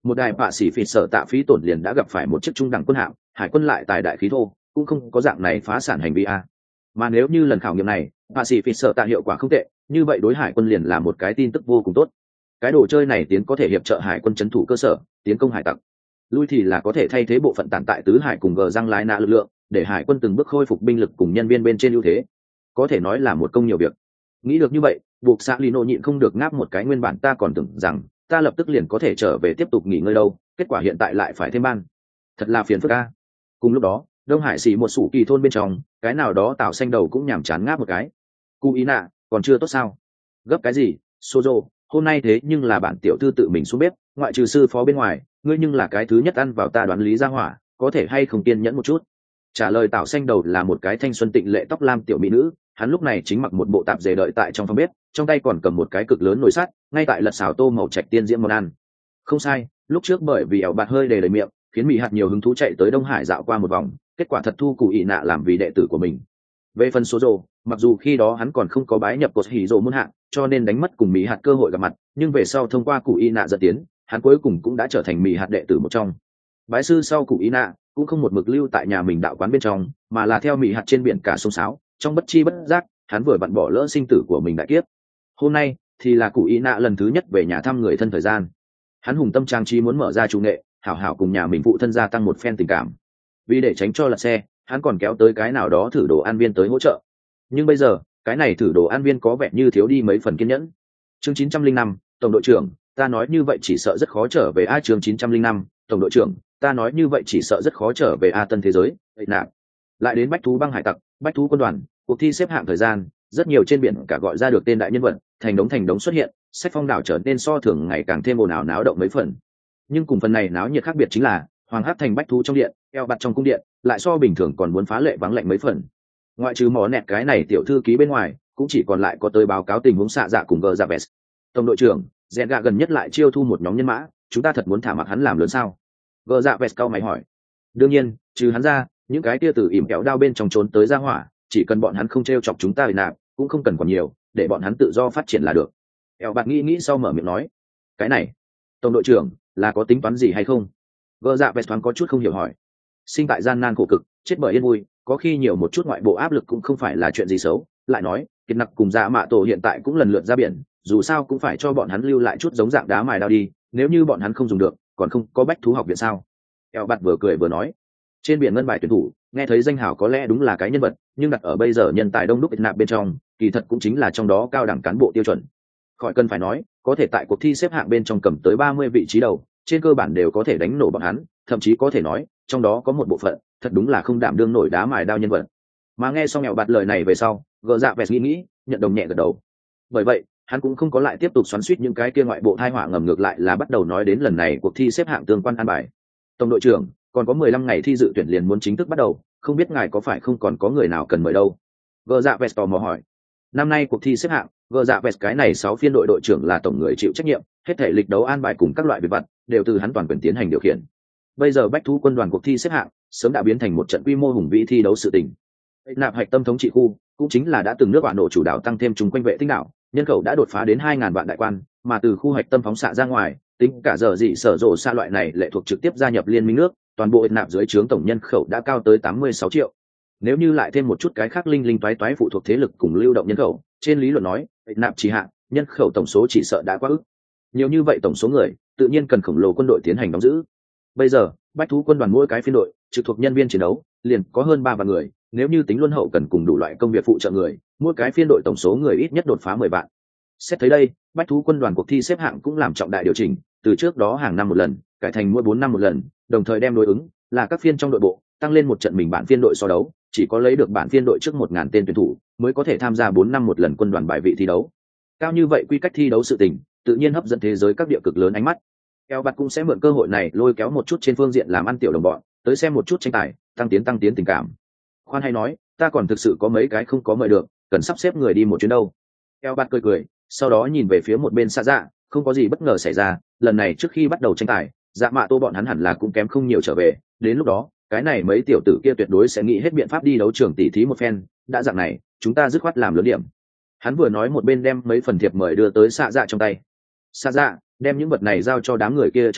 một đài bạ sĩ phỉ sở tạ phí tổn liền đã gặp phải một chiếc trung đẳng quân hạm, hải quân lại tài đại khí thô, cũng không có dạng này phá sản hành vi a. Mà nếu như lần khảo nghiệm này bạ sĩ phỉ sở tạ hiệu quả không tệ, như vậy đối hải quân liền là một cái tin tức vô cùng tốt. Cái đồ chơi này tiến có thể hiệp trợ hải quân trấn thủ cơ sở, tiến công hải tặc, lui thì là có thể thay thế bộ phận tàn tại tứ hải cùng gờ răng lái nạ lực lượng, để hải quân từng bước khôi phục binh lực cùng nhân viên bên trên ưu thế, có thể nói là một công nhiều việc. Nghĩ được như vậy, buộc xã Lino nhịn không được ngáp một cái, nguyên bản ta còn tưởng rằng ta lập tức liền có thể trở về tiếp tục nghỉ ngơi đâu, kết quả hiện tại lại phải thêm ban, thật là phiền phức a. Cùng lúc đó, Đông Hải xỉ một sủ kỳ thôn bên trong, cái nào đó tảo xanh đầu cũng nhàm chán ngáp một cái. Cú ý nạ, còn chưa tốt sao? Gấp cái gì, Sozo, hôm nay thế nhưng là bản tiểu thư tự mình xuống bếp, ngoại trừ sư phó bên ngoài, ngươi nhưng là cái thứ nhất ăn vào ta đoán lý ra hỏa, có thể hay không kiên nhẫn một chút. Trả lời tảo xanh đầu là một cái thanh xuân tịnh lệ tóc lam tiểu mỹ nữ, hắn lúc này chính mặc một bộ tạp dề đợi tại trong phòng bếp, trong tay còn cầm một cái cực lớn nồi sắt, ngay tại lật xào tô màu trạch tiên diễm món ăn. Không sai, lúc trước bởi vì ẻo bạt hơi đề đầy miệng, khiến mỹ hạt nhiều hứng thú chạy tới Đông Hải dạo qua một vòng, kết quả thật thu cụ ị nạ làm vì đệ tử của mình. Về phần số rồ, mặc dù khi đó hắn còn không có bái nhập cột hỉ rồ muôn hạng, cho nên đánh mất cùng mỹ hạt cơ hội gặp mặt, nhưng về sau thông qua cụ ị nạ dẫn tiến, hắn cuối cùng cũng đã trở thành mỹ hạt đệ tử một trong. Bái sư sau cụ ị nạ cũng không một mực lưu tại nhà mình đạo quán bên trong, mà là theo mỹ hạt trên biển cả sông sáo, trong bất chi bất giác hắn vừa vặn bỏ lỡ sinh tử của mình đại kiếp. Hôm nay thì là cụ ị nạ lần thứ nhất về nhà thăm người thân thời gian, hắn hùng tâm trang trí muốn mở ra chủ nghệ, hảo hảo cùng nhà mình phụ thân gia tăng một phen tình cảm. Vì để tránh cho lật xe, hắn còn kéo tới cái nào đó thử đồ ăn viên tới hỗ trợ. Nhưng bây giờ cái này thử đồ ăn viên có vẻ như thiếu đi mấy phần kiên nhẫn. Chương chín trăm linh năm, tổng đội trưởng, ta nói như vậy chỉ sợ rất khó trở về a. Chương chín trăm linh năm, tổng đội trưởng, ta nói như vậy chỉ sợ rất khó trở về a. Tân thế giới, nạp lại đến bách thú băng hải tặc, bách thú quân đoàn, cuộc thi xếp hạng thời gian, rất nhiều trên biển cả gọi ra được tên đại nhân vật, thành đống thành đống xuất hiện, sách phong đảo trở nên so thường ngày càng thêm ồn ào náo động mấy phần. Nhưng cùng phần này náo nhiệt khác biệt chính là hoàng hắc thành bách thú trong điện, eo bặt trong cung điện lại so bình thường còn muốn phá lệ vắng lạnh mấy phần. Ngoại trừ mỏ nẹt cái này tiểu thư ký bên ngoài, cũng chỉ còn lại có tới báo cáo tình huống xạ dạ cùng gờ dạ vest. Tổng đội trưởng, rèn gạ gần nhất lại chiêu thu một nhóm nhân mã, chúng ta thật muốn thả mặc hắn làm lớn sao? Gờ dạ vest cao mày hỏi. Đương nhiên, trừ hắn ra, những cái tia từ ỉm kẹo đao bên trong trốn tới ra hỏa, chỉ cần bọn hắn không t r e o chọc chúng ta thì nạp, cũng không cần còn nhiều, để bọn hắn tự do phát triển là được. Eo bạt nghĩ nghĩ sau mở miệng nói. Cái này, tổng đội trưởng là có tính toán gì hay không? Gờ dạ vest thoáng có chút không hiểu hỏi. Sinh tại gian nan khổ cực, chết bởi yên vui, có khi nhiều một chút ngoại bộ áp lực cũng không phải là chuyện gì xấu. Lại nói, kiệt nặc cùng dạ mạ tổ hiện tại cũng lần lượt ra biển, dù sao cũng phải cho bọn hắn lưu lại chút giống dạng đá mài đao đi, nếu như bọn hắn không dùng được, còn không có bách thú học viện sao? Eo bạt vừa cười vừa nói. Trên biển ngân bài tuyển thủ, nghe thấy danh hào có lẽ đúng là cái nhân vật, nhưng đặt ở bây giờ nhân tài đông đúc ít nạp bên trong, kỳ thật cũng chính là trong đó cao đẳng cán bộ tiêu chuẩn. Khỏi cần phải nói, có thể tại cuộc thi xếp hạng bên trong cầm tới ba mươi vị trí đầu, trên cơ bản đều có thể đánh nổ bọn hắn, thậm chí có thể nói, trong đó có một bộ phận, thật đúng là không đảm đương nổi đá mài đao nhân vật. Mà nghe xong Mẹo bạt lời này về sau, gờ dạ vẹt nghĩ nghĩ, nhận đồng nhẹ gật đầu. Bởi vậy, hắn cũng không có lại tiếp tục xoắn xuýt những cái kia ngoại bộ thai họa, ngầm ngược lại là bắt đầu nói đến lần này cuộc thi xếp hạng tương quan an bài. Tổng đội trưởng, còn có mười lăm ngày thi dự tuyển liền muốn chính thức bắt đầu, không biết ngài có phải không còn có người nào cần mời đâu? Gờ dạ vẹt tò mò hỏi. Năm nay cuộc thi xếp hạng, gờ dạ vẹt cái này sáu phiên đội đội trưởng là tổng người chịu trách nhiệm, hết thể lịch đấu an bài cùng các loại việc vặt đều từ hắn toàn quyền tiến hành điều khiển. Bây giờ bách thú quân đoàn cuộc thi xếp hạng sớm đã biến thành một trận quy mô hùng vĩ thi đấu sự tình. Nạp hạch tâm thống trị khu cũng chính là đã từng nước bạn nổ chủ đảo tăng thêm chung quanh vệ tinh đảo, nhân khẩu đã đột phá đến hai ngàn vạn đại quan, mà từ khu hạch tâm phóng xạ ra ngoài, tính cả giờ dị sở rộ xa loại này lệ thuộc trực tiếp gia nhập liên minh nước, toàn bộ nạp dưới trướng tổng nhân khẩu đã cao tới tám mươi sáu triệu. Nếu như lại thêm một chút cái khác linh linh toái toái phụ thuộc thế lực cùng lưu động nhân khẩu, trên lý luận nói, nạp chỉ hạn, nhân khẩu tổng số chỉ sợ đã quá ức. Nhiều như vậy tổng số người, tự nhiên cần khổng lồ quân đội tiến hành đóng giữ. Bây giờ, bách thú quân đoàn mỗi cái phiên đội, trực thuộc nhân viên chiến đấu, liền có hơn ba vạn người, nếu như tính luân hậu cần cùng đủ loại công việc phụ trợ người, mỗi cái phiên đội tổng số người ít nhất đột phá mười vạn. Xét thấy đây, bách thú quân đoàn cuộc thi xếp hạng cũng làm trọng đại điều chỉnh, từ trước đó hàng năm một lần, cải thành mỗi bốn năm một lần, đồng thời đem đối ứng là các phiên trong đội bộ, tăng lên một trận mình bản phiên đội so đấu, chỉ có lấy được bản phiên đội trước một ngàn tên tuyển thủ, mới có thể tham gia bốn năm một lần quân đoàn bài vị thi đấu. Cao như vậy quy cách thi đấu sự tình, tự nhiên hấp dẫn thế giới các địa cực lớn ánh mắt. Eo bạt cũng sẽ mượn cơ hội này lôi kéo một chút trên phương diện làm ăn tiểu đồng bọn, tới xem một chút tranh tài, tăng tiến tăng tiến tình cảm. Khoan hay nói, ta còn thực sự có mấy cái không có mời được, cần sắp xếp người đi một chuyến đâu. Eo bạt cười cười, sau đó nhìn về phía một bên xa dạ, không có gì bất ngờ xảy ra, lần này trước khi bắt đầu tranh tài, dạ mạ tô bọn hắn hẳn là cũng kém không nhiều trở về, đến lúc đó, cái này mấy tiểu tử kia tuyệt đối sẽ nghĩ hết biện pháp đi đấu trường tỉ thí một phen, đã dạng này, chúng ta dứt khoát làm lớn điểm. Hắn vừa nói một bên đem mấy phần thiệp mời đưa tới xạ dạ trong tay. Xạ dạ, đem những vật này giao cho đám người kia trong tay,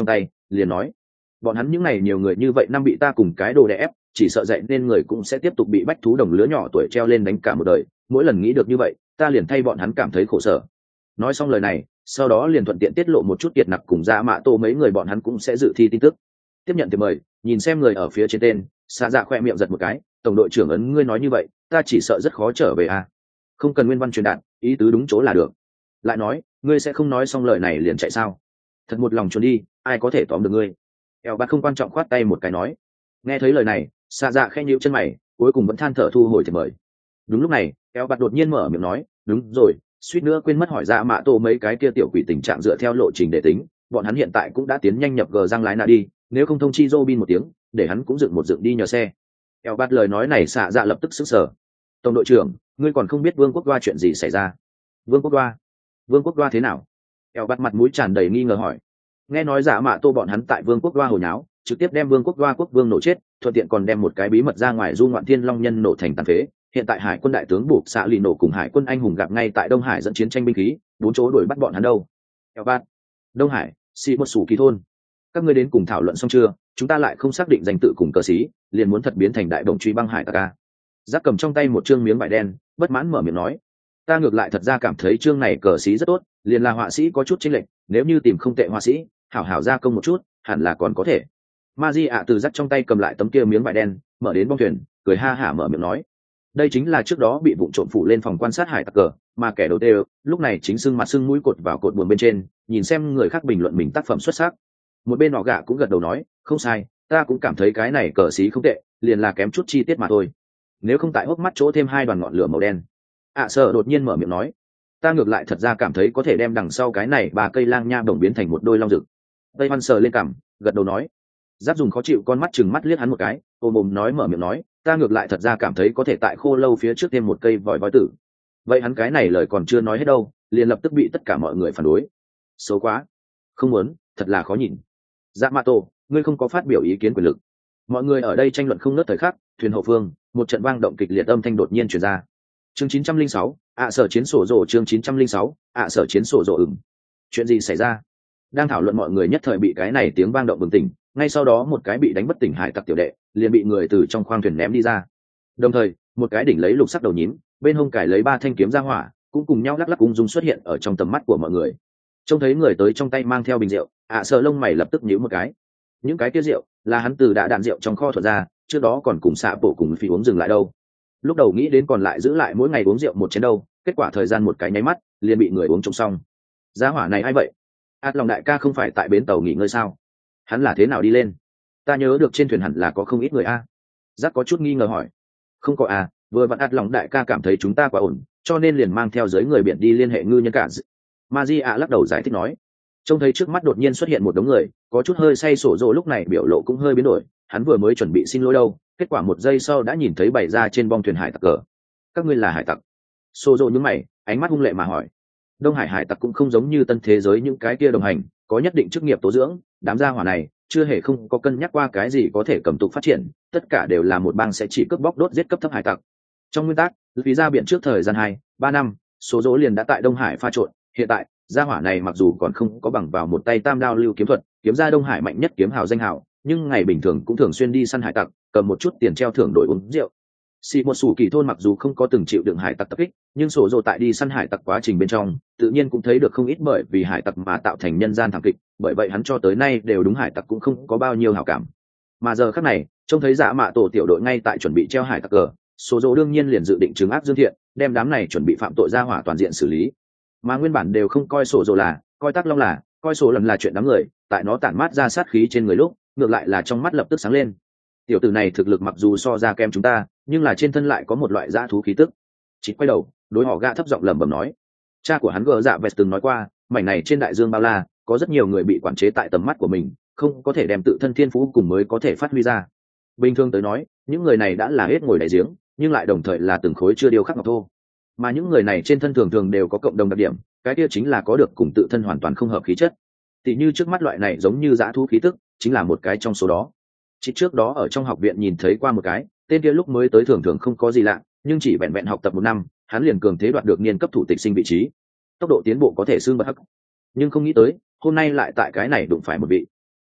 liền nói bọn hắn những này nhiều người như vậy năm bị ta cùng cái đồ đè ép, chỉ sợ dậy nên người cũng sẽ tiếp tục bị bách thú đồng lứa nhỏ tuổi treo lên đánh cả một đời, mỗi lần nghĩ được như vậy ta liền thay bọn hắn cảm thấy khổ sở. Nói xong lời này, sau đó liền thuận tiện tiết lộ một chút kiệt nặc cùng Dạ Mạ Tô mấy người bọn hắn cũng sẽ dự thi tin tức. Tiếp nhận thì mời, nhìn xem người ở phía trên tên, Xạ Dạ khoe miệng giật một cái, tổng đội trưởng ấn ngươi nói như vậy, ta chỉ sợ rất khó trở về à. Không cần nguyên văn truyền đạt, ý tứ đúng chỗ là được. Lại nói, ngươi sẽ không nói xong lời này liền chạy sao? Thật một lòng trốn đi, ai có thể tóm được ngươi? Eo Bạt không quan trọng khoát tay một cái nói. Nghe thấy lời này, Xạ Dạ khẽ nhíu chân mày, cuối cùng vẫn than thở thu hồi thì mời. Đúng lúc này, Eo Bạt đột nhiên mở miệng nói, đúng rồi, suýt nữa quên mất hỏi Dạ Mạ Tô mấy cái kia tiểu quỷ tình trạng dựa theo lộ trình để tính, bọn hắn hiện tại cũng đã tiến nhanh nhập gờ răng lái nạ đi, nếu không thông chi Robin một tiếng, để hắn cũng dựng một dựng đi nhờ xe. Eo Bạt lời nói này Xạ Dạ lập tức sững sờ. Tổng đội trưởng, ngươi còn không biết Vương quốc Đoa chuyện gì xảy ra? Vương quốc Đoa? Vương quốc Đoa thế nào? Eo Bạt mặt mũi tràn đầy nghi ngờ hỏi. Nghe nói Dạ Mạ Tô bọn hắn tại Vương quốc Đoa hồi nháo, trực tiếp đem Vương quốc Đoa quốc vương nổ chết, thuận tiện còn đem một cái bí mật ra ngoài du ngoạn thiên long nhân nổ thành tàn phế. Hiện tại hải quân đại tướng buộc xạ lì nổ cùng hải quân anh hùng gặp ngay tại Đông Hải dẫn chiến tranh binh khí, bốn chỗ đuổi bắt bọn hắn đâu. Eo Bạt, Đông Hải, xì một sủ kỳ thôn, các ngươi đến cùng thảo luận xong chưa? Chúng ta lại không xác định danh tự cùng cờ sĩ, liền muốn thật biến thành đại đồng truy băng hải tặc a. Giác cầm trong tay một chương miếng vải đen, bất mãn mở miệng nói, ta ngược lại thật ra cảm thấy chương này cờ sĩ rất tốt, liền là họa sĩ có chút chênh lệch, nếu như tìm không tệ họa sĩ, hảo hảo gia công một chút, hẳn là còn có thể. Maji ạ từ Giác trong tay cầm lại tấm kia miếng vải đen, mở đến bong thuyền, cười ha hả mở miệng nói, đây chính là trước đó bị vụng trộm phủ lên phòng quan sát hải tặc cờ, mà kẻ đầu tiên lúc này chính sưng mặt sưng mũi cột vào cột buồm bên trên, nhìn xem người khác bình luận mình tác phẩm xuất sắc. Một bên họ gạ cũng gật đầu nói, không sai, ta cũng cảm thấy cái này cờ xí không tệ, liền là kém chút chi tiết mà thôi. Nếu không tại hốc mắt chỗ thêm hai đoàn ngọn lửa màu đen. ạ à, sợ đột nhiên mở miệng nói, ta ngược lại thật ra cảm thấy có thể đem đằng sau cái này ba cây lang nha đồng biến thành một đôi long rực. Tây Văn sờ lên cằm, gật đầu nói, Giáp dùng khó chịu con mắt chừng mắt liếc hắn một cái, ôm ôm nói mở miệng nói, ta ngược lại thật ra cảm thấy có thể tại khô lâu phía trước thêm một cây vòi voi tử. Vậy hắn cái này lời còn chưa nói hết đâu, liền lập tức bị tất cả mọi người phản đối. Xấu quá, không muốn, thật là khó nhìn. Dạ Mạ Tô, ngươi không có phát biểu ý kiến quyền lực. Mọi người ở đây tranh luận không ngớt thời khắc, thuyền hậu phương, một trận vang động kịch liệt âm thanh đột nhiên truyền ra. Chương chín trăm linh sáu, ạ sở chiến sổ rồ chương chín trăm linh sáu, ạ sở chiến sổ rồ ửng. Chuyện gì xảy ra? Đang thảo luận mọi người nhất thời bị cái này tiếng vang động bừng tỉnh, ngay sau đó một cái bị đánh bất tỉnh hải tặc tiểu đệ liền bị người từ trong khoang thuyền ném đi ra. Đồng thời, một cái đỉnh lấy lục sắc đầu nhím, bên hông cài lấy ba thanh kiếm ra hỏa, cũng cùng nhau lắc lắc ung dung xuất hiện ở trong tầm mắt của mọi người. Trông thấy người tới trong tay mang theo bình rượu, ạ sợ lông mày lập tức nhíu một cái. Những cái kia rượu là hắn từ đã đạn rượu trong kho thuật ra, trước đó còn cùng xạ bộ cùng phi uống dừng lại đâu. Lúc đầu nghĩ đến còn lại giữ lại mỗi ngày uống rượu một chén đâu, kết quả thời gian một cái nháy mắt liền bị người uống trông xong. Giá hỏa này ai vậy? Át lòng đại ca không phải tại bến tàu nghỉ ngơi sao? Hắn là thế nào đi lên? Ta nhớ được trên thuyền hẳn là có không ít người a. Giác có chút nghi ngờ hỏi. Không có à, vừa vặn át lòng đại ca cảm thấy chúng ta quá ổn, cho nên liền mang theo dưới người biển đi liên hệ ngư nhân cả. Maji ạ lắc đầu giải thích nói. Trông thấy trước mắt đột nhiên xuất hiện một đống người, có chút hơi say sổ rồ lúc này biểu lộ cũng hơi biến đổi, hắn vừa mới chuẩn bị xin lỗi đâu, kết quả một giây sau đã nhìn thấy bày ra trên bong thuyền hải tặc cờ. Các ngươi là hải tặc? Sổ rồ nhướng mày, ánh mắt hung lệ mà hỏi. Đông Hải hải tặc cũng không giống như tân thế giới những cái kia đồng hành, có nhất định chức nghiệp tố dưỡng, đám gia hỏa này chưa hề không có cân nhắc qua cái gì có thể cầm tục phát triển, tất cả đều là một bang sẽ chỉ cướp bóc đốt giết cấp thấp hải tặc. Trong nguyên tắc, vì ra biển trước thời gian hai, ba năm, số dỗ liền đã tại Đông Hải pha trộn, hiện tại, gia hỏa này mặc dù còn không có bằng vào một tay tam đao lưu kiếm thuật, kiếm ra Đông Hải mạnh nhất kiếm hào danh hào, nhưng ngày bình thường cũng thường xuyên đi săn hải tặc, cầm một chút tiền treo thưởng đổi uống rượu. Xì một sủ kỳ thôn mặc dù không có từng chịu đựng hải tặc tập kích, nhưng sổ dồ tại đi săn hải tặc quá trình bên trong, tự nhiên cũng thấy được không ít bởi vì hải tặc mà tạo thành nhân gian thảm kịch, bởi vậy hắn cho tới nay đều đúng hải tặc cũng không có bao nhiêu hảo cảm. Mà giờ khắc này, trông thấy Dạ Mạ Tổ tiểu đội ngay tại chuẩn bị treo hải tặc cờ, sổ dồ đương nhiên liền dự định trừng ác dương thiện, đem đám này chuẩn bị phạm tội ra hỏa toàn diện xử lý. Mà nguyên bản đều không coi sổ dồ là, coi Tắc Long là, coi sổ lần là chuyện đáng người, tại nó tản mát ra sát khí trên người lúc, ngược lại là trong mắt lập tức sáng lên. Tiểu tử này thực lực mặc dù so ra kem chúng ta, nhưng là trên thân lại có một loại dã thú khí tức. Chỉ quay đầu, đối họ gã thấp giọng lẩm bẩm nói, cha của hắn gờ dạ vest từng nói qua, mảnh này trên đại dương bao la, có rất nhiều người bị quản chế tại tầm mắt của mình, không có thể đem tự thân thiên phú cùng mới có thể phát huy ra. Bình thường tới nói, những người này đã là hết ngồi đại giếng, nhưng lại đồng thời là từng khối chưa điêu khắc ngọc thô. Mà những người này trên thân thường thường đều có cộng đồng đặc điểm, cái kia chính là có được cùng tự thân hoàn toàn không hợp khí chất. Tỷ như trước mắt loại này giống như dã thú khí tức, chính là một cái trong số đó. Chỉ trước đó ở trong học viện nhìn thấy qua một cái, tên kia lúc mới tới thường thường không có gì lạ, nhưng chỉ vẹn vẹn học tập một năm, hắn liền cường thế đoạt được niên cấp thủ tịch sinh vị trí. Tốc độ tiến bộ có thể xương bật hắc. Nhưng không nghĩ tới, hôm nay lại tại cái này đụng phải một vị.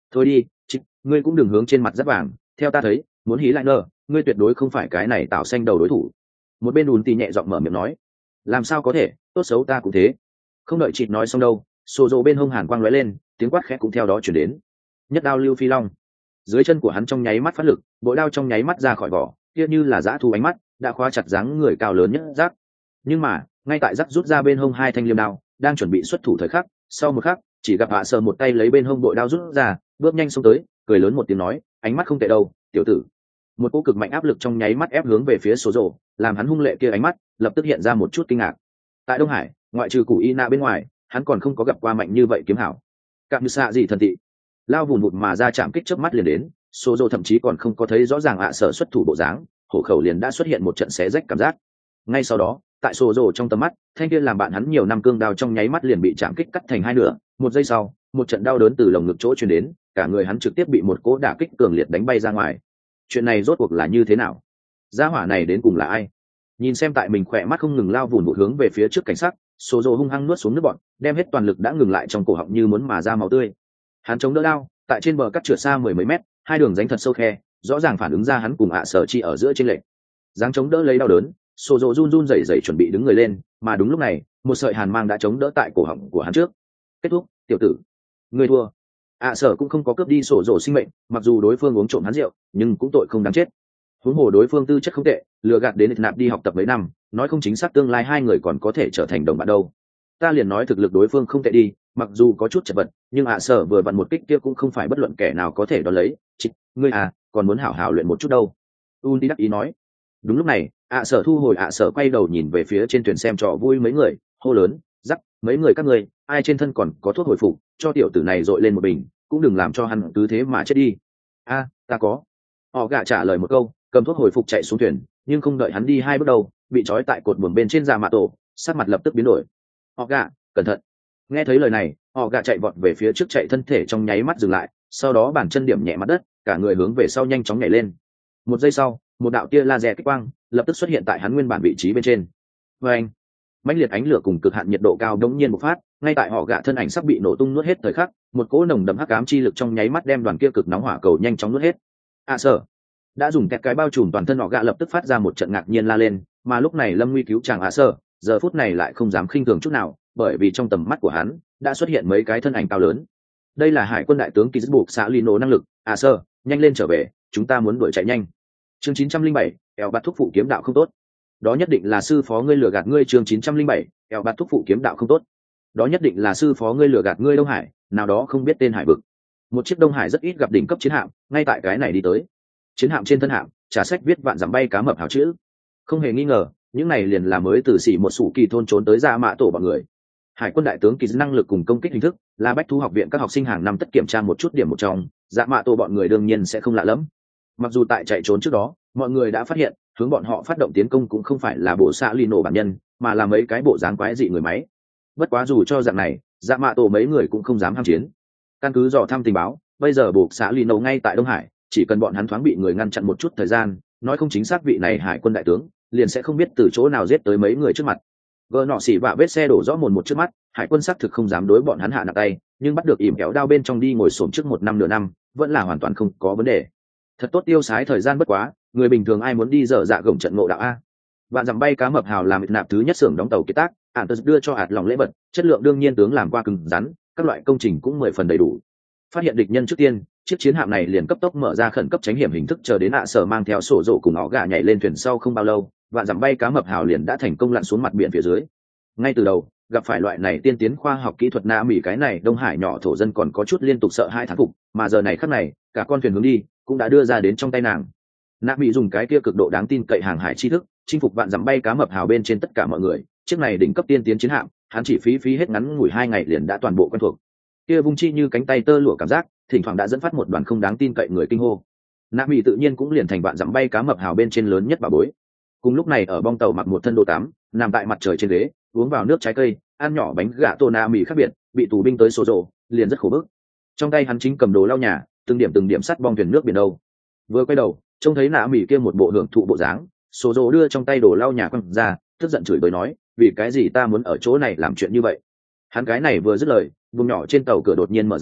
thôi đi chị, ngươi cũng đừng hướng trên mặt giáp vàng, theo ta thấy muốn hí lại nơ ngươi tuyệt đối không phải cái này tạo xanh đầu đối thủ. Một bên ùn tì nhẹ giọng mở miệng nói. Làm sao có thể, tốt xấu ta cũng thế. Không đợi chị nói xong đâu, sổ rộ bên hông hàn quang lóe lên, tiếng quát khẽ cũng theo đó chuyển đến. Nhất đao lưu phi long. Dưới chân của hắn trong nháy mắt phát lực, bội đao trong nháy mắt ra khỏi vỏ, kia như là dã thu ánh mắt đã khóa chặt dáng người cao lớn nhất rác. Nhưng mà ngay tại rác rút ra bên hông hai thanh liêm đao, đang chuẩn bị xuất thủ thời khắc, sau một khắc chỉ gặp hạ sờ một tay lấy bên hông bội đao rút ra, bước nhanh xông tới, cười lớn một tiếng nói, ánh mắt không tệ đâu tiểu tử. Một cỗ cực mạnh áp lực trong nháy mắt ép hướng về phía số rộ, làm hắn hung lệ kia ánh mắt lập tức hiện ra một chút kinh ngạc. Tại Đông Hải, ngoại trừ củ y na bên ngoài, hắn còn không có gặp qua mạnh như vậy kiếm hảo. Cạm như xạ gì thần tị, lao vùn vụt mà ra chạm kích trước mắt liền đến, số rộ thậm chí còn không có thấy rõ ràng ạ sở xuất thủ bộ dáng, hổ khẩu liền đã xuất hiện một trận xé rách cảm giác. Ngay sau đó, tại số rộ trong tầm mắt, thanh kia làm bạn hắn nhiều năm cương đao trong nháy mắt liền bị chạm kích cắt thành hai nửa. Một giây sau, một trận đau đớn từ lồng ngực chỗ truyền đến, cả người hắn trực tiếp bị một cỗ đả kích cường liệt đánh bay ra ngoài. Chuyện này rốt cuộc là như thế nào? Gia hỏa này đến cùng là ai? Nhìn xem tại mình khỏe mắt không ngừng lao vùn một hướng về phía trước cảnh sát, số rồ hung hăng nuốt xuống nước bọn, đem hết toàn lực đã ngừng lại trong cổ họng như muốn mà ra máu tươi. Hắn chống đỡ đao, tại trên bờ cắt trượt xa mười mấy mét, hai đường rãnh thật sâu khe, rõ ràng phản ứng ra hắn cùng ạ sở chi ở giữa trên lệnh. Giáng chống đỡ lấy đau đớn, số rồ run run rẩy rẩy chuẩn bị đứng người lên, mà đúng lúc này, một sợi hàn mang đã chống đỡ tại cổ họng của hắn trước. Kết thúc, tiểu tử, ngươi thua. ạ sở cũng không có cướp đi sổ rồ sinh mệnh, mặc dù đối phương uống trộm hắn rượu, nhưng cũng tội không đáng chết. Huống hồ đối phương tư chất không tệ, lừa gạt đến nạp đi học tập mấy năm, nói không chính xác tương lai hai người còn có thể trở thành đồng bạn đâu. Ta liền nói thực lực đối phương không tệ đi, mặc dù có chút chật vật, nhưng ạ sở vừa vặn một kích kia cũng không phải bất luận kẻ nào có thể đón lấy. Chị, ngươi à, còn muốn hảo hảo luyện một chút đâu. Un đi đắc ý nói. Đúng lúc này, ạ sở thu hồi ạ sở quay đầu nhìn về phía trên thuyền xem trò vui mấy người, hô lớn, rắc, mấy người các ngươi, ai trên thân còn có thuốc hồi phục, cho tiểu tử này dội lên một bình, cũng đừng làm cho hắn cứ thế mà chết đi. A, ta có. Họ gạ trả lời một câu, cầm thuốc hồi phục chạy xuống thuyền, nhưng không đợi hắn đi hai bước đầu, bị trói tại cột buồm bên trên dạ mạ tổ, sắc mặt lập tức biến đổi. Họ gạ, cẩn thận. Nghe thấy lời này, họ gạ chạy vọt về phía trước, chạy thân thể trong nháy mắt dừng lại, sau đó bàn chân điểm nhẹ mặt đất, cả người hướng về sau nhanh chóng nhảy lên. Một giây sau, một đạo tia laser kích quang lập tức xuất hiện tại hắn nguyên bản vị trí bên trên. Và anh, mãnh liệt ánh lửa cùng cực hạn nhiệt độ cao đống nhiên một phát, ngay tại họ gạ thân ảnh sắp bị nổ tung nuốt hết thời khắc, một cỗ nồng đậm hắc ám chi lực trong nháy mắt đem đoàn kia cực nóng hỏa cầu nhanh chóng nuốt hết. À sở đã dùng kẹt cái bao trùm toàn thân họ gạ lập tức phát ra một trận ngạc nhiên la lên, mà lúc này Lâm Nguy cứu chàng À sở giờ phút này lại không dám khinh thường chút nào, bởi vì trong tầm mắt của hắn đã xuất hiện mấy cái thân ảnh cao lớn. Đây là hải quân đại tướng kỳ dứt buộc xã Lino năng lực. À sở, nhanh lên trở về, chúng ta muốn đuổi chạy nhanh. Chương chín trăm linh bảy, eo bắt thúc phụ kiếm đạo không tốt. Đó nhất định là sư phó ngươi lừa gạt ngươi. Chương chín trăm linh bảy, eo bắt thúc phụ kiếm đạo không tốt. Đó nhất định là sư phó ngươi lừa gạt ngươi. Đông Hải, nào đó không biết tên hải vực. Một chiếc Đông Hải rất ít gặp đỉnh cấp chiến hạm, ngay tại cái này đi tới. Chiến hạm trên thân hạm, trả sách viết vạn dặm bay cá mập hào chữ. Không hề nghi ngờ, những này liền là mới từ xỉ một sủ kỳ thôn trốn tới ra mạ tổ bọn người. Hải quân đại tướng kỳ năng lực cùng công kích hình thức là bách thu học viện các học sinh hàng năm tất kiểm tra một chút điểm một trong, dạ mạ tổ bọn người đương nhiên sẽ không lạ lẫm. Mặc dù tại chạy trốn trước đó, mọi người đã phát hiện hướng bọn họ phát động tiến công cũng không phải là bộ xạ Lino bản nhân, mà là mấy cái bộ dáng quái dị người máy. Bất quá dù cho dạng này, dạ mạ tổ mấy người cũng không dám ham chiến. Căn cứ dò thăm tình báo, bây giờ bộ xạ Lino ngay tại Đông Hải, chỉ cần bọn hắn thoáng bị người ngăn chặn một chút thời gian, nói không chính xác vị này hải quân đại tướng liền sẽ không biết từ chỗ nào giết tới mấy người trước mặt. Gỡ nọ xỉ vạ vết xe đổ rõ mồn một trước mắt, hải quân xác thực không dám đối bọn hắn hạ nặng tay, nhưng bắt được ỉm kéo đao bên trong đi ngồi xổm trước một năm nửa năm, vẫn là hoàn toàn không có vấn đề. Thật tốt tiêu sái thời gian bất quá, người bình thường ai muốn đi dở dạ gồng trận ngộ đạo a. Bạn dặm bay cá mập hào làm nạp thứ nhất xưởng đóng tàu kiệt tác, ản tật đưa cho hạt lòng lễ vật, chất lượng đương nhiên tướng làm qua cứng rắn, các loại công trình cũng mười phần đầy đủ. Phát hiện địch nhân trước tiên, chiếc chiến hạm này liền cấp tốc mở ra khẩn cấp tránh hiểm hình thức, chờ đến ạ sở mang theo sổ rộ cùng họ gà nhảy lên thuyền sau không bao lâu, vạn dặm bay cá mập hào liền đã thành công lặn xuống mặt biển phía dưới. Ngay từ đầu, gặp phải loại này tiên tiến khoa học kỹ thuật na mỹ cái này Đông Hải nhỏ thổ dân còn có chút liên tục sợ hai thán phục, mà giờ này khắc này, cả con thuyền hướng đi cũng đã đưa ra đến trong tay nàng. Na mỹ dùng cái kia cực độ đáng tin cậy hàng hải tri thức, chinh phục vạn dặm bay cá mập hào bên trên tất cả mọi người. Chiếc này đỉnh cấp tiên tiến chiến hạm, hắn chỉ phí phí hết ngắn ngủi hai ngày liền đã toàn bộ quen thuộc. Kia vung chi như cánh tay tơ lụa cảm giác, thỉnh thoảng đã dẫn phát một đoàn không đáng tin cậy người kinh hô. Na mỹ tự nhiên cũng liền thành vạn dặm bay cá mập hào bên trên lớn nhất bà bối. Cùng lúc này ở bong tàu mặc một thân đồ tắm, nằm tại mặt trời trên ghế, uống vào nước trái cây, ăn nhỏ bánh gà tô Na mỹ khác biệt, bị tù binh tới sổ rộ, liền rất khổ bức. Trong tay hắn chính cầm đồ lau nhà, từng điểm từng điểm sắt bong thuyền nước biển đâu. Vừa quay đầu, trông thấy Na mỹ kia một bộ hưởng thụ bộ dáng, sổ rộ đưa trong tay đồ lau nhà quăng ra, tức giận chửi bới nói, vì cái gì ta muốn ở chỗ này làm chuyện như vậy. Hắn cái này vừa dứt lời, vùng nhỏ trên tàu cửa đột nhiên mở ra,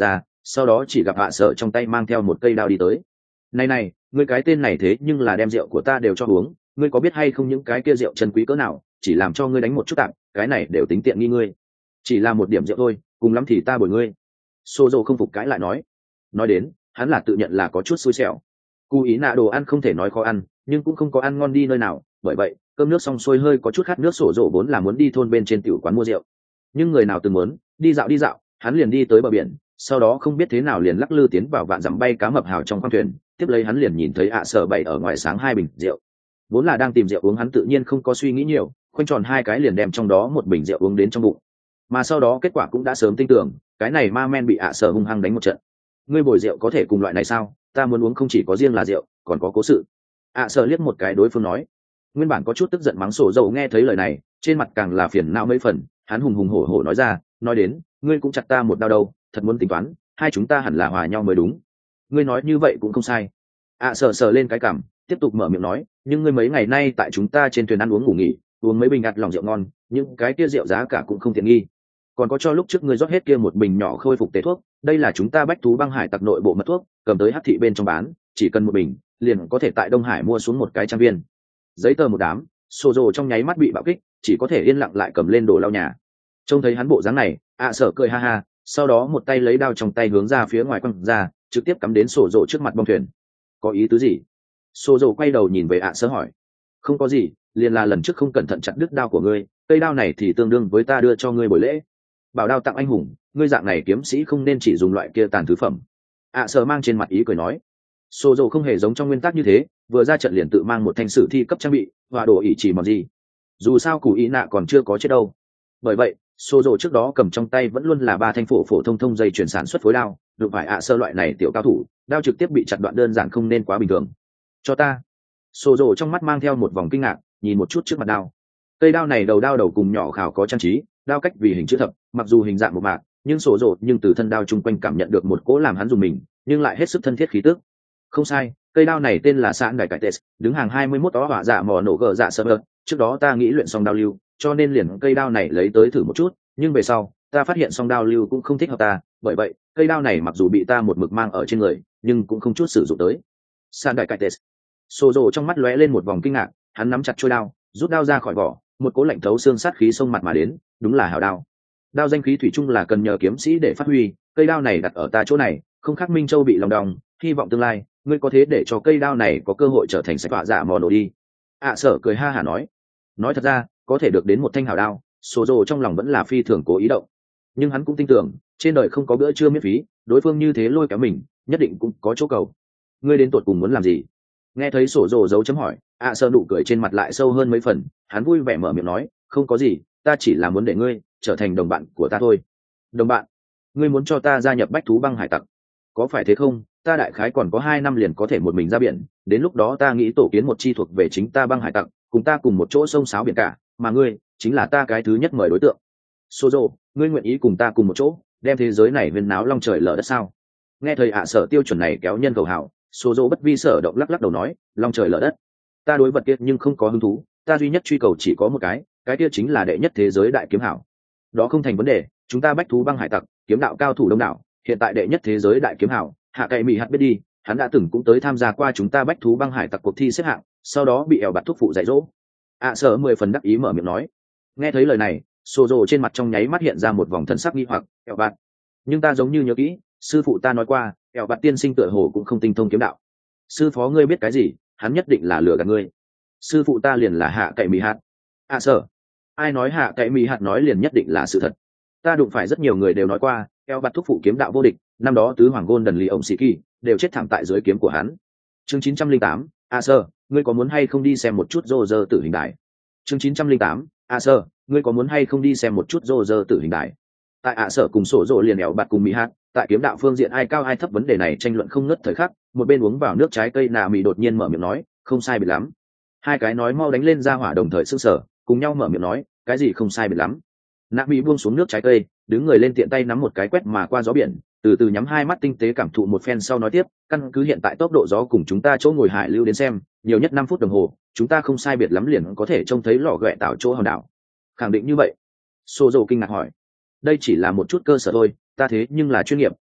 sau đó chỉ gặp ạ sở trong tay mang theo một cây đao đi tới. Này này, ngươi cái tên này thế nhưng là đem rượu của ta đều cho uống, ngươi có biết hay không những cái kia rượu chân quý cỡ nào, chỉ làm cho ngươi đánh một chút tạm, cái này đều tính tiện nghi ngươi. Chỉ là một điểm rượu thôi, cùng lắm thì ta bồi ngươi. Sô dô không phục cãi lại nói. Nói đến, hắn là tự nhận là có chút xui xẻo. Cú ý nạ đồ ăn không thể nói khó ăn, nhưng cũng không có ăn ngon đi nơi nào, bởi vậy cơm nước xong xuôi hơi có chút khát nước, sổ rộ vốn là muốn đi thôn bên trên tiểu quán mua rượu, nhưng người nào từng muốn đi dạo đi dạo, hắn liền đi tới bờ biển, sau đó không biết thế nào liền lắc lư tiến vào vạn dặm bay cá mập hào trong khoang thuyền. Tiếp lấy hắn liền nhìn thấy ạ sở bày ở ngoài sáng hai bình rượu, vốn là đang tìm rượu uống, hắn tự nhiên không có suy nghĩ nhiều, khoanh tròn hai cái liền đem trong đó một bình rượu uống đến trong bụng, mà sau đó kết quả cũng đã sớm tin tưởng, cái này ma men bị ạ sở hung hăng đánh một trận. Ngươi bồi rượu có thể cùng loại này sao? Ta muốn uống không chỉ có riêng là rượu, còn có cố sự. ạ sở liếc một cái đối phương nói. Nguyên bản có chút tức giận mắng sổ dầu nghe thấy lời này, trên mặt càng là phiền não mấy phần, hắn hùng hùng hổ hổ nói ra, nói đến, ngươi cũng chặt ta một đau đâu, thật muốn tính toán, hai chúng ta hẳn là hòa nhau mới đúng. Ngươi nói như vậy cũng không sai. ạ sở sờ lên cái cằm, tiếp tục mở miệng nói, nhưng ngươi mấy ngày nay tại chúng ta trên thuyền ăn uống ngủ nghỉ, uống mấy bình ạt lòng rượu ngon, nhưng cái kia rượu giá cả cũng không tiện nghi. Còn có cho lúc trước ngươi rót hết kia một bình nhỏ khôi phục tế thuốc, đây là chúng ta bách thú băng hải tặc nội bộ mật thuốc, cầm tới hắc thị bên trong bán, chỉ cần một bình liền có thể tại Đông Hải mua xuống một cái trăm viên. Giấy tờ một đám, Sô Dô trong nháy mắt bị bạo kích, chỉ có thể yên lặng lại cầm lên đồ lau nhà. Trông thấy hắn bộ dáng này, ạ sở cười ha ha, sau đó một tay lấy đao trong tay hướng ra phía ngoài quăng ra, trực tiếp cắm đến Sô Dô trước mặt bong thuyền. Có ý tứ gì? Sô Dô quay đầu nhìn về ạ sở hỏi. Không có gì, liền là lần trước không cẩn thận chặt đứt đao của ngươi, cây đao này thì tương đương với ta đưa cho ngươi buổi lễ. Bảo đao tặng anh hùng, ngươi dạng này kiếm sĩ không nên chỉ dùng loại kia tàn thứ phẩm. ạ sở mang trên mặt ý cười nói. Sô Dô không hề giống trong nguyên tắc như thế, vừa ra trận liền tự mang một thanh sử thi cấp trang bị và đồ ỷ chỉ mòn gì. Dù sao Cù Ý Nạ còn chưa có chết đâu. Bởi vậy, Sô Dô trước đó cầm trong tay vẫn luôn là ba thanh phổ phổ thông thông dây chuyển sản xuất phối đao, được phải ạ sơ loại này tiểu cao thủ, đao trực tiếp bị chặt đoạn đơn giản không nên quá bình thường. Cho ta. Sô Dô trong mắt mang theo một vòng kinh ngạc, nhìn một chút trước mặt đao. Cây đao này đầu đao đầu cùng nhỏ khảo có trang trí, đao cách vì hình chữ thập, mặc dù hình dạng một mạc, nhưng Sô Dô nhưng từ thân đao chung quanh cảm nhận được một cỗ làm hắn dùng mình, nhưng lại hết sức thân thiết khí tức. Không sai, cây đao này tên là sạn đại cải tes, đứng hàng hai mươi mốt đó hỏa dạ mò nổ gờ dạ sơ ơ. Trước đó ta nghĩ luyện xong đao lưu, cho nên liền cây đao này lấy tới thử một chút, nhưng về sau ta phát hiện song đao lưu cũng không thích hợp ta, bởi vậy cây đao này mặc dù bị ta một mực mang ở trên người, nhưng cũng không chút sử dụng tới. Sạn đại cải tes. Sô Dô trong mắt lóe lên một vòng kinh ngạc, hắn nắm chặt chuôi đao, rút đao ra khỏi vỏ, một cỗ lạnh thấu xương sát khí xông mặt mà đến, đúng là hảo đao. Đao danh khí thủy chung là cần nhờ kiếm sĩ để phát huy, cây đao này đặt ở ta chỗ này, không khác Minh Châu bị lòng đong, hy vọng tương lai ngươi có thế để cho cây đao này có cơ hội trở thành sạch họa dạ mò nổ đi. ạ sở cười ha hả nói. Nói thật ra, có thể được đến một thanh hảo đao, Sô Dô trong lòng vẫn là phi thường cố ý động, nhưng hắn cũng tin tưởng trên đời không có bữa trưa miễn phí, đối phương như thế lôi kéo mình nhất định cũng có chỗ cầu. Ngươi đến tột cùng muốn làm gì? Nghe thấy Sô Dô giấu chấm hỏi, ạ sở nụ cười trên mặt lại sâu hơn mấy phần, hắn vui vẻ mở miệng nói, không có gì, ta chỉ là muốn để ngươi trở thành đồng bạn của ta thôi. Đồng bạn? Ngươi muốn cho ta gia nhập bách thú băng hải tặc? Có phải thế không? Ta đại khái còn có hai năm liền có thể một mình ra biển, đến lúc đó ta nghĩ tổ kiến một chi thuộc về chính ta băng hải tặc, cùng ta cùng một chỗ sông sáo biển cả, mà ngươi chính là ta cái thứ nhất mời đối tượng. Sô Dô, ngươi nguyện ý cùng ta cùng một chỗ đem thế giới này huyên náo long trời lở đất sao? Nghe thầy ạ sở tiêu chuẩn này kéo nhân cầu hảo, Sô Dô bất vi sở động lắc lắc đầu nói, long trời lở đất, ta đối vật kia nhưng không có hứng thú, ta duy nhất truy cầu chỉ có một cái, cái kia chính là đệ nhất thế giới đại kiếm hảo. Đó không thành vấn đề, chúng ta bách thú băng hải tặc kiếm đạo cao thủ đông đảo, hiện tại đệ nhất thế giới đại kiếm hảo hạ cậy mỹ hạt biết đi, hắn đã từng cũng tới tham gia qua chúng ta bách thú băng hải tặc cuộc thi xếp hạng, sau đó bị ẻo bạt thúc phụ dạy dỗ. ạ sở mười phần đắc ý mở miệng nói. Nghe thấy lời này, Sô Dô trên mặt trong nháy mắt hiện ra một vòng thần sắc nghi hoặc, ẻo bạt, nhưng ta giống như nhớ kỹ sư phụ ta nói qua ẻo bạt tiên sinh tựa hồ cũng không tinh thông kiếm đạo. Sư phó ngươi biết cái gì? Hắn nhất định là lừa gạt ngươi. Sư phụ ta liền là hạ cậy mỹ hạt. ạ sở, ai nói hạ cậy mỹ hạt nói liền nhất định là sự thật? Ta đụng phải rất nhiều người đều nói qua ẻo bạt thúc phụ kiếm đạo vô địch, năm đó tứ hoàng gôn đần lì ông sĩ kỳ đều chết thảm tại dưới kiếm của hắn. Chương chín trăm linh tám, a sơ, ngươi có muốn hay không đi xem một chút rô rơ tử hình đài? Chương chín trăm linh tám, a sơ, ngươi có muốn hay không đi xem một chút rô rơ tử hình đài? Tại ạ sở cùng sổ rộ liền ẻo bạt cùng mỹ hát, tại kiếm đạo phương diện ai cao ai thấp vấn đề này tranh luận không ngớt thời khắc, một bên uống vào nước trái cây nà mì đột nhiên mở miệng nói, không sai biệt lắm. Hai cái nói mau đánh lên ra hỏa đồng thời sững sờ, cùng nhau mở miệng nói, cái gì không sai biệt lắm? Nà mì buông xuống nước trái cây, đứng người lên tiện tay nắm một cái quét mà qua gió biển, từ từ nhắm hai mắt tinh tế cảm thụ một phen sau nói tiếp, căn cứ hiện tại tốc độ gió cùng chúng ta chỗ ngồi hải lưu đến xem, nhiều nhất năm phút đồng hồ, chúng ta không sai biệt lắm liền có thể trông thấy lò ghẹ tạo chỗ hòn đảo. Khẳng định như vậy? Sô dầu kinh ngạc hỏi. Đây chỉ là một chút cơ sở thôi, ta thế nhưng là chuyên nghiệp,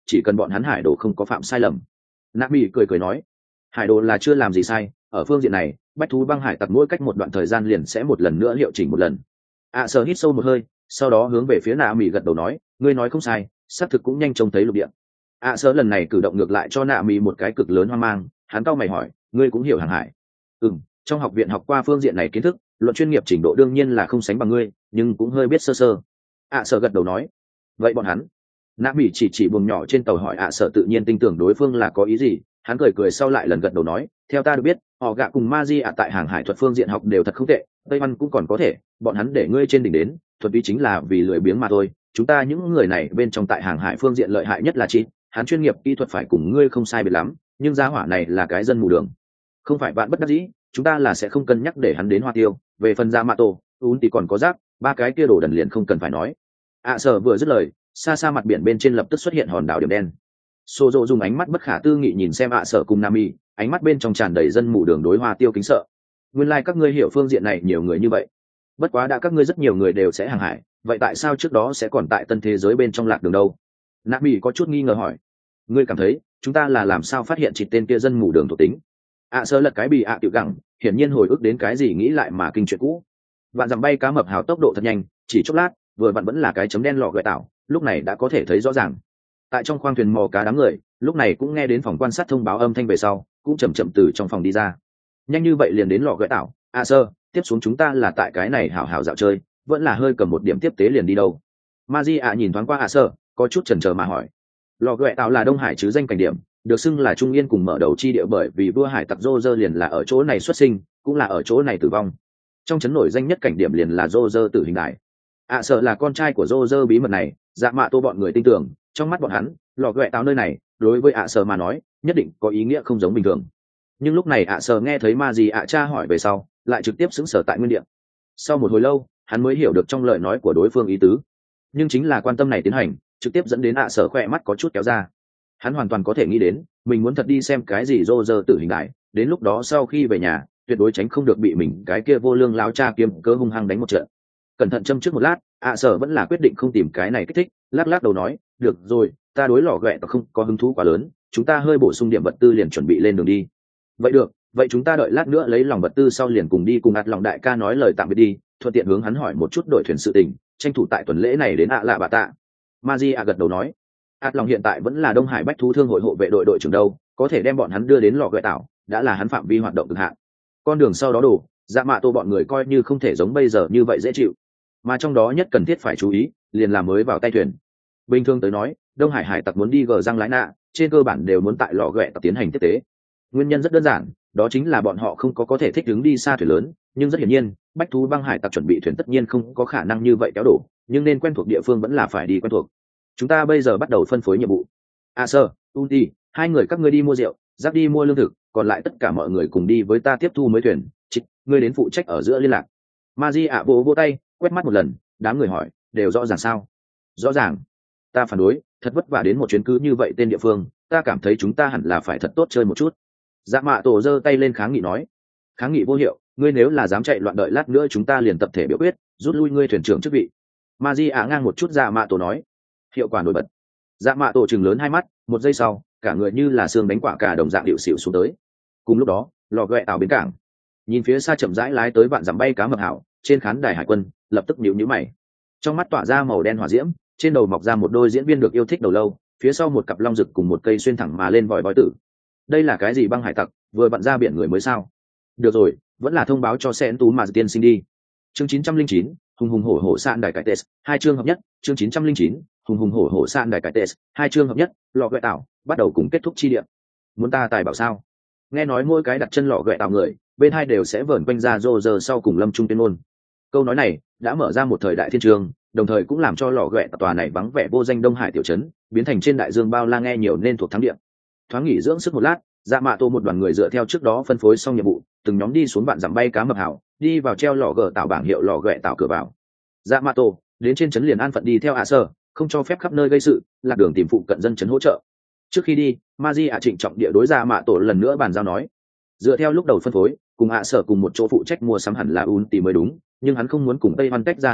chỉ cần bọn hắn hải đồ không có phạm sai lầm. Nạ mỹ cười cười nói, hải đồ là chưa làm gì sai, ở phương diện này bách thú băng hải tặc mỗi cách một đoạn thời gian liền sẽ một lần nữa hiệu chỉnh một lần. ạ sở hít sâu một hơi, sau đó hướng về phía nạ mỹ gật đầu nói, ngươi nói không sai, xác thực cũng nhanh trông thấy lục địa. ạ sở lần này cử động ngược lại cho nạ mỹ một cái cực lớn hoang mang, hắn cau mày hỏi, ngươi cũng hiểu hàng hải? Ừm, trong học viện học qua phương diện này kiến thức, luận chuyên nghiệp trình độ đương nhiên là không sánh bằng ngươi, nhưng cũng hơi biết sơ sơ. ạ sở gật đầu nói, vậy bọn hắn? Nạ mỹ chỉ chỉ buồng nhỏ trên tàu hỏi ạ sở tự nhiên tin tưởng đối phương là có ý gì, hắn cười cười sau lại lần gật đầu nói, theo ta được biết họ gạ cùng ma di ạ tại hàng hải thuật phương diện học đều thật không tệ, tây văn cũng còn có thể, bọn hắn để ngươi trên đỉnh đến thuật ý chính là vì lười biếng mà thôi. Chúng ta những người này bên trong tại hàng hải phương diện lợi hại nhất là chi, hắn chuyên nghiệp kỹ thuật phải cùng ngươi không sai biệt lắm, nhưng gia hỏa này là cái dân mù đường, không phải bạn bất đắc dĩ, chúng ta là sẽ không cân nhắc để hắn đến hoa tiêu. Về phần ra mạ tổ ún thì còn có rác, ba cái kia đồ đần liền không cần phải nói. ạ sở vừa dứt lời, xa xa mặt biển bên trên lập tức xuất hiện hòn đảo điểm đen. Sô dô dùng ánh mắt bất khả tư nghị nhìn xem ạ sở cùng Nami, ánh mắt bên trong tràn đầy dân mù đường đối hoa tiêu kính sợ. Nguyên lai like các ngươi hiểu phương diện này nhiều người như vậy. Bất quá đã các ngươi rất nhiều người đều sẽ hàng hải, vậy tại sao trước đó sẽ còn tại tân thế giới bên trong lạc đường đâu? Nami có chút nghi ngờ hỏi. Ngươi cảm thấy chúng ta là làm sao phát hiện chỉ tên kia dân mù đường thuộc tính? ạ sở lật cái bì ạ tiểu gẳng, hiển nhiên hồi ức đến cái gì nghĩ lại mà kinh chuyện cũ. Vạn dặm bay cá mập hào tốc độ thật nhanh, chỉ chốc lát, vừa vặn vẫn là cái chấm đen lọ gợi tảo, lúc này đã có thể thấy rõ ràng. Tại trong khoang thuyền mò cá đám người lúc này cũng nghe đến phòng quan sát thông báo âm thanh về sau, cũng chậm chậm từ trong phòng đi ra. Nhanh như vậy liền đến lò gợi tảo, à sơ, tiếp xuống chúng ta là tại cái này hảo hảo dạo chơi, vẫn là hơi cầm một điểm tiếp tế liền đi đâu? Maji ạ nhìn thoáng qua à sơ, có chút chần chờ mà hỏi. Lò gợi tảo là Đông Hải chứ danh cảnh điểm, được xưng là Trung Yên cùng mở đầu chi địa bởi vì vua hải tặc Roger liền là ở chỗ này xuất sinh, cũng là ở chỗ này tử vong. Trong trấn nổi danh nhất cảnh điểm liền là Roger tử hình đài. À sơ là con trai của Roger, bí mật này dạ mạ tô bọn người tin tưởng, trong mắt bọn hắn lò ghẹ táo nơi này đối với ạ à sờ mà nói nhất định có ý nghĩa không giống bình thường. Nhưng lúc này ạ à sờ nghe thấy ma gì ạ cha hỏi về sau lại trực tiếp xứng sở tại nguyên địa. Sau một hồi lâu hắn mới hiểu được trong lời nói của đối phương ý tứ, nhưng chính là quan tâm này tiến hành trực tiếp dẫn đến ạ à sờ khỏe mắt có chút kéo ra. Hắn hoàn toàn có thể nghĩ đến mình muốn thật đi xem cái gì rô rơ tử hình đại, đến lúc đó sau khi về nhà tuyệt đối tránh không được bị mình cái kia vô lương láo cha kiếm cơ hung hăng đánh một trận. Cẩn thận châm trước một lát, ạ à sở vẫn là quyết định không tìm cái này kích thích, lắc lắc đầu nói, được rồi, ta đối lò ghẹ không có hứng thú quá lớn, chúng ta hơi bổ sung điểm vật tư liền chuẩn bị lên đường đi. Vậy được, vậy chúng ta đợi lát nữa lấy lòng vật tư sau liền cùng đi cùng ạt lòng đại ca nói lời tạm biệt đi, thuận tiện hướng hắn hỏi một chút đội thuyền sự tình, tranh thủ tại tuần lễ này đến ạ lạ bà tạ. Maji ạ gật đầu nói, ạt lòng hiện tại vẫn là Đông Hải Bách Thú Thương hội hộ vệ đội đội trưởng đâu, có thể đem bọn hắn đưa đến lò ghẹ tảo, đã là hắn phạm vi hoạt động cực hạn. Con đường sau đó đủ, dạ mạ tô bọn người coi như không thể giống bây giờ như vậy dễ chịu, mà trong đó nhất cần thiết phải chú ý liền là mới vào tay thuyền. Bình thường tới nói, Đông Hải hải tặc muốn đi gờ răng lái nạ trên cơ bản đều muốn tại lò ghẹ tập tiến hành tiếp tế. Nguyên nhân rất đơn giản, đó chính là bọn họ không có có thể thích ứng đi xa thuyền lớn, nhưng rất hiển nhiên bách thú băng hải tặc chuẩn bị thuyền tất nhiên không có khả năng như vậy kéo đổ, nhưng nên quen thuộc địa phương vẫn là phải đi quen thuộc. Chúng ta bây giờ bắt đầu phân phối nhiệm vụ. A sơ, Unti, hai người các ngươi đi mua rượu, giáp đi mua lương thực, còn lại tất cả mọi người cùng đi với ta tiếp thu mới thuyền. Chích, ngươi đến phụ trách ở giữa liên lạc. Maji ạ vỗ vỗ tay, quét mắt một lần, đám người hỏi, đều rõ ràng sao? Rõ ràng. Ta phản đối, thật vất vả đến một chuyến cứ như vậy tên địa phương, ta cảm thấy chúng ta hẳn là phải thật tốt chơi một chút. Dạ mạ tổ giơ tay lên kháng nghị nói, kháng nghị vô hiệu, ngươi nếu là dám chạy loạn đợi lát nữa chúng ta liền tập thể biểu quyết, rút lui ngươi thuyền trưởng chức vị. Maji ạ ngang một chút dạ mạ tổ nói, hiệu quả nổi bật. Dạ mạ tổ trừng lớn hai mắt, một giây sau, cả người như là xương đánh quả cả đồng dạng điệu xỉu xuống tới. Cùng lúc đó, lò ghẹ tàu bến cảng, nhìn phía xa chậm rãi lái tới vạn dặm bay cá mập hảo, trên khán đài hải quân lập tức nhíu nhíu mày, trong mắt tỏa ra màu đen hỏa diễm, trên đầu mọc ra một đôi diễn viên được yêu thích đầu lâu, phía sau một cặp long rực cùng một cây xuyên thẳng mà lên vòi vòi tử. Đây là cái gì băng hải tặc, vừa bận ra biển người mới sao? Được rồi, vẫn là thông báo cho Sen Tú mà tiên sinh đi. Chương chín trăm linh chín, hùng hùng hổ hổ sạn đài cải tes, hai chương hợp nhất. Chương chín trăm linh chín, hùng hùng hổ hổ sạn đài cải tes, hai chương hợp nhất. Lọ gợi tảo bắt đầu cùng kết thúc chi địa. Muốn ta tài bảo sao? Nghe nói mỗi cái đặt chân lọ gợi tảo người, bên hai đều sẽ vờn quanh ra rô rơ sau cùng lâm trung tuyên ngôn. Câu nói này đã mở ra một thời đại thiên trường, đồng thời cũng làm cho lò ghẹ tòa này vắng vẻ vô danh Đông Hải tiểu trấn biến thành trên đại dương bao la nghe nhiều nên thuộc thắng địa. Thoáng nghỉ dưỡng sức một lát, dạ mạ tô một đoàn người dựa theo trước đó phân phối xong nhiệm vụ, từng nhóm đi xuống vạn dặm bay cá mập hảo, đi vào treo lò gờ tạo bảng hiệu lò ghẹ tạo cửa vào. Dạ mạ tô đến trên trấn liền an phận đi theo ạ sơ, không cho phép khắp nơi gây sự, lạc đường tìm phụ cận dân trấn hỗ trợ. Trước khi đi, Maji ạ trịnh trọng địa đối dạ mạ tô lần nữa bàn giao nói, dựa theo lúc đầu phân phối, cùng ạ sở cùng một chỗ phụ trách mua sắm hẳn là un tì mới đúng, nhưng hắn không muốn cùng tây hoan tách ra hành động,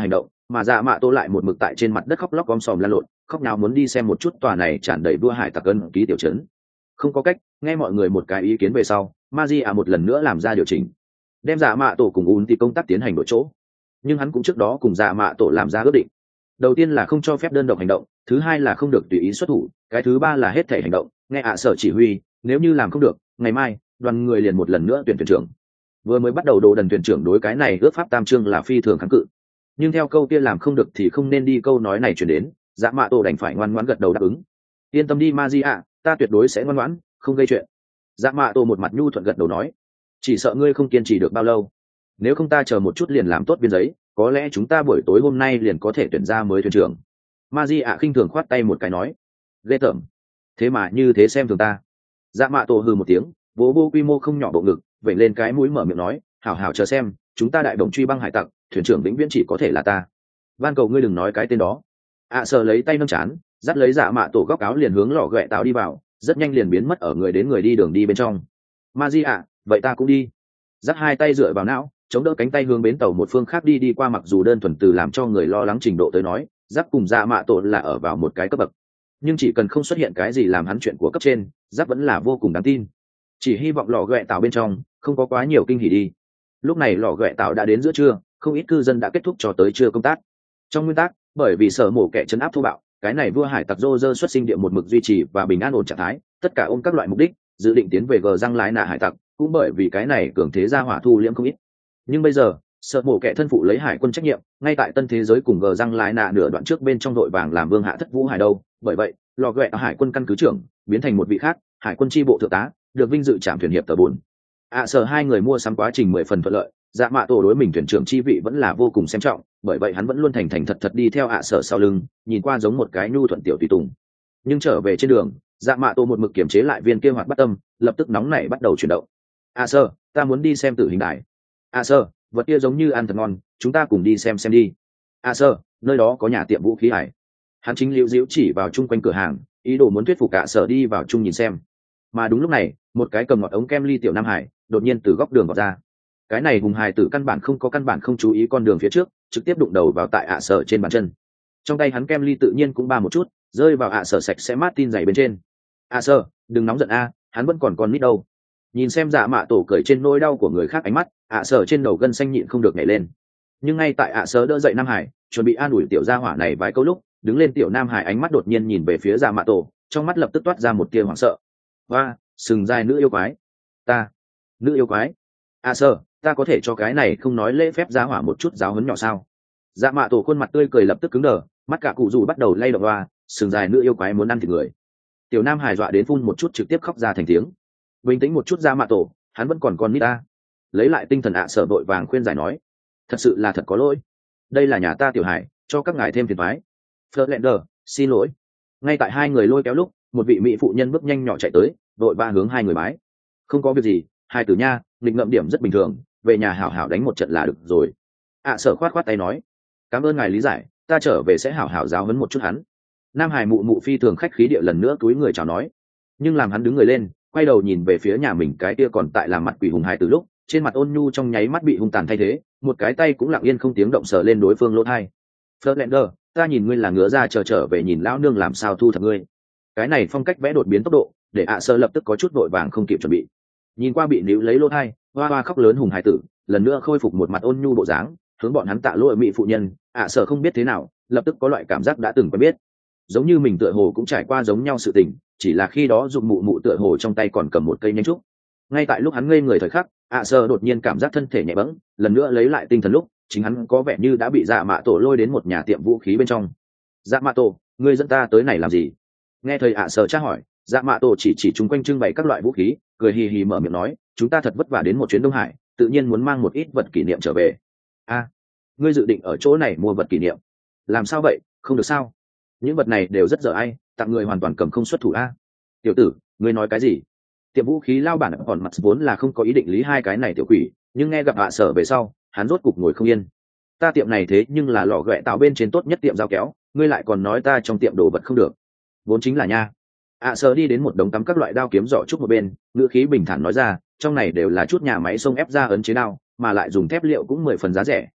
mà dạ mạ tổ lại một mực tại trên mặt đất khóc lóc om sòm lan lộn, khóc nào muốn đi xem một chút tòa này tràn đầy vua hải tặc ân ký tiểu trấn. Không có cách, nghe mọi người một cái ý kiến về sau, Maji một lần nữa làm ra điều chỉnh, đem dạ mạ tổ cùng ún thì công tác tiến hành đổi chỗ. Nhưng hắn cũng trước đó cùng dạ mạ tổ làm ra ước định, đầu tiên là không cho phép đơn độc hành động, thứ hai là không được tùy ý xuất thủ, cái thứ ba là hết thể hành động nghe ạ sở chỉ huy, nếu như làm không được, ngày mai đoàn người liền một lần nữa tuyển thuyền trưởng. Vừa mới bắt đầu đồ đần thuyền trưởng đối cái này ước pháp tam chương là phi thường kháng cự, nhưng theo câu kia làm không được thì không nên đi câu nói này chuyển đến, dạ mạ tổ đành phải ngoan ngoãn gật đầu đáp ứng. Yên tâm đi Maji, ta tuyệt đối sẽ ngoan ngoãn, không gây chuyện. Dạ mạ tổ một mặt nhu thuận gật đầu nói, chỉ sợ ngươi không kiên trì được bao lâu, nếu không ta chờ một chút liền làm tốt biên giấy, có lẽ chúng ta buổi tối hôm nay liền có thể tuyển ra mới thuyền trưởng. Maji khinh thường khoát tay một cái nói, ghê tởm, thế mà như thế xem thường ta. Dạ mạ tổ hừ một tiếng, vỗ vô quy mô không nhỏ bộ ngực, vẩy lên cái mũi mở miệng nói, hảo hảo chờ xem, chúng ta đại đồng truy băng hải tặc, thuyền trưởng vĩnh viễn chỉ có thể là ta, van cầu ngươi đừng nói cái tên đó. ạ sợ lấy tay nâng chán, dắt lấy dạ mạ tổ góc áo liền hướng lò ghẹ tạo đi vào, rất nhanh liền biến mất ở người đến người đi đường đi bên trong. Maji, vậy ta cũng đi. Dắt hai tay dựa vào não, chống đỡ cánh tay hướng bến tàu một phương khác đi đi qua, mặc dù đơn thuần từ làm cho người lo lắng trình độ tới nói, giáp cùng dạ mạ tổ là ở vào một cái cấp bậc, nhưng chỉ cần không xuất hiện cái gì làm hắn chuyện của cấp trên, giáp vẫn là vô cùng đáng tin. Chỉ hy vọng lò ghẹ tạo bên trong không có quá nhiều kinh hỉ đi. Lúc này lò ghẹ tạo đã đến giữa trưa, không ít cư dân đã kết thúc cho tới trưa công tác. Trong nguyên tắc, bởi vì sở mổ kẻ chấn áp thô bạo, cái này vua hải tặc rô rơ xuất sinh địa một mực duy trì và bình an ổn trạng thái, tất cả ôm các loại mục đích dự định tiến về gờ răng lái nạ hải tặc, cũng bởi vì cái này cường thế ra hỏa thu liễm không ít. Nhưng bây giờ sợ mổ kẻ thân phụ lấy hải quân trách nhiệm, ngay tại tân thế giới cùng gờ răng lái nạ nửa đoạn trước bên trong đội vàng làm vương hạ thất vũ hải đâu, bởi vậy lò ghẹ hải quân căn cứ trưởng biến thành một vị khác hải quân tri bộ thượng tá, được vinh dự trảm thuyền hiệp tờ bốn. ạ sở hai người mua sắm quá trình mười phần thuận lợi, dạ mạ tổ đối mình thuyền trưởng chi vị vẫn là vô cùng xem trọng, bởi vậy hắn vẫn luôn thành thành thật thật đi theo ạ sở sau lưng, nhìn qua giống một cái nhu thuận tiểu tùy tùng. Nhưng trở về trên đường, dạ mạ tổ một mực kiềm chế lại viên kia hoạt bắt tâm, lập tức nóng nảy bắt đầu chuyển động. ạ sở, ta muốn đi xem tử hình đài. ạ sở, vật kia giống như ăn thật ngon, chúng ta cùng đi xem xem đi. ạ sở, nơi đó có nhà tiệm vũ khí hải. Hắn chính liễu diễu chỉ vào chung quanh cửa hàng, ý đồ muốn thuyết phục ạ sở đi vào chung nhìn xem. Mà đúng lúc này, một cái cầm ngọt ống kem ly tiểu nam hải đột nhiên từ góc đường vọt ra. Cái này hùng hài tử căn bản không có căn bản không chú ý con đường phía trước, trực tiếp đụng đầu vào tại ạ sở trên bàn chân. Trong tay hắn kem ly tự nhiên cũng ba một chút, rơi vào ạ sở sạch sẽ mát tin dày bên trên. ạ sở, đừng nóng giận a, hắn vẫn còn con nít đâu. Nhìn xem dạ mạ tổ cười trên nỗi đau của người khác ánh mắt, ạ sở trên đầu gân xanh nhịn không được nhảy lên. Nhưng ngay tại ạ sở đỡ dậy nam hải, chuẩn bị an ủi tiểu gia hỏa này vài câu lúc, đứng lên tiểu nam hải ánh mắt đột nhiên nhìn về phía dạ mạ tổ, trong mắt lập tức toát ra một tia hoảng sợ. Và sừng dài nữ yêu quái, ta nữ yêu quái, ạ sở, ta có thể cho cái này không nói lễ phép giá hỏa một chút giáo huấn nhỏ sao? Dạ mạ tổ khuôn mặt tươi cười lập tức cứng đờ, mắt cả cụ dù bắt đầu lay động loa, sừng dài nữ yêu quái muốn ăn thịt người. Tiểu nam hài dọa đến phun một chút trực tiếp khóc ra thành tiếng. Bình tĩnh một chút Dạ mạ tổ, hắn vẫn còn con nít ta. Lấy lại tinh thần ạ sở vội vàng khuyên giải nói, thật sự là thật có lỗi, đây là nhà ta tiểu hải, cho các ngài thêm phiền toái. Flerlander, xin lỗi. Ngay tại hai người lôi kéo lúc, một vị mỹ phụ nhân bước nhanh nhỏ chạy tới, vội ba hướng hai người bái. Không có việc gì, hai tử nha, nghịch ngợm điểm rất bình thường, về nhà hảo hảo đánh một trận là được rồi. ạ sở khoát khoát tay nói, cảm ơn ngài lý giải, ta trở về sẽ hảo hảo giáo huấn một chút hắn. Nam hải mụ mụ phi thường khách khí địa lần nữa túi người chào nói, nhưng làm hắn đứng người lên, quay đầu nhìn về phía nhà mình cái kia còn tại làm mặt quỷ hùng hải từ lúc, trên mặt ôn nhu trong nháy mắt bị hung tàn thay thế, một cái tay cũng lặng yên không tiếng động sờ lên đối phương lỗ thai. Flerlander, ta nhìn ngươi là ngứa ra chờ trở về nhìn lão nương làm sao thu thập ngươi. Cái này phong cách vẽ đột biến tốc độ, để ạ sở lập tức có chút vội vàng không kịp chuẩn bị. Nhìn qua bị níu lấy lỗ thai, hoa hoa khóc lớn hùng hải tử, lần nữa khôi phục một mặt ôn nhu bộ dáng, hướng bọn hắn tạ lỗi mỹ phụ nhân. ạ sở không biết thế nào, lập tức có loại cảm giác đã từng quen biết, giống như mình tựa hồ cũng trải qua giống nhau sự tình, chỉ là khi đó dùng mụ mụ tựa hồ trong tay còn cầm một cây nhánh trúc. Ngay tại lúc hắn ngây người thời khắc, ạ sở đột nhiên cảm giác thân thể nhẹ bẫng, lần nữa lấy lại tinh thần lúc, chính hắn có vẻ như đã bị dạ mạ tổ lôi đến một nhà tiệm vũ khí bên trong. Dạ mạ tổ, ngươi dẫn ta tới này làm gì? Nghe thầy ạ sở tra hỏi, dạ mạ tổ chỉ chỉ chung quanh trưng bày các loại vũ khí, cười hì hì mở miệng nói, chúng ta thật vất vả đến một chuyến Đông Hải, tự nhiên muốn mang một ít vật kỷ niệm trở về. A, ngươi dự định ở chỗ này mua vật kỷ niệm? Làm sao vậy, không được sao? Những vật này đều rất dở ai, tặng người hoàn toàn cầm không xuất thủ a. Tiểu tử, ngươi nói cái gì? Tiệm vũ khí lao bản còn mặt vốn là không có ý định lý hai cái này tiểu quỷ, nhưng nghe gặp ạ sở về sau, hắn rốt cục ngồi không yên. Ta tiệm này thế nhưng là lò ghẹ tạo bên trên tốt nhất tiệm dao kéo, ngươi lại còn nói ta trong tiệm đồ vật không được. Vốn chính là nha. ạ sở đi đến một đống tắm các loại đao kiếm giỏ trúc một bên, ngữ khí bình thản nói ra, trong này đều là chút nhà máy xông ép ra ấn chế đao, mà lại dùng thép liệu cũng mười phần giá rẻ,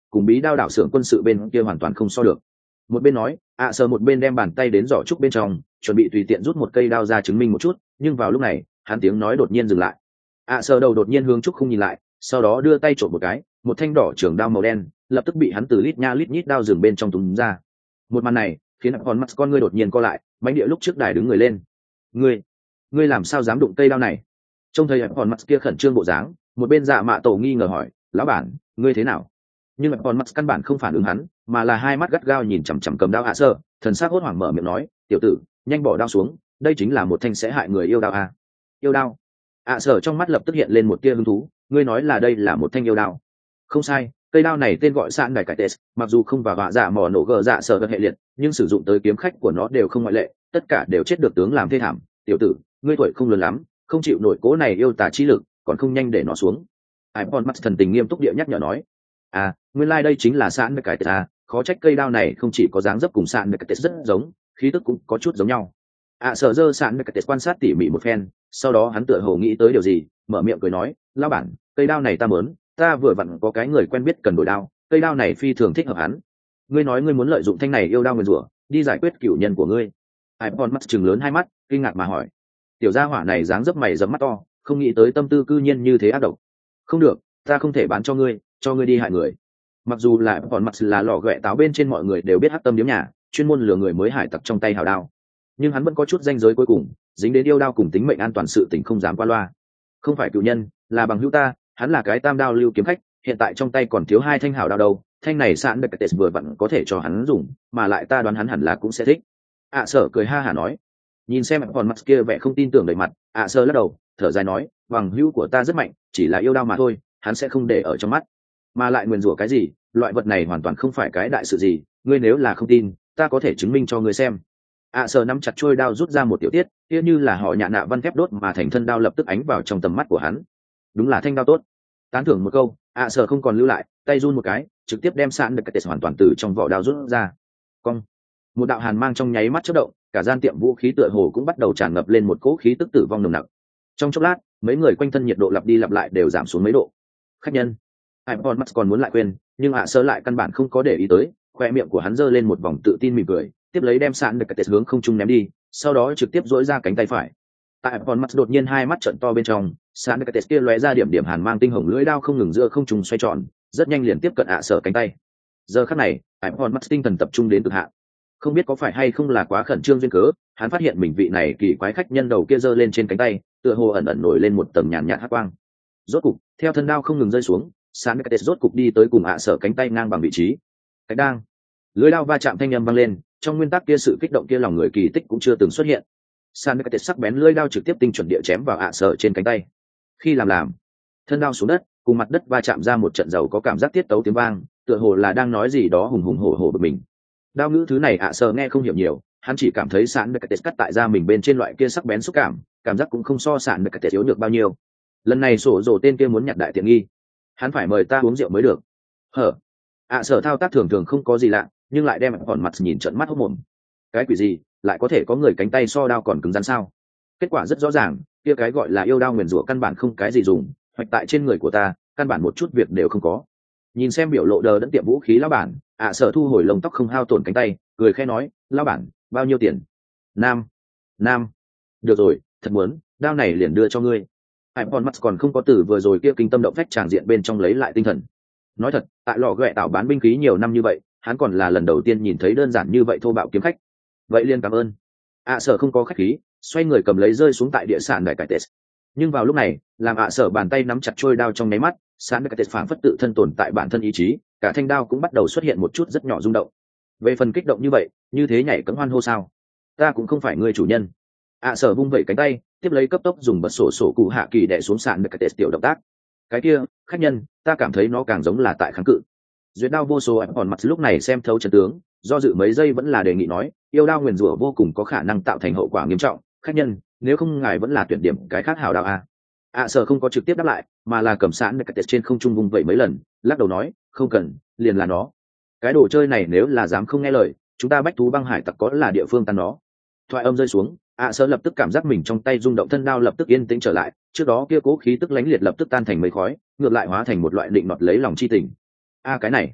cùng bí đao đảo xưởng quân sự bên kia hoàn toàn không so được. Một bên nói, ạ sở một bên đem bàn tay đến giỏ trúc bên trong, chuẩn bị tùy tiện rút một cây đao ra chứng minh một chút, nhưng vào lúc này hắn tiếng nói đột nhiên dừng lại. ạ sở đầu đột nhiên hướng trúc không nhìn lại, sau đó đưa tay trộn một cái, một thanh đỏ trường đao màu đen lập tức bị hắn từ lít nha lít nhít đao rừng bên trong túm ra. Một màn này khiến con mắt con ngươi đột nhiên co lại, bánh địa lúc trước đài đứng người lên. ngươi ngươi làm sao dám đụng cây đao này? Trông thấy con mắt kia khẩn trương bộ dáng, một bên dạ mạ tổ nghi ngờ hỏi, lão bản ngươi thế nào? Nhưng con mắt căn bản không phản ứng hắn, mà là hai mắt gắt gao nhìn chằm chằm cầm đao ạ sơ, thần sắc hốt hoảng mở miệng nói, tiểu tử nhanh bỏ đao xuống, đây chính là một thanh sẽ hại người yêu đao à. Yêu đao? ạ sơ trong mắt lập tức hiện lên một tia hứng thú, ngươi nói là đây là một thanh yêu đao? Không sai, cây đao này tên gọi sạn đại cải tes, mặc dù không vào họa dạ mỏ nổ gờ dạ sở hệ liệt, nhưng sử dụng tới kiếm khách của nó đều không ngoại lệ, tất cả đều chết được tướng làm thê thảm. Tiểu tử ngươi tuổi không lớn lắm, không chịu nổi cố này yêu tà chi lực, còn không nhanh để nó xuống. Ipon mắt thần tình nghiêm túc địa nhắc nhở nói, à nguyên lai like đây chính là sạn đại cải tes à, khó trách cây đao này không chỉ có dáng dấp cùng sạn đại cải tes rất giống, khí tức cũng có chút giống nhau. À sở dơ sạn đại cải tes quan sát tỉ mỉ một phen, sau đó hắn tựa hồ nghĩ tới điều gì, mở miệng cười nói, lão bản cây đao này ta mớn, ta vừa vặn có cái người quen biết cần đổi đao, cây đao này phi thường thích hợp hắn. Ngươi nói ngươi muốn lợi dụng thanh này yêu đao nguyên rủa đi giải quyết cửu nhân của ngươi? Ipon mắt chừng lớn hai mắt kinh ngạc mà hỏi. Tiểu gia hỏa này dáng dấp mày dẫm mắt to, không nghĩ tới tâm tư cư nhiên như thế ác độc. Không được, ta không thể bán cho ngươi, cho ngươi đi hại người. Mặc dù là Ipon mắt là lò ghẹ táo bên trên mọi người đều biết hắc tâm điếm nhà, chuyên môn lừa người mới hải tặc trong tay hào đao, nhưng hắn vẫn có chút danh giới cuối cùng, dính đến yêu đao cùng tính mệnh an toàn sự tình không dám qua loa. Không phải cửu nhân, là bằng hữu ta, hắn là cái tam đao lưu kiếm khách, hiện tại trong tay còn thiếu hai thanh hảo đao đâu, thanh này sạn được cái test vừa vặn có thể cho hắn dùng, mà lại ta đoán hắn hẳn là cũng sẽ thích. ạ sở cười ha hả nói. Nhìn xem còn mắt kia vẻ không tin tưởng đầy mặt, ạ sở lắc đầu thở dài nói, bằng hữu của ta rất mạnh, chỉ là yêu đao mà thôi, hắn sẽ không để ở trong mắt. Mà lại nguyền rủa cái gì, loại vật này hoàn toàn không phải cái đại sự gì, ngươi nếu là không tin, ta có thể chứng minh cho ngươi xem. ạ sở nắm chặt chuôi đao rút ra một tiểu tiết, kia như là họ nhạ nạ văn thép đốt mà thành thân đao lập tức ánh vào trong tầm mắt của hắn. Đúng là thanh đao tốt. Tán thưởng một câu, ạ sở không còn lưu lại, tay run một cái, trực tiếp đem sạn được cái test hoàn toàn từ trong vỏ đao rút ra. Cong, một đạo hàn mang trong nháy mắt chớp động, cả gian tiệm vũ khí tựa hồ cũng bắt đầu tràn ngập lên một cỗ khí tức tử vong nồng nặc. Trong chốc lát, mấy người quanh thân nhiệt độ lặp đi lặp lại đều giảm xuống mấy độ. Khách nhân, Ipon Max còn muốn lại quên, nhưng ạ sở lại căn bản không có để ý tới, khoe miệng của hắn giơ lên một vòng tự tin mỉm cười, tiếp lấy đem sạn được cái test hướng không trung ném đi, sau đó trực tiếp duỗi ra cánh tay phải. Tại Ipon Max đột nhiên hai mắt trợn to bên trong, sạn cái test kia lóe ra điểm điểm hàn mang tinh hồng lưỡi đao không ngừng giữa không trung xoay tròn, rất nhanh liền tiếp cận ạ sở cánh tay. Giờ khắc này, Ipon Max tinh thần tập trung đến cực hạn. Không biết có phải hay không là quá khẩn trương duyên cớ, hắn phát hiện mình vị này kỳ quái khách nhân đầu kia giơ lên trên cánh tay, tựa hồ ẩn ẩn nổi lên một tầng nhàn nhạt hắc quang. Rốt cục, theo thân đao không ngừng rơi xuống, sạn cái test rốt cục đi tới cùng ạ sở cánh tay ngang bằng vị trí. Cách đang, lưỡi đao va chạm thanh âm vang lên, trong nguyên tắc kia sự kích động kia lòng người kỳ tích cũng chưa từng xuất hiện. San cái tết sắc bén lưỡi đao trực tiếp tinh chuẩn địa chém vào ạ sở trên cánh tay. Khi làm làm, thân đao xuống đất, cùng mặt đất va chạm ra một trận giàu có cảm giác tiết tấu tiếng vang, tựa hồ là đang nói gì đó hùng hùng hổ hổ bực mình. Đao ngữ thứ này ạ sở nghe không hiểu nhiều, hắn chỉ cảm thấy San cái tết cắt tại da mình bên trên loại kia sắc bén xúc cảm, cảm giác cũng không so San cái tết yếu được bao nhiêu. Lần này sổ rồ tên kia muốn nhặt đại tiện nghi, hắn phải mời ta uống rượu mới được. Hở, ạ sở thao tác thường thường không có gì lạ, nhưng lại đem còn mặt nhìn trận mắt hốc mồm. Cái quỷ gì, lại có thể có người cánh tay so đao còn cứng rắn sao? Kết quả rất rõ ràng, kia cái gọi là yêu đao nguyền rủa căn bản không cái gì dùng, hoặc tại trên người của ta, căn bản một chút việc đều không có. Nhìn xem biểu lộ đờ đẫn tiệm vũ khí lão bản, ạ sở thu hồi lông tóc không hao tổn cánh tay, cười khẽ nói, lão bản, bao nhiêu tiền? Nam, nam, được rồi, thật muốn, đao này liền đưa cho ngươi. Ipon Max còn không có từ vừa rồi kia kinh tâm động phách tràng diện bên trong lấy lại tinh thần. Nói thật, tại lò ghẹ tạo bán binh khí nhiều năm như vậy, hắn còn là lần đầu tiên nhìn thấy đơn giản như vậy thô bạo kiếm khách. Vậy liền cảm ơn. ạ sở không có khách khí, xoay người cầm lấy rơi xuống tại địa sạn đại cải tết. Nhưng vào lúc này, làm ạ sở bàn tay nắm chặt trôi đao trong nháy mắt, sạn đại cải tết phảng phất tự thân tồn tại bản thân ý chí, cả thanh đao cũng bắt đầu xuất hiện một chút rất nhỏ rung động. Về phần kích động như vậy, như thế nhảy cẫng hoan hô sao? Ta cũng không phải người chủ nhân. ạ sở vung vẩy cánh tay, tiếp lấy cấp tốc dùng bật sổ sổ cụ hạ kỳ đè xuống sạn đại cải tết tiểu động tác. Cái kia, khách nhân, ta cảm thấy nó càng giống là tại kháng cự. Duyệt đao vô số em còn mặt lúc này xem thấu trận tướng, do dự mấy giây vẫn là đề nghị nói, yêu đao nguyền rủa vô cùng có khả năng tạo thành hậu quả nghiêm trọng, khách nhân, nếu không ngài vẫn là tuyển điểm cái khác hảo đạo a. ạ sở không có trực tiếp đáp lại, mà là cầm sẵn cái tết trên không trung vung vậy mấy lần, lắc đầu nói, không cần, liền là nó. Cái đồ chơi này nếu là dám không nghe lời, chúng ta bách thú băng hải tặc có là địa phương tan nó. Thoại âm rơi xuống, ạ sở lập tức cảm giác mình trong tay rung động, thân đao lập tức yên tĩnh trở lại, trước đó kia cố khí tức lánh liệt lập tức tan thành mây khói, ngược lại hóa thành một loại định nọt lấy lòng chi tình. A cái này,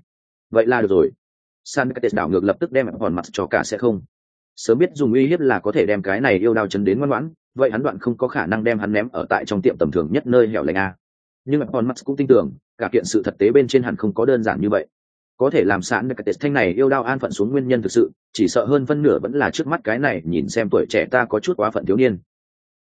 vậy là được rồi. San Cates đảo ngược lập tức đem hòn mặt cho cả sẽ không. Sớm biết dùng uy hiếp là có thể đem cái này yêu đao chấn đến ngoan ngoãn, vậy hắn đoạn không có khả năng đem hắn ném ở tại trong tiệm tầm thường nhất nơi hẻo lánh a. Nhưng hòn mặt cũng tin tưởng, cả kiện sự thực tế bên trên hẳn không có đơn giản như vậy. Có thể làm San Cates thanh này yêu đao an phận xuống nguyên nhân thực sự, chỉ sợ hơn phân nửa vẫn là trước mắt cái này nhìn xem tuổi trẻ ta có chút quá phận thiếu niên.